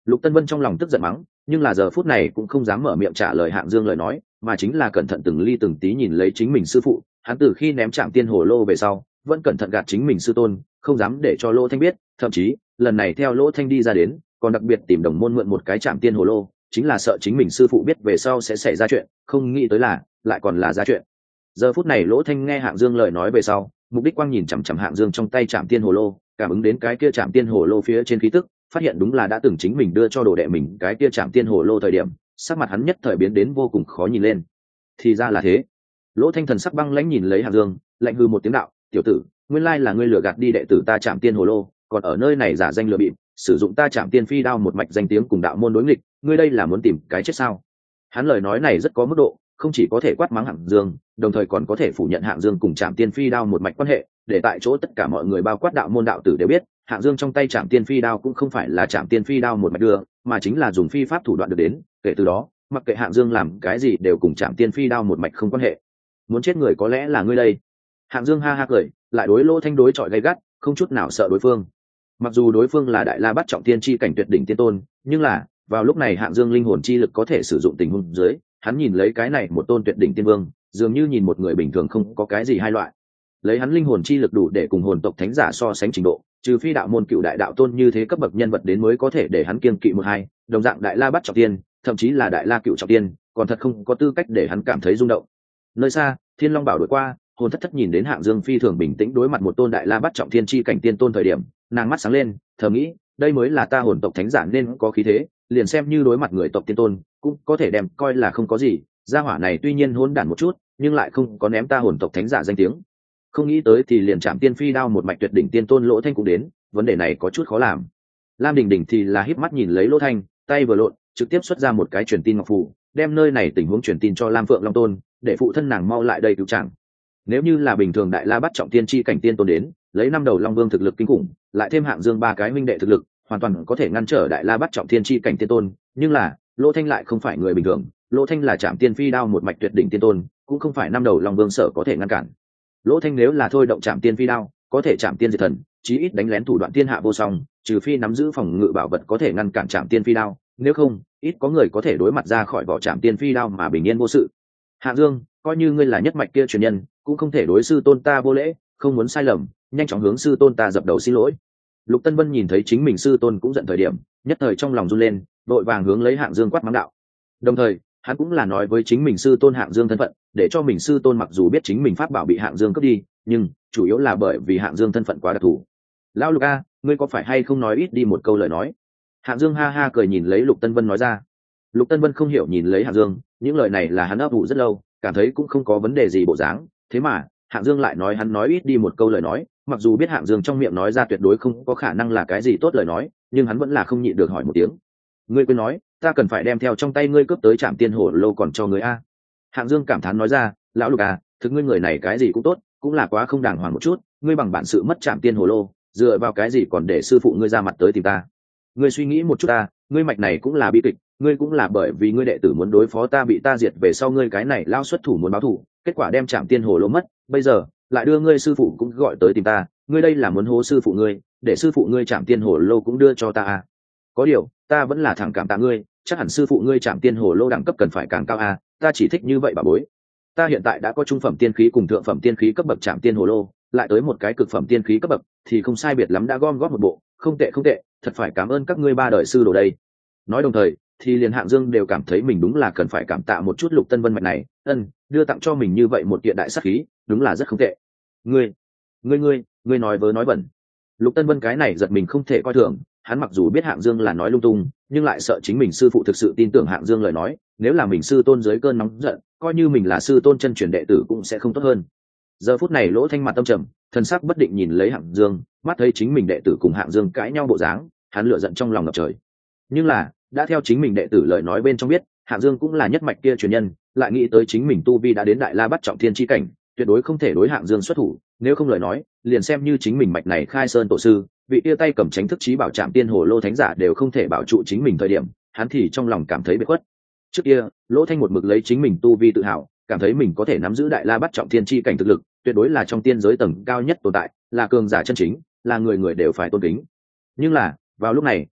Lục Tân Vân trong lòng tức giận mắng, nhưng là giờ phút này cũng không dám mở miệng trả lời Hạng Dương lời nói, mà chính là cẩn thận từng ly từng tí nhìn lấy chính mình sư phụ. Hắn từ khi ném Trảm Tiên Hồ Lô về sau, vẫn cẩn thận gạt chính mình sư tôn, không dám để cho Lỗ Thanh biết, thậm chí lần này theo Lỗ Thanh đi ra đến, còn đặc biệt tìm đồng môn mượn một cái Trảm Tiên Hồ Lô, chính là sợ chính mình sư phụ biết về sau sẽ xảy ra chuyện, không nghĩ tới là lại còn là ra chuyện. Giờ phút này Lỗ Thanh nghe Hạng Dương lời nói về sau, mục đích quang nhìn chằm chằm Hạng Dương trong tay Trảm Tiên Hồ Lô, cảm ứng đến cái kia Trảm Tiên Hồ Lô phía trên khí tức, phát hiện đúng là đã từng chính mình đưa cho đồ đệ mình cái kia Trảm Tiên Hồ Lô thời điểm, sắc mặt hắn nhất thời biến đến vô cùng khó nhìn lên. Thì ra là thế. Lỗ Thanh thần sắc băng lãnh nhìn lấy Hạng Dương, lạnh hư một tiếng đạo, tiểu tử, nguyên lai là ngươi lừa gạt đi đệ tử ta Trảm Tiên Hồ Lô, còn ở nơi này giả danh lừa bịp, sử dụng ta Trảm Tiên Phi đao một mạch danh tiếng cùng đạo môn đối nghịch, ngươi đây là muốn tìm cái chết sao? Hắn lời nói này rất có mức độ, không chỉ có thể quát mắng Hạng Dương, đồng thời còn có thể phủ nhận Hạng Dương cùng Trảm Tiên Phi đao một mạch quan hệ, để tại chỗ tất cả mọi người bao quát đạo môn đạo tử đều biết, Hạng Dương trong tay Trảm Tiên Phi đao cũng không phải là Trảm Tiên Phi đao một mạch đưa, mà chính là dùng phi pháp thủ đoạn được đến, kể từ đó, mặc kệ Hạng Dương làm cái gì đều cùng Trảm Tiên Phi đao một mạch không quan hệ. Muốn chết người có lẽ là ngươi đây. Hạng Dương ha ha cười, lại đối Lỗ Thanh đối chọi gay gắt, không chút nào sợ đối phương. Mặc dù đối phương là đại la bắt trọng tiên chi cảnh tuyệt đỉnh tiên tôn, nhưng là vào lúc này Hạng Dương linh hồn chi lực có thể sử dụng tình huống dưới, hắn nhìn lấy cái này một tôn tuyệt đỉnh tiên vương, dường như nhìn một người bình thường không có cái gì hai loại. Lấy hắn linh hồn chi lực đủ để cùng hồn tộc thánh giả so sánh trình độ, trừ phi đạo môn cựu đại đạo tôn như thế cấp bậc nhân vật đến mới có thể để hắn kiêng kỵ một hai, đồng dạng đại la bắt trọng tiên, thậm chí là đại la cựu trọng tiên, còn thật không có tư cách để hắn cảm thấy rung động. Nơi xa, Thiên Long Bảo đuổi qua, hồn thất thất nhìn đến Hạng Dương phi thường bình tĩnh đối mặt một tôn đại la bắt trọng thiên chi cảnh tiên tôn thời điểm, nàng mắt sáng lên, thầm nghĩ, đây mới là ta hồn tộc thánh giả nên có khí thế, liền xem như đối mặt người tộc tiên tôn, cũng có thể đem coi là không có gì. Gia hỏa này tuy nhiên hỗn đản một chút, nhưng lại không có ném ta hồn tộc thánh giả danh tiếng. Không nghĩ tới thì liền Trảm Tiên Phi đao một mạch tuyệt đỉnh tiên tôn Lỗ Thanh cũng đến, vấn đề này có chút khó làm. Lam Đình Đình thì là híp mắt nhìn lấy Lỗ Thanh, tay vừa lộn, trực tiếp xuất ra một cái truyền tin ngọc phù, đem nơi này tình huống truyền tin cho Lam Phượng Long Tôn, để phụ thân nàng mau lại đây cứu chẳng. Nếu như là bình thường đại la bắt trọng tiên chi cảnh tiên tôn đến, lấy năm đầu Long Vương thực lực kinh khủng, lại thêm Hạng Dương ba cái huynh đệ thực lực, hoàn toàn có thể ngăn trở đại la bắt trọng tiên chi cảnh tiên tôn, nhưng là, Lỗ Thanh lại không phải người bình thường, Lỗ Thanh là Trảm Tiên Phi đao một mạch tuyệt đỉnh tiên tôn, cũng không phải năm đầu Long Vương sở có thể ngăn cản. Lỗ Thanh nếu là thôi động Trảm Tiên Phi đao, có thể chạm tiên diệt thần, chí ít đánh lén thủ đoạn thiên hạ vô song, trừ phi nắm giữ phòng ngự bảo vật có thể ngăn cản Trảm Tiên Phi đao, nếu không, ít có người có thể đối mặt ra khỏi vỏ Trảm Tiên Phi đao mà bình yên vô sự. Hạ Dương, coi như ngươi là nhất mạch kia truyền nhân, cũng không thể đối sư tôn ta vô lễ, không muốn sai lầm, nhanh chóng hướng sư tôn ta dập đầu xin lỗi. Lục Tân Vân nhìn thấy chính mình sư tôn cũng giận thời điểm, nhất thời trong lòng run lên, vội vàng hướng lấy Hạng Dương quát mắng đạo. Đồng thời, hắn cũng là nói với chính mình sư tôn Hạng Dương thân phận, để cho mình sư tôn mặc dù biết chính mình pháp bảo bị Hạng Dương cướp đi, nhưng chủ yếu là bởi vì Hạng Dương thân phận quá đặc thù. Lão Lục a, ngươi có phải hay không nói ít đi một câu lời nói? Hạng Dương ha ha cười nhìn lấy Lục Tân Vân nói ra. Lục Tân Vân không hiểu nhìn lấy Hạng Dương, những lời này là hắn ấp ủ rất lâu, cảm thấy cũng không có vấn đề gì bộ dáng, thế mà Hạng Dương lại nói hắn nói ít đi một câu lời nói, mặc dù biết Hạng Dương trong miệng nói ra tuyệt đối không có khả năng là cái gì tốt lời nói, nhưng hắn vẫn là không nhịn được hỏi một tiếng. Ngươi quên nói, ta cần phải đem theo trong tay ngươi cướp tới Trảm Tiên Hồ Lô còn cho ngươi a. Hạng Dương cảm thán nói ra, lão Lục à, thực ngươi người này cái gì cũng tốt, cũng là quá không đàng hoàng một chút, ngươi bằng bản sự mất Trảm Tiên Hồ Lô, dựa vào cái gì còn để sư phụ ngươi ra mặt tới tìm ta? Ngươi suy nghĩ một chút ta, ngươi mạch này cũng là bi kịch, ngươi cũng là bởi vì ngươi đệ tử muốn đối phó ta bị ta diệt về sau ngươi cái này lao xuất thủ muốn báo thù, kết quả đem Trảm Tiên Hồ Lô mất, bây giờ lại đưa ngươi sư phụ cũng gọi tới tìm ta, ngươi đây là muốn hố sư phụ ngươi, để sư phụ ngươi Trảm Tiên Hồ Lô cũng đưa cho ta à? Có điều, ta vẫn là thẳng cảm tạ ngươi, chắc hẳn sư phụ ngươi Trảm Tiên Hồ Lô đẳng cấp cần phải càng cao à, ta chỉ thích như vậy bà bối. Ta hiện tại đã có trung phẩm tiên khí cùng thượng phẩm tiên khí cấp bậc Trảm Tiên Hồ Lô, lại tới một cái cực phẩm tiên khí cấp bậc, thì không sai biệt lắm đã gom góp một bộ, không tệ không tệ, thật phải cảm ơn các ngươi ba đời sư đồ đây. Nói đồng thời, thì liền Hạng Dương đều cảm thấy mình đúng là cần phải cảm tạ một chút Lục Tân Vân mạch này, ân, đưa tặng cho mình như vậy một kiện đại sát khí, đúng là rất không tệ. Ngươi, ngươi ngươi, ngươi nói vớ nói bẩn. Lục Tân Vân cái này giật mình không thể coi thường, hắn mặc dù biết Hạng Dương là nói lung tung, nhưng lại sợ chính mình sư phụ thực sự tin tưởng Hạng Dương lời nói, nếu là mình sư tôn dưới cơn nóng giận, coi như mình là sư tôn chân truyền đệ tử cũng sẽ không tốt hơn. Giờ phút này Lỗ Thanh mặt tâm trầm, thần sắc bất định nhìn lấy Hạng Dương, mắt thấy chính mình đệ tử cùng Hạng Dương cãi nhau bộ dáng, hắn lửa giận trong lòng ngập trời. Nhưng là, đã theo chính mình đệ tử lời nói bên trong biết, Hạng Dương cũng là nhất mạch kia truyền nhân, lại nghĩ tới chính mình tu vi đã đến đại la bắt trọng thiên chi cảnh, tuyệt đối không thể đối Hạng Dương xuất thủ, nếu không lời nói, liền xem như chính mình mạch này khai sơn tổ sư, vị tia tay cầm tránh thức chí bảo Trảm Tiên Hồ Lô thánh giả đều không thể bảo trụ chính mình thời điểm, hắn thì trong lòng cảm thấy bế khuất. Trước kia, Lỗ Thanh một mực lấy chính mình tu vi tự hào, cảm thấy mình có thể nắm giữ đại la bắt trọng thiên chi cảnh thực lực, tuyệt đối là trong tiên giới tầng cao nhất tồn tại, là cường giả chân chính, là người người đều phải tôn kính. Nhưng là, vào lúc này,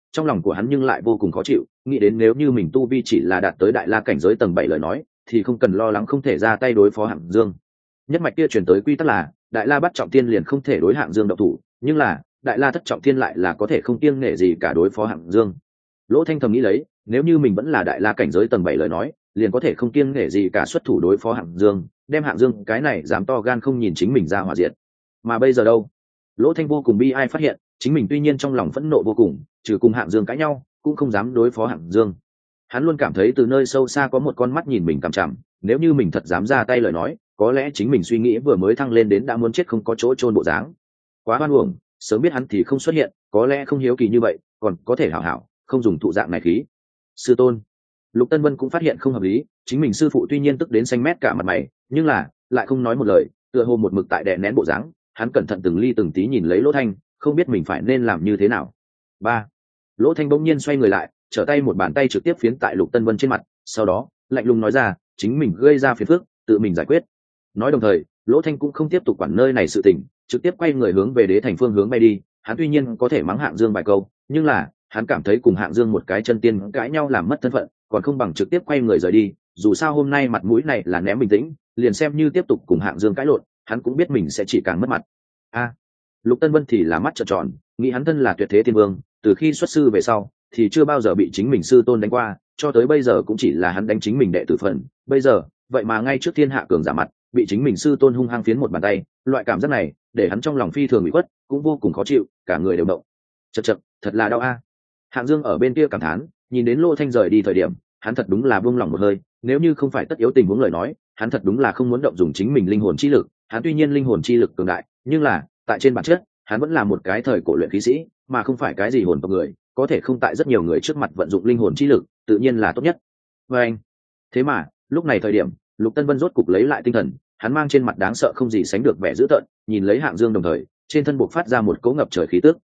trong lòng của hắn nhưng lại vô cùng khó chịu, nghĩ đến nếu như mình tu vi chỉ là đạt tới đại la cảnh giới tầng bảy lời nói thì không cần lo lắng không thể ra tay đối phó Hạng Dương. Nhất mạch kia truyền tới quy tắc là đại la bắt trọng tiên liền không thể đối Hạng Dương động thủ, nhưng là đại la thất trọng tiên lại là có thể không kiêng nể gì cả đối phó Hạng Dương. Lỗ Thanh thầm nghĩ lấy, nếu như mình vẫn là đại la cảnh giới tầng bảy lời nói liền có thể không kiêng nể gì cả xuất thủ đối phó Hạng Dương, đem Hạng Dương cái này dám to gan không nhìn chính mình ra hỏa diệt. Mà bây giờ đâu? Lỗ Thanh vô cùng bi ai phát hiện chính mình tuy nhiên trong lòng phẫn nộ vô cùng, trừ cùng Hạng Dương cãi nhau cũng không dám đối phó Hạng Dương. Hắn luôn cảm thấy từ nơi sâu xa có một con mắt nhìn mình cằm chằm, nếu như mình thật dám ra tay lời nói có lẽ chính mình suy nghĩ vừa mới thăng lên đến đã muốn chết không có chỗ chôn bộ dáng. Quá hoan uổng, sớm biết hắn thì không xuất hiện, có lẽ không hiếu kỳ như vậy còn có thể hảo hảo không dùng thụ dạng này khí. Sư tôn. Lục Tân Vân cũng phát hiện không hợp lý, chính mình sư phụ tuy nhiên tức đến xanh mét cả mặt mày, nhưng là lại không nói một lời, tựa hồ một mực tại đè nén bộ dáng. Hắn cẩn thận từng ly từng tí nhìn lấy Lỗ Thanh, không biết mình phải nên làm như thế nào. Ba. Lỗ Thanh bỗng nhiên xoay người lại, trở tay một bàn tay trực tiếp phiến tại Lục Tân Vân trên mặt, sau đó lạnh lùng nói ra, chính mình gây ra phiền phức, tự mình giải quyết. Nói đồng thời, Lỗ Thanh cũng không tiếp tục quản nơi này sự tình, trực tiếp quay người hướng về Đế Thành phương hướng bay đi. Hắn tuy nhiên có thể mắng Hạng Dương vài câu, nhưng là hắn cảm thấy cùng Hạng Dương một cái chân tiên cãi nhau làm mất thân phận, còn không bằng trực tiếp quay người rời đi. Dù sao hôm nay mặt mũi này là ném bình tĩnh, liền xem như tiếp tục cùng Hạng Dương cãi lộn, hắn cũng biết mình sẽ chỉ càng mất mặt. A. Lục Tân Vân thì là mắt trợn tròn, nghĩ hắn thân là tuyệt thế tiên vương, từ khi xuất sư về sau thì chưa bao giờ bị chính mình sư tôn đánh qua, cho tới bây giờ cũng chỉ là hắn đánh chính mình đệ tử phần, bây giờ vậy mà ngay trước thiên hạ cường giả mặt bị chính mình sư tôn hung hăng phiến một bàn tay, loại cảm giác này để hắn trong lòng phi thường bị khuất, cũng vô cùng khó chịu, cả người đều động. Chậc chậc, thật là đau a. Hạng Dương ở bên kia cảm thán, nhìn đến Lỗ Thanh rời đi thời điểm hắn thật đúng là buông lòng một hơi, nếu như không phải tất yếu tình huống lời nói hắn thật đúng là không muốn động dùng chính mình linh hồn chi lực. Hắn tuy nhiên linh hồn chi lực cường đại, nhưng là tại trên bản chất hắn vẫn là một cái thời cổ luyện khí sĩ, mà không phải cái gì hồn tộc người, có thể không tại rất nhiều người trước mặt vận dụng linh hồn chi lực tự nhiên là tốt nhất. Và anh thế mà lúc này thời điểm Lục Tân Vân rốt cục lấy lại tinh thần, hắn mang trên mặt đáng sợ không gì sánh được vẻ dữ tợn, nhìn lấy Hạng Dương đồng thời trên thân buộc phát ra một cỗ ngập trời khí tức.